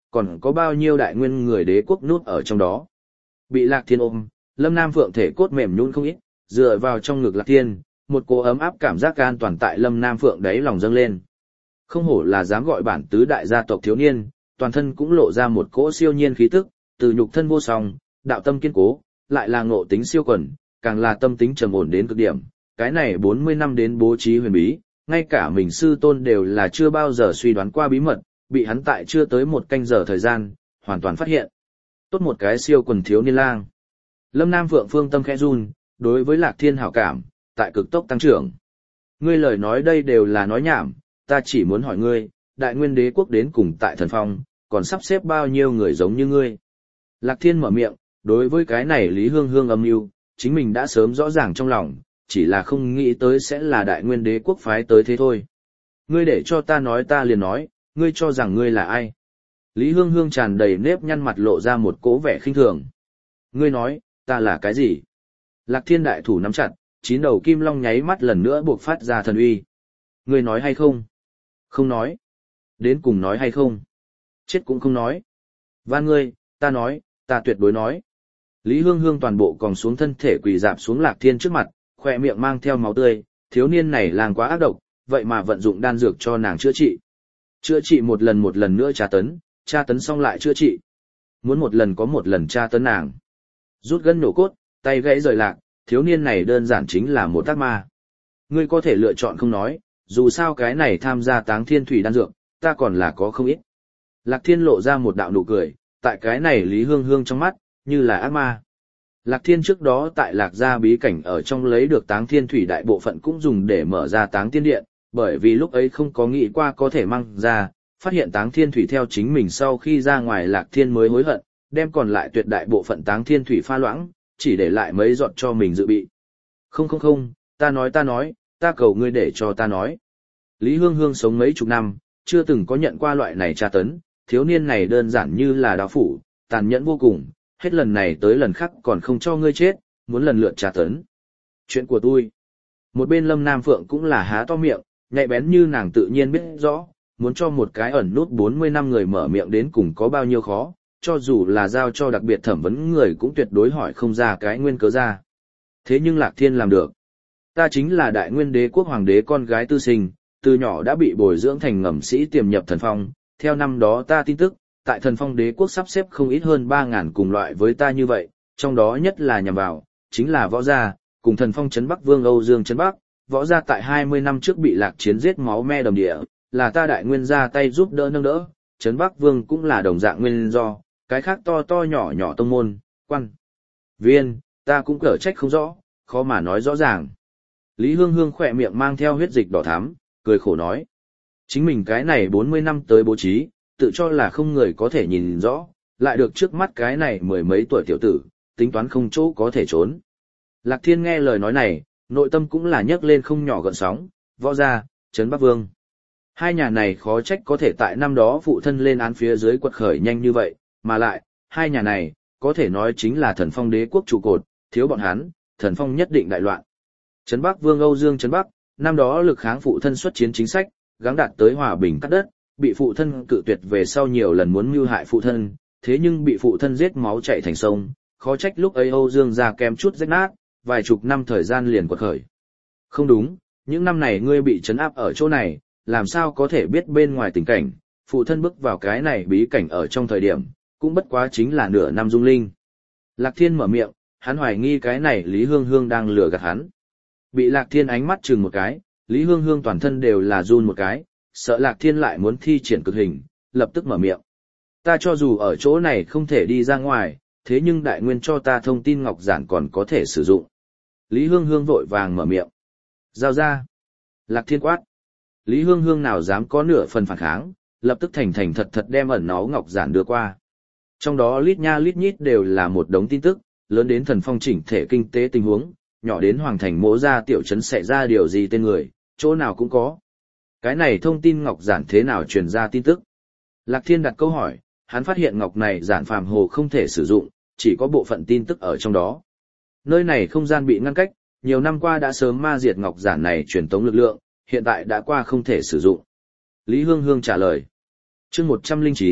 còn có bao nhiêu đại nguyên người đế quốc nút ở trong đó. Bị Lạc Thiên ôm, Lâm Nam Phượng thể cốt mềm nhũn không ít, dựa vào trong ngực Lạc Thiên, một cỗ ấm áp cảm giác an toàn tại Lâm Nam Phượng đáy lòng dâng lên. Không hổ là dám gọi bản tứ đại gia tộc thiếu niên, toàn thân cũng lộ ra một cỗ siêu nhiên khí tức, từ nhục thân vô song, đạo tâm kiên cố, lại là ngộ tính siêu quần, càng là tâm tính trầm ổn đến cực điểm. Cái này 40 năm đến bố trí huyền bí, ngay cả mình sư tôn đều là chưa bao giờ suy đoán qua bí mật, bị hắn tại chưa tới một canh giờ thời gian, hoàn toàn phát hiện. Tốt một cái siêu quần thiếu niên lang. Lâm Nam Phượng phương tâm khẽ run, đối với Lạc Thiên hảo cảm, tại cực tốc tăng trưởng. Ngươi lời nói đây đều là nói nhảm, ta chỉ muốn hỏi ngươi, đại nguyên đế quốc đến cùng tại thần phong, còn sắp xếp bao nhiêu người giống như ngươi. Lạc Thiên mở miệng, đối với cái này Lý Hương Hương âm mưu, chính mình đã sớm rõ ràng trong lòng, chỉ là không nghĩ tới sẽ là đại nguyên đế quốc phái tới thế thôi. Ngươi để cho ta nói ta liền nói, ngươi cho rằng ngươi là ai? Lý Hương Hương tràn đầy nếp nhăn mặt lộ ra một cố vẻ khinh thường. Ngươi nói, ta là cái gì? Lạc Thiên đại thủ nắm chặt, 9 đầu kim long nháy mắt lần nữa buộc phát ra thần uy. Ngươi nói hay không? Không nói. Đến cùng nói hay không? Chết cũng không nói. Van ngươi, ta nói, ta tuyệt đối nói. Lý Hương Hương toàn bộ còng xuống thân thể quỳ dạp xuống Lạc Thiên trước mặt, khỏe miệng mang theo máu tươi, thiếu niên này làng quá ác độc, vậy mà vận dụng đan dược cho nàng chữa trị. Chữa trị một lần nữa tra tấn xong lại chữa trị. Muốn một lần có một lần tra tấn nàng. Rút gân nổ cốt, tay gãy rời lạc, thiếu niên này đơn giản chính là một ác ma. Ngươi có thể lựa chọn không nói, dù sao cái này tham gia táng thiên thủy đan dược, ta còn là có không ít. Lạc Thiên lộ ra một đạo nụ cười, tại cái này Lý Hương Hương trong mắt, như là ác ma. Lạc Thiên trước đó tại Lạc Gia bí cảnh ở trong lấy được táng thiên thủy đại bộ phận cũng dùng để mở ra táng tiên điện, bởi vì lúc ấy không có nghĩ qua có thể mang ra, phát hiện táng thiên thủy theo chính mình sau khi ra ngoài Lạc Thiên mới hối hận, đem còn lại tuyệt đại bộ phận táng thiên thủy pha loãng, chỉ để lại mấy giọt cho mình dự bị. Không, ta nói, ta cầu ngươi để cho ta nói. Lý Hương Hương sống mấy chục năm, chưa từng có nhận qua loại này tra tấn, thiếu niên này đơn giản như là đao phủ, tàn nhẫn vô cùng, hết lần này tới lần khác còn không cho ngươi chết, muốn lần lượt tra tấn. Chuyện của tôi. Một bên Lâm Nam Phượng cũng là há to miệng, nhạy bén như nàng tự nhiên biết rõ, muốn cho một cái ẩn nút 40 năm người mở miệng đến cùng có bao nhiêu khó, cho dù là giao cho đặc biệt thẩm vấn người cũng tuyệt đối hỏi không ra cái nguyên cớ ra. Thế nhưng Lạc Thiên làm được. Ta chính là đại nguyên đế quốc hoàng đế con gái tư sinh, từ nhỏ đã bị bồi dưỡng thành ngầm sĩ tiềm nhập thần phong, theo năm đó ta tin tức, tại thần phong đế quốc sắp xếp không ít hơn 3.000 cùng loại với ta như vậy, trong đó nhất là nhằm vào, chính là võ gia, cùng thần phong trấn Bắc Vương Âu Dương trấn Bắc, võ gia tại 20 năm trước bị Lạc Chiến giết máu me đầm địa, là ta đại nguyên ra tay giúp đỡ nâng đỡ, trấn Bắc Vương cũng là đồng dạng nguyên do, cái khác to nhỏ nhỏ tông môn, quan viên, ta cũng cở trách không rõ, khó mà nói rõ ràng. Lý Hương Hương khỏe miệng mang theo huyết dịch đỏ thắm, cười khổ nói. Chính mình cái này 40 năm tới bố trí, tự cho là không người có thể nhìn rõ, lại được trước mắt cái này mười mấy tuổi tiểu tử, tính toán không chỗ có thể trốn. Lạc Thiên nghe lời nói này, nội tâm cũng là nhấc lên không nhỏ gợn sóng, võ gia, trấn Bắc Vương. Hai nhà này khó trách có thể tại năm đó phụ thân lên án phía dưới quật khởi nhanh như vậy, mà lại, hai nhà này, có thể nói chính là thần phong đế quốc trụ cột, thiếu bọn hắn, thần phong nhất định đại loạn. Trấn Bắc Vương Âu Dương trấn Bắc, năm đó lực kháng phụ thân xuất chiến chính sách, gắng đạt tới hòa bình cắt đất, bị phụ thân cự tuyệt về sau nhiều lần muốn mưu hại phụ thân, thế nhưng bị phụ thân giết máu chảy thành sông, khó trách lúc ấy Âu Dương gia kém chút rách nát, vài chục năm thời gian liền quật khởi. Không đúng, những năm này ngươi bị trấn áp ở chỗ này, làm sao có thể biết bên ngoài tình cảnh, phụ thân bước vào cái này bí cảnh ở trong thời điểm, cũng bất quá chính là nửa năm dung linh. Lạc Thiên mở miệng, hắn hoài nghi cái này Lý Hương Hương đang lừa gạt hắn. Bị Lạc Thiên ánh mắt chừng một cái, Lý Hương Hương toàn thân đều là run một cái, sợ Lạc Thiên lại muốn thi triển cực hình, lập tức mở miệng. Ta cho dù ở chỗ này không thể đi ra ngoài, thế nhưng đại nguyên cho ta thông tin ngọc giản còn có thể sử dụng. Lý Hương Hương vội vàng mở miệng. Giao ra. Lạc Thiên quát. Lý Hương Hương nào dám có nửa phần phản kháng, lập tức thành thật thật đem ẩn náu ngọc giản đưa qua. Trong đó lít nha lít nhít đều là một đống tin tức, lớn đến thần phong chỉnh thể kinh tế tình huống, nhỏ đến hoàng thành mỗ ra tiểu trấn xảy ra điều gì tên người, chỗ nào cũng có. Cái này thông tin ngọc giản thế nào truyền ra tin tức? Lạc Thiên đặt câu hỏi, hắn phát hiện ngọc này giản phàm hồ không thể sử dụng, chỉ có bộ phận tin tức ở trong đó. Nơi này không gian bị ngăn cách, nhiều năm qua đã sớm ma diệt ngọc giản này truyền tống lực lượng, hiện tại đã qua không thể sử dụng. Lý Hương Hương trả lời. Chương 109,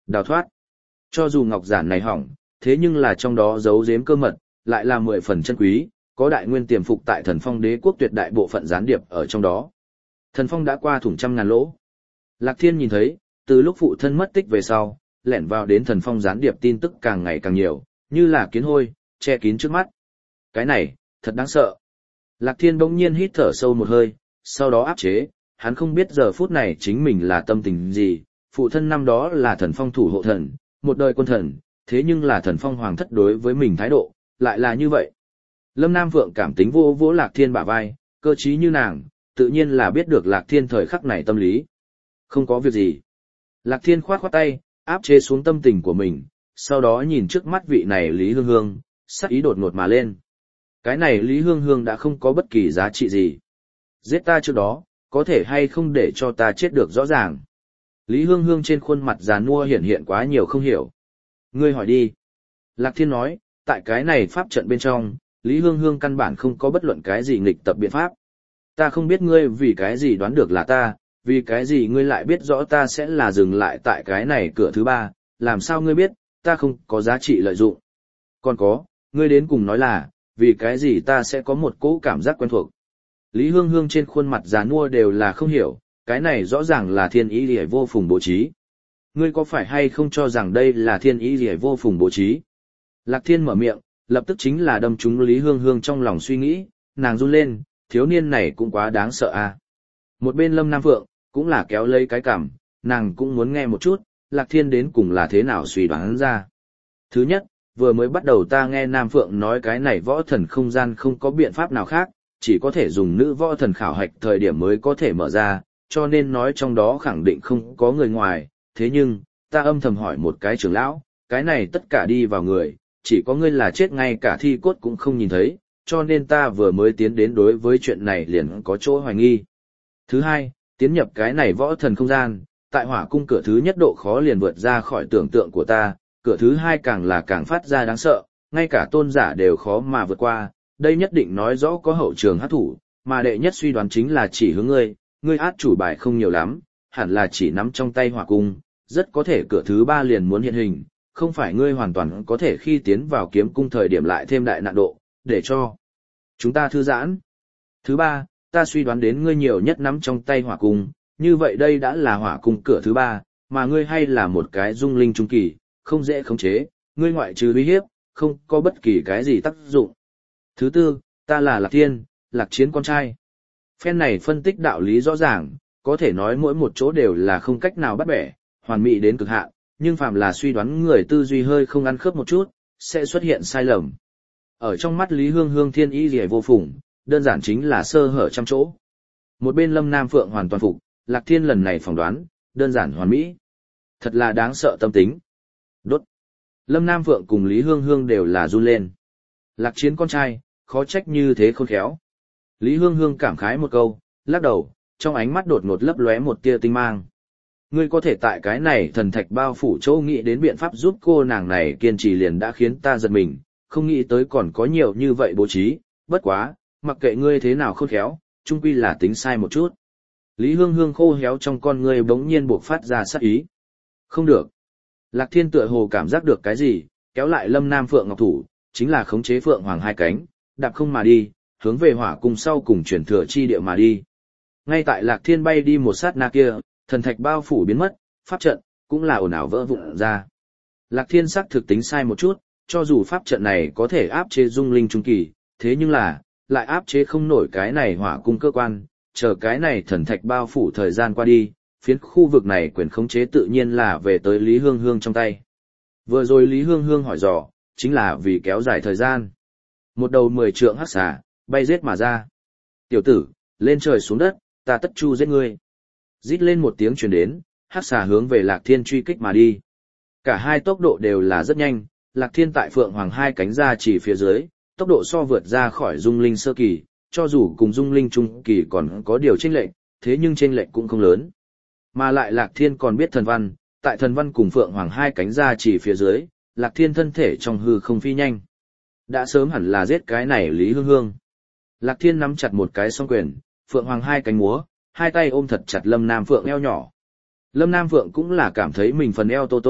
Đào thoát. Cho dù ngọc giản này hỏng, thế nhưng là trong đó giấu giếm cơ mật, lại là 10 phần chân quý, có đại nguyên tiềm phục tại Thần Phong đế quốc tuyệt đại bộ phận gián điệp ở trong đó. Thần Phong đã qua thủng trăm ngàn lỗ. Lạc Thiên nhìn thấy, từ lúc phụ thân mất tích về sau, lẻn vào đến Thần Phong gián điệp tin tức càng ngày càng nhiều, như là kiến hôi, che kín trước mắt. Cái này, thật đáng sợ. Lạc Thiên bỗng nhiên hít thở sâu một hơi, sau đó áp chế, hắn không biết giờ phút này chính mình là tâm tình gì, phụ thân năm đó là Thần Phong thủ hộ thần, một đời quân thần, thế nhưng là Thần Phong hoàng thất đối với mình thái độ, lại là như vậy. Lâm Nam Vượng cảm tính vô vỗ Lạc Thiên bả vai, cơ trí như nàng, tự nhiên là biết được Lạc Thiên thời khắc này tâm lý. Không có việc gì. Lạc Thiên khoát khoát tay, áp chế xuống tâm tình của mình, sau đó nhìn trước mắt vị này Lý Hương Hương, sắc ý đột ngột mà lên. Cái này Lý Hương Hương đã không có bất kỳ giá trị gì. Giết ta trước đó, có thể hay không để cho ta chết được rõ ràng. Lý Hương Hương trên khuôn mặt già nua hiện hiện quá nhiều không hiểu. Ngươi hỏi đi. Lạc Thiên nói, tại cái này pháp trận bên trong, Lý Hương Hương căn bản không có bất luận cái gì nghịch tập biện pháp. Ta không biết ngươi vì cái gì đoán được là ta, vì cái gì ngươi lại biết rõ ta sẽ là dừng lại tại cái này cửa thứ ba, làm sao ngươi biết, ta không có giá trị lợi dụng. Còn có, ngươi đến cùng nói là, vì cái gì ta sẽ có một cỗ cảm giác quen thuộc. Lý Hương Hương trên khuôn mặt già nua đều là không hiểu, cái này rõ ràng là thiên ý liễu vô phùng bố trí. Ngươi có phải hay không cho rằng đây là thiên ý liễu vô phùng bố trí? Lạc Thiên mở miệng, lập tức chính là đâm trúng Lý Hương Hương trong lòng suy nghĩ, nàng run lên, thiếu niên này cũng quá đáng sợ à. Một bên Lâm Nam Phượng, cũng là kéo lấy cái cằm, nàng cũng muốn nghe một chút, Lạc Thiên đến cùng là thế nào suy đoán ra. Thứ nhất, vừa mới bắt đầu ta nghe Nam Phượng nói cái này võ thần không gian không có biện pháp nào khác, chỉ có thể dùng nữ võ thần khảo hạch thời điểm mới có thể mở ra, cho nên nói trong đó khẳng định không có người ngoài, thế nhưng, ta âm thầm hỏi một cái trưởng lão, cái này tất cả đi vào người, chỉ có ngươi là chết ngay cả thi cốt cũng không nhìn thấy, cho nên ta vừa mới tiến đến đối với chuyện này liền có chỗ hoài nghi. Thứ hai, tiến nhập cái này võ thần không gian, tại hỏa cung cửa thứ nhất độ khó liền vượt ra khỏi tưởng tượng của ta, cửa thứ hai càng là càng phát ra đáng sợ, ngay cả tôn giả đều khó mà vượt qua, đây nhất định nói rõ có hậu trường hát thủ, mà đệ nhất suy đoán chính là chỉ hướng ngươi át chủ bài không nhiều lắm, hẳn là chỉ nắm trong tay hỏa cung, rất có thể cửa thứ ba liền muốn hiện hình, không phải ngươi hoàn toàn có thể khi tiến vào kiếm cung thời điểm lại thêm đại nạn độ, để cho chúng ta thư giãn. Thứ ba, ta suy đoán đến ngươi nhiều nhất nắm trong tay hỏa cung, như vậy đây đã là hỏa cung cửa thứ ba, mà ngươi hay là một cái dung linh trung kỳ, không dễ khống chế, ngươi ngoại trừ uy hiếp, không có bất kỳ cái gì tác dụng. Thứ tư, ta là Lạc Thiên, Lạc Chiến con trai. Phen này phân tích đạo lý rõ ràng, có thể nói mỗi một chỗ đều là không cách nào bắt bẻ, hoàn mỹ đến cực hạn, nhưng phàm là suy đoán người tư duy hơi không ăn khớp một chút, sẽ xuất hiện sai lầm. Ở trong mắt Lý Hương Hương thiên ý liễu vô phùng, đơn giản chính là sơ hở trăm chỗ. Một bên Lâm Nam Phượng hoàn toàn phục, Lạc Thiên lần này phỏng đoán, đơn giản hoàn mỹ. Thật là đáng sợ tâm tính. Đốt. Lâm Nam Phượng cùng Lý Hương Hương đều là run lên. Lạc Chiến con trai, khó trách như thế khôn khéo. Lý Hương Hương cảm khái một câu, lắc đầu, trong ánh mắt đột ngột lấp lóe một tia tinh mang. Ngươi có thể tại cái này thần thạch bao phủ chỗ nghĩ đến biện pháp giúp cô nàng này kiên trì liền đã khiến ta giật mình, không nghĩ tới còn có nhiều như vậy bố trí, bất quá, mặc kệ ngươi thế nào khôn khéo, chung quy là tính sai một chút. Lý Hương Hương khô héo trong con ngươi bỗng nhiên buộc phát ra sát ý. Không được. Lạc Thiên tựa hồ cảm giác được cái gì, kéo lại Lâm Nam Phượng ngọc thủ, chính là khống chế Phượng Hoàng hai cánh, đạp không mà đi, hướng về hỏa cung sau cùng chuyển thừa chi địa mà đi. Ngay tại Lạc Thiên bay đi một sát na kia, thần thạch bao phủ biến mất, pháp trận cũng là ồn ào vỡ vụn ra. Lạc Thiên xác thực tính sai một chút, cho dù pháp trận này có thể áp chế dung linh trung kỳ, thế nhưng là lại áp chế không nổi cái này hỏa cung cơ quan, chờ cái này thần thạch bao phủ thời gian qua đi, phiến khu vực này quyền khống chế tự nhiên là về tới Lý Hương Hương trong tay. Vừa rồi Lý Hương Hương hỏi dò, chính là vì kéo dài thời gian. Một đầu 10 trượng hắc xà, bay giết mà ra. Tiểu tử, lên trời xuống đất, ta tất chu giết ngươi. Rít lên một tiếng truyền đến, hắc xà hướng về Lạc Thiên truy kích mà đi. Cả hai tốc độ đều là rất nhanh, Lạc Thiên tại Phượng Hoàng hai cánh ra chỉ phía dưới, tốc độ so vượt ra khỏi dung linh sơ kỳ, cho dù cùng dung linh trung kỳ còn có điều chênh lệch, thế nhưng chênh lệch cũng không lớn. Mà lại Lạc Thiên còn biết thần văn, tại thần văn cùng Phượng Hoàng hai cánh ra chỉ phía dưới, Lạc Thiên thân thể trong hư không phi nhanh. Đã sớm hẳn là giết cái này Lý Hương Hương. Lạc Thiên nắm chặt một cái song quyền, Phượng Hoàng hai cánh múa, hai tay ôm thật chặt Lâm Nam Phượng eo nhỏ. Lâm Nam Phượng cũng là cảm thấy mình phần eo tô tô,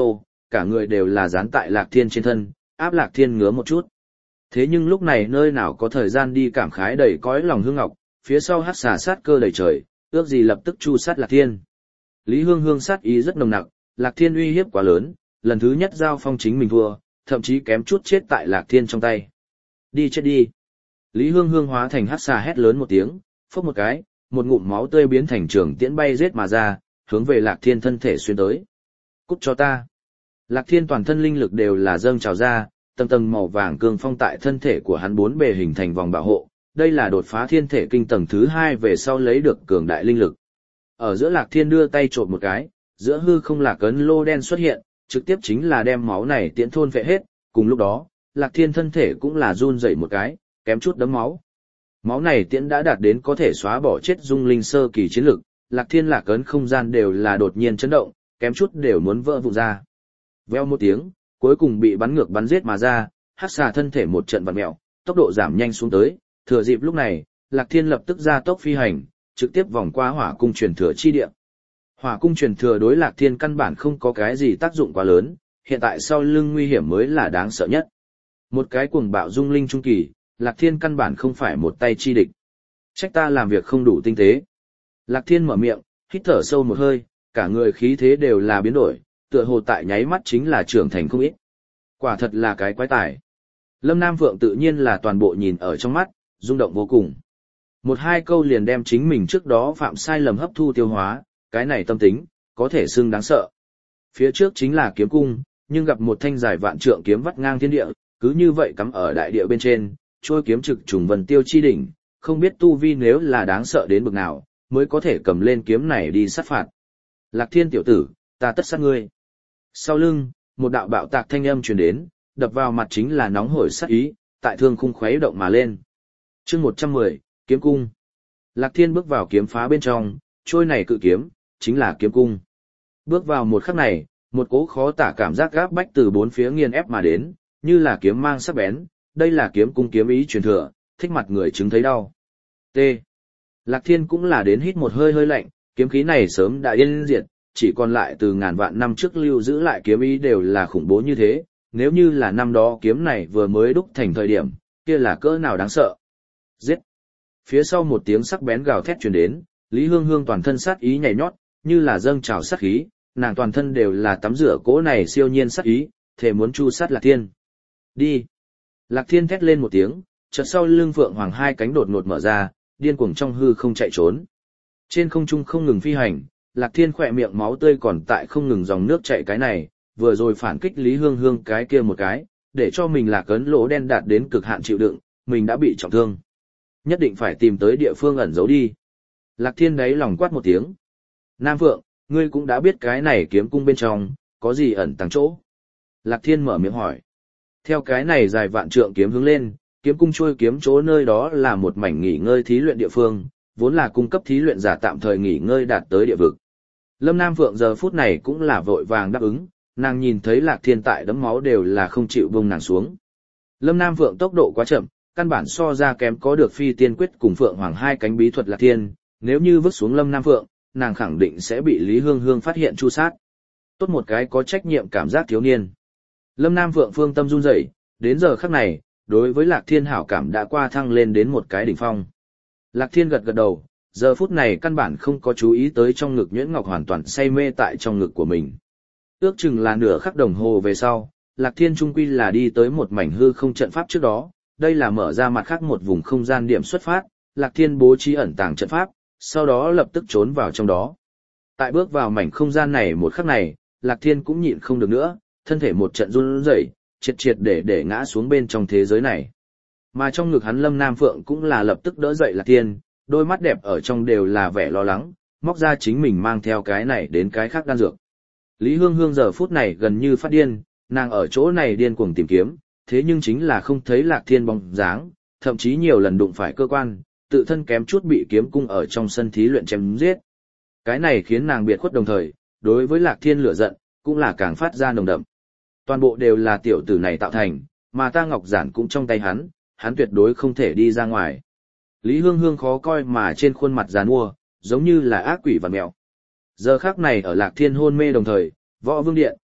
cả người đều là dán tại Lạc Thiên trên thân, áp Lạc Thiên ngứa một chút. Thế nhưng lúc này nơi nào có thời gian đi cảm khái đầy cõi lòng Hương Ngọc, phía sau hắc xà sát cơ đầy trời, ước gì lập tức chu sát Lạc Thiên. Lý Hương Hương sát ý rất nồng nặc, Lạc Thiên uy hiếp quá lớn, lần thứ nhất giao phong chính mình thua, thậm chí kém chút chết tại Lạc Thiên trong tay. Đi chết đi. Lý Hương Hương hóa thành hắc xà hét lớn một tiếng, phốc một cái, một ngụm máu tươi biến thành trường tiễn bay giết mà ra, hướng về Lạc Thiên thân thể xuyên tới. Cút cho ta. Lạc Thiên toàn thân linh lực đều là dâng trào ra, tầng tầng màu vàng cương phong tại thân thể của hắn bốn bề hình thành vòng bảo hộ, đây là đột phá thiên thể kinh tầng thứ 2 về sau lấy được cường đại linh lực. Ở giữa Lạc Thiên đưa tay trộn một cái, giữa hư không lạc ấn lô đen xuất hiện, trực tiếp chính là đem máu này tiễn thôn phệ hết, cùng lúc đó, Lạc Thiên thân thể cũng là run rẩy một cái, kém chút đấm máu. Máu này tiễn đã đạt đến có thể xóa bỏ chết dung linh sơ kỳ chiến lực, Lạc Thiên lạc ấn không gian đều là đột nhiên chấn động, kém chút đều muốn vỡ vụn ra. Veo một tiếng, cuối cùng bị bắn ngược bắn giết mà ra, hắc xà thân thể một trận vặn mèo, tốc độ giảm nhanh xuống tới, thừa dịp lúc này, Lạc Thiên lập tức ra tốc phi hành, trực tiếp vòng qua hỏa cung truyền thừa chi địa. Hỏa cung truyền thừa đối Lạc Thiên căn bản không có cái gì tác dụng quá lớn, hiện tại sau lưng nguy hiểm mới là đáng sợ nhất. Một cái cuồng bạo dung linh trung kỳ, Lạc Thiên căn bản không phải một tay chi địch. Trách ta làm việc không đủ tinh tế. Lạc Thiên mở miệng, hít thở sâu một hơi, cả người khí thế đều là biến đổi, tựa hồ tại nháy mắt chính là trưởng thành không ít. Quả thật là cái quái tài. Lâm Nam Phượng tự nhiên là toàn bộ nhìn ở trong mắt, rung động vô cùng. Một hai câu liền đem chính mình trước đó phạm sai lầm hấp thu tiêu hóa, cái này tâm tính, có thể xưng đáng sợ. Phía trước chính là kiếm cung, nhưng gặp một thanh dài vạn trượng kiếm vắt ngang thiên địa, cứ như vậy cắm ở đại địa bên trên, trôi kiếm trực trùng vần tiêu chi đỉnh, không biết tu vi nếu là đáng sợ đến bực nào, mới có thể cầm lên kiếm này đi sát phạt. Lạc Thiên tiểu tử, ta tất sát ngươi. Sau lưng, một đạo bạo tạc thanh âm truyền đến, đập vào mặt chính là nóng hổi sát ý, tại thương khung khuấy động mà lên. Chương 110, kiếm cung. Lạc Thiên bước vào kiếm phá bên trong, trôi này cự kiếm, chính là kiếm cung. Bước vào một khắc này, một cố khó tả cảm giác gáp bách từ bốn phía nghiền ép mà đến, như là kiếm mang sắc bén, đây là kiếm cung kiếm ý truyền thừa, thích mặt người chứng thấy đau. T. Lạc Thiên cũng là đến hít một hơi hơi lạnh, kiếm khí này sớm đã yên diệt, chỉ còn lại từ ngàn vạn năm trước lưu giữ lại kiếm ý đều là khủng bố như thế, nếu như là năm đó kiếm này vừa mới đúc thành thời điểm, kia là cỡ nào đáng sợ. Giết! Phía sau một tiếng sắc bén gào thét truyền đến, Lý Hương Hương toàn thân sát ý nhảy nhót, như là dâng trào sát khí, nàng toàn thân đều là tắm rửa cỗ này siêu nhiên sát ý, thể muốn chu sát Lạc Thiên. Đi! Lạc Thiên thét lên một tiếng, chợt sau lưng Phượng Hoàng hai cánh đột ngột mở ra, điên cuồng trong hư không chạy trốn. Trên không trung không ngừng phi hành, Lạc Thiên khỏe miệng máu tươi còn tại không ngừng dòng nước chảy cái này, vừa rồi phản kích Lý Hương Hương cái kia một cái, để cho mình lạc ấn lỗ đen đạt đến cực hạn chịu đựng, mình đã bị trọng thương. Nhất định phải tìm tới địa phương ẩn giấu đi. Lạc Thiên đáy lòng quát một tiếng. Nam Phượng, ngươi cũng đã biết cái này kiếm cung bên trong, có gì ẩn tàng chỗ. Lạc Thiên mở miệng hỏi. Theo cái này dài vạn trượng kiếm hướng lên, kiếm cung trôi kiếm chỗ nơi đó là một mảnh nghỉ ngơi thí luyện địa phương, vốn là cung cấp thí luyện giả tạm thời nghỉ ngơi đạt tới địa vực. Lâm Nam Phượng giờ phút này cũng là vội vàng đáp ứng, nàng nhìn thấy Lạc Thiên tại đấm máu đều là không chịu buông nàng xuống. Lâm Nam Phượng tốc độ quá chậm, căn bản so ra kém có được phi tiên quyết cùng Phượng Hoàng hai cánh bí thuật Lạc Thiên, nếu như vứt xuống Lâm Nam Phượng, nàng khẳng định sẽ bị Lý Hương Hương phát hiện tru sát. Tốt một cái có trách nhiệm cảm giác thiếu niên. Lâm Nam Phượng phương tâm run rẩy, đến giờ khắc này, đối với Lạc Thiên hảo cảm đã qua thăng lên đến một cái đỉnh phong. Lạc Thiên gật gật đầu, giờ phút này căn bản không có chú ý tới trong ngực Nhuyễn Ngọc hoàn toàn say mê tại trong ngực của mình. Ước chừng là nửa khắc đồng hồ về sau, Lạc Thiên trung quy là đi tới một mảnh hư không trận pháp trước đó, đây là mở ra mặt khác một vùng không gian điểm xuất phát, Lạc Thiên bố trí ẩn tàng trận pháp, sau đó lập tức trốn vào trong đó. Tại bước vào mảnh không gian này một khắc này, Lạc Thiên cũng nhịn không được nữa, thân thể một trận run rẩy, triệt triệt để ngã xuống bên trong thế giới này. Mà trong ngực hắn Lâm Nam Phượng cũng là lập tức đỡ dậy Lạc Thiên, đôi mắt đẹp ở trong đều là vẻ lo lắng, móc ra chính mình mang theo cái này đến cái khác đan dược. Lý Hương Hương giờ phút này gần như phát điên, nàng ở chỗ này điên cuồng tìm kiếm, thế nhưng chính là không thấy Lạc Thiên bóng dáng, thậm chí nhiều lần đụng phải cơ quan, tự thân kém chút bị kiếm cung ở trong sân thí luyện chém giết. Cái này khiến nàng biệt khuất đồng thời, đối với Lạc Thiên lửa giận, cũng là càng phát ra nồng đậm. Toàn bộ đều là tiểu tử này tạo thành, mà ta ngọc giản cũng trong tay hắn tuyệt đối không thể đi ra ngoài. Lý Hương Hương khó coi mà trên khuôn mặt giàn mua, giống như là ác quỷ vằn mẹo. Giờ khắc này ở Lạc Thiên hôn mê đồng thời, Võ Vương Điện,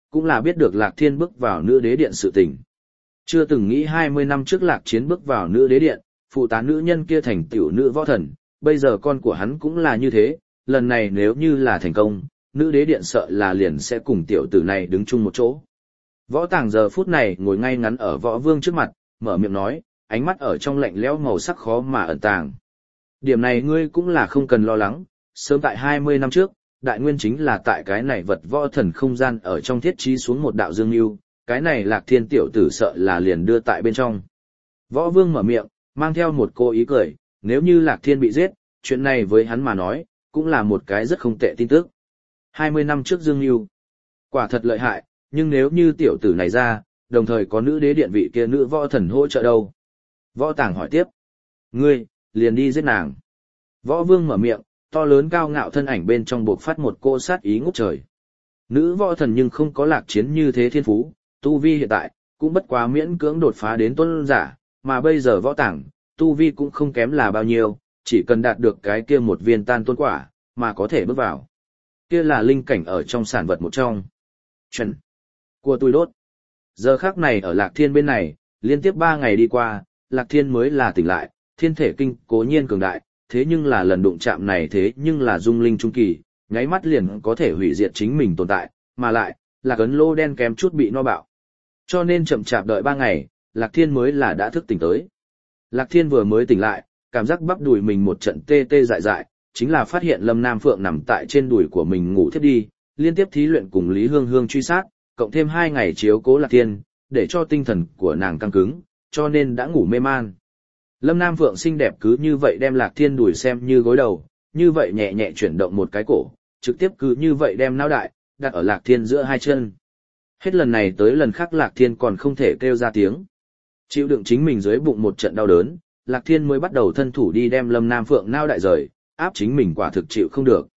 cũng là biết được Lạc Thiên bước vào nữ đế điện sự tình. Chưa từng nghĩ 20 năm trước Lạc Chiến bước vào nữ đế điện, phụ tá nữ nhân kia thành tiểu nữ võ thần, bây giờ con của hắn cũng là như thế, lần này nếu như là thành công, nữ đế điện sợ là liền sẽ cùng tiểu tử này đứng chung một chỗ. Võ Tàng giờ phút này ngồi ngay ngắn ở Võ Vương trước mặt, mở miệng nói, ánh mắt ở trong lạnh lẽo màu sắc khó mà ẩn tàng. Điểm này ngươi cũng là không cần lo lắng, sớm tại 20 năm trước, đại nguyên chính là tại cái này vật võ thần không gian ở trong thiết trí xuống một đạo dương lưu, cái này Lạc Thiên tiểu tử sợ là liền đưa tại bên trong. Võ Vương mở miệng, mang theo một cô ý cười, nếu như Lạc Thiên bị giết, chuyện này với hắn mà nói, cũng là một cái rất không tệ tin tức. 20 năm trước dương lưu, quả thật lợi hại, nhưng nếu như tiểu tử này ra, đồng thời có nữ đế điện vị kia nữ võ thần hỗ trợ đâu? Võ Tàng hỏi tiếp. Ngươi, liền đi giết nàng. Võ Vương mở miệng, to lớn cao ngạo thân ảnh bên trong bộc phát một cô sát ý ngút trời. Nữ võ thần nhưng không có Lạc Chiến như thế thiên phú, tu vi hiện tại, cũng bất quá miễn cưỡng đột phá đến tuân giả, mà bây giờ Võ Tàng, tu vi cũng không kém là bao nhiêu, chỉ cần đạt được cái kia một viên tan tôn quả, mà có thể bước vào. Kia là linh cảnh ở trong sản vật một trong. Chuẩn. Của tôi đốt. Giờ khắc này ở Lạc Thiên bên này, liên tiếp 3 ngày đi qua, Lạc Thiên mới là tỉnh lại, thiên thể kinh cố nhiên cường đại, thế nhưng là lần đụng chạm này thế nhưng là dung linh trung kỳ, nháy mắt liền có thể hủy diệt chính mình tồn tại, mà lại, Lạc ấn lô đen kém chút bị no bạo. Cho nên chậm chạp đợi 3 ngày, Lạc Thiên mới là đã thức tỉnh tới. Lạc Thiên vừa mới tỉnh lại, cảm giác bắp đùi mình một trận tê tê dại dại, chính là phát hiện Lâm Nam Phượng nằm tại trên đùi của mình ngủ thiếp đi, liên tiếp thí luyện cùng Lý Hương Hương truy sát, cộng thêm 2 ngày chiếu cố Lạc Thiên, để cho tinh thần của nàng căng cứng, cho nên đã ngủ mê man. Lâm Nam Phượng xinh đẹp cứ như vậy đem Lạc Thiên đùi xem như gối đầu, như vậy nhẹ nhẹ chuyển động một cái cổ, trực tiếp cứ như vậy đem não đại, đặt ở Lạc Thiên giữa hai chân. Hết lần này tới lần khác Lạc Thiên còn không thể kêu ra tiếng. Chịu đựng chính mình dưới bụng một trận đau đớn, Lạc Thiên mới bắt đầu thân thủ đi đem Lâm Nam Phượng não đại rời, áp chính mình quả thực chịu không được.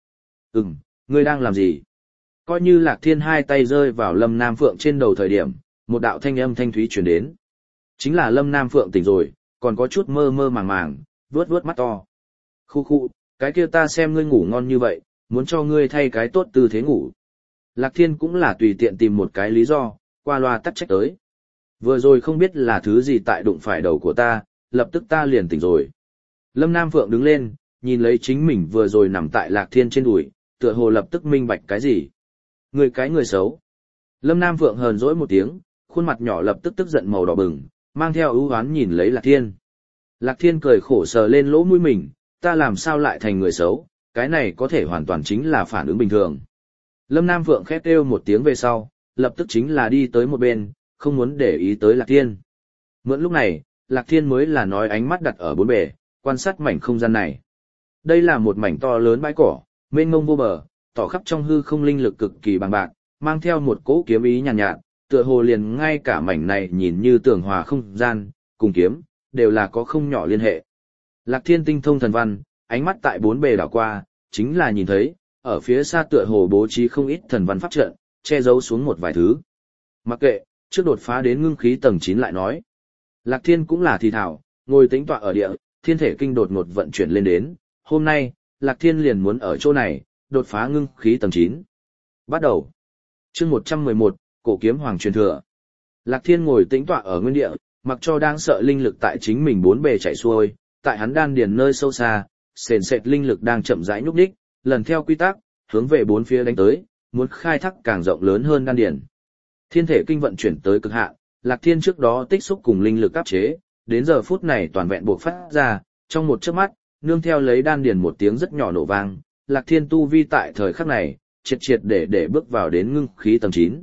Ngươi đang làm gì? Coi như Lạc Thiên hai tay rơi vào Lâm Nam Phượng trên đầu thời điểm, một đạo thanh âm thanh thúy truyền đến. Chính là Lâm Nam Phượng tỉnh rồi, còn có chút mơ mơ màng màng, vướt vướt mắt to. Khu khu, cái kia ta xem ngươi ngủ ngon như vậy, muốn cho ngươi thay cái tốt tư thế ngủ. Lạc Thiên cũng là tùy tiện tìm một cái lý do, qua loa tắc trách tới. Vừa rồi không biết là thứ gì tại đụng phải đầu của ta, lập tức ta liền tỉnh rồi. Lâm Nam Phượng đứng lên, nhìn lấy chính mình vừa rồi nằm tại Lạc Thiên trên đùi, tựa hồ lập tức minh bạch cái gì. Người xấu. Lâm Nam Phượng hờn dỗi một tiếng, khuôn mặt nhỏ lập tức tức giận màu đỏ bừng, mang theo ưu oán nhìn lấy Lạc Thiên. Lạc Thiên cười khổ sờ lên lỗ mũi mình, ta làm sao lại thành người xấu, cái này có thể hoàn toàn chính là phản ứng bình thường. Lâm Nam Phượng khét kêu một tiếng về sau, lập tức chính là đi tới một bên, không muốn để ý tới Lạc Thiên. Mượn lúc này, Lạc Thiên mới là nói ánh mắt đặt ở bốn bề, quan sát mảnh không gian này. Đây là một mảnh to lớn bãi cỏ, mênh mông vô bờ, tỏ khắp trong hư không linh lực cực kỳ bằng bạc, mang theo một cỗ kiếm ý nhàn nhạt, tựa hồ liền ngay cả mảnh này nhìn như tường hòa không gian, cùng kiếm, đều là có không nhỏ liên hệ. Lạc Thiên tinh thông thần văn, ánh mắt tại bốn bề đảo qua, chính là nhìn thấy, ở phía xa tựa hồ bố trí không ít thần văn pháp trận, che giấu xuống một vài thứ. Mặc kệ, trước đột phá đến ngưng khí tầng 9 lại nói. Lạc Thiên cũng là thì thảo, ngồi tĩnh tọa ở địa, thiên thể kinh đột ngột vận chuyển lên đến, hôm nay, Lạc Thiên liền muốn ở chỗ này, đột phá ngưng khí tầng 9. Bắt đầu. Chương 111, Cổ kiếm hoàng truyền thừa. Lạc Thiên ngồi tĩnh tọa ở nguyên địa, mặc cho đang sợ linh lực tại chính mình bốn bề chạy xuôi, tại hắn đan điền nơi sâu xa, sền sệt linh lực đang chậm rãi nhúc nhích, lần theo quy tắc, hướng về bốn phía đánh tới, muốn khai thác càng rộng lớn hơn đan điền. Thiên thể kinh vận chuyển tới cực hạn, Lạc Thiên trước đó tích xúc cùng linh lực áp chế, đến giờ phút này toàn vẹn buộc phát ra, trong một chớp mắt, nương theo lấy đan điền một tiếng rất nhỏ nổ vang, Lạc Thiên tu vi tại thời khắc này, triệt triệt để bước vào đến ngưng khí tầng 9.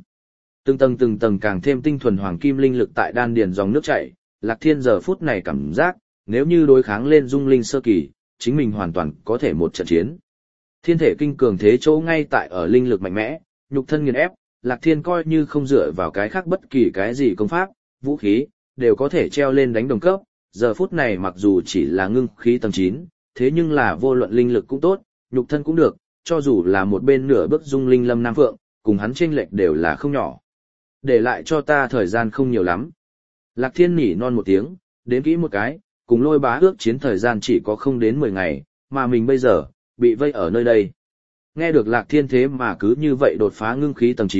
Từng tầng càng thêm tinh thuần hoàng kim linh lực tại đan điền dòng nước chảy, Lạc Thiên giờ phút này cảm giác, nếu như đối kháng lên dung linh sơ kỳ, chính mình hoàn toàn có thể một trận chiến. Thiên thể kinh cường thế chỗ ngay tại ở linh lực mạnh mẽ, nhục thân nghiền ép, Lạc Thiên coi như không dựa vào cái khác bất kỳ cái gì công pháp, vũ khí, đều có thể treo lên đánh đồng cấp, giờ phút này mặc dù chỉ là ngưng khí tầng 9, thế nhưng là vô luận linh lực cũng tốt, nhục thân cũng được, cho dù là một bên nửa bước dung linh Lâm Nam Phượng, cùng hắn chênh lệch đều là không nhỏ. Để lại cho ta thời gian không nhiều lắm. Lạc Thiên nỉ non một tiếng, đếm kỹ một cái, cùng Lôi Bá ước chiến thời gian chỉ có không đến 10 ngày, mà mình bây giờ, bị vây ở nơi đây. Nghe được Lạc Thiên thế mà cứ như vậy đột phá ngưng khí tầng 9,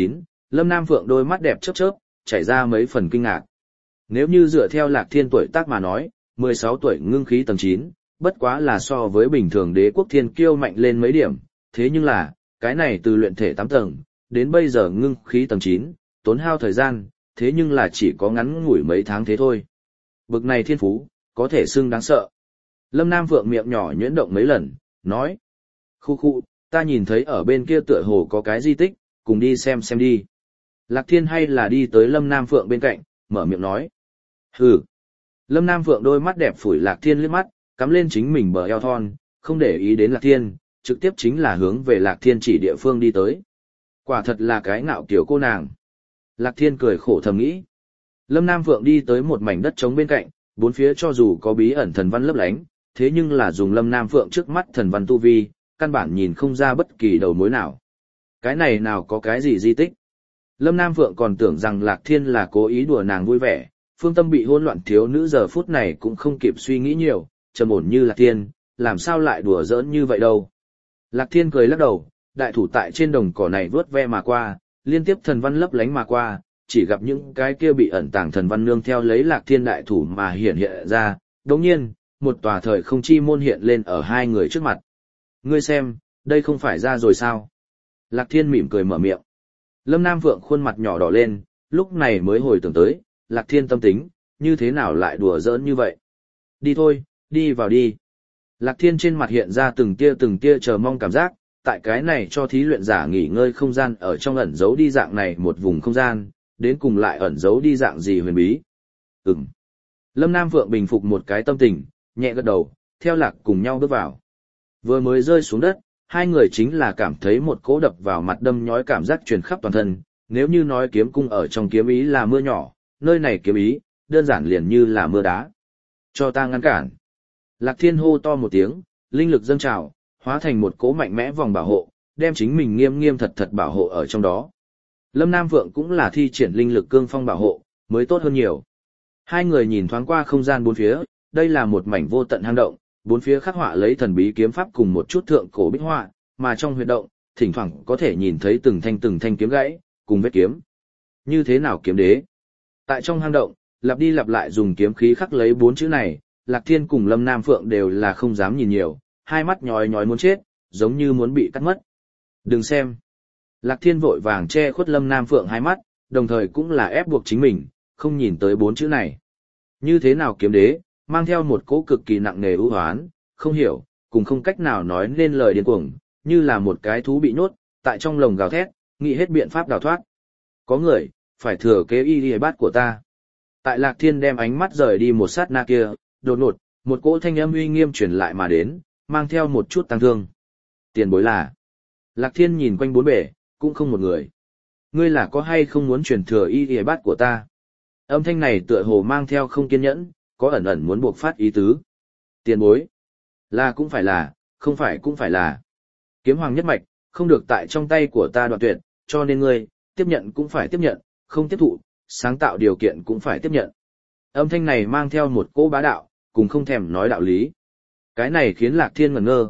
Lâm Nam Phượng đôi mắt đẹp chớp chớp, chảy ra mấy phần kinh ngạc. Nếu như dựa theo Lạc Thiên tuổi tác mà nói, 16 tuổi ngưng khí tầng 9, bất quá là so với bình thường đế quốc thiên kiêu mạnh lên mấy điểm, thế nhưng là, cái này từ luyện thể 8 tầng, đến bây giờ ngưng khí tầng 9, tốn hao thời gian, thế nhưng là chỉ có ngắn ngủi mấy tháng thế thôi. Bực này thiên phú, có thể xưng đáng sợ. Lâm Nam Phượng miệng nhỏ nhuyễn động mấy lần, nói. Khu khu, ta nhìn thấy ở bên kia tựa hồ có cái di tích, cùng đi xem đi. Lạc Thiên hay là đi tới Lâm Nam Phượng bên cạnh, mở miệng nói. Hừ. Lâm Nam Phượng đôi mắt đẹp phủi Lạc Thiên liếc mắt, cắm lên chính mình bờ eo thon, không để ý đến Lạc Thiên, trực tiếp chính là hướng về Lạc Thiên chỉ địa phương đi tới. Quả thật là cái ngạo kiểu cô nàng. Lạc Thiên cười khổ thầm nghĩ. Lâm Nam Phượng đi tới một mảnh đất trống bên cạnh, bốn phía cho dù có bí ẩn thần văn lấp lánh, thế nhưng là dùng Lâm Nam Phượng trước mắt thần văn tu vi, căn bản nhìn không ra bất kỳ đầu mối nào. Cái này nào có cái gì di tích? Lâm Nam Phượng còn tưởng rằng Lạc Thiên là cố ý đùa nàng vui vẻ, phương tâm bị hỗn loạn thiếu nữ giờ phút này cũng không kịp suy nghĩ nhiều, trầm ổn như Lạc Thiên, làm sao lại đùa giỡn như vậy đâu. Lạc Thiên cười lắc đầu, đại thủ tại trên đồng cỏ này vớt ve mà qua, liên tiếp thần văn lấp lánh mà qua, chỉ gặp những cái kia bị ẩn tàng thần văn nương theo lấy Lạc Thiên đại thủ mà hiện ra, đồng nhiên, một tòa thời không chi môn hiện lên ở hai người trước mặt. Ngươi xem, đây không phải ra rồi sao? Lạc Thiên mỉm cười mở miệng. Lâm Nam Phượng khuôn mặt nhỏ đỏ lên, lúc này mới hồi tưởng tới, Lạc Thiên tâm tính, như thế nào lại đùa giỡn như vậy? Đi thôi, đi vào đi. Lạc Thiên trên mặt hiện ra từng tia chờ mong cảm giác, tại cái này cho thí luyện giả nghỉ ngơi không gian ở trong ẩn giấu đi dạng này một vùng không gian, đến cùng lại ẩn giấu đi dạng gì huyền bí. Lâm Nam Phượng bình phục một cái tâm tình, nhẹ gật đầu, theo Lạc cùng nhau bước vào. Vừa mới rơi xuống đất, hai người chính là cảm thấy một cỗ đập vào mặt đâm nhói cảm giác truyền khắp toàn thân, nếu như nói kiếm cung ở trong kiếm ý là mưa nhỏ, nơi này kiếm ý, đơn giản liền như là mưa đá. Cho ta ngăn cản. Lạc Thiên hô to một tiếng, linh lực dâng trào, hóa thành một cỗ mạnh mẽ vòng bảo hộ, đem chính mình nghiêm nghiêm thật thật bảo hộ ở trong đó. Lâm Nam Phượng cũng là thi triển linh lực cương phong bảo hộ, mới tốt hơn nhiều. Hai người nhìn thoáng qua không gian bốn phía, đây là một mảnh vô tận hang động, bốn phía khắc họa lấy thần bí kiếm pháp cùng một chút thượng cổ bích họa, mà trong huyệt động, thỉnh thoảng có thể nhìn thấy từng thanh kiếm gãy, cùng vết kiếm. Như thế nào kiếm đế? Tại trong hang động, lặp đi lặp lại dùng kiếm khí khắc lấy 4 chữ này, Lạc Thiên cùng Lâm Nam Phượng đều là không dám nhìn nhiều, hai mắt nhói nhói muốn chết, giống như muốn bị cắt mất. Đừng xem. Lạc Thiên vội vàng che khuất Lâm Nam Phượng hai mắt, đồng thời cũng là ép buộc chính mình, không nhìn tới 4 chữ này. Như thế nào kiếm đế, mang theo một cỗ cực kỳ nặng nề ưu hoán, không hiểu, cùng không cách nào nói nên lời điên cuồng, như là một cái thú bị nhốt, tại trong lồng gào thét, nghĩ hết biện pháp đào thoát. Có người, phải thừa kế y bát của ta. Tại Lạc Thiên đem ánh mắt rời đi một sát na kia, đột ngột, một cỗ thanh âm uy nghiêm truyền lại mà đến, mang theo một chút tăng thương. Tiền bối là. Lạc Thiên nhìn quanh bốn bể, cũng không một người. Ngươi là có hay không muốn truyền thừa y bát của ta? Âm thanh này tựa hồ mang theo không kiên nhẫn, có ẩn ẩn muốn buộc phát ý tứ. Tiền bối. Là cũng phải là, không phải cũng phải là. Kiếm hoàng nhất mạch, không được tại trong tay của ta đoạn tuyệt, cho nên ngươi, tiếp nhận cũng phải tiếp nhận, không tiếp thụ, sáng tạo điều kiện cũng phải tiếp nhận. Âm thanh này mang theo một cỗ bá đạo, cùng không thèm nói đạo lý. Cái này khiến Lạc Thiên ngẩn ngơ,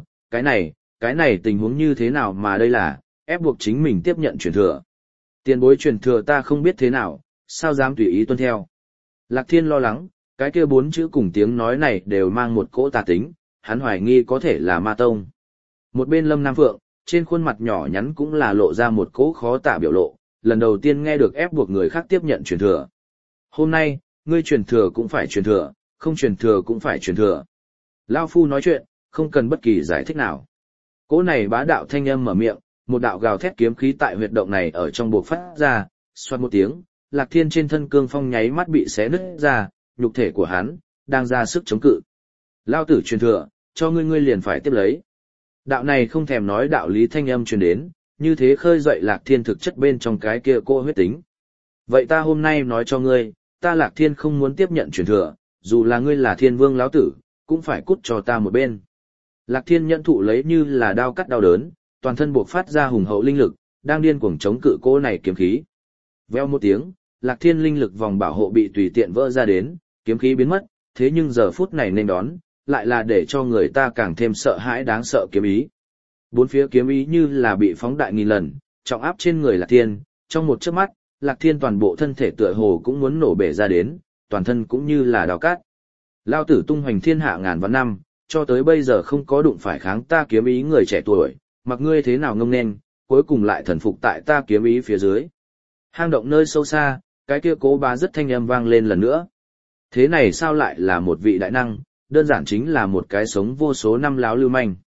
cái này tình huống như thế nào mà đây là, ép buộc chính mình tiếp nhận truyền thừa. Tiền bối truyền thừa ta không biết thế nào, sao dám tùy ý tuân theo. Lạc Thiên lo lắng, cái kia 4 chữ cùng tiếng nói này đều mang một cỗ tà tính, hắn hoài nghi có thể là ma tông. Một bên Lâm Nam Phượng, trên khuôn mặt nhỏ nhắn cũng là lộ ra một cỗ khó tả biểu lộ, lần đầu tiên nghe được ép buộc người khác tiếp nhận truyền thừa. Hôm nay, ngươi truyền thừa cũng phải truyền thừa, không truyền thừa cũng phải truyền thừa. Lao Phu nói chuyện, không cần bất kỳ giải thích nào. Cỗ này bá đạo thanh âm mở miệng, một đạo gào thét kiếm khí tại huyệt động này ở trong buộc phát ra, xoát một tiếng, Lạc Thiên trên thân cương phong nháy mắt bị xé nứt ra, nhục thể của hắn đang ra sức chống cự. Lao tử truyền thừa, cho ngươi liền phải tiếp lấy. Đạo này không thèm nói đạo lý thanh âm truyền đến, như thế khơi dậy Lạc Thiên thực chất bên trong cái kia cô huyết tính. Vậy ta hôm nay nói cho ngươi, ta Lạc Thiên không muốn tiếp nhận truyền thừa, dù là ngươi là Thiên Vương lão tử, cũng phải cút cho ta một bên. Lạc Thiên nhận thụ lấy như là đao cắt đau đớn, toàn thân buộc phát ra hùng hậu linh lực, đang điên cuồng chống cự cô này kiếm khí. Veo một tiếng, Lạc Thiên linh lực vòng bảo hộ bị tùy tiện vỡ ra đến, kiếm khí biến mất, thế nhưng giờ phút này nên đón, lại là để cho người ta càng thêm sợ hãi đáng sợ kiếm ý. Bốn phía kiếm ý như là bị phóng đại nghìn lần, trọng áp trên người Lạc Thiên, trong một chớp mắt, Lạc Thiên toàn bộ thân thể tựa hồ cũng muốn nổ bể ra đến, toàn thân cũng như là đào cát. Lao tử tung hoành thiên hạ ngàn vạn năm, cho tới bây giờ không có đụng phải kháng ta kiếm ý người trẻ tuổi, mặc ngươi thế nào ngông nên, cuối cùng lại thần phục tại ta kiếm ý phía dưới. Hang động nơi sâu xa, cái kia Cố Bá rất thanh âm vang lên lần nữa. Thế này sao lại là một vị đại năng, đơn giản chính là một cái sống vô số năm láo lưu manh.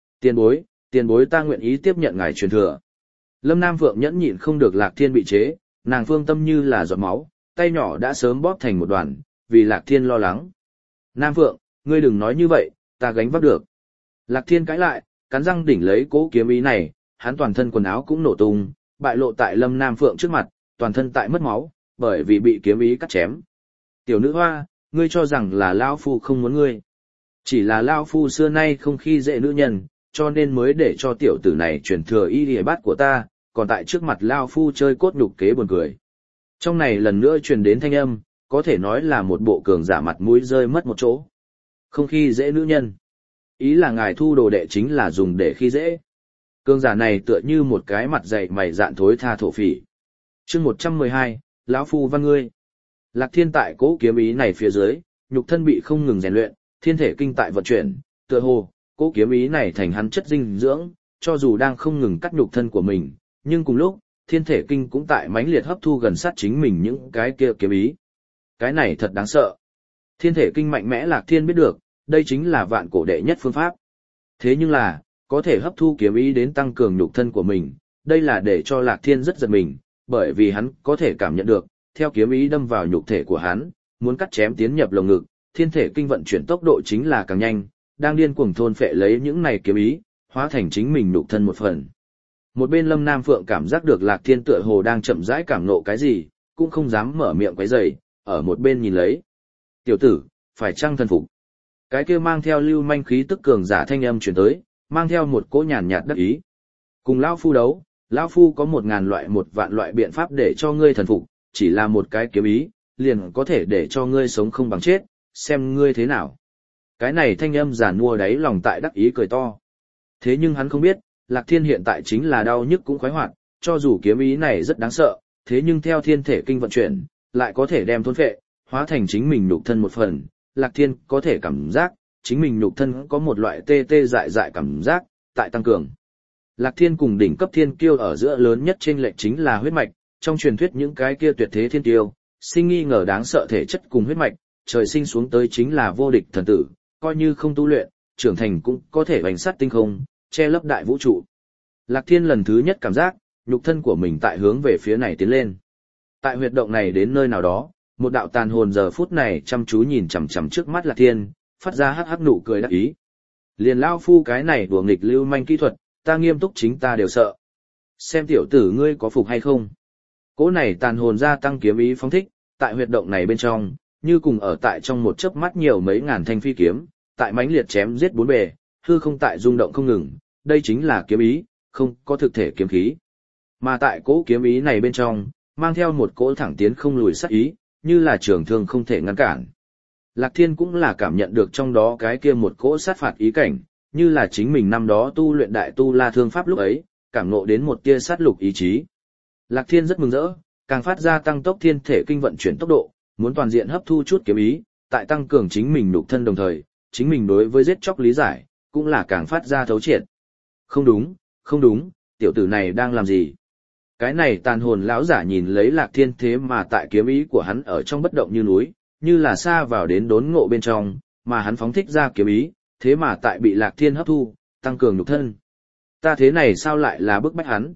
Tiền bối ta nguyện ý tiếp nhận ngài truyền thừa. Lâm Nam Phượng nhẫn nhịn không được Lạc Thiên bị chế, nàng phương tâm như là giọt máu, tay nhỏ đã sớm bóp thành một đoàn, vì Lạc Thiên lo lắng. Nam Phượng, ngươi đừng nói như vậy, ta gánh vác được. Lạc Thiên cãi lại, cắn răng đỉnh lấy cố kiếm ý này, hắn toàn thân quần áo cũng nổ tung, bại lộ tại Lâm Nam Phượng trước mặt, toàn thân tại mất máu, bởi vì bị kiếm ý cắt chém. Tiểu nữ hoa, ngươi cho rằng là Lao Phu không muốn ngươi. Chỉ là Lao Phu xưa nay không khi dễ nữ nhân, cho nên mới để cho tiểu tử này truyền thừa y lìa bát của ta, còn tại trước mặt Lao Phu chơi cốt nhục kế buồn cười. Trong này lần nữa truyền đến thanh âm, có thể nói là một bộ cường giả mặt mũi rơi mất một chỗ. Không khi dễ nữ nhân. Ý là ngài thu đồ đệ chính là dùng để khi dễ. Cường giả này tựa như một cái mặt dày mày dạn thối tha thổ phỉ. Chương 112, lão Phu văn ngươi. Lạc Thiên tại cố kiếm ý này phía dưới, nhục thân bị không ngừng rèn luyện, thiên thể kinh tại vận chuyển, tựa hồ, cố kiếm ý này thành hắn chất dinh dưỡng, cho dù đang không ngừng cắt nhục thân của mình, nhưng cùng lúc, thiên thể kinh cũng tại mãnh liệt hấp thu gần sát chính mình những cái kia kiếm ý. Cái này thật đáng sợ. Thiên thể kinh mạnh mẽ Lạc Thiên biết được, đây chính là vạn cổ đệ nhất phương pháp. Thế nhưng là, có thể hấp thu kiếm ý đến tăng cường nhục thân của mình, đây là để cho Lạc Thiên rất giật mình, bởi vì hắn có thể cảm nhận được, theo kiếm ý đâm vào nhục thể của hắn, muốn cắt chém tiến nhập lồng ngực, thiên thể kinh vận chuyển tốc độ chính là càng nhanh, đang điên cuồng thôn phệ lấy những này kiếm ý, hóa thành chính mình nhục thân một phần. Một bên Lâm Nam Phượng cảm giác được Lạc Thiên tựa hồ đang chậm rãi cảm nộ cái gì, cũng không dám mở miệng quấy rầy, ở một bên nhìn lấy. Tiểu tử, phải chăng thần phục? Cái kia mang theo lưu manh khí tức cường giả thanh âm truyền tới, mang theo một cỗ nhàn nhạt đắc ý. Cùng Lão Phu đấu, Lão Phu có 1000 loại 1 vạn loại biện pháp để cho ngươi thần phục, chỉ là một cái kiếm ý, liền có thể để cho ngươi sống không bằng chết, xem ngươi thế nào. Cái này thanh âm giản mua đáy lòng tại đắc ý cười to. Thế nhưng hắn không biết, Lạc Thiên hiện tại chính là đau nhức cũng khoái hoạt, cho dù kiếm ý này rất đáng sợ, thế nhưng theo thiên thể kinh vận chuyển, lại có thể đem thôn phệ, hóa thành chính mình nhục thân một phần. Lạc Thiên có thể cảm giác, chính mình nhục thân có một loại tê tê dại dại cảm giác, tại tăng cường. Lạc Thiên cùng đỉnh cấp thiên kiêu ở giữa lớn nhất chênh lệch chính là huyết mạch, trong truyền thuyết những cái kia tuyệt thế thiên kiêu, sinh nghi ngờ đáng sợ thể chất cùng huyết mạch, trời sinh xuống tới chính là vô địch thần tử, coi như không tu luyện, trưởng thành cũng có thể bành sát tinh không, che lấp đại vũ trụ. Lạc Thiên lần thứ nhất cảm giác, nhục thân của mình tại hướng về phía này tiến lên. Tại huyệt động này đến nơi nào đó, một đạo tàn hồn giờ phút này chăm chú nhìn chằm chằm trước mắt Lạc Thiên, phát ra hắc hắc nụ cười đắc ý. Liền Lao Phu cái này đùa nghịch lưu manh kỹ thuật, ta nghiêm túc chính ta đều sợ. Xem tiểu tử ngươi có phục hay không? Cỗ này tàn hồn gia tăng kiếm ý phóng thích, tại huyệt động này bên trong, như cùng ở tại trong một chớp mắt nhiều mấy ngàn thanh phi kiếm, tại mãnh liệt chém giết bốn bề, hư không tại rung động không ngừng, đây chính là kiếm ý, không có thực thể kiếm khí. Mà tại cỗ kiếm ý này bên trong, mang theo một cỗ thẳng tiến không lùi sát ý, như là trường thương không thể ngăn cản. Lạc Thiên cũng là cảm nhận được trong đó cái kia một cỗ sát phạt ý cảnh, như là chính mình năm đó tu luyện đại tu la thương pháp lúc ấy, cảm ngộ đến một tia sát lục ý chí. Lạc Thiên rất mừng rỡ, càng phát ra tăng tốc thiên thể kinh vận chuyển tốc độ, muốn toàn diện hấp thu chút kiếm ý, tại tăng cường chính mình nhục thân đồng thời, chính mình đối với giết chóc lý giải, cũng là càng phát ra thấu triệt. Không đúng, tiểu tử này đang làm gì? Cái này tàn hồn lão giả nhìn lấy Lạc Thiên thế mà tại kiếm ý của hắn ở trong bất động như núi, như là xa vào đến đốn ngộ bên trong, mà hắn phóng thích ra kiếm ý, thế mà tại bị Lạc Thiên hấp thu, tăng cường nhục thân. Ta thế này sao lại là bức bách hắn,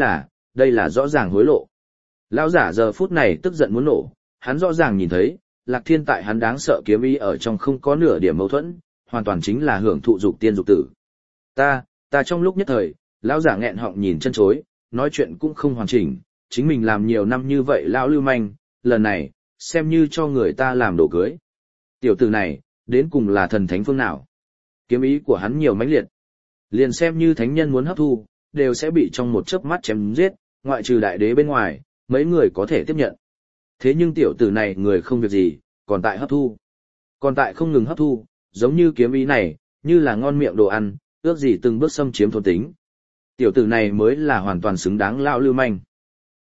đây là rõ ràng hối lộ. Lão giả giờ phút này tức giận muốn nổ, hắn rõ ràng nhìn thấy, Lạc Thiên tại hắn đáng sợ kiếm ý ở trong không có nửa điểm mâu thuẫn, hoàn toàn chính là hưởng thụ dục tiên dục tử. Ta trong lúc nhất thời, lão giả nghẹn họng nhìn chân chối, nói chuyện cũng không hoàn chỉnh, chính mình làm nhiều năm như vậy lão lưu manh, lần này, xem như cho người ta làm đồ cưới. Tiểu tử này, đến cùng là thần thánh phương nào? Kiếm ý của hắn nhiều mãnh liệt. Liền xem như thánh nhân muốn hấp thu, đều sẽ bị trong một chớp mắt chém giết, ngoại trừ đại đế bên ngoài, mấy người có thể tiếp nhận. Thế nhưng tiểu tử này người không việc gì, còn tại hấp thu. Còn tại không ngừng hấp thu, giống như kiếm ý này, như là ngon miệng đồ ăn, ước gì từng bước xâm chiếm thôn tính. Tiểu tử này mới là hoàn toàn xứng đáng lão lưu manh.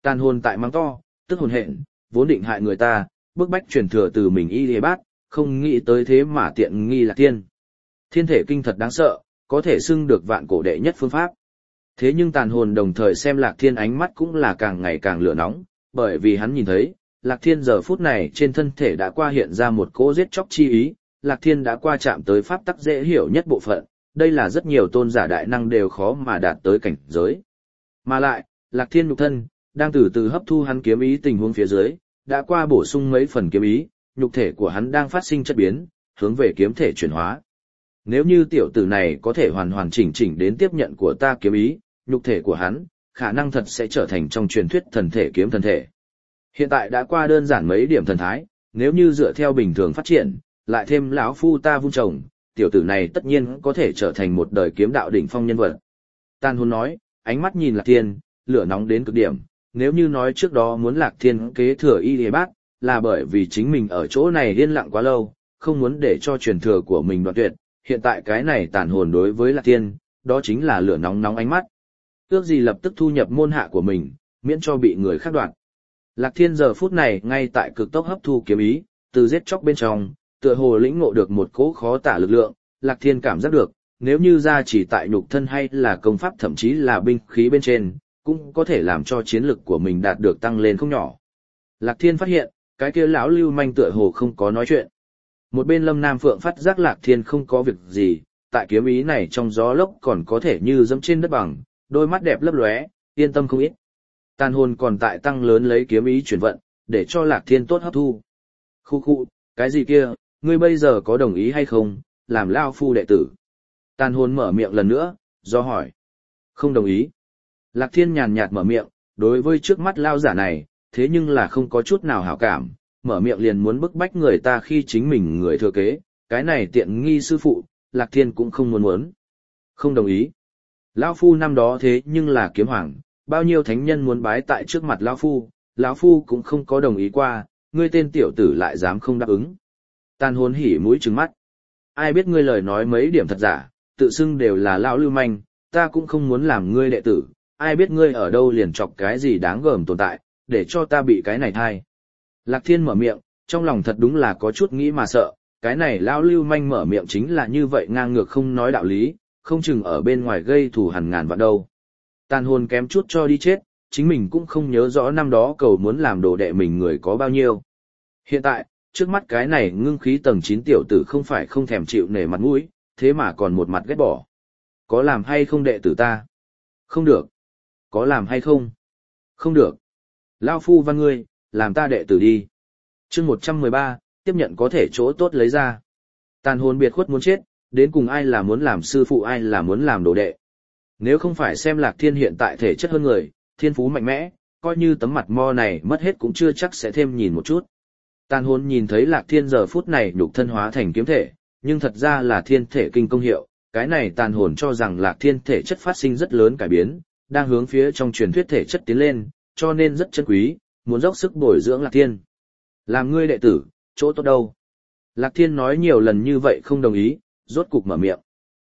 Tàn hồn tại mắng to, tức hồn hện, vốn định hại người ta, bức bách truyền thừa từ mình y lìa bát, không nghĩ tới thế mà tiện nghi Lạc Thiên. Thiên thể kinh thật đáng sợ, có thể xưng được vạn cổ đệ nhất phương pháp. Thế nhưng tàn hồn đồng thời xem Lạc Thiên ánh mắt cũng là càng ngày càng lửa nóng, bởi vì hắn nhìn thấy, Lạc Thiên giờ phút này trên thân thể đã qua hiện ra một cỗ giết chóc chi ý, Lạc Thiên đã qua chạm tới pháp tắc dễ hiểu nhất bộ phận, đây là rất nhiều tôn giả đại năng đều khó mà đạt tới cảnh giới. Mà lại, Lạc Thiên nhục thân, đang từ từ hấp thu hắn kiếm ý tình huống phía dưới, đã qua bổ sung mấy phần kiếm ý, nhục thể của hắn đang phát sinh chất biến, hướng về kiếm thể chuyển hóa. Nếu như tiểu tử này có thể hoàn hoàn chỉnh chỉnh đến tiếp nhận của ta kiếm ý, nhục thể của hắn, khả năng thật sẽ trở thành trong truyền thuyết thần thể kiếm thần thể. Hiện tại đã qua đơn giản mấy điểm thần thái, nếu như dựa theo bình thường phát triển, lại thêm lão phu ta vung trồng, tiểu tử này tất nhiên có thể trở thành một đời kiếm đạo đỉnh phong nhân vật. Tàn hồn nói, ánh mắt nhìn Lạc Thiên, lửa nóng đến cực điểm, nếu như nói trước đó muốn Lạc Thiên kế thừa y lìa bát, là bởi vì chính mình ở chỗ này yên lặng quá lâu, không muốn để cho truyền thừa của mình đoạn tuyệt, hiện tại cái này tàn hồn đối với Lạc Thiên, đó chính là lửa nóng nóng ánh mắt. Ước gì lập tức thu nhập môn hạ của mình, miễn cho bị người khác đoạt. Lạc Thiên giờ phút này ngay tại cực tốc hấp thu kiếm ý, từ giết chóc bên trong, tựa hồ lĩnh ngộ được một cỗ khó tả lực lượng, Lạc Thiên cảm giác được, nếu như ra chỉ tại nhục thân hay là công pháp thậm chí là binh khí bên trên, cũng có thể làm cho chiến lực của mình đạt được tăng lên không nhỏ. Lạc Thiên phát hiện, cái kia lão lưu manh tựa hồ không có nói chuyện. Một bên Lâm Nam Phượng phát giác Lạc Thiên không có việc gì, tại kiếm ý này trong gió lốc còn có thể như dẫm trên đất bằng, đôi mắt đẹp lấp lóe, yên tâm không ít. Tàn hồn còn tại tăng lớn lấy kiếm ý chuyển vận, để cho Lạc Thiên tốt hấp thu. Khu khu, cái gì kia, ngươi bây giờ có đồng ý hay không, làm lao phu đệ tử? Tàn hồn mở miệng lần nữa, do hỏi. Không đồng ý. Lạc Thiên nhàn nhạt mở miệng, đối với trước mắt lao giả này, thế nhưng là không có chút nào hảo cảm, mở miệng liền muốn bức bách người ta khi chính mình người thừa kế, cái này tiện nghi sư phụ, Lạc Thiên cũng không muốn. Không đồng ý. Lão phu năm đó thế nhưng là kiếm hoàng, bao nhiêu thánh nhân muốn bái tại trước mặt lão phu cũng không có đồng ý qua, ngươi tên tiểu tử lại dám không đáp ứng. Tàn hồn hỉ mũi trừng mắt. Ai biết ngươi lời nói mấy điểm thật giả, tự xưng đều là lão lưu manh, ta cũng không muốn làm ngươi đệ tử, ai biết ngươi ở đâu liền chọc cái gì đáng gờm tồn tại, để cho ta bị cái này thai. Lạc Thiên mở miệng, trong lòng thật đúng là có chút nghĩ mà sợ, cái này lão lưu manh mở miệng chính là như vậy ngang ngược không nói đạo lý, không chừng ở bên ngoài gây thù hằn ngàn vạn đâu. Tàn hồn kém chút cho đi chết, chính mình cũng không nhớ rõ năm đó cầu muốn làm đồ đệ mình người có bao nhiêu. Hiện tại, trước mắt cái này ngưng khí tầng 9 tiểu tử không phải không thèm chịu nể mặt mũi, thế mà còn một mặt ghét bỏ. Có làm hay không đệ tử ta? Không được. Có làm hay không? Không được. Lao phu văn ngươi, làm ta đệ tử đi. Chương 113, tiếp nhận có thể chỗ tốt lấy ra. Tàn hồn biệt khuất muốn chết, đến cùng ai là muốn làm sư phụ ai là muốn làm đồ đệ. Nếu không phải xem Lạc Thiên hiện tại thể chất hơn người, thiên phú mạnh mẽ, coi như tấm mặt mo này mất hết cũng chưa chắc sẽ thêm nhìn một chút. Tàn hồn nhìn thấy Lạc Thiên giờ phút này nhục thân hóa thành kiếm thể, nhưng thật ra là thiên thể kinh công hiệu, cái này tàn hồn cho rằng Lạc Thiên thể chất phát sinh rất lớn cải biến, đang hướng phía trong truyền thuyết thể chất tiến lên, cho nên rất chân quý, muốn dốc sức bồi dưỡng Lạc Thiên. Làm ngươi đệ tử, chỗ tốt đâu? Lạc Thiên nói nhiều lần như vậy không đồng ý, rốt cục mở miệng.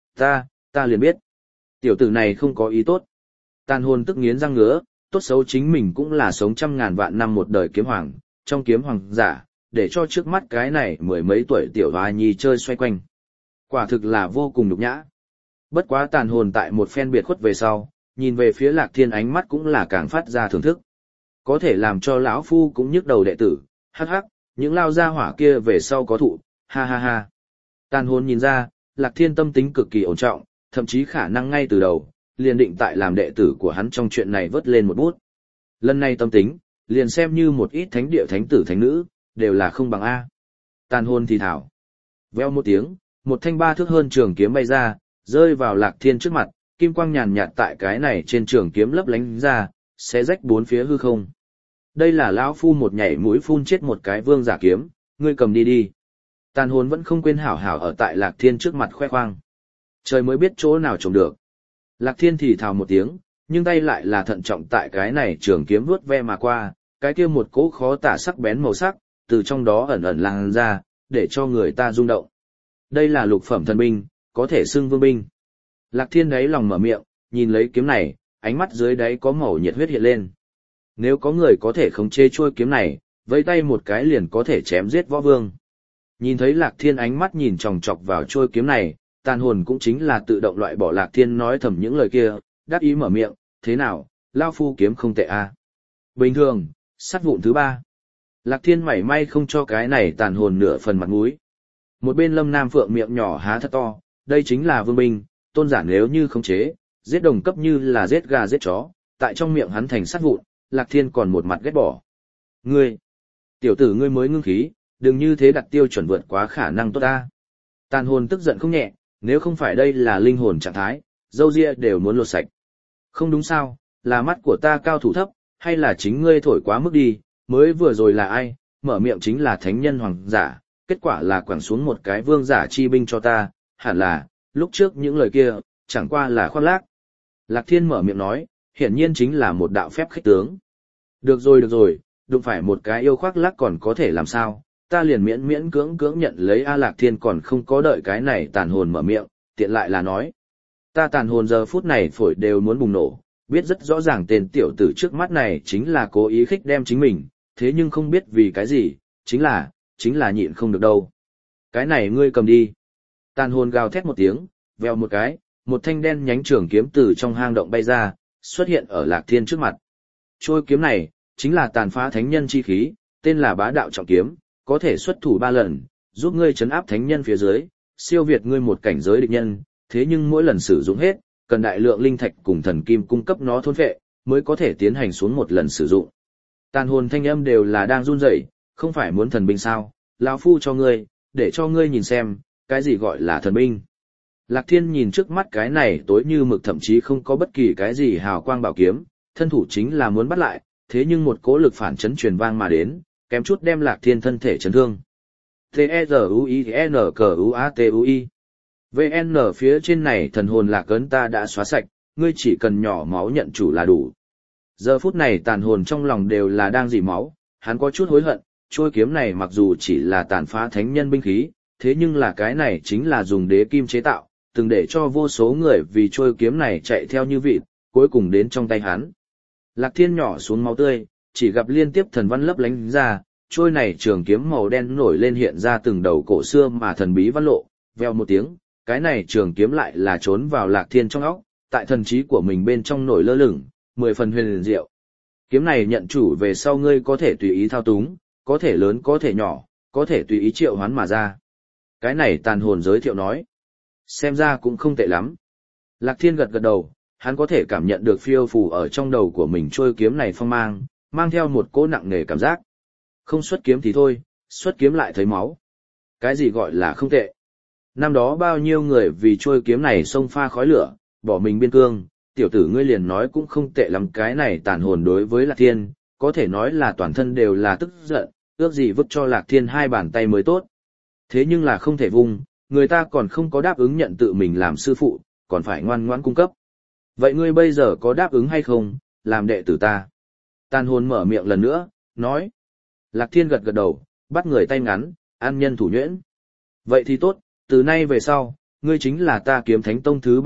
Ta liền biết. Tiểu tử này không có ý tốt. Tàn hồn tức nghiến răng ngứa, tốt xấu chính mình cũng là sống trăm ngàn vạn năm một đời kiếm hoàng, trong kiếm hoàng giả, để cho trước mắt cái này mười mấy tuổi tiểu hoa nhi chơi xoay quanh. Quả thực là vô cùng nhục nhã. Bất quá tàn hồn tại một phen biệt khuất về sau, nhìn về phía Lạc Thiên ánh mắt cũng là càng phát ra thưởng thức. Có thể làm cho lão phu cũng nhức đầu đệ tử, hắc hắc, những lao gia hỏa kia về sau có thụ, ha ha ha. Tàn hồn nhìn ra, Lạc Thiên tâm tính cực kỳ ổn trọng, thậm chí khả năng ngay từ đầu, liền định tại làm đệ tử của hắn trong chuyện này vớt lên một bút. Lần này tâm tính, liền xem như một ít thánh địa thánh tử thánh nữ, đều là không bằng A. Tàn hồn thì thảo. Veo một tiếng, một thanh 3 thước hơn trường kiếm bay ra, rơi vào Lạc Thiên trước mặt, kim quang nhàn nhạt tại cái này trên trường kiếm lấp lánh ra, xé rách bốn phía hư không. Đây là lão phu một nhảy mũi phun chết một cái vương giả kiếm, ngươi cầm đi đi. Tàn hồn vẫn không quên hảo hảo ở tại Lạc Thiên trước mặt khoe khoang. Trời mới biết chỗ nào trồng được. Lạc Thiên thì thào một tiếng, nhưng tay lại là thận trọng tại cái này trường kiếm vuốt ve mà qua, cái kia một cỗ khó tả sắc bén màu sắc, từ trong đó ẩn ẩn lan ra, để cho người ta rung động. Đây là lục phẩm thần binh, có thể xưng vương binh. Lạc Thiên đáy lòng mở miệng, nhìn lấy kiếm này, ánh mắt dưới đáy có màu nhiệt huyết hiện lên. nếu có người có thể khống chế chuôi kiếm này, vẫy tay một cái liền có thể chém giết võ vương. Nhìn thấy Lạc Thiên ánh mắt nhìn chòng chọc vào chuôi kiếm này, tàn hồn cũng chính là tự động loại bỏ Lạc Thiên nói thầm những lời kia, đáp ý mở miệng, thế nào, lao phu kiếm không tệ à. Bình thường, sắt vụn thứ ba. Lạc Thiên mảy may không cho cái này tàn hồn nửa phần mặt mũi. Một bên Lâm Nam Phượng miệng nhỏ há thật to, đây chính là vương binh, tôn giả nếu như khống chế, giết đồng cấp như là giết gà giết chó, tại trong miệng hắn thành sắt vụn, Lạc Thiên còn một mặt ghét bỏ. Ngươi, tiểu tử ngươi mới ngưng khí, đừng như thế đặt tiêu chuẩn vượt quá khả năng tốt ta. Tàn hồn tức giận không nhẹ, nếu không phải đây là linh hồn trạng thái, dâu ria đều muốn lột sạch. Không đúng sao, là mắt của ta cao thủ thấp, hay là chính ngươi thổi quá mức đi, mới vừa rồi là ai, mở miệng chính là thánh nhân hoàng giả, kết quả là quẳng xuống một cái vương giả chi binh cho ta, hẳn là, lúc trước những lời kia, chẳng qua là khoác lác. Lạc Thiên mở miệng nói, hiển nhiên chính là một đạo phép khích tướng. Được rồi, đụng phải một cái yêu khoác lác còn có thể làm sao, ta liền miễn miễn cưỡng cưỡng nhận lấy A Lạc Thiên còn không có đợi cái này tàn hồn mở miệng, tiện lại là nói. Ta tàn hồn giờ phút này phổi đều muốn bùng nổ, biết rất rõ ràng tên tiểu tử trước mắt này chính là cố ý khích đem chính mình, thế nhưng không biết vì cái gì, chính là nhịn không được đâu. Cái này ngươi cầm đi. Tàn hồn gào thét một tiếng, vèo một cái, một thanh đen nhánh trường kiếm từ trong hang động bay ra, xuất hiện ở Lạc Thiên trước mặt. Trôi kiếm này, chính là tàn phá thánh nhân chi khí, tên là bá đạo trọng kiếm, có thể xuất thủ 3 lần, giúp ngươi trấn áp thánh nhân phía dưới, siêu việt ngươi một cảnh giới địch nhân, thế nhưng mỗi lần sử dụng hết, cần đại lượng linh thạch cùng thần kim cung cấp nó thôn phệ, mới có thể tiến hành xuống một lần sử dụng. Tàn hồn thanh âm đều là đang run rẩy, không phải muốn thần binh sao, lão phu cho ngươi, để cho ngươi nhìn xem, cái gì gọi là thần binh. Lạc Thiên nhìn trước mắt cái này tối như mực thậm chí không có bất kỳ cái gì hào quang bảo kiếm, thân thủ chính là muốn bắt lại, thế nhưng một cỗ lực phản chấn truyền vang mà đến, kém chút đem Lạc Thiên thân thể chấn thương. T-E-Z-U-I-N-C-U-A-T-U-I VN phía trên này thần hồn lạc ấn ta đã xóa sạch, ngươi chỉ cần nhỏ máu nhận chủ là đủ. Giờ phút này tàn hồn trong lòng đều là đang dỉ máu, hắn có chút hối hận, trôi kiếm này mặc dù chỉ là tàn phá thánh nhân binh khí, thế nhưng là cái này chính là dùng đế kim chế tạo, từng để cho vô số người vì trôi kiếm này chạy theo như vịt, cuối cùng đến trong tay hắn. Lạc Thiên nhỏ xuống máu tươi, chỉ gặp liên tiếp thần văn lấp lánh ra, trôi này trường kiếm màu đen nổi lên hiện ra từng đầu cổ xưa mà thần bí văn lộ, veo một tiếng, cái này trường kiếm lại là trốn vào Lạc Thiên trong óc, tại thần trí của mình bên trong nổi lơ lửng, 10 phần huyền diệu. Kiếm này nhận chủ về sau ngươi có thể tùy ý thao túng, có thể lớn có thể nhỏ, có thể tùy ý triệu hoán mà ra. Cái này tàn hồn giới thiệu nói. Xem ra cũng không tệ lắm. Lạc Thiên gật gật đầu, hắn có thể cảm nhận được phiêu phù ở trong đầu của mình trôi kiếm này phong mang, mang theo một cỗ nặng nề cảm giác. Không xuất kiếm thì thôi, xuất kiếm lại thấy máu. Cái gì gọi là không tệ? Năm đó bao nhiêu người vì trôi kiếm này xông pha khói lửa, bỏ mình biên cương, tiểu tử ngươi liền nói cũng không tệ lắm. Cái này tàn hồn đối với Lạc Thiên, có thể nói là toàn thân đều là tức giận, ước gì vứt cho Lạc Thiên 2 bàn tay mới tốt. Thế nhưng là không thể vung, người ta còn không có đáp ứng nhận tự mình làm sư phụ, còn phải ngoan ngoãn cung cấp. Vậy ngươi bây giờ có đáp ứng hay không, làm đệ tử ta? Tàn hồn mở miệng lần nữa, nói. Lạc Thiên gật gật đầu, bắt người tay ngắn, an nhân thủ nhuyễn. Vậy thì tốt, từ nay về sau, ngươi chính là ta Kiếm Thánh Tông thứ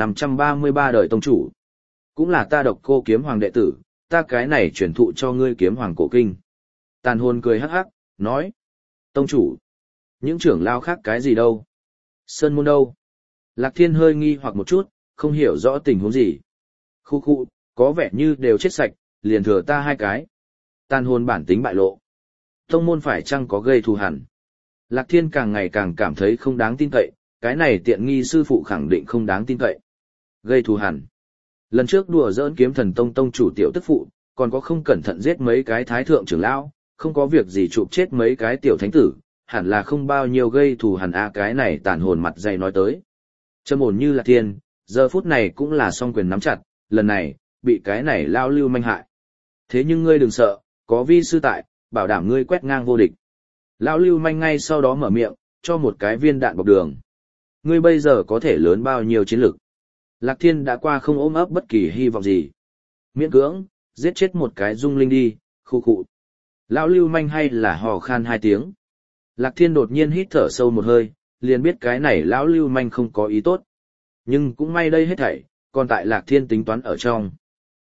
3533 đời tông chủ. Cũng là ta Độc Cô Kiếm Hoàng đệ tử, ta cái này truyền thụ cho ngươi Kiếm Hoàng cổ kinh. Tàn hồn cười hắc hắc, nói. Tông chủ, những trưởng lao khác cái gì đâu? Sơn môn đâu? Lạc Thiên hơi nghi hoặc một chút, không hiểu rõ tình huống gì. Khu, có vẻ như đều chết sạch, liền thừa ta 2 cái. Tàn hồn bản tính bại lộ. Tông môn phải chăng có gây thù hằn? Lạc Thiên càng ngày càng cảm thấy không đáng tin cậy, cái này tiện nghi sư phụ khẳng định không đáng tin cậy. Gây thù hằn. Lần trước đùa giỡn Kiếm Thần Tông tông chủ tiểu tức phụ, còn có không cẩn thận giết mấy cái thái thượng trưởng lão, không có việc gì chụp chết mấy cái tiểu thánh tử, hẳn là không bao nhiêu gây thù hằn cái này tàn hồn mặt dày nói tới. Trầm ổn như Lạc Thiên, giờ phút này cũng là song quyền nắm chặt, lần này, bị cái này lao lưu manh hại. Thế nhưng ngươi đừng sợ, có vi sư tại, bảo đảm ngươi quét ngang vô địch. Lão lưu manh ngay sau đó mở miệng, cho một cái viên đạn bọc đường. Ngươi bây giờ có thể lớn bao nhiêu chiến lực? Lạc Thiên đã qua không ôm ấp bất kỳ hy vọng gì. Miễn cưỡng, giết chết một cái dung linh đi, khu. Lão lưu manh hay là hò khan 2 tiếng. Lạc Thiên đột nhiên hít thở sâu một hơi, liền biết cái này lão lưu manh không có ý tốt. Nhưng cũng may đây hết thảy, còn tại Lạc Thiên tính toán ở trong.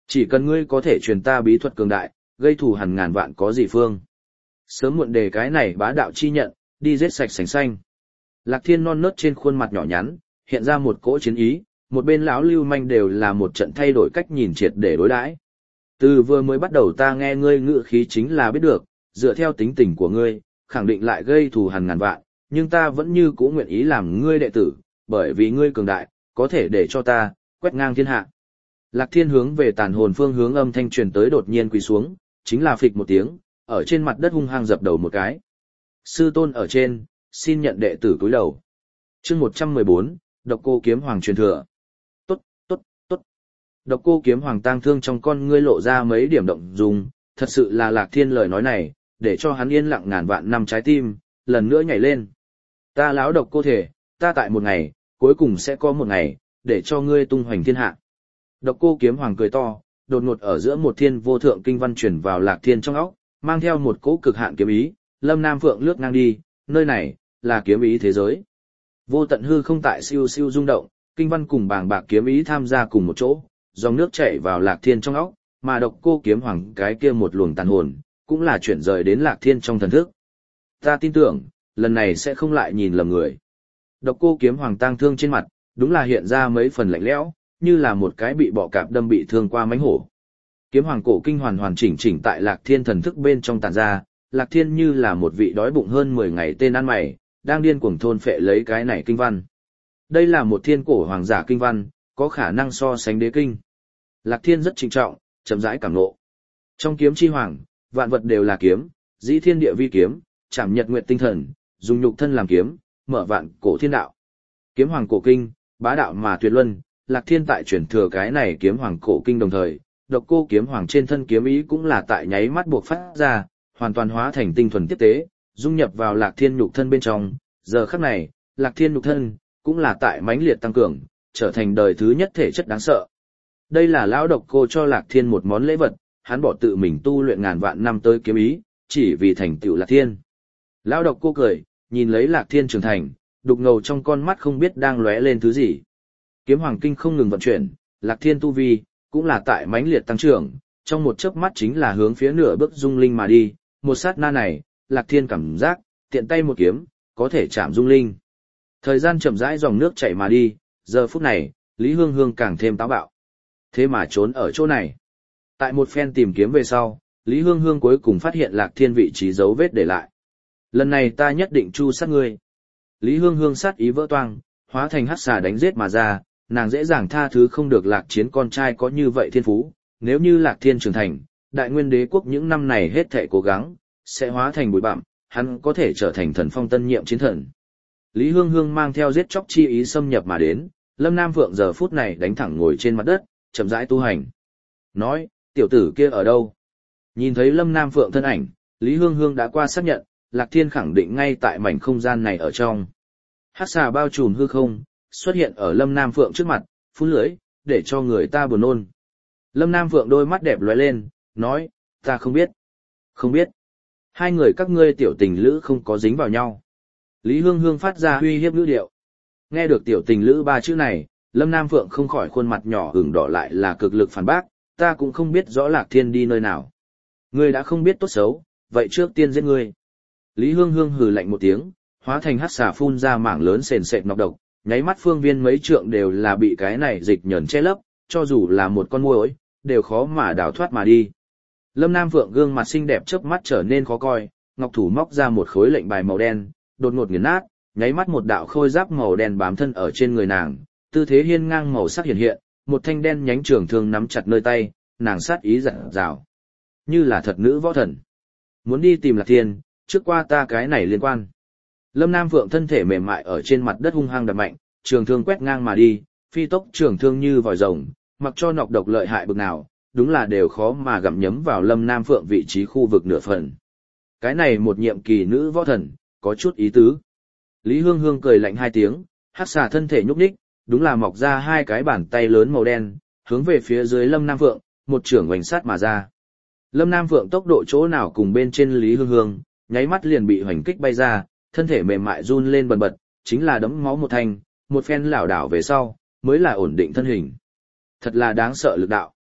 Chỉ cần ngươi có thể truyền ta bí thuật cường đại, gây thù hằn ngàn vạn có gì phương. Sớm muộn để cái này bá đạo chi nhận, đi giết sạch sành xanh. Lạc Thiên non nớt trên khuôn mặt nhỏ nhắn, hiện ra một cỗ chiến ý, một bên lão lưu manh đều là một trận thay đổi cách nhìn triệt để đối đãi. Từ vừa mới bắt đầu ta nghe ngươi ngự khí chính là biết được, dựa theo tính tình của ngươi, khẳng định lại gây thù hằn ngàn vạn, nhưng ta vẫn như cũ nguyện ý làm ngươi đệ tử, bởi vì ngươi cường đại, có thể để cho ta quét ngang thiên hạ. Lạc Thiên hướng về tàn hồn phương hướng âm thanh truyền tới đột nhiên quỳ xuống, chính là phịch một tiếng, ở trên mặt đất hung hăng dập đầu một cái. Sư tôn ở trên, xin nhận đệ tử cúi đầu. Chương 114, Độc Cô Kiếm Hoàng truyền thừa. Tốt, tốt, tốt. Độc Cô Kiếm Hoàng tang thương trong con ngươi lộ ra mấy điểm động dung, thật sự là Lạc Thiên lời nói này, để cho hắn yên lặng ngàn vạn năm trái tim, lần nữa nhảy lên. Ta lão Độc Cô thể, ta tại một ngày, cuối cùng sẽ có một ngày, để cho ngươi tung hoành thiên hạ. Độc Cô Kiếm Hoàng cười to, đột ngột ở giữa một thiên vô thượng kinh văn truyền vào Lạc Thiên trong óc, mang theo một cỗ cực hạn kiếm ý, Lâm Nam Phượng lướt ngang đi, nơi này là kiếm ý thế giới. Vô tận hư không tại siêu siêu rung động, kinh văn cùng bàng bạc kiếm ý tham gia cùng một chỗ, dòng nước chảy vào Lạc Thiên trong óc, mà Độc Cô Kiếm Hoàng cái kia một luồng tàn hồn, cũng là chuyển rời đến Lạc Thiên trong thần thức. Ta tin tưởng, lần này sẽ không lại nhìn lầm người. Độc Cô Kiếm Hoàng tang thương trên mặt, đúng là hiện ra mấy phần lạnh lẽo, như là một cái bị bọ cạp đâm bị thương qua mánh hổ. Kiếm Hoàng cổ kinh hoàn hoàn chỉnh chỉnh tại Lạc Thiên thần thức bên trong tàn ra, Lạc Thiên như là một vị đói bụng hơn 10 ngày tên ăn mày, đang điên cuồng thôn phệ lấy cái này kinh văn. Đây là một thiên cổ hoàng giả kinh văn, có khả năng so sánh đế kinh. Lạc Thiên rất trịnh trọng, chậm rãi cảm ngộ. Trong kiếm chi hoàng, vạn vật đều là kiếm, dĩ thiên địa vi kiếm, chảm nhật nguyệt tinh thần, dùng nhục thân làm kiếm, mở vạn cổ thiên đạo. Kiếm hoàng cổ kinh, bá đạo mà tuyệt luân, Lạc Thiên tại truyền thừa cái này kiếm hoàng cổ kinh đồng thời, Độc Cô Kiếm Hoàng trên thân kiếm ý cũng là tại nháy mắt buộc phát ra, hoàn toàn hóa thành tinh thuần tiếp tế, dung nhập vào Lạc Thiên nhục thân bên trong. Giờ khắc này, Lạc Thiên nhục thân cũng là tại mãnh liệt tăng cường, trở thành đời thứ nhất thể chất đáng sợ. Đây là lão Độc Cô cho Lạc Thiên một món lễ vật, hắn bỏ tự mình tu luyện ngàn vạn năm tới kiếm ý, chỉ vì thành tựu Lạc Thiên. Lão Độc Cô cười, nhìn lấy Lạc Thiên trưởng thành, đục ngầu trong con mắt không biết đang lóe lên thứ gì. Kiếm Hoàng kinh không ngừng vận chuyển, Lạc Thiên tu vi cũng là tại mãnh liệt tăng trưởng, trong một chớp mắt chính là hướng phía nửa bước dung linh mà đi, một sát na này, Lạc Thiên cảm giác, tiện tay một kiếm, có thể chạm dung linh. Thời gian chậm rãi dòng nước chảy mà đi, giờ phút này, Lý Hương Hương càng thêm táo bạo. Thế mà trốn ở chỗ này. Tại một phen tìm kiếm về sau, Lý Hương Hương cuối cùng phát hiện Lạc Thiên vị trí dấu vết để lại. Lần này ta nhất định chu sát ngươi. Lý Hương Hương sát ý vỡ toang, hóa thành hắc xà đánh giết mà ra, nàng dễ dàng tha thứ không được Lạc Chiến con trai có như vậy thiên phú, nếu như Lạc Thiên trưởng thành, Đại Nguyên Đế quốc những năm này hết thảy cố gắng, sẽ hóa thành bụi bặm, hắn có thể trở thành thần phong tân nhiệm chiến thần. Lý Hương Hương mang theo giết chóc chi ý xâm nhập mà đến, Lâm Nam Phượng giờ phút này đánh thẳng ngồi trên mặt đất, chậm rãi tu hành. Nói, tiểu tử kia ở đâu? Nhìn thấy Lâm Nam Phượng thân ảnh, Lý Hương Hương đã qua xác nhận, Lạc Thiên khẳng định ngay tại mảnh không gian này ở trong. Hắc xà bao trùm hư không, xuất hiện ở Lâm Nam Phượng trước mặt, phun lưỡi, để cho người ta buồn nôn. Lâm Nam Phượng đôi mắt đẹp lóe lên, nói, ta không biết. Không biết. Hai người các ngươi tiểu tình lữ không có dính vào nhau. Lý Hương Hương phát ra uy hiếp ngữ điệu. Nghe được tiểu tình lữ ba chữ này, Lâm Nam Phượng không khỏi khuôn mặt nhỏ ửng đỏ lại là cực lực phản bác, ta cũng không biết rõ Lạc Thiên đi nơi nào. Ngươi đã không biết tốt xấu, vậy trước tiên giết ngươi. Lý Hương Hương hừ lạnh một tiếng, hóa thành hắc xà phun ra mảng lớn sền sệt nọc độc, nháy mắt phương viên mấy trượng đều là bị cái này dịch nhẫn che lấp, cho dù là một con muỗi, đều khó mà đào thoát mà đi. Lâm Nam Phượng gương mặt xinh đẹp chớp mắt trở nên khó coi, ngọc thủ móc ra một khối lệnh bài màu đen, đột ngột nghiền nát, nháy mắt một đạo khôi giáp màu đen bám thân ở trên người nàng, tư thế hiên ngang màu sắc hiện hiện, một thanh đen nhánh trường thương nắm chặt nơi tay, nàng sát ý dặn dào, như là thật nữ võ thần. Muốn đi tìm Lạc Thiên, trước qua ta cái này liên quan. Lâm Nam Phượng thân thể mềm mại ở trên mặt đất hung hăng đập mạnh, trường thương quét ngang mà đi, phi tốc trường thương như vòi rồng, mặc cho nọc độc lợi hại bực nào, đúng là đều khó mà gặm nhấm vào Lâm Nam Phượng vị trí khu vực nửa phần. Cái này một nhiệm kỳ nữ võ thần, có chút ý tứ. Lý Hương Hương cười lạnh hai tiếng, hắc xà thân thể nhúc nhích, đúng là mọc ra hai cái bàn tay lớn màu đen, hướng về phía dưới Lâm Nam Phượng, một chưởng oanh sát mà ra. Lâm Nam Phượng tốc độ chỗ nào cùng bên trên Lý Hương Hương, nháy mắt liền bị hoành kích bay ra, thân thể mềm mại run lên bần bật, chính là đấm máu một thanh, một phen lảo đảo về sau, mới là ổn định thân hình. Thật là đáng sợ lực đạo.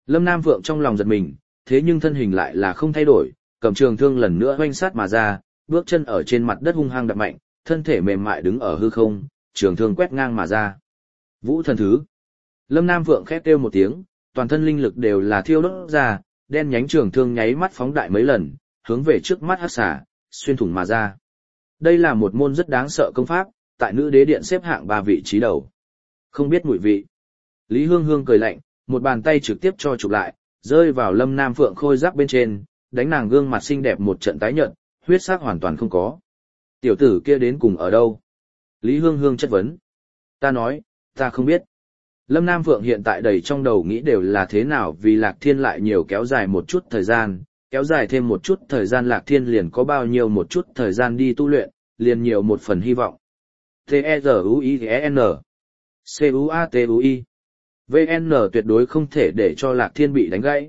Lâm Nam Phượng trong lòng giật mình, thế nhưng thân hình lại là không thay đổi, cầm trường thương lần nữa hoanh sát mà ra, bước chân ở trên mặt đất hung hăng đập mạnh, thân thể mềm mại đứng ở hư không, trường thương quét ngang mà ra. Vũ thần thứ. Lâm Nam Phượng khét kêu một tiếng, toàn thân linh lực đều là thiêu đốt ra, đen nhánh trường thương nháy mắt phóng đại mấy lần, hướng về trước mắt hắc xà, xuyên thủng mà ra. Đây là một môn rất đáng sợ công pháp, tại nữ đế điện xếp hạng 3 vị trí đầu. Không biết mùi vị. Lý Hương Hương cười lạnh, một bàn tay trực tiếp cho chụp lại, rơi vào Lâm Nam Phượng khôi giáp bên trên, đánh nàng gương mặt xinh đẹp một trận tái nhợt, huyết sắc hoàn toàn không có. Tiểu tử kia đến cùng ở đâu? Lý Hương Hương chất vấn. Ta nói, ta không biết. Lâm Nam Phượng hiện tại đầy trong đầu nghĩ đều là thế nào vì Lạc Thiên lại nhiều kéo dài một chút thời gian, kéo dài thêm một chút thời gian Lạc Thiên liền có bao nhiêu một chút thời gian đi tu luyện, liền nhiều một phần hy vọng. T-E-Z-U-I-E-N C-U-A-T-U-I VN tuyệt đối không thể để cho Lạc Thiên bị đánh gãy,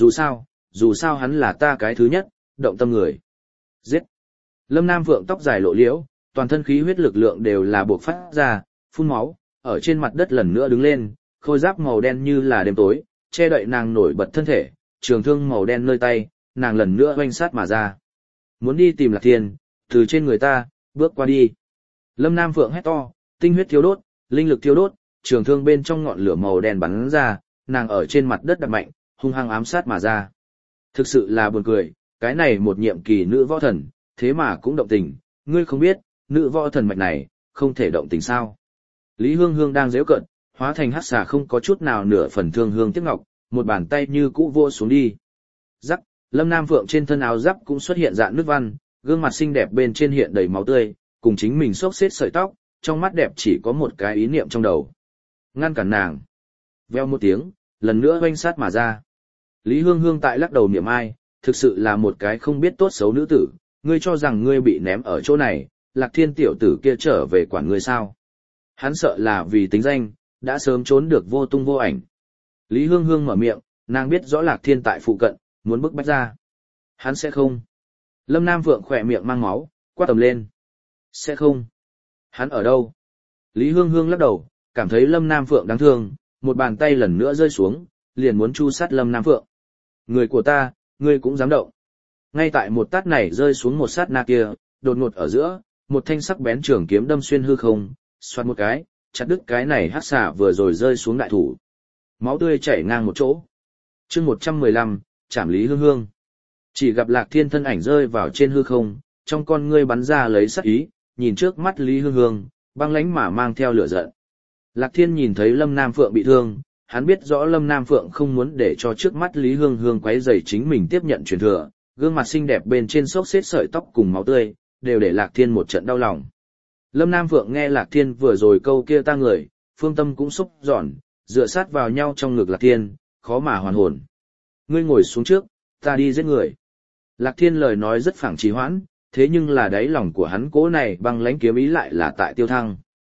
dù sao hắn là ta cái thứ nhất, động tâm người. Giết! Lâm Nam Phượng tóc dài lộ liễu, toàn thân khí huyết lực lượng đều là buộc phát ra, phun máu, ở trên mặt đất lần nữa đứng lên, khôi giáp màu đen như là đêm tối, che đậy nàng nổi bật thân thể, trường thương màu đen nơi tay, nàng lần nữa oanh sát mà ra. Muốn đi tìm Lạc Thiên, từ trên người ta, bước qua đi. Lâm Nam Phượng hét to, tinh huyết thiêu đốt, linh lực thiêu đốt, trường thương bên trong ngọn lửa màu đen bắn ra, nàng ở trên mặt đất đập mạnh, hung hăng ám sát mà ra. Thực sự là buồn cười, cái này một nhiệm kỳ nữ võ thần, thế mà cũng động tình, ngươi không biết, nữ võ thần mạch này, không thể động tình sao. Lý Hương Hương đang giễu cận, hóa thành hắc xà không có chút nào nửa phần thương hương tiếc ngọc, một bàn tay như cũ vô xuống đi. Rắc, Lâm Nam Phượng trên thân áo giáp cũng xuất hiện dạng nước văn, gương mặt xinh đẹp bên trên hiện đầy máu tươi, cùng chính mình xốc xếp sợi tóc, trong mắt đẹp chỉ có một cái ý niệm trong đầu. Ngăn cản nàng. Veo một tiếng, lần nữa oanh sát mà ra. Lý Hương Hương tại lắc đầu niệm ai, thực sự là một cái không biết tốt xấu nữ tử, ngươi cho rằng ngươi bị ném ở chỗ này, Lạc Thiên tiểu tử kia trở về quản ngươi sao. Hắn sợ là vì tính danh, đã sớm trốn được vô tung vô ảnh. Lý Hương Hương mở miệng, nàng biết rõ Lạc Thiên tại phụ cận, muốn bức bách ra. Hắn sẽ không. Lâm Nam Phượng khỏe miệng mang máu, quát tầm lên. Sẽ không. Hắn ở đâu? Lý Hương Hương lắc đầu, cảm thấy Lâm Nam Phượng đáng thương, một bàn tay lần nữa rơi xuống, liền muốn chu sát Lâm Nam Phượng. Người của ta, ngươi cũng dám động. Ngay tại một tát này rơi xuống một sát na kia, đột ngột ở giữa, một thanh sắc bén trường kiếm đâm xuyên hư không, xoát một cái, chặt đứt cái này hắc xà vừa rồi rơi xuống đại thủ. Máu tươi chảy ngang một chỗ. Chương 115, chảm Lý Hương Hương. Chỉ gặp Lạc Thiên thân ảnh rơi vào trên hư không, trong con ngươi bắn ra lấy sắc ý, nhìn trước mắt Lý Hương Hương, băng lãnh mà mang theo lửa giận. Lạc Thiên nhìn thấy Lâm Nam Phượng bị thương, hắn biết rõ Lâm Nam Phượng không muốn để cho trước mắt Lý Hương Hương quấy rầy chính mình tiếp nhận truyền thừa, gương mặt xinh đẹp bên trên xốc xếp sợi tóc cùng máu tươi, đều để Lạc Thiên một trận đau lòng. Lâm Nam Phượng nghe Lạc Thiên vừa rồi câu kia ta người, phương tâm cũng xúc giòn, dựa sát vào nhau trong ngực Lạc Thiên, khó mà hoàn hồn. Ngươi ngồi xuống trước, ta đi giết người. Lạc Thiên lời nói rất phẳng trì hoãn, thế nhưng là đáy lòng của hắn cố này băng lãnh kiếm ý lại là tại tiêu thăng.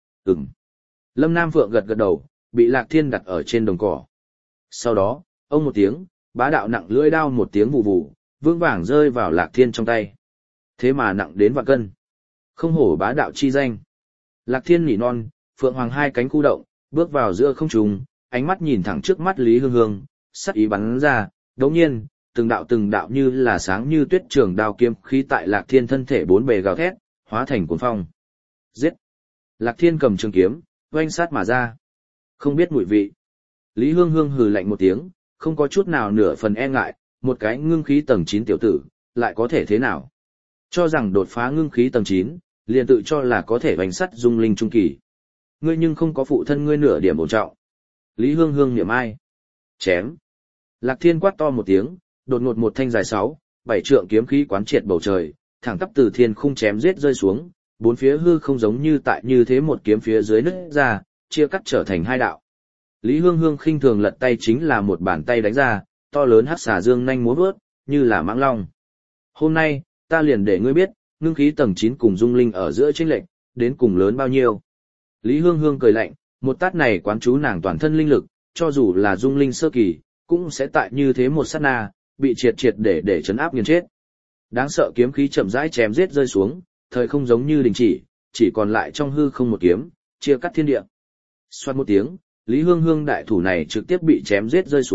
Lâm Nam Phượng gật gật đầu, bị Lạc Thiên đặt ở trên đồng cỏ. Sau đó, ông một tiếng, bá đạo nặng lưỡi đao một tiếng vù vù, vững vàng rơi vào Lạc Thiên trong tay. Thế mà nặng đến vạn cân. Không hổ bá đạo chi danh. Lạc Thiên nỉ non, Phượng Hoàng hai cánh khu động, bước vào giữa không trung, ánh mắt nhìn thẳng trước mắt Lý Hương Hương, sắc ý bắn ra, đống nhiên, từng đạo như là sáng như tuyết trường đao kiếm khí tại Lạc Thiên thân thể bốn bề gào thét, hóa thành cuồng phong. Giết! Lạc Thiên cầm trường kiếm, oanh sát mà ra. Không biết mùi vị. Lý Hương Hương hừ lạnh một tiếng, không có chút nào nửa phần e ngại, một cái ngưng khí tầng 9 tiểu tử, lại có thể thế nào? Cho rằng đột phá ngưng khí tầng 9, liền tự cho là có thể oanh sát dung linh trung kỳ. Ngươi nhưng không có phụ thân ngươi nửa điểm bổn trọng. Lý Hương Hương niệm ai? Chém! Lạc Thiên quát to một tiếng, đột ngột một thanh dài 6-7 trượng kiếm khí quán triệt bầu trời, thẳng tắp từ thiên khung chém giết rơi xuống, bốn phía hư không giống như tại như thế một kiếm phía dưới nứt ra, chia cắt trở thành hai đạo. Lý Hương Hương khinh thường lật tay chính là một bàn tay đánh ra, to lớn hắc xà dương nhanh múa vớt, như là mãng long. Hôm nay, ta liền để ngươi biết, ngưng khí tầng 9 cùng dung linh ở giữa chênh lệch, đến cùng lớn bao nhiêu. Lý Hương Hương cười lạnh, một tát này quán chú nàng toàn thân linh lực, cho dù là dung linh sơ kỳ, cũng sẽ tại như thế một sát na, bị triệt để chấn áp nghiền chết. Đáng sợ kiếm khí chậm rãi chém giết rơi xuống, thời không giống như đình chỉ còn lại trong hư không một kiếm, chia cắt thiên địa. Xoát một tiếng, Lý Hương Hương đại thủ này trực tiếp bị chém giết rơi xuống,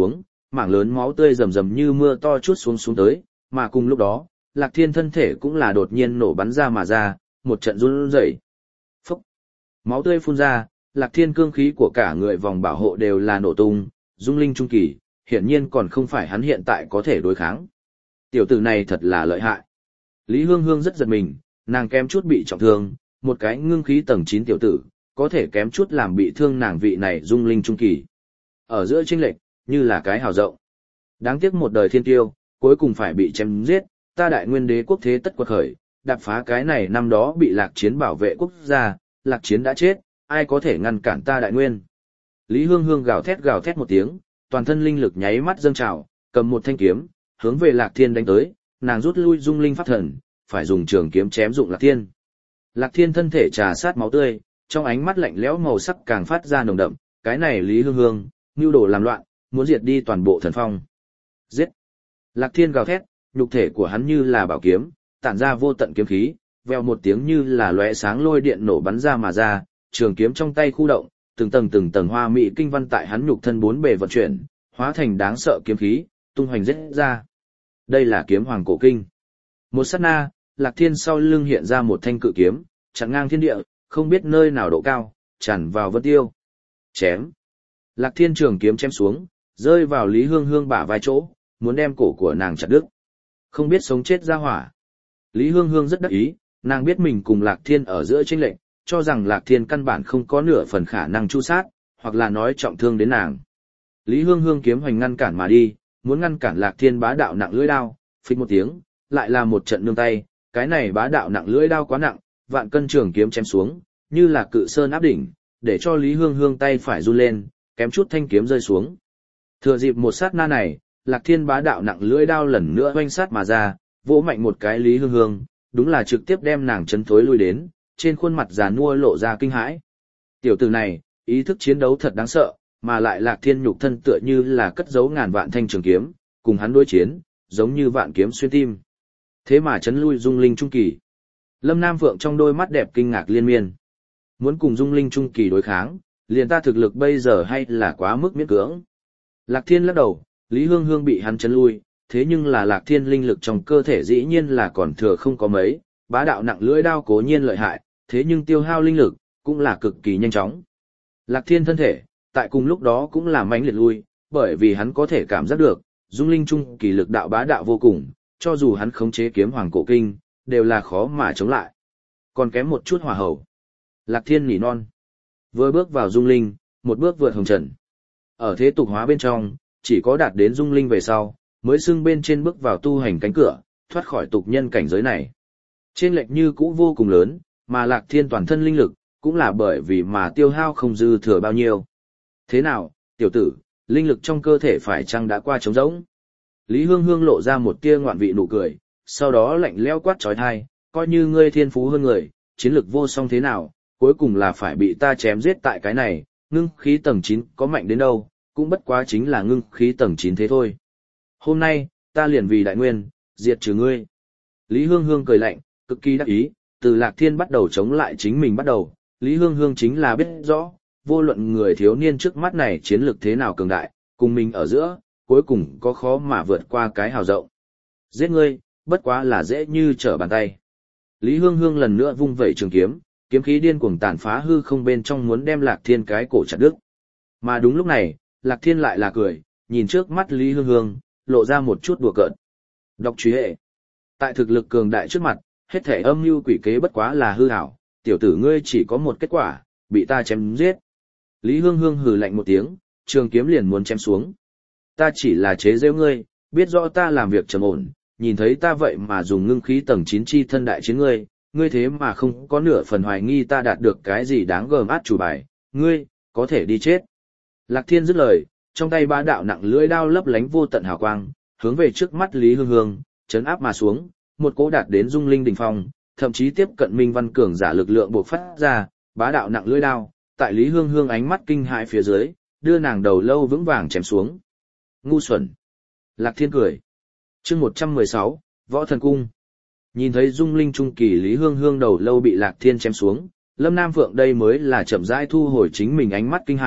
mảng lớn máu tươi rầm rầm như mưa to chút xuống tới, mà cùng lúc đó, Lạc Thiên thân thể cũng là đột nhiên nổ bắn ra mà ra, một trận run rẩy. Phốc. Máu tươi phun ra, Lạc Thiên cương khí của cả người vòng bảo hộ đều là nổ tung, dung linh trung kỳ, hiển nhiên còn không phải hắn hiện tại có thể đối kháng. Tiểu tử này thật là lợi hại. Lý Hương Hương rất giật mình, nàng kém chút bị trọng thương, một cái ngưng khí tầng 9 tiểu tử, có thể kém chút làm bị thương nàng vị này dung linh trung kỳ. Ở giữa chênh lệch, như là cái hào rộng. Đáng tiếc một đời thiên tiêu, cuối cùng phải bị chém giết, ta đại nguyên đế quốc thế tất quật khởi, đạp phá cái này năm đó bị Lạc Chiến bảo vệ quốc gia, Lạc Chiến đã chết, ai có thể ngăn cản ta đại nguyên. Lý Hương Hương gào thét một tiếng, toàn thân linh lực nháy mắt dâng trào, cầm một thanh kiếm, hướng về Lạc Thiên đánh tới, nàng rút lui dung linh pháp thần, phải dùng trường kiếm chém dụng Lạc Thiên. Lạc Thiên thân thể trà sát máu tươi, trong ánh mắt lạnh lẽo màu sắc càng phát ra nồng đậm, cái này Lý Hương Hương, mưu đồ làm loạn, muốn diệt đi toàn bộ thần phong. Giết! Lạc Thiên gào thét, nhục thể của hắn như là bảo kiếm, tản ra vô tận kiếm khí, vèo một tiếng như là lóe sáng lôi điện nổ bắn ra mà ra, trường kiếm trong tay khu động, từng tầng hoa mỹ kinh văn tại hắn nhục thân bốn bề vận chuyển, hóa thành đáng sợ kiếm khí, tung hoành giết ra. Đây là kiếm hoàng cổ kinh. Một sát na, Lạc Thiên sau lưng hiện ra một thanh cự kiếm, chặn ngang thiên địa, không biết nơi nào độ cao, tràn vào vân tiêu. Chém. Lạc Thiên trường kiếm chém xuống, rơi vào Lý Hương Hương bả vai chỗ, muốn đem cổ của nàng chặt đứt. Không biết sống chết ra hỏa. Lý Hương Hương rất đắc ý, nàng biết mình cùng Lạc Thiên ở giữa chênh lệch, cho rằng Lạc Thiên căn bản không có nửa phần khả năng chu sát, hoặc là nói trọng thương đến nàng. Lý Hương Hương kiếm hoành ngăn cản mà đi, muốn ngăn cản Lạc Thiên bá đạo nặng lưỡi đao, phịch một tiếng, lại là một trận nương tay, cái này bá đạo nặng lưỡi đao quá nặng, vạn cân trường kiếm chém xuống, như là cự sơn áp đỉnh, để cho Lý Hương Hương tay phải run lên, kém chút thanh kiếm rơi xuống. Thừa dịp một sát na này, Lạc Thiên bá đạo nặng lưỡi đao lần nữa oanh sát mà ra, vỗ mạnh một cái Lý Hương Hương, đúng là trực tiếp đem nàng chấn thối lui đến, trên khuôn mặt già nua lộ ra kinh hãi. Tiểu tử này, ý thức chiến đấu thật đáng sợ, mà lại Lạc Thiên nhục thân tựa như là cất giấu ngàn vạn thanh trường kiếm, cùng hắn đối chiến, giống như vạn kiếm xuyên tim. Thế mà chấn lui dung linh trung kỳ. Lâm Nam Phượng trong đôi mắt đẹp kinh ngạc liên miên. Muốn cùng dung linh trung kỳ đối kháng, liền ta thực lực bây giờ hay là quá mức miễn cưỡng. Lạc Thiên lắc đầu, Lý Hương Hương bị hắn chấn lui, thế nhưng là Lạc Thiên linh lực trong cơ thể dĩ nhiên là còn thừa không có mấy, bá đạo nặng lưỡi đao cố nhiên lợi hại, thế nhưng tiêu hao linh lực cũng là cực kỳ nhanh chóng. Lạc Thiên thân thể, tại cùng lúc đó cũng là mãnh liệt lui, bởi vì hắn có thể cảm giác được, dung linh trung kỳ lực đạo bá đạo vô cùng, cho dù hắn khống chế kiếm hoàng cổ kinh, đều là khó mà chống lại. Còn kém một chút hỏa hầu. Lạc Thiên nỉ non. Vừa bước vào dung linh, một bước vượt hồng trần. Ở thế tục hóa bên trong, chỉ có đạt đến dung linh về sau, mới xưng bên trên bước vào tu hành cánh cửa, thoát khỏi tục nhân cảnh giới này. Trên lệch như cũ vô cùng lớn, mà Lạc Thiên toàn thân linh lực, cũng là bởi vì mà tiêu hao không dư thừa bao nhiêu. Thế nào, tiểu tử, linh lực trong cơ thể phải chăng đã qua trống rỗng? Lý Hương Hương lộ ra một tia ngoạn vị nụ cười, sau đó lạnh lẽo quát trói thai, coi như ngươi thiên phú hơn người, chiến lực vô song thế nào, cuối cùng là phải bị ta chém giết tại cái này, ngưng khí tầng 9 có mạnh đến đâu, cũng bất quá chính là ngưng khí tầng 9 thế thôi. Hôm nay, ta liền vì đại nguyên, diệt trừ ngươi. Lý Hương Hương cười lạnh, cực kỳ đắc ý, từ Lạc Thiên bắt đầu chống lại chính mình bắt đầu, Lý Hương Hương chính là biết rõ, vô luận người thiếu niên trước mắt này chiến lực thế nào cường đại, cùng mình ở giữa, cuối cùng có khó mà vượt qua cái hào rộng. Giết ngươi, bất quá là dễ như trở bàn tay. Lý Hương Hương lần nữa vung vẩy trường kiếm, kiếm khí điên cuồng tàn phá hư không bên trong muốn đem Lạc Thiên cái cổ chặt đứt. Mà đúng lúc này, Lạc Thiên lại là cười, nhìn trước mắt Lý Hương Hương, lộ ra một chút đùa cợt. Độc truy hệ. Tại thực lực cường đại trước mặt, hết thể âm mưu quỷ kế bất quá là hư ảo, tiểu tử ngươi chỉ có một kết quả, bị ta chém giết. Lý Hương Hương hừ lạnh một tiếng, trường kiếm liền muốn chém xuống. Ta chỉ là chế giễu ngươi, biết rõ ta làm việc trầm ổn, nhìn thấy ta vậy mà dùng ngưng khí tầng 9 chi thân đại chiến ngươi, ngươi thế mà không có nửa phần hoài nghi ta đạt được cái gì đáng gờm át chủ bài, ngươi, có thể đi chết. Lạc Thiên dứt lời, trong tay bá đạo nặng lưỡi đao lấp lánh vô tận hào quang, hướng về trước mắt Lý Hương Hương, chấn áp mà xuống, một cỗ đạt đến dung linh đỉnh phong, thậm chí tiếp cận minh văn cường giả lực lượng bộc phát ra, bá đạo nặng lưỡi đao, tại Lý Hương Hương ánh mắt kinh hãi phía dưới, đưa nàng đầu lâu vững vàng chém xuống. Ngu xuẩn. Lạc Thiên cười. Chương 116, Võ Thần Cung. Nhìn thấy dung linh trung kỳ Lý Hương Hương đầu lâu bị Lạc Thiên chém xuống, Lâm Nam Phượng đây mới là chậm rãi thu hồi chính mình ánh mắt kinh hãi,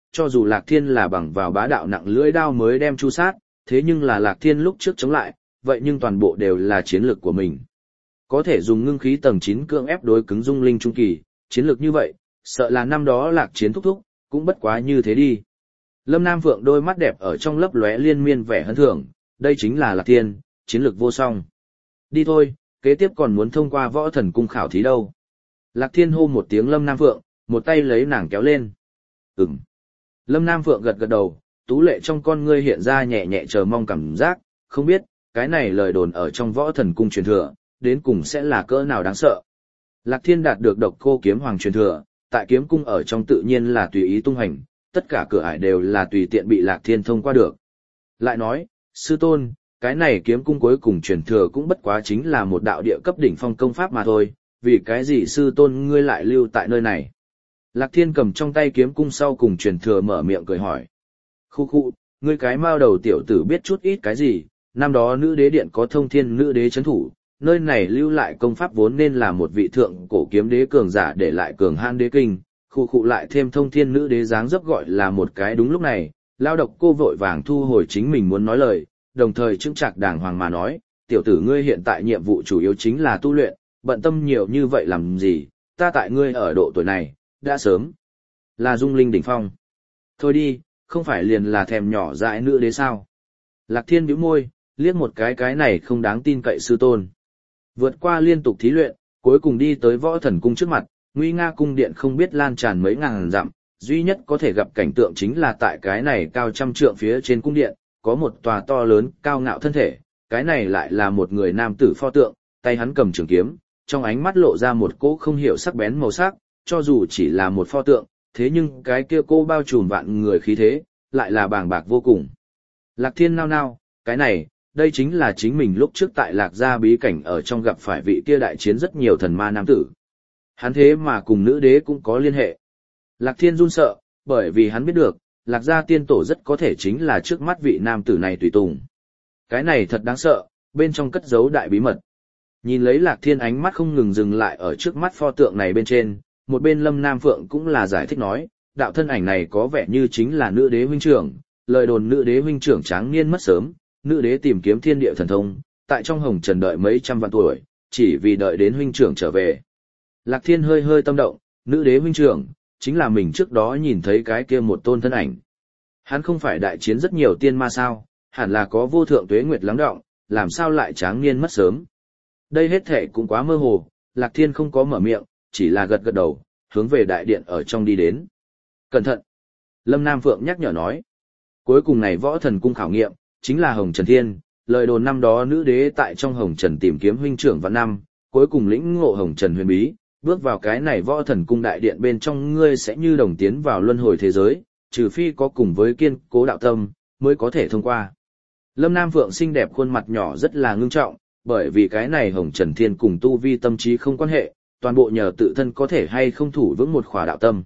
cho dù Lạc Thiên là bằng vào bá đạo nặng lưỡi đao mới đem chu sát, thế nhưng là Lạc Thiên lúc trước chống lại, vậy nhưng toàn bộ đều là chiến lược của mình. Có thể dùng ngưng khí tầng 9 cưỡng ép đối cứng dung linh trung kỳ, chiến lược như vậy, sợ là năm đó Lạc Chiến thúc thúc, cũng bất quá như thế đi. Lâm Nam Phượng đôi mắt đẹp ở trong lấp lóe liên miên vẻ hân thưởng, đây chính là Lạc Thiên, chiến lược vô song. Đi thôi, kế tiếp còn muốn thông qua võ thần cung khảo thí đâu. Lạc Thiên hô một tiếng Lâm Nam Phượng, một tay lấy nàng kéo lên. Ừm. Lâm Nam Phượng gật gật đầu, tú lệ trong con ngươi hiện ra nhẹ nhẹ chờ mong cảm giác, không biết, cái này lời đồn ở trong võ thần cung truyền thừa, đến cùng sẽ là cỡ nào đáng sợ. Lạc Thiên đạt được độc cô kiếm hoàng truyền thừa, tại kiếm cung ở trong tự nhiên là tùy ý tung hành, tất cả cửa ải đều là tùy tiện bị Lạc Thiên thông qua được. Lại nói, sư tôn, cái này kiếm cung cuối cùng truyền thừa cũng bất quá chính là một đạo địa cấp đỉnh phong công pháp mà thôi, vì cái gì sư tôn ngươi lại lưu tại nơi này? Lạc Thiên cầm trong tay kiếm cung sau cùng truyền thừa mở miệng cười hỏi. Khu khu, ngươi cái mao đầu tiểu tử biết chút ít cái gì, năm đó nữ đế điện có thông thiên nữ đế chấn thủ, nơi này lưu lại công pháp vốn nên là một vị thượng cổ kiếm đế cường giả để lại cường han đế kinh, khu khu lại thêm thông thiên nữ đế dáng dấp gọi là một cái đúng lúc này, lao độc cô vội vàng thu hồi chính mình muốn nói lời, đồng thời chững chạc đàng hoàng mà nói, tiểu tử ngươi hiện tại nhiệm vụ chủ yếu chính là tu luyện, bận tâm nhiều như vậy làm gì, ta tại ngươi ở độ tuổi này, đã sớm là dung linh đỉnh phong. Thôi đi, không phải liền là thèm nhỏ dại nữ đế sao? Lạc Thiên bĩu môi, liếc một cái này không đáng tin cậy sư tôn. Vượt qua liên tục thí luyện, cuối cùng đi tới võ thần cung trước mặt, nguy nga cung điện không biết lan tràn mấy ngàn dặm, duy nhất có thể gặp cảnh tượng chính là tại cái này cao trăm trượng phía trên cung điện, có một tòa to lớn, cao ngạo thân thể, cái này lại là một người nam tử pho tượng, tay hắn cầm trường kiếm, trong ánh mắt lộ ra một cỗ không hiểu sắc bén màu sắc, cho dù chỉ là một pho tượng, thế nhưng cái kia cô bao trùm vạn người khí thế, lại là bàng bạc vô cùng. Lạc Thiên nao nao, cái này, đây chính là chính mình lúc trước tại Lạc Gia bí cảnh ở trong gặp phải vị kia đại chiến rất nhiều thần ma nam tử. Hắn thế mà cùng nữ đế cũng có liên hệ. Lạc Thiên run sợ, bởi vì hắn biết được, Lạc Gia tiên tổ rất có thể chính là trước mắt vị nam tử này tùy tùng. Cái này thật đáng sợ, bên trong cất giấu đại bí mật. Nhìn lấy Lạc Thiên ánh mắt không ngừng dừng lại ở trước mắt pho tượng này bên trên, một bên Lâm Nam Phượng cũng là giải thích nói, đạo thân ảnh này có vẻ như chính là nữ đế huynh trưởng, lời đồn nữ đế huynh trưởng tráng niên mất sớm, nữ đế tìm kiếm thiên địa thần thông, tại trong hồng trần đợi mấy trăm vạn tuổi, chỉ vì đợi đến huynh trưởng trở về. Lạc Thiên hơi hơi tâm động, nữ đế huynh trưởng, chính là mình trước đó nhìn thấy cái kia một tôn thân ảnh. Hắn không phải đại chiến rất nhiều tiên ma sao, hẳn là có vô thượng tuế nguyệt lắng đọng, làm sao lại tráng niên mất sớm. Đây hết thể cũng quá mơ hồ, Lạc Thiên không có mở miệng, chỉ là gật gật đầu, hướng về đại điện ở trong đi đến. Cẩn thận! Lâm Nam Phượng nhắc nhở nói. Cuối cùng này võ thần cung khảo nghiệm, chính là Hồng Trần Thiên, lời đồn năm đó nữ đế tại trong Hồng Trần tìm kiếm huynh trưởng vạn năm, cuối cùng lĩnh ngộ Hồng Trần huyền bí, bước vào cái này võ thần cung đại điện bên trong ngươi sẽ như đồng tiến vào luân hồi thế giới, trừ phi có cùng với kiên cố đạo tâm, mới có thể thông qua. Lâm Nam Phượng xinh đẹp khuôn mặt nhỏ rất là ngưng trọng, bởi vì cái này Hồng Trần Thiên cùng tu vi tâm trí không quan hệ, toàn bộ nhờ tự thân có thể hay không thủ vững một khỏa đạo tâm.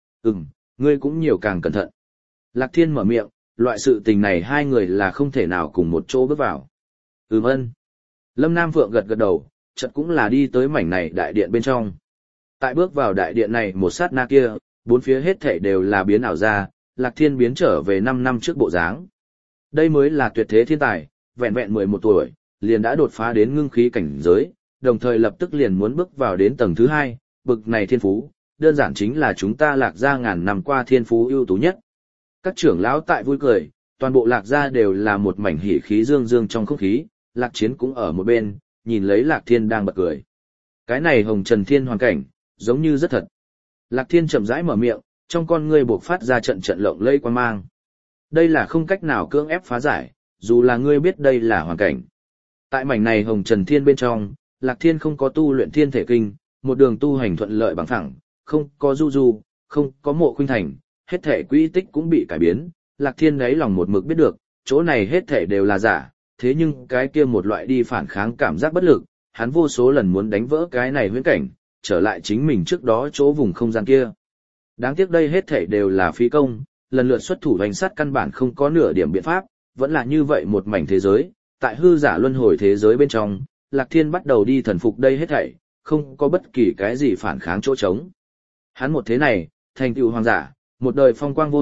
Ngươi cũng nhiều càng cẩn thận. Lạc Thiên mở miệng, loại sự tình này hai người là không thể nào cùng một chỗ bước vào. Ân. Lâm Nam Phượng gật gật đầu, chợt cũng là đi tới mảnh này đại điện bên trong. Tại bước vào đại điện này một sát na kia, bốn phía hết thảy đều là biến ảo ra, Lạc Thiên biến trở về 5 năm trước bộ dáng. Đây mới là tuyệt thế thiên tài, vẹn vẹn 11 tuổi, liền đã đột phá đến ngưng khí cảnh giới, đồng thời lập tức liền muốn bước vào đến tầng thứ 2, bực này thiên phú, đơn giản chính là chúng ta Lạc Gia ngàn năm qua thiên phú ưu tú nhất. Các trưởng lão tại vui cười, toàn bộ Lạc Gia đều là một mảnh hỉ khí dương dương trong không khí, Lạc Chiến cũng ở một bên, nhìn lấy Lạc Thiên đang bật cười. Cái này Hồng Trần Thiên hoàn cảnh, giống như rất thật. Lạc Thiên chậm rãi mở miệng, trong con ngươi bộc phát ra trận trận lộng lẫy quang mang. Đây là không cách nào cưỡng ép phá giải, dù là ngươi biết đây là hoàn cảnh. Tại mảnh này Hồng Trần Thiên bên trong, Lạc Thiên không có tu luyện thiên thể kinh, một đường tu hành thuận lợi bằng phẳng, không có du, không có mộ khuynh thành, hết thể quỹ tích cũng bị cải biến. Lạc Thiên đáy lòng một mực biết được, chỗ này hết thể đều là giả, thế nhưng cái kia một loại đi phản kháng cảm giác bất lực, hắn vô số lần muốn đánh vỡ cái này huyễn cảnh, trở lại chính mình trước đó chỗ vùng không gian kia. Đáng tiếc đây hết thể đều là phí công, lần lượt xuất thủ hành sát căn bản không có nửa điểm biện pháp, vẫn là như vậy một mảnh thế giới, tại hư giả luân hồi thế giới bên trong, Lạc Thiên bắt đầu đi thần phục đây hết thảy, không có bất kỳ cái gì phản kháng chỗ trống. Hắn một thế này, thành tựu hoàng giả, một đời phong quang vô hạn,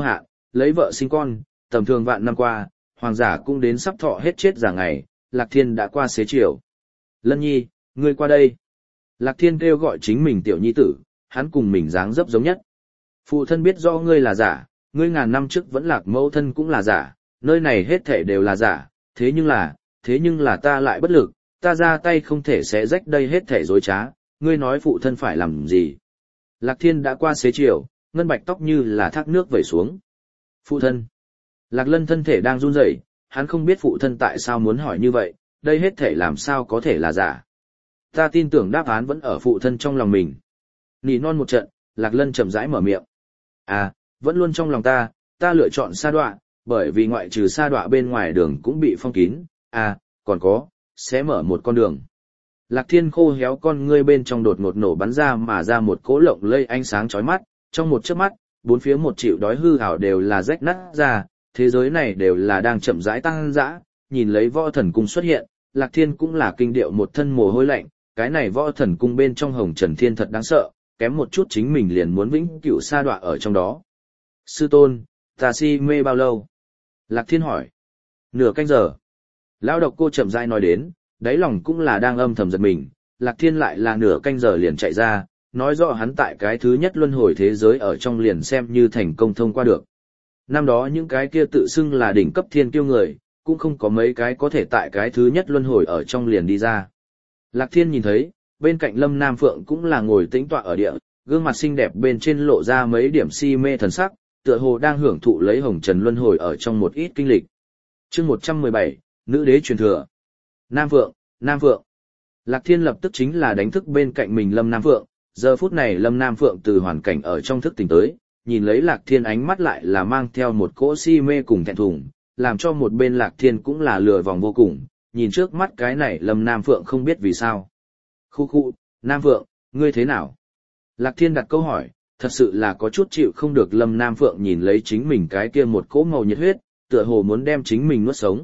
lấy vợ sinh con, tầm thường vạn năm qua, hoàng giả cũng đến sắp thọ hết chết giả ngày, Lạc Thiên đã qua xế chiều. Lân Nhi, ngươi qua đây. Lạc Thiên kêu gọi chính mình tiểu nhi tử, hắn cùng mình dáng dấp giống nhất. Phụ thân biết do ngươi là giả, ngươi ngàn năm trước vẫn Lạc mẫu thân cũng là giả, nơi này hết thể đều là giả, thế nhưng là ta lại bất lực, ta ra tay không thể xé rách đây hết thể dối trá, ngươi nói phụ thân phải làm gì. Lạc Thiên đã qua xế chiều, ngân bạch tóc như là thác nước vẩy xuống. Phụ thân. Lạc Lân thân thể đang run rẩy, hắn không biết phụ thân tại sao muốn hỏi như vậy, đây hết thể làm sao có thể là giả. Ta tin tưởng đáp án vẫn ở phụ thân trong lòng mình. Nỉ non một trận, Lạc Lân chậm rãi mở miệng. À, vẫn luôn trong lòng ta lựa chọn sa đọa, bởi vì ngoại trừ sa đọa bên ngoài đường cũng bị phong kín, à, còn có, sẽ mở một con đường. Lạc Thiên khô héo con ngươi bên trong đột ngột nổ bắn ra mà ra một cỗ lộng lây ánh sáng chói mắt, trong một chớp mắt, bốn phía một triệu đói hư ảo đều là rách nát ra, thế giới này đều là đang chậm rãi tăng dã, nhìn lấy võ thần cung xuất hiện, Lạc Thiên cũng là kinh điệu một thân mồ hôi lạnh, cái này võ thần cung bên trong hồng trần thiên thật đáng sợ, kém một chút chính mình liền muốn vĩnh cửu sa đọa ở trong đó. Sư tôn, ta si mê bao lâu? Lạc Thiên hỏi. Nửa canh giờ. Lão độc cô chậm rãi nói đến, đáy lòng cũng là đang âm thầm giật mình, Lạc Thiên lại là nửa canh giờ liền chạy ra, nói rõ hắn tại cái thứ nhất luân hồi thế giới ở trong liền xem như thành công thông qua được. Năm đó những cái kia tự xưng là đỉnh cấp thiên kiêu người, cũng không có mấy cái có thể tại cái thứ nhất luân hồi ở trong liền đi ra. Lạc Thiên nhìn thấy, bên cạnh Lâm Nam Phượng cũng là ngồi tĩnh tọa ở địa, gương mặt xinh đẹp bên trên lộ ra mấy điểm si mê thần sắc, tựa hồ đang hưởng thụ lấy hồng trần luân hồi ở trong một ít kinh lịch. Chương 117, nữ đế truyền thừa. Nam Phượng, Nam Phượng. Lạc Thiên lập tức chính là đánh thức bên cạnh mình Lâm Nam Phượng, giờ phút này Lâm Nam Phượng từ hoàn cảnh ở trong thức tỉnh tới, nhìn lấy Lạc Thiên ánh mắt lại là mang theo một cỗ si mê cùng thẹn thùng, làm cho một bên Lạc Thiên cũng là lừa vòng vô cùng, nhìn trước mắt cái này Lâm Nam Phượng không biết vì sao. Khu, Nam Phượng, ngươi thế nào? Lạc Thiên đặt câu hỏi, thật sự là có chút chịu không được Lâm Nam Phượng nhìn lấy chính mình cái kia một cỗ màu nhiệt huyết, tựa hồ muốn đem chính mình nuốt sống.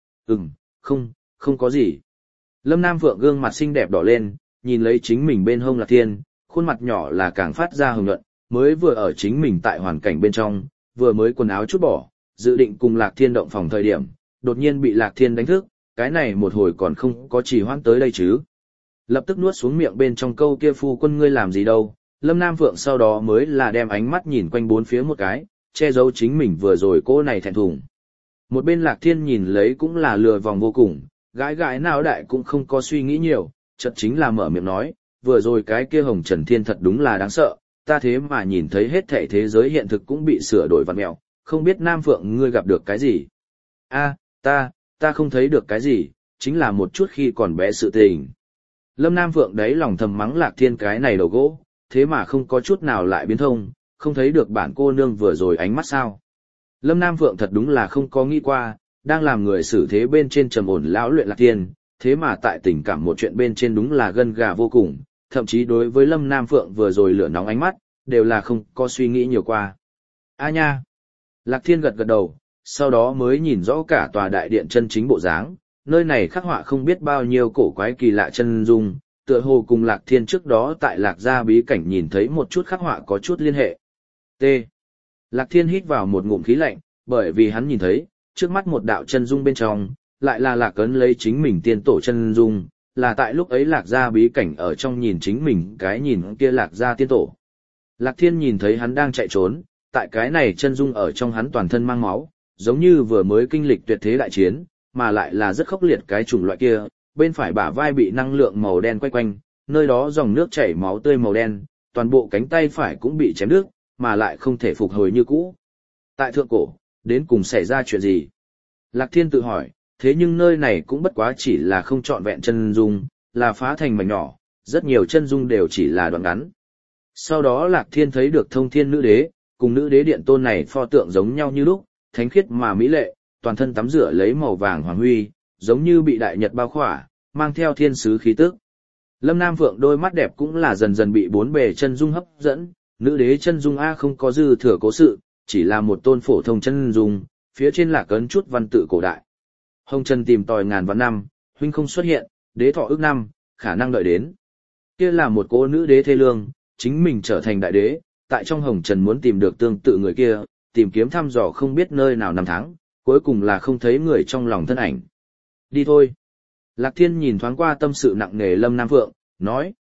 Không có gì. Lâm Nam Phượng gương mặt xinh đẹp đỏ lên, nhìn lấy chính mình bên hông Lạc Thiên, khuôn mặt nhỏ là càng phát ra hồng nhuận, mới vừa ở chính mình tại hoàn cảnh bên trong, vừa mới quần áo chút bỏ, dự định cùng Lạc Thiên động phòng thời điểm, đột nhiên bị Lạc Thiên đánh thức, cái này một hồi còn không có trì hoãn tới đây chứ. Lập tức nuốt xuống miệng bên trong câu kia phu quân ngươi làm gì đâu, Lâm Nam Phượng sau đó mới là đem ánh mắt nhìn quanh bốn phía một cái, che giấu chính mình vừa rồi cô này thẹn thùng. Một bên Lạc Thiên nhìn lấy cũng là lừa vòng vô cùng, gái nào đại cũng không có suy nghĩ nhiều, chợt chính là mở miệng nói, vừa rồi cái kia hồng trần thiên thật đúng là đáng sợ, ta thế mà nhìn thấy hết thảy thế giới hiện thực cũng bị sửa đổi vặn mẹo, không biết Nam Phượng ngươi gặp được cái gì? A, ta không thấy được cái gì, chính là một chút khi còn bé sự tình. Lâm Nam Phượng đấy lòng thầm mắng Lạc Thiên cái này đầu gỗ, thế mà không có chút nào lại biến thông, không thấy được bản cô nương vừa rồi ánh mắt sao. Lâm Nam Phượng thật đúng là không có nghĩ qua, đang làm người xử thế bên trên trầm ổn lão luyện Lạc Thiên, thế mà tại tình cảm một chuyện bên trên đúng là gân gà vô cùng, thậm chí đối với Lâm Nam Phượng vừa rồi lửa nóng ánh mắt, đều là không có suy nghĩ nhiều qua. A nha! Lạc Thiên gật gật đầu, sau đó mới nhìn rõ cả tòa đại điện chân chính bộ dáng, nơi này khắc họa không biết bao nhiêu cổ quái kỳ lạ chân dung, tựa hồ cùng Lạc Thiên trước đó tại Lạc Gia bí cảnh nhìn thấy một chút khắc họa có chút liên hệ. T. Lạc Thiên hít vào một ngụm khí lạnh, bởi vì hắn nhìn thấy, trước mắt một đạo chân dung bên trong, lại là Lạc Ấn lấy chính mình tiên tổ chân dung, là tại lúc ấy Lạc Gia bí cảnh ở trong nhìn chính mình cái nhìn kia Lạc Gia tiên tổ. Lạc Thiên nhìn thấy hắn đang chạy trốn, tại cái này chân dung ở trong hắn toàn thân mang máu, giống như vừa mới kinh lịch tuyệt thế đại chiến, mà lại là rất khốc liệt cái chủng loại kia, bên phải bả vai bị năng lượng màu đen quay quanh, nơi đó dòng nước chảy máu tươi màu đen, toàn bộ cánh tay phải cũng bị chém đứt, mà lại không thể phục hồi như cũ. Tại thượng cổ, đến cùng xảy ra chuyện gì? Lạc Thiên tự hỏi, thế nhưng nơi này cũng bất quá chỉ là không trọn vẹn chân dung, là phá thành mảnh nhỏ, rất nhiều chân dung đều chỉ là đoạn ngắn. Sau đó Lạc Thiên thấy được thông thiên nữ đế, cùng nữ đế điện tôn này pho tượng giống nhau như lúc, thánh khiết mà mỹ lệ, toàn thân tắm rửa lấy màu vàng hoàng huy, giống như bị đại nhật bao khỏa, mang theo thiên sứ khí tức. Lâm Nam Phượng đôi mắt đẹp cũng là dần dần bị bốn bề chân dung hấp dẫn, nữ đế chân dung A không có dư thừa cố sự, chỉ là một tôn phổ thông chân dung, phía trên là cấn chút văn tự cổ đại. Hồng Trần tìm tòi ngàn vạn năm, huynh không xuất hiện, đế thọ ước năm, khả năng đợi đến. Kia là một cô nữ đế thê lương, chính mình trở thành đại đế, tại trong Hồng Trần muốn tìm được tương tự người kia, tìm kiếm thăm dò không biết nơi nào năm tháng, cuối cùng là không thấy người trong lòng thân ảnh. Đi thôi. Lạc Thiên nhìn thoáng qua tâm sự nặng nề Lâm Nam Phượng, nói.